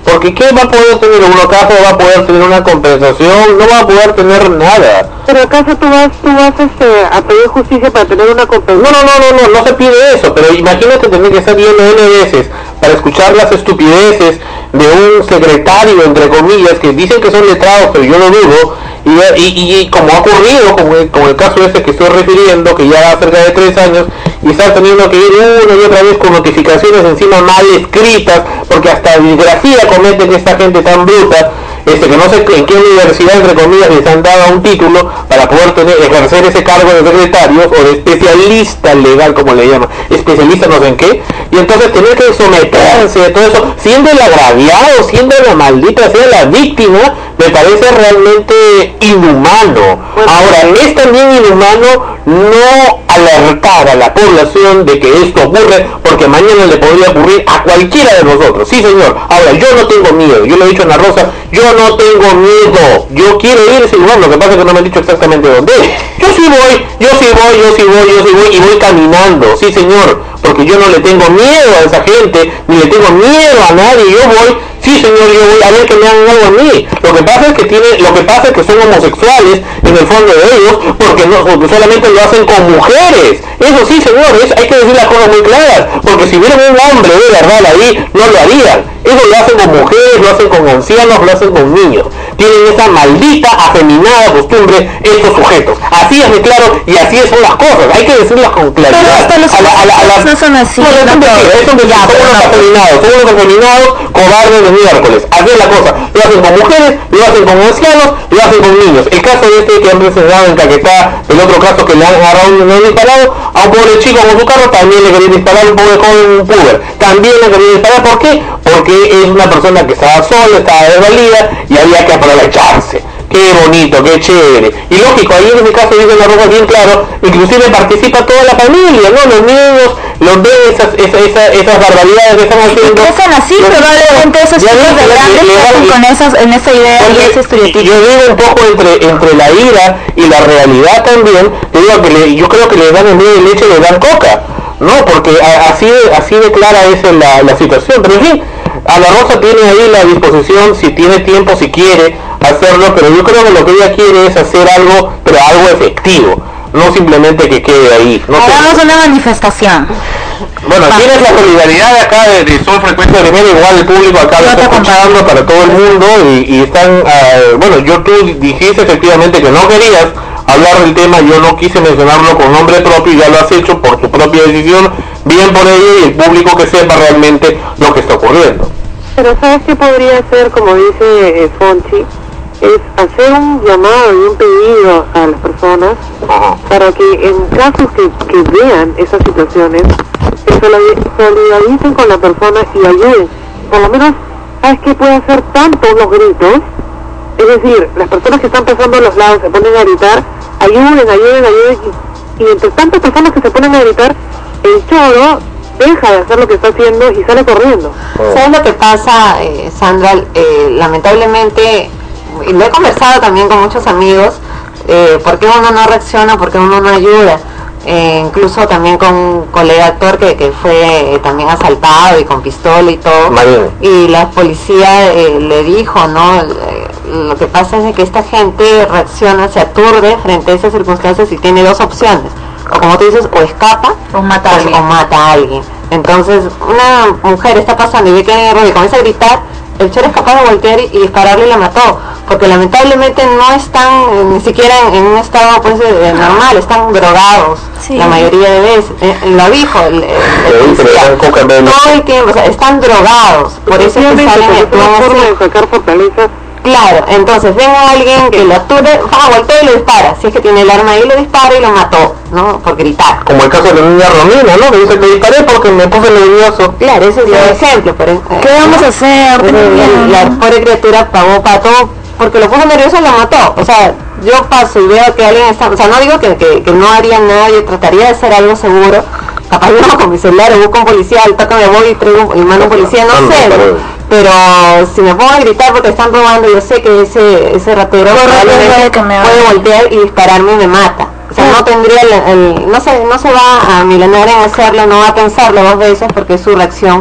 Porque ¿qué va a poder tener? ¿Uno acaso va a poder tener una compensación? No va a poder tener nada. Pero acaso tú vas, tú vas este, a pedir justicia para tener una compensación. No, no, no, no, no, no se pide eso, pero imagínate tener que estar yendo N veces para escuchar las estupideces de un secretario, entre comillas, que dicen que son letrados, pero yo lo dudo, y, y, y como ha ocurrido, como el, como el caso ese que estoy refiriendo, que ya va cerca de tres años, y estar teniendo que ir una y otra vez con notificaciones encima mal escritas, porque hasta desgracia cometen esta gente tan bruta, este, que no sé en qué universidad, entre comillas, les han dado un título para poder tener, ejercer ese cargo de secretario o de especialista legal, como le llaman, especialista no sé en qué, y entonces tener que someterse a todo eso, siendo el agraviado, siendo la maldita, sea la víctima, me parece realmente inhumano. Ahora, es también inhumano no alertar a la población de que esto ocurre, porque mañana le podría ocurrir a cualquiera de nosotros. Sí, señor. Ahora, yo no tengo miedo, yo le he dicho a Ana Rosa, yo no tengo miedo, yo quiero ir a ese lugar, lo que pasa es que no me han dicho exactamente dónde es. Yo sí voy, yo sí voy, yo sí voy, yo sí voy, y voy caminando, sí señor, porque yo no le tengo miedo a esa gente, ni le tengo miedo a nadie, yo voy, sí señor, yo voy a ver que me hagan algo a mí. Lo que pasa es que tiene, lo que pasa es que son homosexuales en el fondo de ellos, porque no, porque solamente lo hacen con mujeres. Eso sí señor, es, hay que decir las cosas muy claras, porque si vieran un hombre de verdad ahí, no lo harían. Eso lo hacen con mujeres, lo hacen con ancianos, lo hacen con niños. Tienen esa maldita, afeminada costumbre estos sujetos. Así es de claro y así son las cosas. Hay que decirlas con claridad. Pero hasta los a la, a la, a la, no son así. No, no, no, no, son unos afeminados, son unos afeminados, cobardes de miércoles. Así es la cosa. Lo hacen con mujeres, lo hacen con ancianos, lo hacen con niños. El caso de este que han presentado en Caquetá, el otro caso que le han agarrado, le han disparado a un pobre chico con su carro, también le querían disparar a un pobre joven puber. También le querían disparar. ¿Por qué? Porque es una persona que estaba sola, estaba desvalida y había que aprovecharse. Qué bonito, qué chévere. Y lógico, ahí en este caso dice la Rosa bien claro, inclusive participa toda la familia, ¿no? Los niños, los ven esas, esas, esas, esas barbaridades que están haciendo. Y crecen así, probablemente esos chicos de grandes crecen con esas, en esa idea y ese estereotipo. Yo digo un poco entre, entre la ira y la realidad también, te digo que le, yo creo que le dan en vez de leche, le dan coca. No, porque a, así, así de clara es la, la situación, pero en fin, Ana Rosa tiene ahí la disposición, si tiene tiempo, si quiere hacerlo, pero yo creo que lo que ella quiere es hacer algo, pero algo efectivo, no simplemente que quede ahí. No Hagamos sé. una manifestación. Bueno, Va. tienes la solidaridad de acá de, de Sol Frecuencia de Medio, igual el público acá lo está escuchando para todo el mundo y, y están, uh, bueno, yo tú dijiste efectivamente que no querías hablar del tema, yo no quise mencionarlo con nombre propio, ya lo has hecho por tu propia decisión, bien por ello y el público que sepa realmente lo que está ocurriendo. Pero ¿sabes qué podría ser, como dice eh, Fonchi? Es hacer un llamado y un pedido a las personas para que en casos que, que vean esas situaciones, se solidaricen con la persona y ayuden. Por lo menos, ¿sabes qué puede hacer tanto los gritos? Es decir, las personas que están pasando a los lados se ponen a gritar, ayuden, ayuden, ayuden, y, y entre tantas personas que se ponen a gritar, el choro deja de hacer lo que está haciendo y sale corriendo. ¿Sabes lo que pasa, eh, Sandra? Eh, lamentablemente, y lo he conversado también con muchos amigos, eh, ¿por qué uno no reacciona? ¿Por qué uno no ayuda? Eh, incluso también con un colega actor que, que fue eh, también asaltado y con pistola y todo. Mario. Y la policía eh, le dijo, ¿no? Eh, lo que pasa es que esta gente reacciona, se aturde frente a esas circunstancias y tiene dos opciones. O como tú dices, o escapa o mata a alguien. O mata a alguien. Entonces, una mujer está pasando y ve que hay error y comienza a gritar, el chero es capaz de voltear y dispararle y la mató, porque lamentablemente no están eh, ni siquiera en, en un estado pues eh, normal, están drogados, sí. La mayoría de veces, eh, lo dijo el, el, el policía, todo el tiempo, o sea, están drogados, por eso es que salen de sacar fortaleza. Claro, entonces ven a alguien que lo aturde, va, voltea y lo dispara, si es que tiene el arma ahí lo dispara y lo mató, ¿no? Por gritar. Como el caso de la niña Romina, ¿no? Que dice que disparé porque me puse nervioso. Claro, ese es el ejemplo. Pero, eh, ¿qué vamos a hacer? La, la pobre criatura pagó para todo porque lo puso nervioso y lo mató. O sea, yo paso y veo que alguien está, o sea, no digo que, que, que no haría nada, yo trataría de hacer algo seguro. Capaz yo con mi celular o busco un policía, al toque me voy y traigo y mando un policía, no sé, ¿no? Pero si me pongo a gritar porque están robando, yo sé que ese ese ratero probablemente puede voltear y dispararme y me mata. O sea, no tendría el, el, no se no se va a milenar en hacerlo, no va a pensarlo dos veces porque es su reacción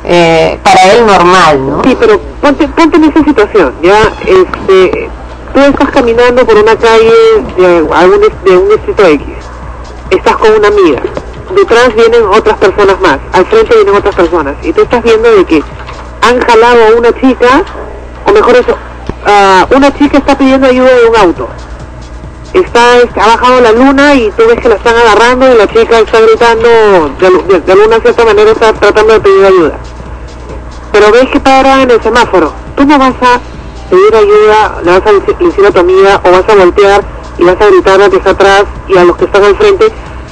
eh, para él normal, ¿no? Sí, pero ponte, ponte en esa situación, ya, este, tú estás caminando por una calle de, algún, de un distrito X, estás con una amiga, detrás vienen otras personas más, al frente vienen otras personas, y tú estás viendo de que han jalado a una chica, o mejor eso, uh, una chica está pidiendo ayuda de un auto, está, este, ha bajado la luna y tú ves que la están agarrando y la chica está gritando, de, de, de alguna cierta manera está tratando de pedir ayuda, pero ves que para en el semáforo, tú no vas a pedir ayuda, le vas a decir a tu amiga, o vas a voltear y vas a gritar a la que está atrás y a los que están al frente,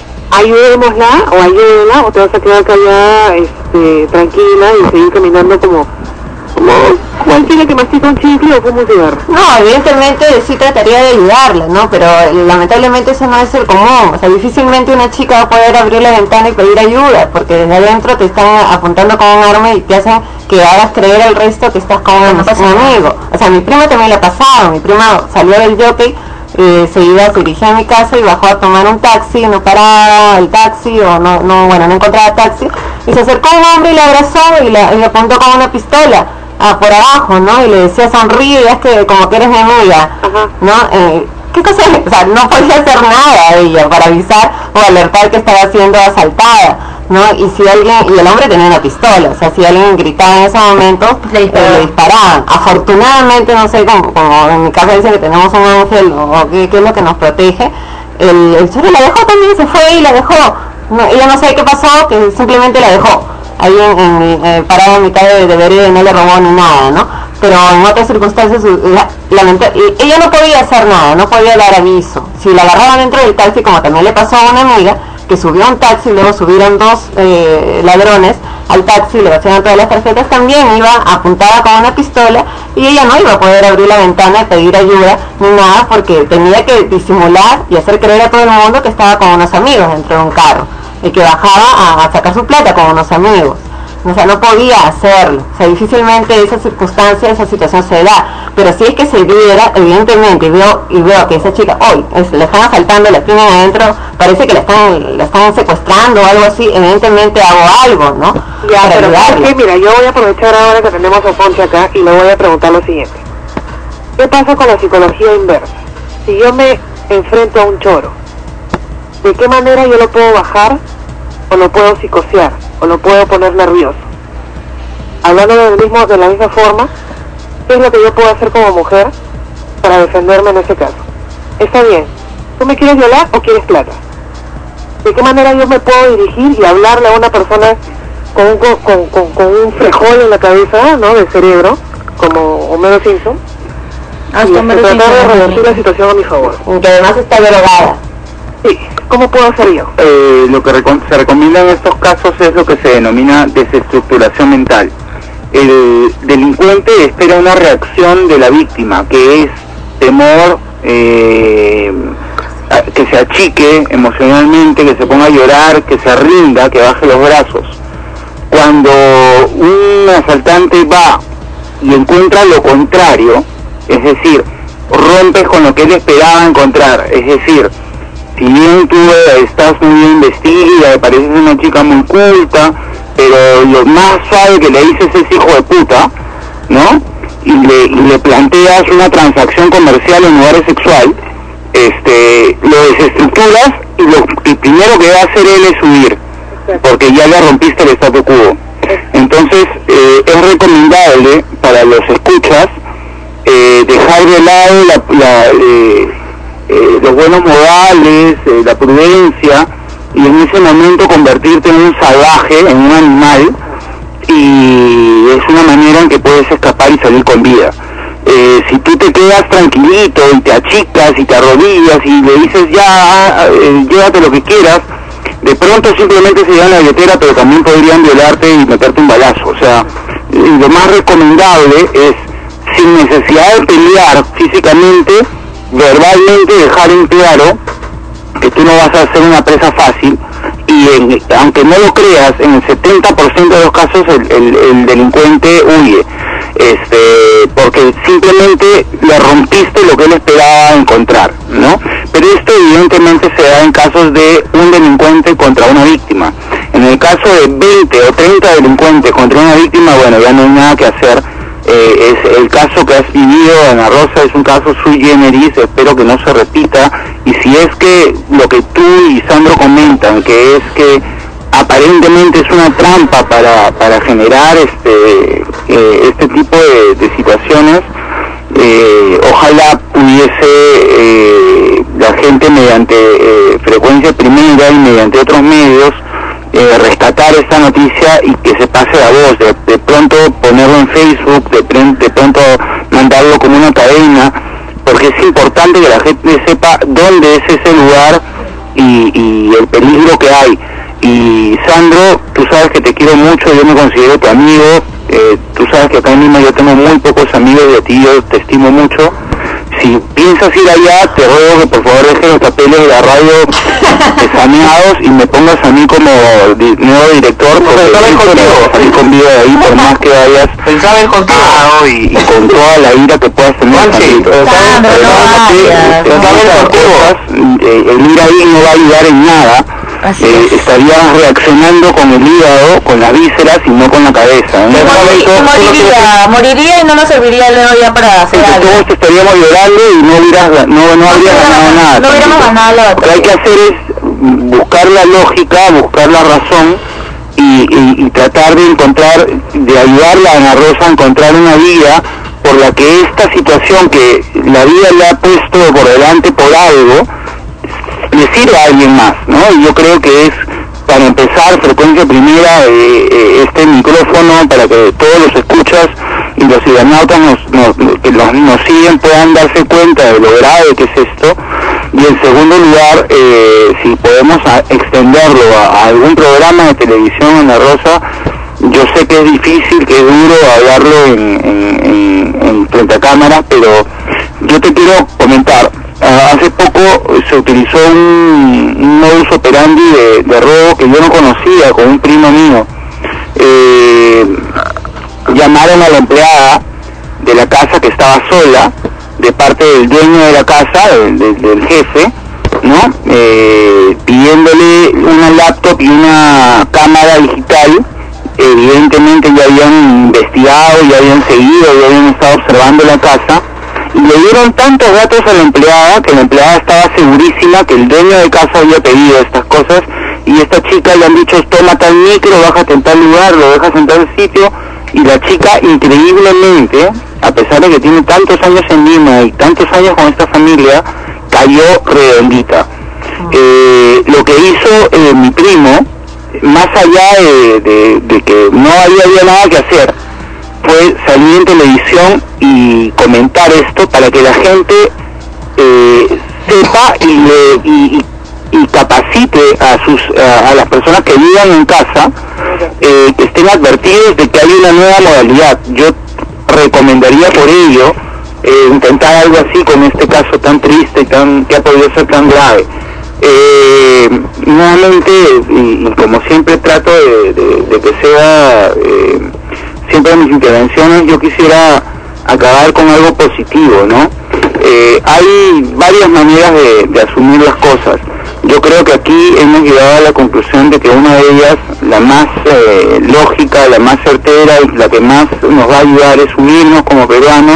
ayudémosla o ayúdenla, o te vas a quedar callada, este, tranquila y seguir caminando como como cualquiera que mastica un chicle o fuma un cigarro. No, evidentemente sí trataría de ayudarla, ¿no? Pero lamentablemente eso no es el común. O sea, difícilmente una chica va a poder abrir la ventana y pedir ayuda, porque desde adentro te están apuntando con un arma y te hacen que hagas creer al resto que estás con un, un amigo. O sea, mi prima también le ha pasado. Mi prima salió del jockey, eh, se iba, se dirigía a mi casa y bajó a tomar un taxi, no paraba el taxi, o no, no bueno, no encontraba taxi, y se acercó un hombre y le abrazó y, la, y le apuntó con una pistola. Ah, por abajo, ¿no? Y le decía, sonríe, es que como que eres mi amiga, ¿no? Eh, ¿Qué cosa es? O sea, no podía hacer nada ella para avisar o alertar que estaba siendo asaltada, ¿no? Y si alguien, y el hombre tenía una pistola, o sea, si alguien gritaba en ese momento, le disparaban. Eh, le disparaban. Afortunadamente, no sé, como, como en mi casa dice que tenemos un ángel, o qué, qué es lo que nos protege, el, el chorro la dejó también, se fue y la dejó. No, ella no sabe qué pasó, que simplemente la dejó ahí en, en, eh, parada en mitad de, de vereda y no le robó ni nada, ¿no? Pero en otras circunstancias la, lamenta, ella no podía hacer nada, no podía dar aviso. Si la agarraban dentro del taxi, como también le pasó a una amiga, que subió a un taxi y luego subieron dos eh, ladrones al taxi, le vaciaron todas las tarjetas, también iba apuntada con una pistola y ella no iba a poder abrir la ventana y pedir ayuda ni nada, porque tenía que disimular y hacer creer a todo el mundo que estaba con unos amigos dentro de un carro y que bajaba a, a sacar su plata con unos amigos. O sea, no podía hacerlo. O sea, difícilmente esa circunstancia, esa situación se da. Pero si es que se diera, evidentemente, y veo, y veo que esa chica hoy es, le están asaltando, la tienen adentro, parece que la están, la están secuestrando o algo así, evidentemente hago algo, ¿no? Ya, para pero ayudarle. Sí, mira, yo voy a aprovechar ahora que tenemos a Ponche acá y le voy a preguntar lo siguiente. ¿Qué pasa con la psicología inversa? Si yo me enfrento a un choro, ¿de qué manera yo lo puedo bajar o lo puedo psicosear o lo puedo poner nervioso? Hablando del mismo, de la misma forma, ¿qué es lo que yo puedo hacer como mujer para defenderme en ese caso? Está bien, ¿tú me quieres violar o quieres plata? ¿De qué manera yo me puedo dirigir y hablarle a una persona con un, con, con, con, con un frijol en la cabeza, ¿no?, del cerebro, como Homero Simpson, Hasta y Homero tratar Simpson, de revertir la situación a mi favor? que además está drogada. Sí, ¿cómo puedo hacer yo? Eh, lo que recom- se recomienda en estos casos es lo que se denomina desestructuración mental. El delincuente espera una reacción de la víctima, que es temor, eh, que se achique emocionalmente, que se ponga a llorar, que se rinda, que baje los brazos. Cuando un asaltante va y encuentra lo contrario, es decir, rompes con lo que él esperaba encontrar, es decir, si bien tú estás muy bien vestida, pareces una chica muy culta, pero lo más suave que le dices es hijo de puta, ¿no? Y le, y le planteas una transacción comercial en lugar de sexual, este, lo desestructuras y lo que primero que va a hacer él es huir, porque ya le rompiste el statu quo. Entonces, eh, es recomendable para los escuchas eh, dejar de lado la, la eh, Eh, los buenos modales, eh, la prudencia, y en ese momento convertirte en un salvaje, en un animal, y es una manera en que puedes escapar y salir con vida. Eh, si tú te quedas tranquilito y te achicas y te arrodillas y le dices ya, eh, llévate lo que quieras, de pronto simplemente se llevan la billetera, pero también podrían violarte y meterte un balazo. O sea, lo más recomendable es, sin necesidad de pelear físicamente, verbalmente dejar en claro que tú no vas a ser una presa fácil, y en, aunque no lo creas, en el setenta por ciento de los casos el, el, el delincuente huye, este, porque simplemente le rompiste lo que él esperaba encontrar, ¿no? Pero esto evidentemente se da en casos de un delincuente contra una víctima. En el caso de veinte o treinta delincuentes contra una víctima, bueno, ya no hay nada que hacer. Eh, es el caso que has vivido, Ana Rosa, es un caso sui generis, espero que no se repita, y si es que lo que tú y Sandro comentan, que es que aparentemente es una trampa para, para generar este eh, este tipo de, de situaciones, eh, ojalá pudiese eh, la gente mediante eh, Frecuencia Primera y mediante otros medios eh, rescatar esta noticia y que se pase la voz, de, de pronto ponerlo en Facebook, de, de pronto mandarlo como una cadena, porque es importante que la gente sepa dónde es ese lugar y, y el peligro que hay. Y Sandro, tú sabes que te quiero mucho, yo me considero tu amigo, eh, tú sabes que acá en Lima yo tengo muy pocos amigos y a ti yo te estimo mucho. Si piensas ir allá, te ruego que por favor dejes los papeles de la radio escaneados y me pongas a mí como di nuevo director, porque yo salir con vida de ahí por más que vayas contigo y, y con toda la ira que puedas tener. Sandro, el ir ahí no va a ayudar en nada. Eh, estarías reaccionando con el hígado, con las vísceras y no con la cabeza, ¿no? Moriría, moriría y no nos serviría luego ya para hacer algo. Todos estaríamos llorando y no hubieras, no, no habrías ganado nada. No hubiéramos ganado la Lo que hay que hacer es buscar la lógica, buscar la razón y, y, y tratar de encontrar, de ayudarla a Ana Rosa a encontrar una vía por la que esta situación que la vida le ha puesto por delante por algo, le sirva a alguien más, ¿no? Y yo creo que es, para empezar, Frecuencia Primera, eh, eh, este micrófono, para que todos los escuchas y los cibernautas nos, nos, que los, nos siguen puedan darse cuenta de lo grave que es esto. Y en segundo lugar, eh, si podemos a, extenderlo a, a algún programa de televisión, Ana Rosa, yo sé que es difícil, que es duro hablarlo en, en, en, en frente a cámaras, pero yo te quiero comentar. Uh, hace poco se utilizó un, un modus operandi de, de robo que yo no conocía con un primo mío. Eh, llamaron a la empleada de la casa que estaba sola, de parte del dueño de la casa, del, del, del jefe, ¿no? Eh, pidiéndole una laptop y una cámara digital. Evidentemente ya habían investigado, ya habían seguido, ya habían estado observando la casa. Y le dieron tantos datos a la empleada que la empleada estaba segurísima que el dueño de casa había pedido estas cosas, y esta chica le han dicho: toma tal micro, bájate en tal lugar, lo dejas en tal sitio, y la chica, increíblemente, a pesar de que tiene tantos años en Lima y tantos años con esta familia, cayó redondita. Eh, lo que hizo eh, mi primo, más allá de, de, de que no había, había nada que hacer, fue salir en televisión y comentar esto para que la gente eh, sepa y, le, y, y capacite a sus a, a las personas que vivan en casa, eh, que estén advertidos de que hay una nueva modalidad. Yo recomendaría por ello eh, intentar algo así con este caso tan triste y tan que ha podido ser tan grave. Eh, nuevamente, y, y como siempre trato de, de, de que sea eh, siempre en mis intervenciones, yo quisiera acabar con algo positivo, ¿no? Eh, hay varias maneras de, de asumir las cosas. Yo creo que aquí hemos llegado a la conclusión de que una de ellas, la más eh, lógica, la más certera y la que más nos va a ayudar es unirnos como peruanos,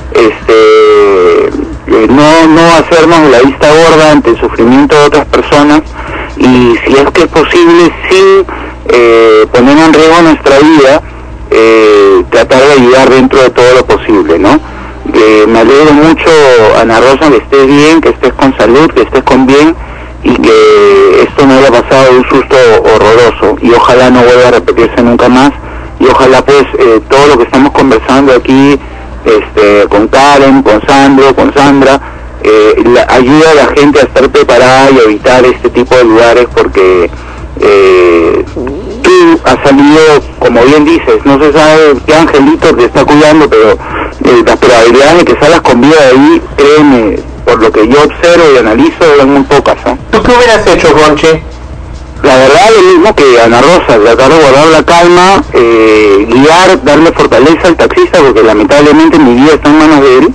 este, eh, no, no hacernos la vista gorda ante el sufrimiento de otras personas, y si es que es posible, sin eh, poner en riesgo nuestra vida, eh, tratar de ayudar dentro de todo lo posible, ¿no? Eh, me alegro mucho, Ana Rosa, que estés bien, que estés con salud, que estés con bien, y que esto no haya pasado de un susto horroroso, y ojalá no vuelva a repetirse nunca más, y ojalá pues eh, todo lo que estamos conversando aquí, este, con Karen, con Sandro, con Sandra, eh, la, ayuda a la gente a estar preparada y a evitar este tipo de lugares, porque eh, tú has salido, como bien dices, no se sabe qué angelito te está cuidando, pero eh, las probabilidades de que salgas con vida de ahí, créeme, por lo que yo observo y analizo, eran muy pocas, ¿no? ¿Tú qué hubieras hecho, Gonchi? La verdad, lo mismo que Ana Rosa, tratar de guardar la calma, eh, guiar, darle fortaleza al taxista, porque lamentablemente mi vida está en manos de él,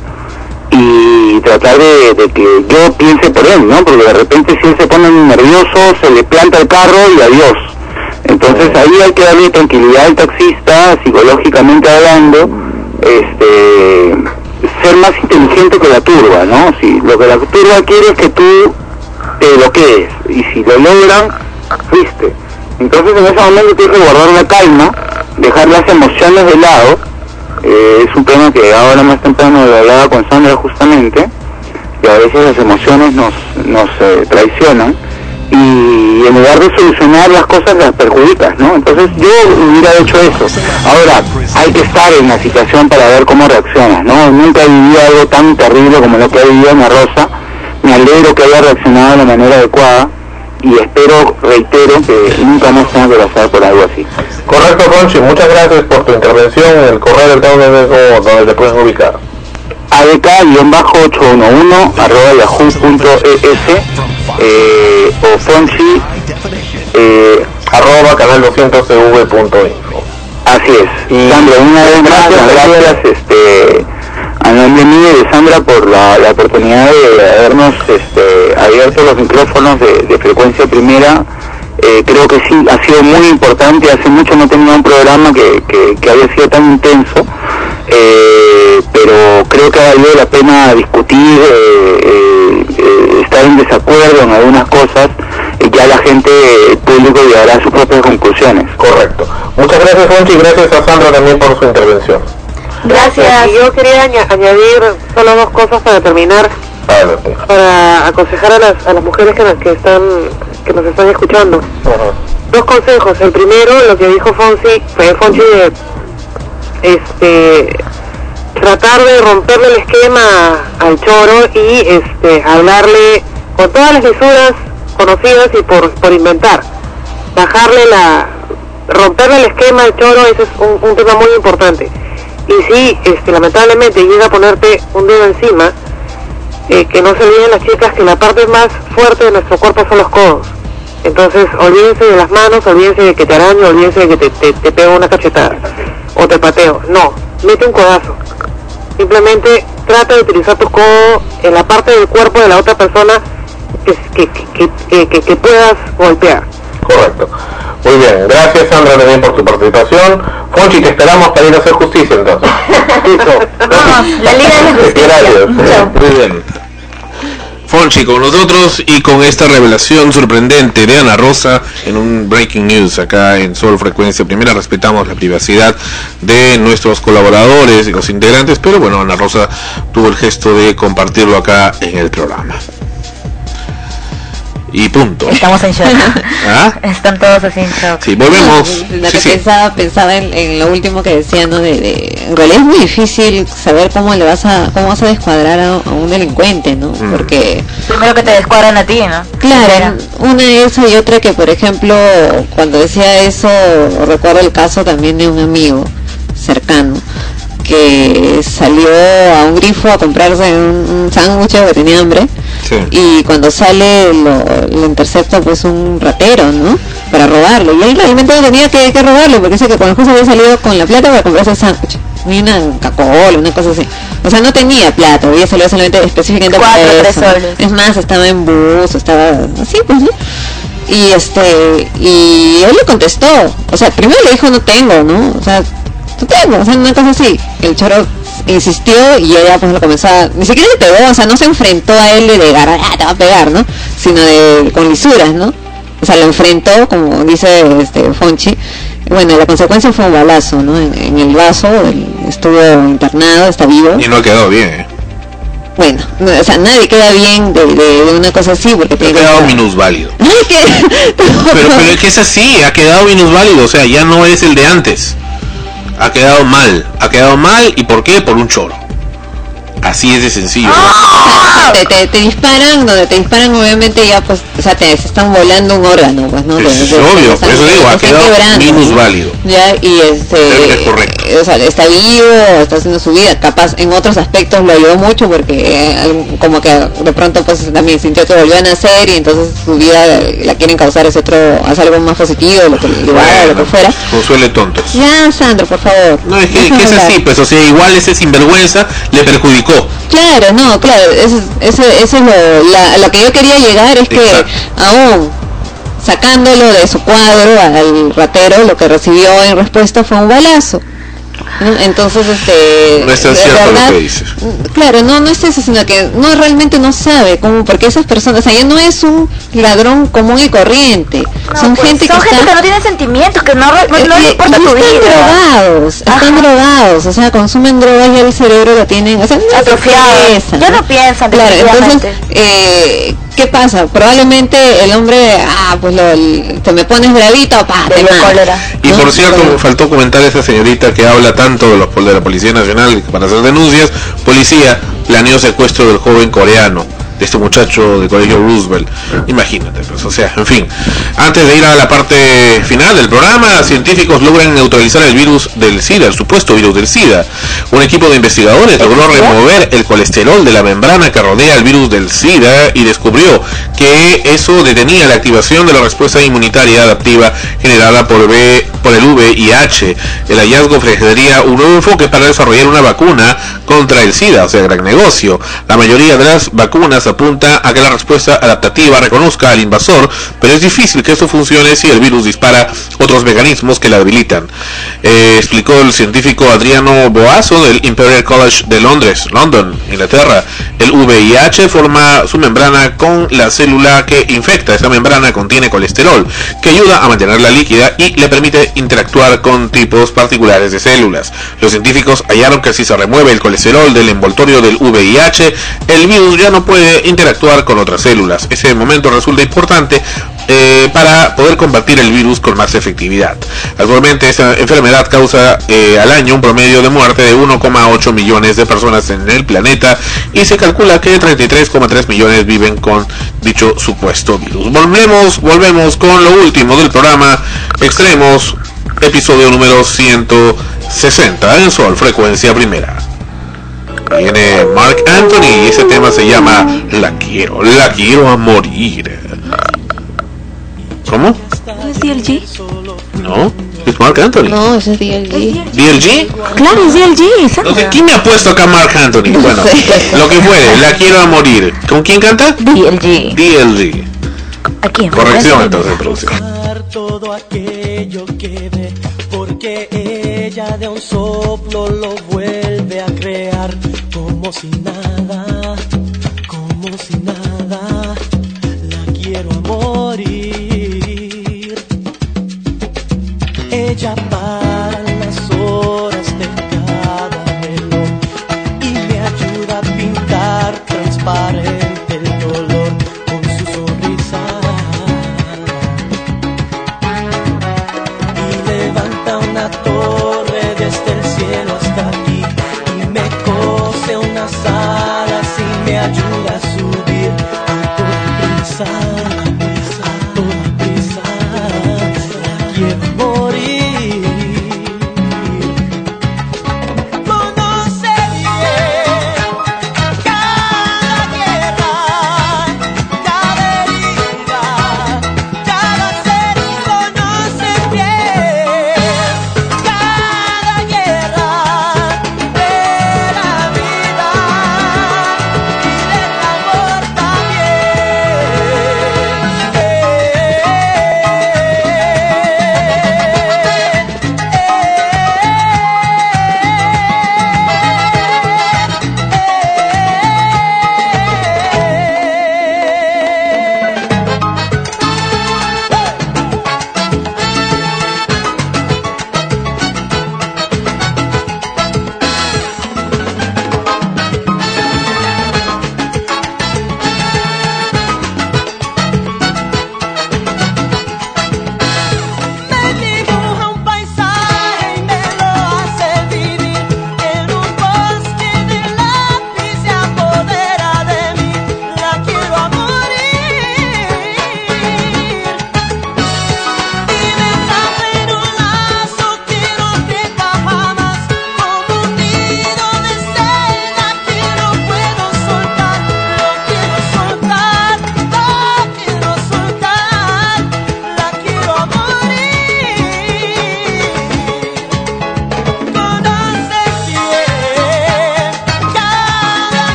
y tratar de, de que yo piense por él, ¿no? Porque de repente si él se pone nervioso, se le planta el carro y adiós. Entonces ahí hay que darle tranquilidad al taxista, psicológicamente hablando, este, ser más inteligente que la turba, ¿no? Si lo que la turba quiere es que tú te bloquees, y si lo logran, fuiste. Entonces en ese momento tienes que guardar la calma, dejar las emociones de lado. Eh, es un tema que ahora más temprano lo hablaba con Sandra justamente, que a veces las emociones nos, nos eh, traicionan, y en lugar de solucionar las cosas las perjudicas, ¿no? Entonces yo hubiera hecho eso. Ahora, hay que estar en la situación para ver cómo reaccionas, ¿no? Nunca he vivido algo tan terrible como lo que ha vivido Ana Rosa. Me alegro que haya reaccionado de la manera adecuada, y espero, reitero, que nunca más tenga que pasar por algo así. Correcto, Fonchi, muchas gracias por tu intervención. En el correo electrónico donde te pueden ubicar. A D K ocho uno uno arroba yahoo punto es eh, o Fonchi eh, arroba canal doscientos c v punto info. Así es. Y Sandra, una vez más, gracias este, a nombre mío y de Sandra por la, la oportunidad de habernos este, abierto los micrófonos de, de Frecuencia Primera. Eh, creo que sí, ha sido muy importante. Hace mucho no tenía un programa que, que, que había sido tan intenso, eh, pero creo que ha valido la pena discutir, eh, eh, eh, estar en desacuerdo en algunas cosas, y ya la gente, el público, llegará a sus propias conclusiones. Correcto. Muchas gracias, Fonchi, y gracias a Sandra también por su intervención. Gracias. Y yo quería añ- añadir solo dos cosas para terminar, Vale. para aconsejar a las, a las mujeres que nos, que están, que nos están escuchando. Uh-huh. Dos consejos. El primero, lo que dijo Fonsi, fue Fonsi de este, tratar de romperle el esquema al choro y este, hablarle con todas las lisuras conocidas y por, por inventar. Bajarle la, romperle el esquema al choro, ese es un, un tema muy importante. Y si este, lamentablemente llega a ponerte un dedo encima, eh, que no se olviden las chicas que la parte más fuerte de nuestro cuerpo son los codos. Entonces olvídense de las manos, olvídense de que te araño, olvídense de que te, te, te pego una cachetada o te pateo. No, mete un codazo. Simplemente trata de utilizar tus codos en la parte del cuerpo de la otra persona que, que, que, que, que, que puedas golpear. Correcto. Muy bien, gracias Sandra también por tu participación. Fonchi, te esperamos para ir a hacer justicia entonces. Vamos, la Liga de la Justicia. Gracias. Muy bien. Fonchi con nosotros y con esta revelación sorprendente de Ana Rosa en un breaking news acá en Sol Frecuencia Primera. Respetamos la privacidad de nuestros colaboradores y los integrantes, pero bueno, Ana Rosa tuvo el gesto de compartirlo acá en el programa. Y punto. Estamos en shock. ¿Ah? Están todos así en shock. Sí, volvemos. Lo Sí, que sí. pensaba, pensaba en, en lo último que decía, ¿no? De, de, en realidad es muy difícil saber cómo le vas a, cómo vas a descuadrar a, a un delincuente, ¿no? Mm. Porque Primero que te descuadran a ti, ¿no? claro, una esa y otra que, por ejemplo, cuando decía eso, recuerdo el caso también de un amigo cercano que salió a un grifo a comprarse un, un sándwich que tenía hambre. Sí. Y cuando sale lo, lo intercepta pues un ratero, ¿no? Para robarlo. Y él realmente no tenía que, que robarlo, porque dice que cuando justo había salido con la plata para comprarse el sándwich, ni una Coca-Cola, una cosa así. O sea, no tenía plata, había salido solamente específicamente para Cuatro, tres eso. soles. Es más, estaba en bus, estaba así, pues, ¿no? Y este, y él le contestó, o sea, primero le dijo no tengo, ¿no? O sea, no tengo, o sea, una cosa así. El choro insistió y ella pues lo comenzó a, ni siquiera le pegó, o sea, no se enfrentó a él de llegar, ah, te va a pegar, ¿no? Sino de, con lisuras, ¿no? O sea, lo enfrentó, como dice este Fonchi. Bueno, la consecuencia fue un balazo, ¿no? En, en el vaso, él estuvo internado, está vivo. Y no ha quedado bien, ¿eh? Bueno, no, o sea, nadie queda bien de, de, de una cosa así, porque Ha tiene quedado que... minusválido. Ay, que... Pero, pero es que es así, ha quedado minusválido, o sea, ya no es el de antes. Ha quedado mal, ha quedado mal, ¿y por qué? Por un choro. Así es de sencillo, ¿no? te, te, te disparan, donde te disparan obviamente ya pues, o sea, te se están volando un órgano, pues, ¿no? Es, De- es de- obvio, de- por eso digo, ha te están quedado quebrando, minusválido. ya, y este, Creo que es correcto. eh, o sea, está vivo, está haciendo su vida, capaz en otros aspectos lo ayudó mucho porque eh, algún- como que de pronto pues también sintió que volvió a nacer y entonces su vida eh, la quieren causar ese otro, hace algo más positivo, lo que le va, lo que fuera. Consuele tontos. Ya, Sandro, por favor. No, es que, déjame que es hablar. así, pues, o sea, igual ese sinvergüenza le perjudicó. Claro, no, claro, eso, eso, eso es lo, la, a lo que yo quería llegar es que Exacto. aún sacándolo de su cuadro al ratero, lo que recibió en respuesta fue un balazo. ¿no? Entonces, este... No es tan cierto verdad, lo que dices. Claro, no, no es eso, sino que no realmente no sabe cómo, porque esas personas, o sea, ya no es un ladrón común y corriente, No, son pues, gente son que gente está... que no tiene sentimientos, que no, no, no Eh, le importa y tu están vida. drogados, están drogados, o sea, consumen drogas y el cerebro lo tienen, o sea, no Atrofiado. piensan, Ya no piensan, claro, entonces, definitivamente. eh, ¿qué pasa? Probablemente el hombre, ah, pues lo, el- te me pones bravito, pa, te mato. Y por cierto, faltó comentar a esa señorita que habla tanto de, los, de la Policía Nacional para hacer denuncias. Policía planeó secuestro del joven coreano, de este muchacho de colegio Roosevelt. Imagínate, pues, o sea, en fin. Antes de ir a la parte final del programa, científicos logran neutralizar el virus del SIDA, el supuesto virus del SIDA. Un equipo de investigadores logró remover el colesterol de la membrana que rodea el virus del SIDA y descubrió que eso detenía la activación de la respuesta inmunitaria adaptiva generada por, B, por el V I H. El hallazgo ofrecería un nuevo enfoque para desarrollar una vacuna contra el SIDA, o sea, gran negocio. La mayoría de las vacunas apunta a que la respuesta adaptativa reconozca al invasor, pero es difícil que esto funcione si el virus dispara otros mecanismos que la debilitan. Eh, explicó el científico Adriano Boazo del Imperial College de Londres, London, Inglaterra. El V I H forma su membrana con la célula que infecta. Esta membrana contiene colesterol, que ayuda a mantenerla líquida y le permite interactuar con tipos particulares de células. Los científicos hallaron que si se remueve el colesterol del envoltorio del V I H, el virus ya no puede interactuar con otras células. Ese momento resulta importante eh, para poder combatir el virus con más efectividad. Actualmente esta enfermedad causa eh, al año un promedio de muerte de uno coma ocho millones de personas en el planeta y se calcula que treinta y tres coma tres millones viven con dicho supuesto virus. Volvemos, volvemos con lo último del programa Extremos, episodio número ciento sesenta en Sol, frecuencia primera. Viene Mark Anthony y ese tema se llama La quiero, la quiero a morir. ¿Cómo? ¿No es D L G? No, es Mark Anthony. No, ese es D L G. ¿D L G? Claro, es D L G, exacto. No sé, ¿quién me ha puesto acá Mark Anthony? Bueno, lo que fuere, La quiero a morir. ¿Con quién canta? D L G. D L G. Aquí. Corrección entonces, producción. Todo aquello que ve, porque ella de un soplo lo vuelve a crear, como si nada, como si nada, la quiero a morir. Ella para las horas de cada reloj y me ayuda a pintar transparente el dolor con su sonrisa. Levanta una torre desde el cielo hasta aquí y me cose unas alas y me ayuda a subir a toda prisa, a toda prisa, la quiero morir. Conoce bien cada guerra, cada herida, cada ser, conoce bien cada guerra,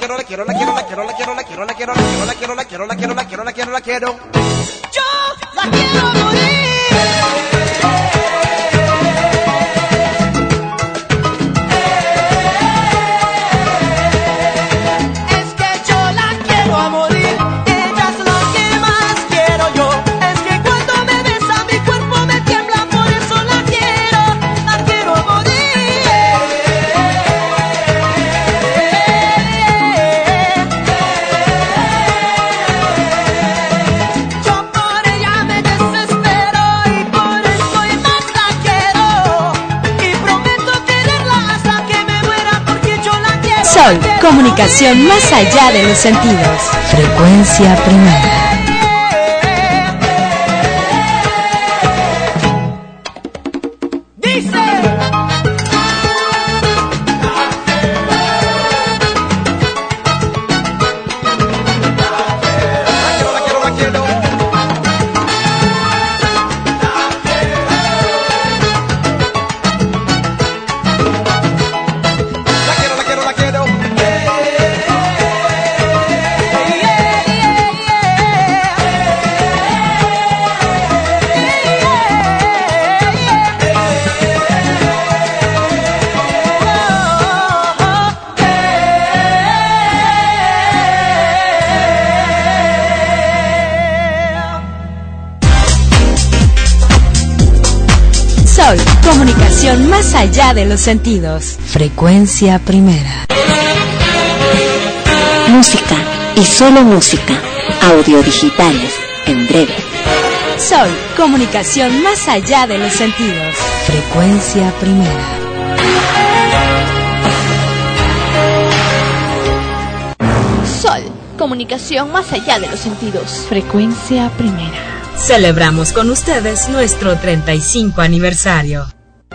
quiero, la quiero, la quiero, la quiero, la quiero, la quiero, la quiero, la quiero, la quiero, la quiero, la quiero, la quiero, la quiero, la quiero. Yo la quiero morir. Sol, comunicación más allá de los sentidos. Frecuencia primera. Comunicación más allá de los sentidos. Frecuencia primera. Música y solo música. Audio digitales en breve. Sol, comunicación más allá de los sentidos. Frecuencia primera. Sol, comunicación más allá de los sentidos. Frecuencia primera. Celebramos con ustedes nuestro treinta y cinco aniversario.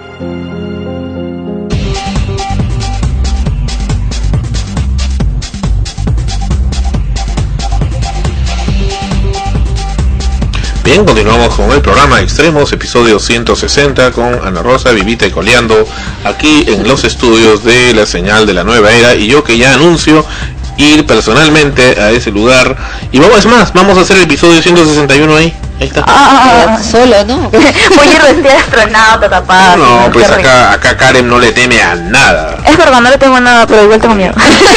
Bien, continuamos con el programa Extremos, episodio ciento sesenta, con Ana Rosa, Vivita y Coleando, aquí en los estudios de la señal de la nueva era, y yo que ya anuncio ir personalmente a ese lugar, y vamos, es más, vamos a hacer el episodio ciento sesenta y uno ahí, ahí está. Ah, solo, ¿no? Voy a ir vestida de astronauta tapada. No, no, pues acá, acá Karen no le teme a nada. Es verdad, no le tengo nada, pero igual tengo miedo.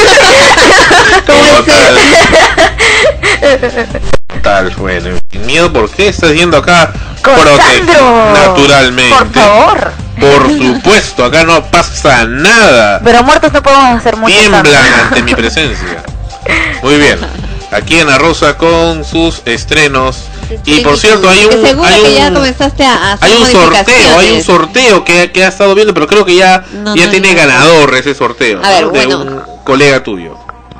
Tal, bueno, miedo, ¿por qué estás yendo acá? Sandro, naturalmente. por favor. Por supuesto, acá no pasa nada. Pero muertos no podemos hacer mucho. Tiemblan ante mi presencia. Muy bien. Aquí Ana Rosa con sus estrenos. Y por cierto, hay un, seguro hay un, que ya comenzaste a hacer hay un sorteo, hay un modificaciones. sorteo que, que ha estado viendo, pero creo que ya, No, ya no, tiene no. ganador ese sorteo, A ver, ¿no? De bueno. un colega tuyo.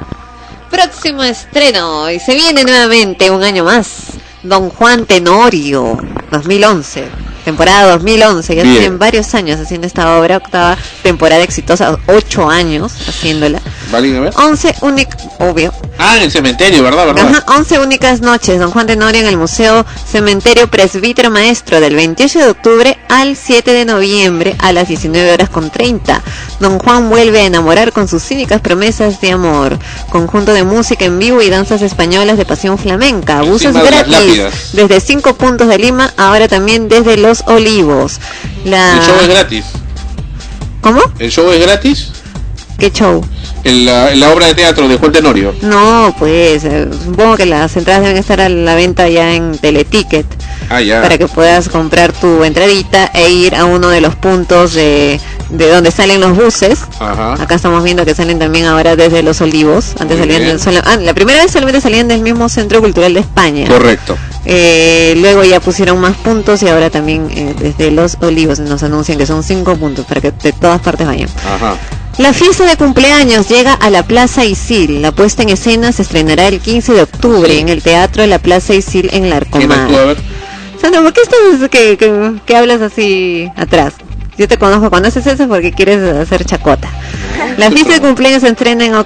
Próximo estreno, y se viene nuevamente un año más. Don Juan Tenorio, dos mil once, temporada dos mil once, ya Bien. tienen varios años haciendo esta obra, octava temporada exitosa, ocho años haciéndola. ¿Vale? A ver. once únicas, obvio. Ah, en el cementerio, ¿verdad? ¿verdad? Ajá, once únicas noches, Don Juan Tenorio en el Museo Cementerio Presbítero Maestro, del veintiocho de octubre al siete de noviembre a las diecinueve horas con treinta. Don Juan vuelve a enamorar con sus cínicas promesas de amor. Conjunto de música en vivo y danzas españolas de pasión flamenca. Buses Encima de las gratis lápidas. desde cinco puntos de Lima, ahora también desde Los Olivos. La... El show es gratis. ¿Cómo? ¿El show es gratis? ¿Qué show? En la, en la obra de teatro de Juan Tenorio. No, pues eh, supongo que las entradas deben estar a la venta ya en Teleticket. Ah, ya. Para que puedas comprar tu entradita e ir a uno de los puntos de, de donde salen los buses. Ajá. Acá estamos viendo que salen también ahora desde Los Olivos. Antes Muy salían bien. del, sola- ah, la primera vez solamente salían del mismo Centro Cultural de España. Correcto. Eh, luego ya pusieron más puntos y ahora también eh, desde Los Olivos nos anuncian que son cinco puntos para que de todas partes vayan. Ajá. La fiesta de cumpleaños llega a la Plaza Isil. La puesta en escena se estrenará el quince de octubre en el Teatro de la Plaza Isil en ¿Quién Larcomar. actúa? A ver. Sandra, ¿por qué estás que, que, que hablas así atrás? Yo te conozco cuando haces eso porque quieres hacer chacota. La fiesta de cumpleaños se estrena en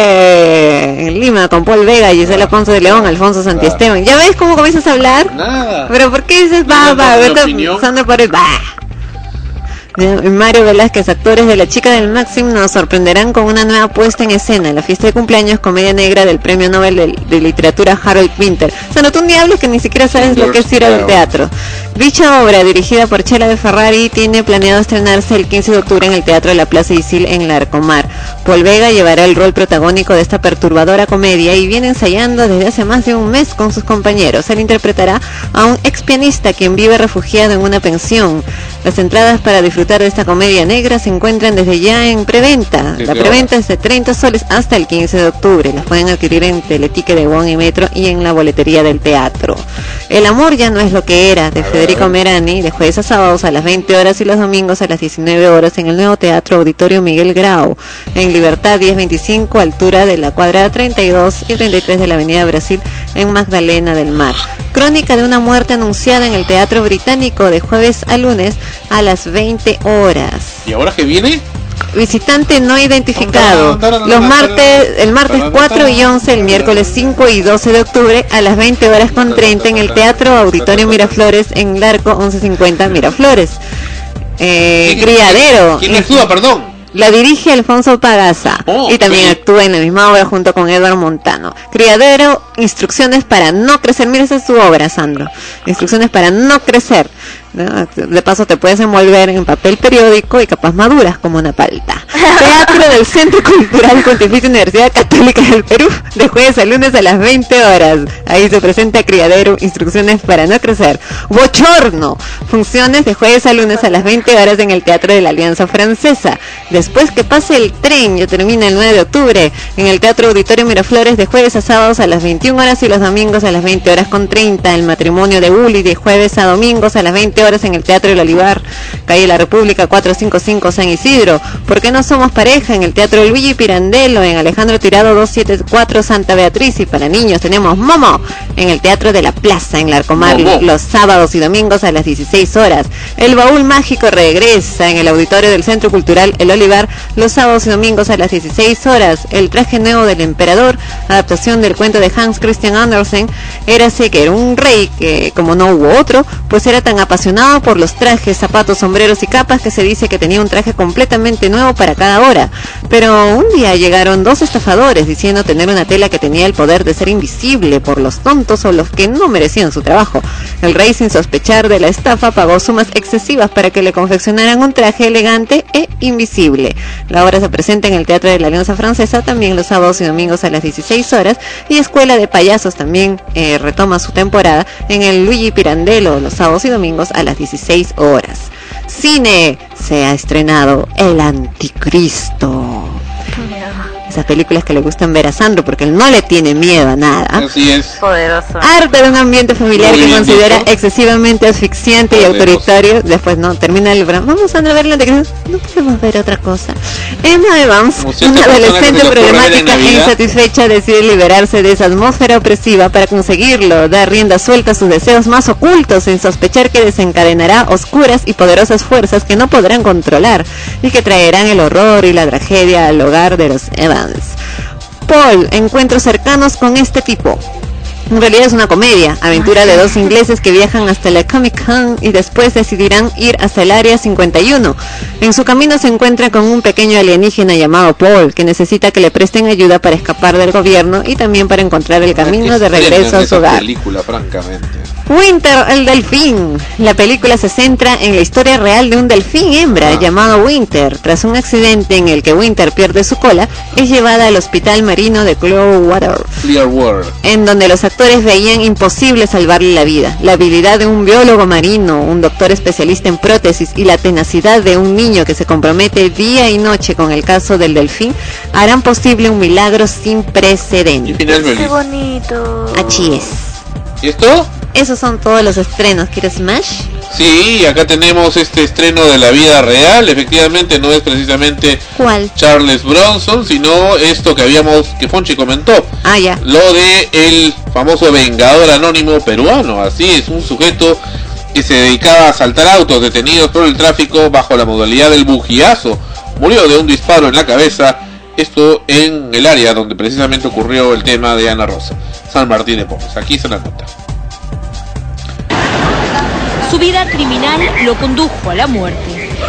octubre en Lima con Paul Vega, Gisela Ponce de León, Alfonso Santiesteban. ¿Ya ves cómo comienzas a hablar? Nada. ¿Pero por qué dices va, No, va? no, mi Vete opinión. Sandra Pared, va. Mario Velázquez, actores de La Chica del Maxim, nos sorprenderán con una nueva puesta en escena, la fiesta de cumpleaños comedia negra del premio Nobel de, de literatura Harold Pinter. Se notó un diablo que ni siquiera sabes lo que es ir al teatro. Dicha obra, dirigida por Chela de Ferrari, tiene planeado estrenarse el quince de octubre en el Teatro de la Plaza Isil en Larcomar. Paul Vega llevará el rol protagónico de esta perturbadora comedia y viene ensayando desde hace más de un mes con sus compañeros. Él interpretará a un ex pianista quien vive refugiado en una pensión. Las entradas para disfrutar de esta comedia negra se encuentran desde ya en preventa. La preventa es de treinta soles hasta el quince de octubre. Las pueden adquirir en Teletique de Wong y Metro y en la boletería del teatro. El amor ya no es lo que era, de Federico Merani, de jueves a sábados a las veinte horas y los domingos a las diecinueve horas en el nuevo Teatro Auditorio Miguel Grau, en Libertad diez veinticinco, altura de la cuadra treinta y dos y treinta y tres de la Avenida Brasil, en Magdalena del Mar. Crónica de una muerte anunciada en el Teatro Británico de jueves a lunes a las veinte horas. ¿Y ahora qué viene? Visitante no identificado. Los martes, el martes cuatro y once, el miércoles cinco y doce de octubre a las veinte horas con treinta en el Teatro Auditorio Miraflores en Larco once cincuenta Miraflores. Eh, Criadero. ¿Quién actúa, perdón? La dirige Alfonso Pagaza oh, y también sí. actúa en la misma obra junto con Eduardo Montano. Criadero, instrucciones para no crecer. Mira, esa es su obra, Sandro. Instrucciones para no crecer. ¿No? De paso te puedes envolver en papel periódico y capaz maduras como una palta. Teatro del Centro Cultural Pontificia Universidad Católica del Perú, de jueves a lunes a las veinte horas. Ahí se presenta Criadero, instrucciones para no crecer. Bochorno, funciones de jueves a lunes a las veinte horas en el Teatro de la Alianza Francesa. Después que pase el tren, ya termina el nueve de octubre, en el Teatro Auditorio Miraflores, de jueves a sábados a las veintiuna horas y los domingos a las veinte horas con treinta. El matrimonio de Uli, de jueves a domingos a las veinte horas en el Teatro del Olivar, calle La República cuatrocientos cincuenta y cinco, San Isidro. ¿Por qué no somos pareja? En el Teatro Luigi Pirandello, en Alejandro Tirado doscientos setenta y cuatro, Santa Beatriz. Y para niños tenemos Momo en el Teatro de la Plaza en Larcomar, Momo, los sábados y domingos a las dieciséis horas. El Baúl Mágico regresa en el Auditorio del Centro Cultural El Olivar los sábados y domingos a las dieciséis horas. El Traje Nuevo del Emperador, adaptación del cuento de Hans Christian Andersen. Érase que era un rey que, como no hubo otro, pues era tan apasionado por los trajes, zapatos, sombreros y capas que se dice que tenía un traje completamente nuevo para cada hora. Pero un día llegaron dos estafadores diciendo tener una tela que tenía el poder de ser invisible por los tontos o los que no merecían su trabajo. El rey, sin sospechar de la estafa, pagó sumas excesivas para que le confeccionaran un traje elegante e invisible. La obra se presenta en el Teatro de la Alianza Francesa también los sábados y domingos a las dieciséis horas, y Escuela de Payasos también eh, retoma su temporada en el Luigi Pirandello los sábados y domingos a las dieciséis horas. Cine, se ha estrenado El Anticristo. Esas películas que le gustan ver a Sandro porque él no le tiene miedo a nada. Así es. Poderoso. Harta de un ambiente familiar Muy que considera dicho. excesivamente asfixiante Poderoso. y autoritario. Después no, termina el programa. Vamos a ver la Anticristo. No podemos ver otra cosa. Emma Evans, una adolescente problemática e insatisfecha, decide liberarse de esa atmósfera opresiva para conseguirlo. Da rienda suelta a sus deseos más ocultos sin sospechar que desencadenará oscuras y poderosas fuerzas que no podrán controlar y que traerán el horror y la tragedia al hogar de los Evans. Paul, encuentros cercanos con este tipo. En realidad es una comedia, aventura de dos ingleses que viajan hasta la Comic Con y después decidirán ir hasta el Área cincuenta y uno. En su camino se encuentra con un pequeño alienígena llamado Paul, que necesita que le presten ayuda para escapar del gobierno y también para encontrar el camino de regreso a su hogar. Película, francamente. Winter, el delfín. La película se centra en la historia real de un delfín hembra ah. llamado Winter. Tras un accidente en el que Winter pierde su cola, es llevada al hospital marino de Clearwater, Clearwater. en donde los actores veían imposible salvarle la vida. La habilidad de un biólogo marino, un doctor especialista en prótesis y la tenacidad de un niño que se compromete día y noche con el caso del delfín harán posible un milagro sin precedentes. Y final feliz. Qué bonito. Así es. ¿Y esto? Esos son todos los estrenos. ¿Quieres Smash? Sí, acá tenemos este estreno de la vida real. Efectivamente no es precisamente ¿Cuál? Charles Bronson, sino esto que habíamos, que Fonchi comentó. Ah, ya. Lo de el famoso vengador anónimo peruano. Así es, un sujeto que se dedicaba a asaltar autos detenidos por el tráfico bajo la modalidad del bujiazo. Murió de un disparo en la cabeza. Esto en el área donde precisamente ocurrió el tema de Ana Rosa, San Martín de Porres. Aquí se la nota. Su vida criminal lo condujo a la muerte.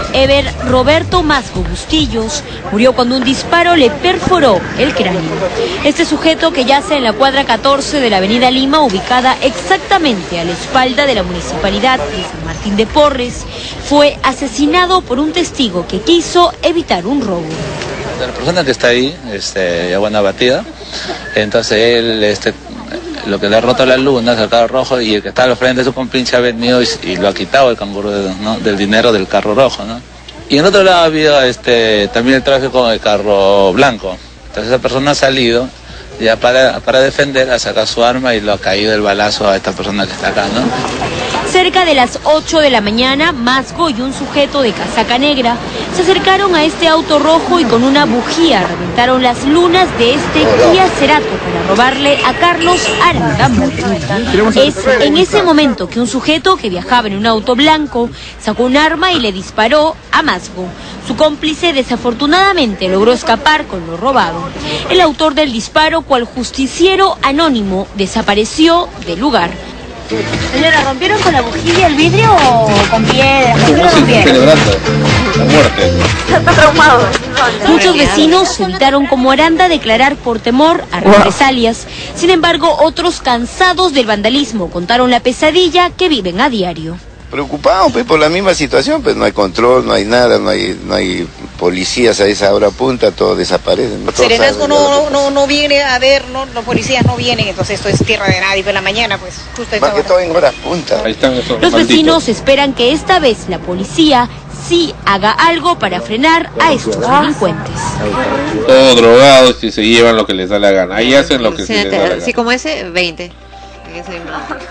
Ever Roberto Masgo Bustillos murió cuando un disparo le perforó el cráneo. Este sujeto, que yace en la cuadra catorce de la avenida Lima, ubicada exactamente a la espalda de la municipalidad de San Martín de Porres, fue asesinado por un testigo que quiso evitar un robo. La persona que está ahí, este, ya buena batida, entonces él, este, lo que le ha roto la luna es el carro rojo, y el que está al frente de su compinche ha venido y, y lo ha quitado el canguro, ¿no?, del dinero del carro rojo, ¿no? Y en otro lado ha habido este, también el tráfico del carro blanco. Entonces esa persona ha salido ya para, para defender, a sacar su arma y lo ha caído el balazo a esta persona que está acá, ¿no? Cerca de las ocho de la mañana, Masgo y un sujeto de casaca negra se acercaron a este auto rojo y con una bujía reventaron las lunas de este Kia Cerato para robarle a Carlos Aranda Mota. Es en ese momento que un sujeto que viajaba en un auto blanco sacó un arma y le disparó a Masgo. Su cómplice desafortunadamente logró escapar con lo robado. El autor del disparo, cual justiciero anónimo, desapareció del lugar. Señora, ¿rompieron con la bujía el vidrio o con piedras? ¿Cómo lo rompieron? Celebrando la muerte. Está traumado. Muchos vecinos evitaron como Aranda declarar por temor a represalias. Sin embargo, otros, cansados del vandalismo, contaron la pesadilla que viven a diario. Preocupados pues, por la misma situación, pues no hay control, no hay nada, no hay no hay policías a esa hora punta, todo desaparece. ¿No? Serenazgo no, no, no viene a ver, no, los policías no vienen, entonces esto es tierra de nadie, pero la mañana pues justo más que todo en horas punta. Ahí están esos Los malditos. vecinos esperan que esta vez la policía sí haga algo para frenar a estos delincuentes. Todos drogados y se llevan lo que les da la gana. Ahí hacen lo que Sí, se les da la gana. sí, como ese, veinte. Ese-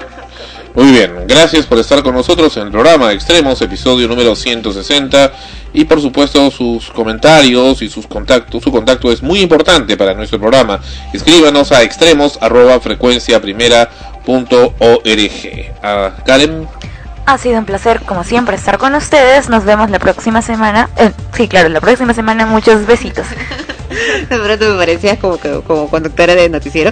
Muy bien, gracias por estar con nosotros en el programa de Extremos, episodio número ciento sesenta, y por supuesto sus comentarios y sus contactos. Su contacto es muy importante para nuestro programa. Escríbanos a extremos arroba frecuencia primera punto org. A Karen. Ha sido un placer, como siempre, estar con ustedes. Nos vemos la próxima semana. Eh, sí, claro, la próxima semana. Muchos besitos. De pronto me parecías como, que- como conductora de noticiero.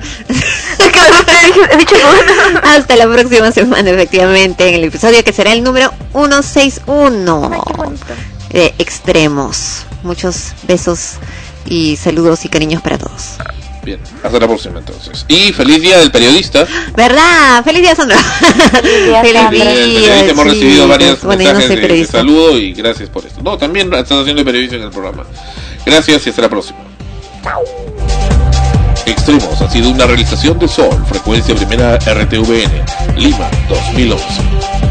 Hasta la próxima semana, efectivamente, en el episodio que será el número ciento sesenta y uno de Extremos. Muchos besos y saludos y cariños para todos. Bien, hasta la próxima entonces. Y feliz día del periodista. ¿Verdad? ¡Feliz día, Sandra! Feliz día del periodista. Hemos recibido varios Bueno, yo no mensajes soy de, de periodista. saludo y gracias por esto. No, también estás haciendo periodista en el programa. Gracias y hasta la próxima. Extremos ha sido una realización de Sol, frecuencia primera R T V N, Lima dos mil once.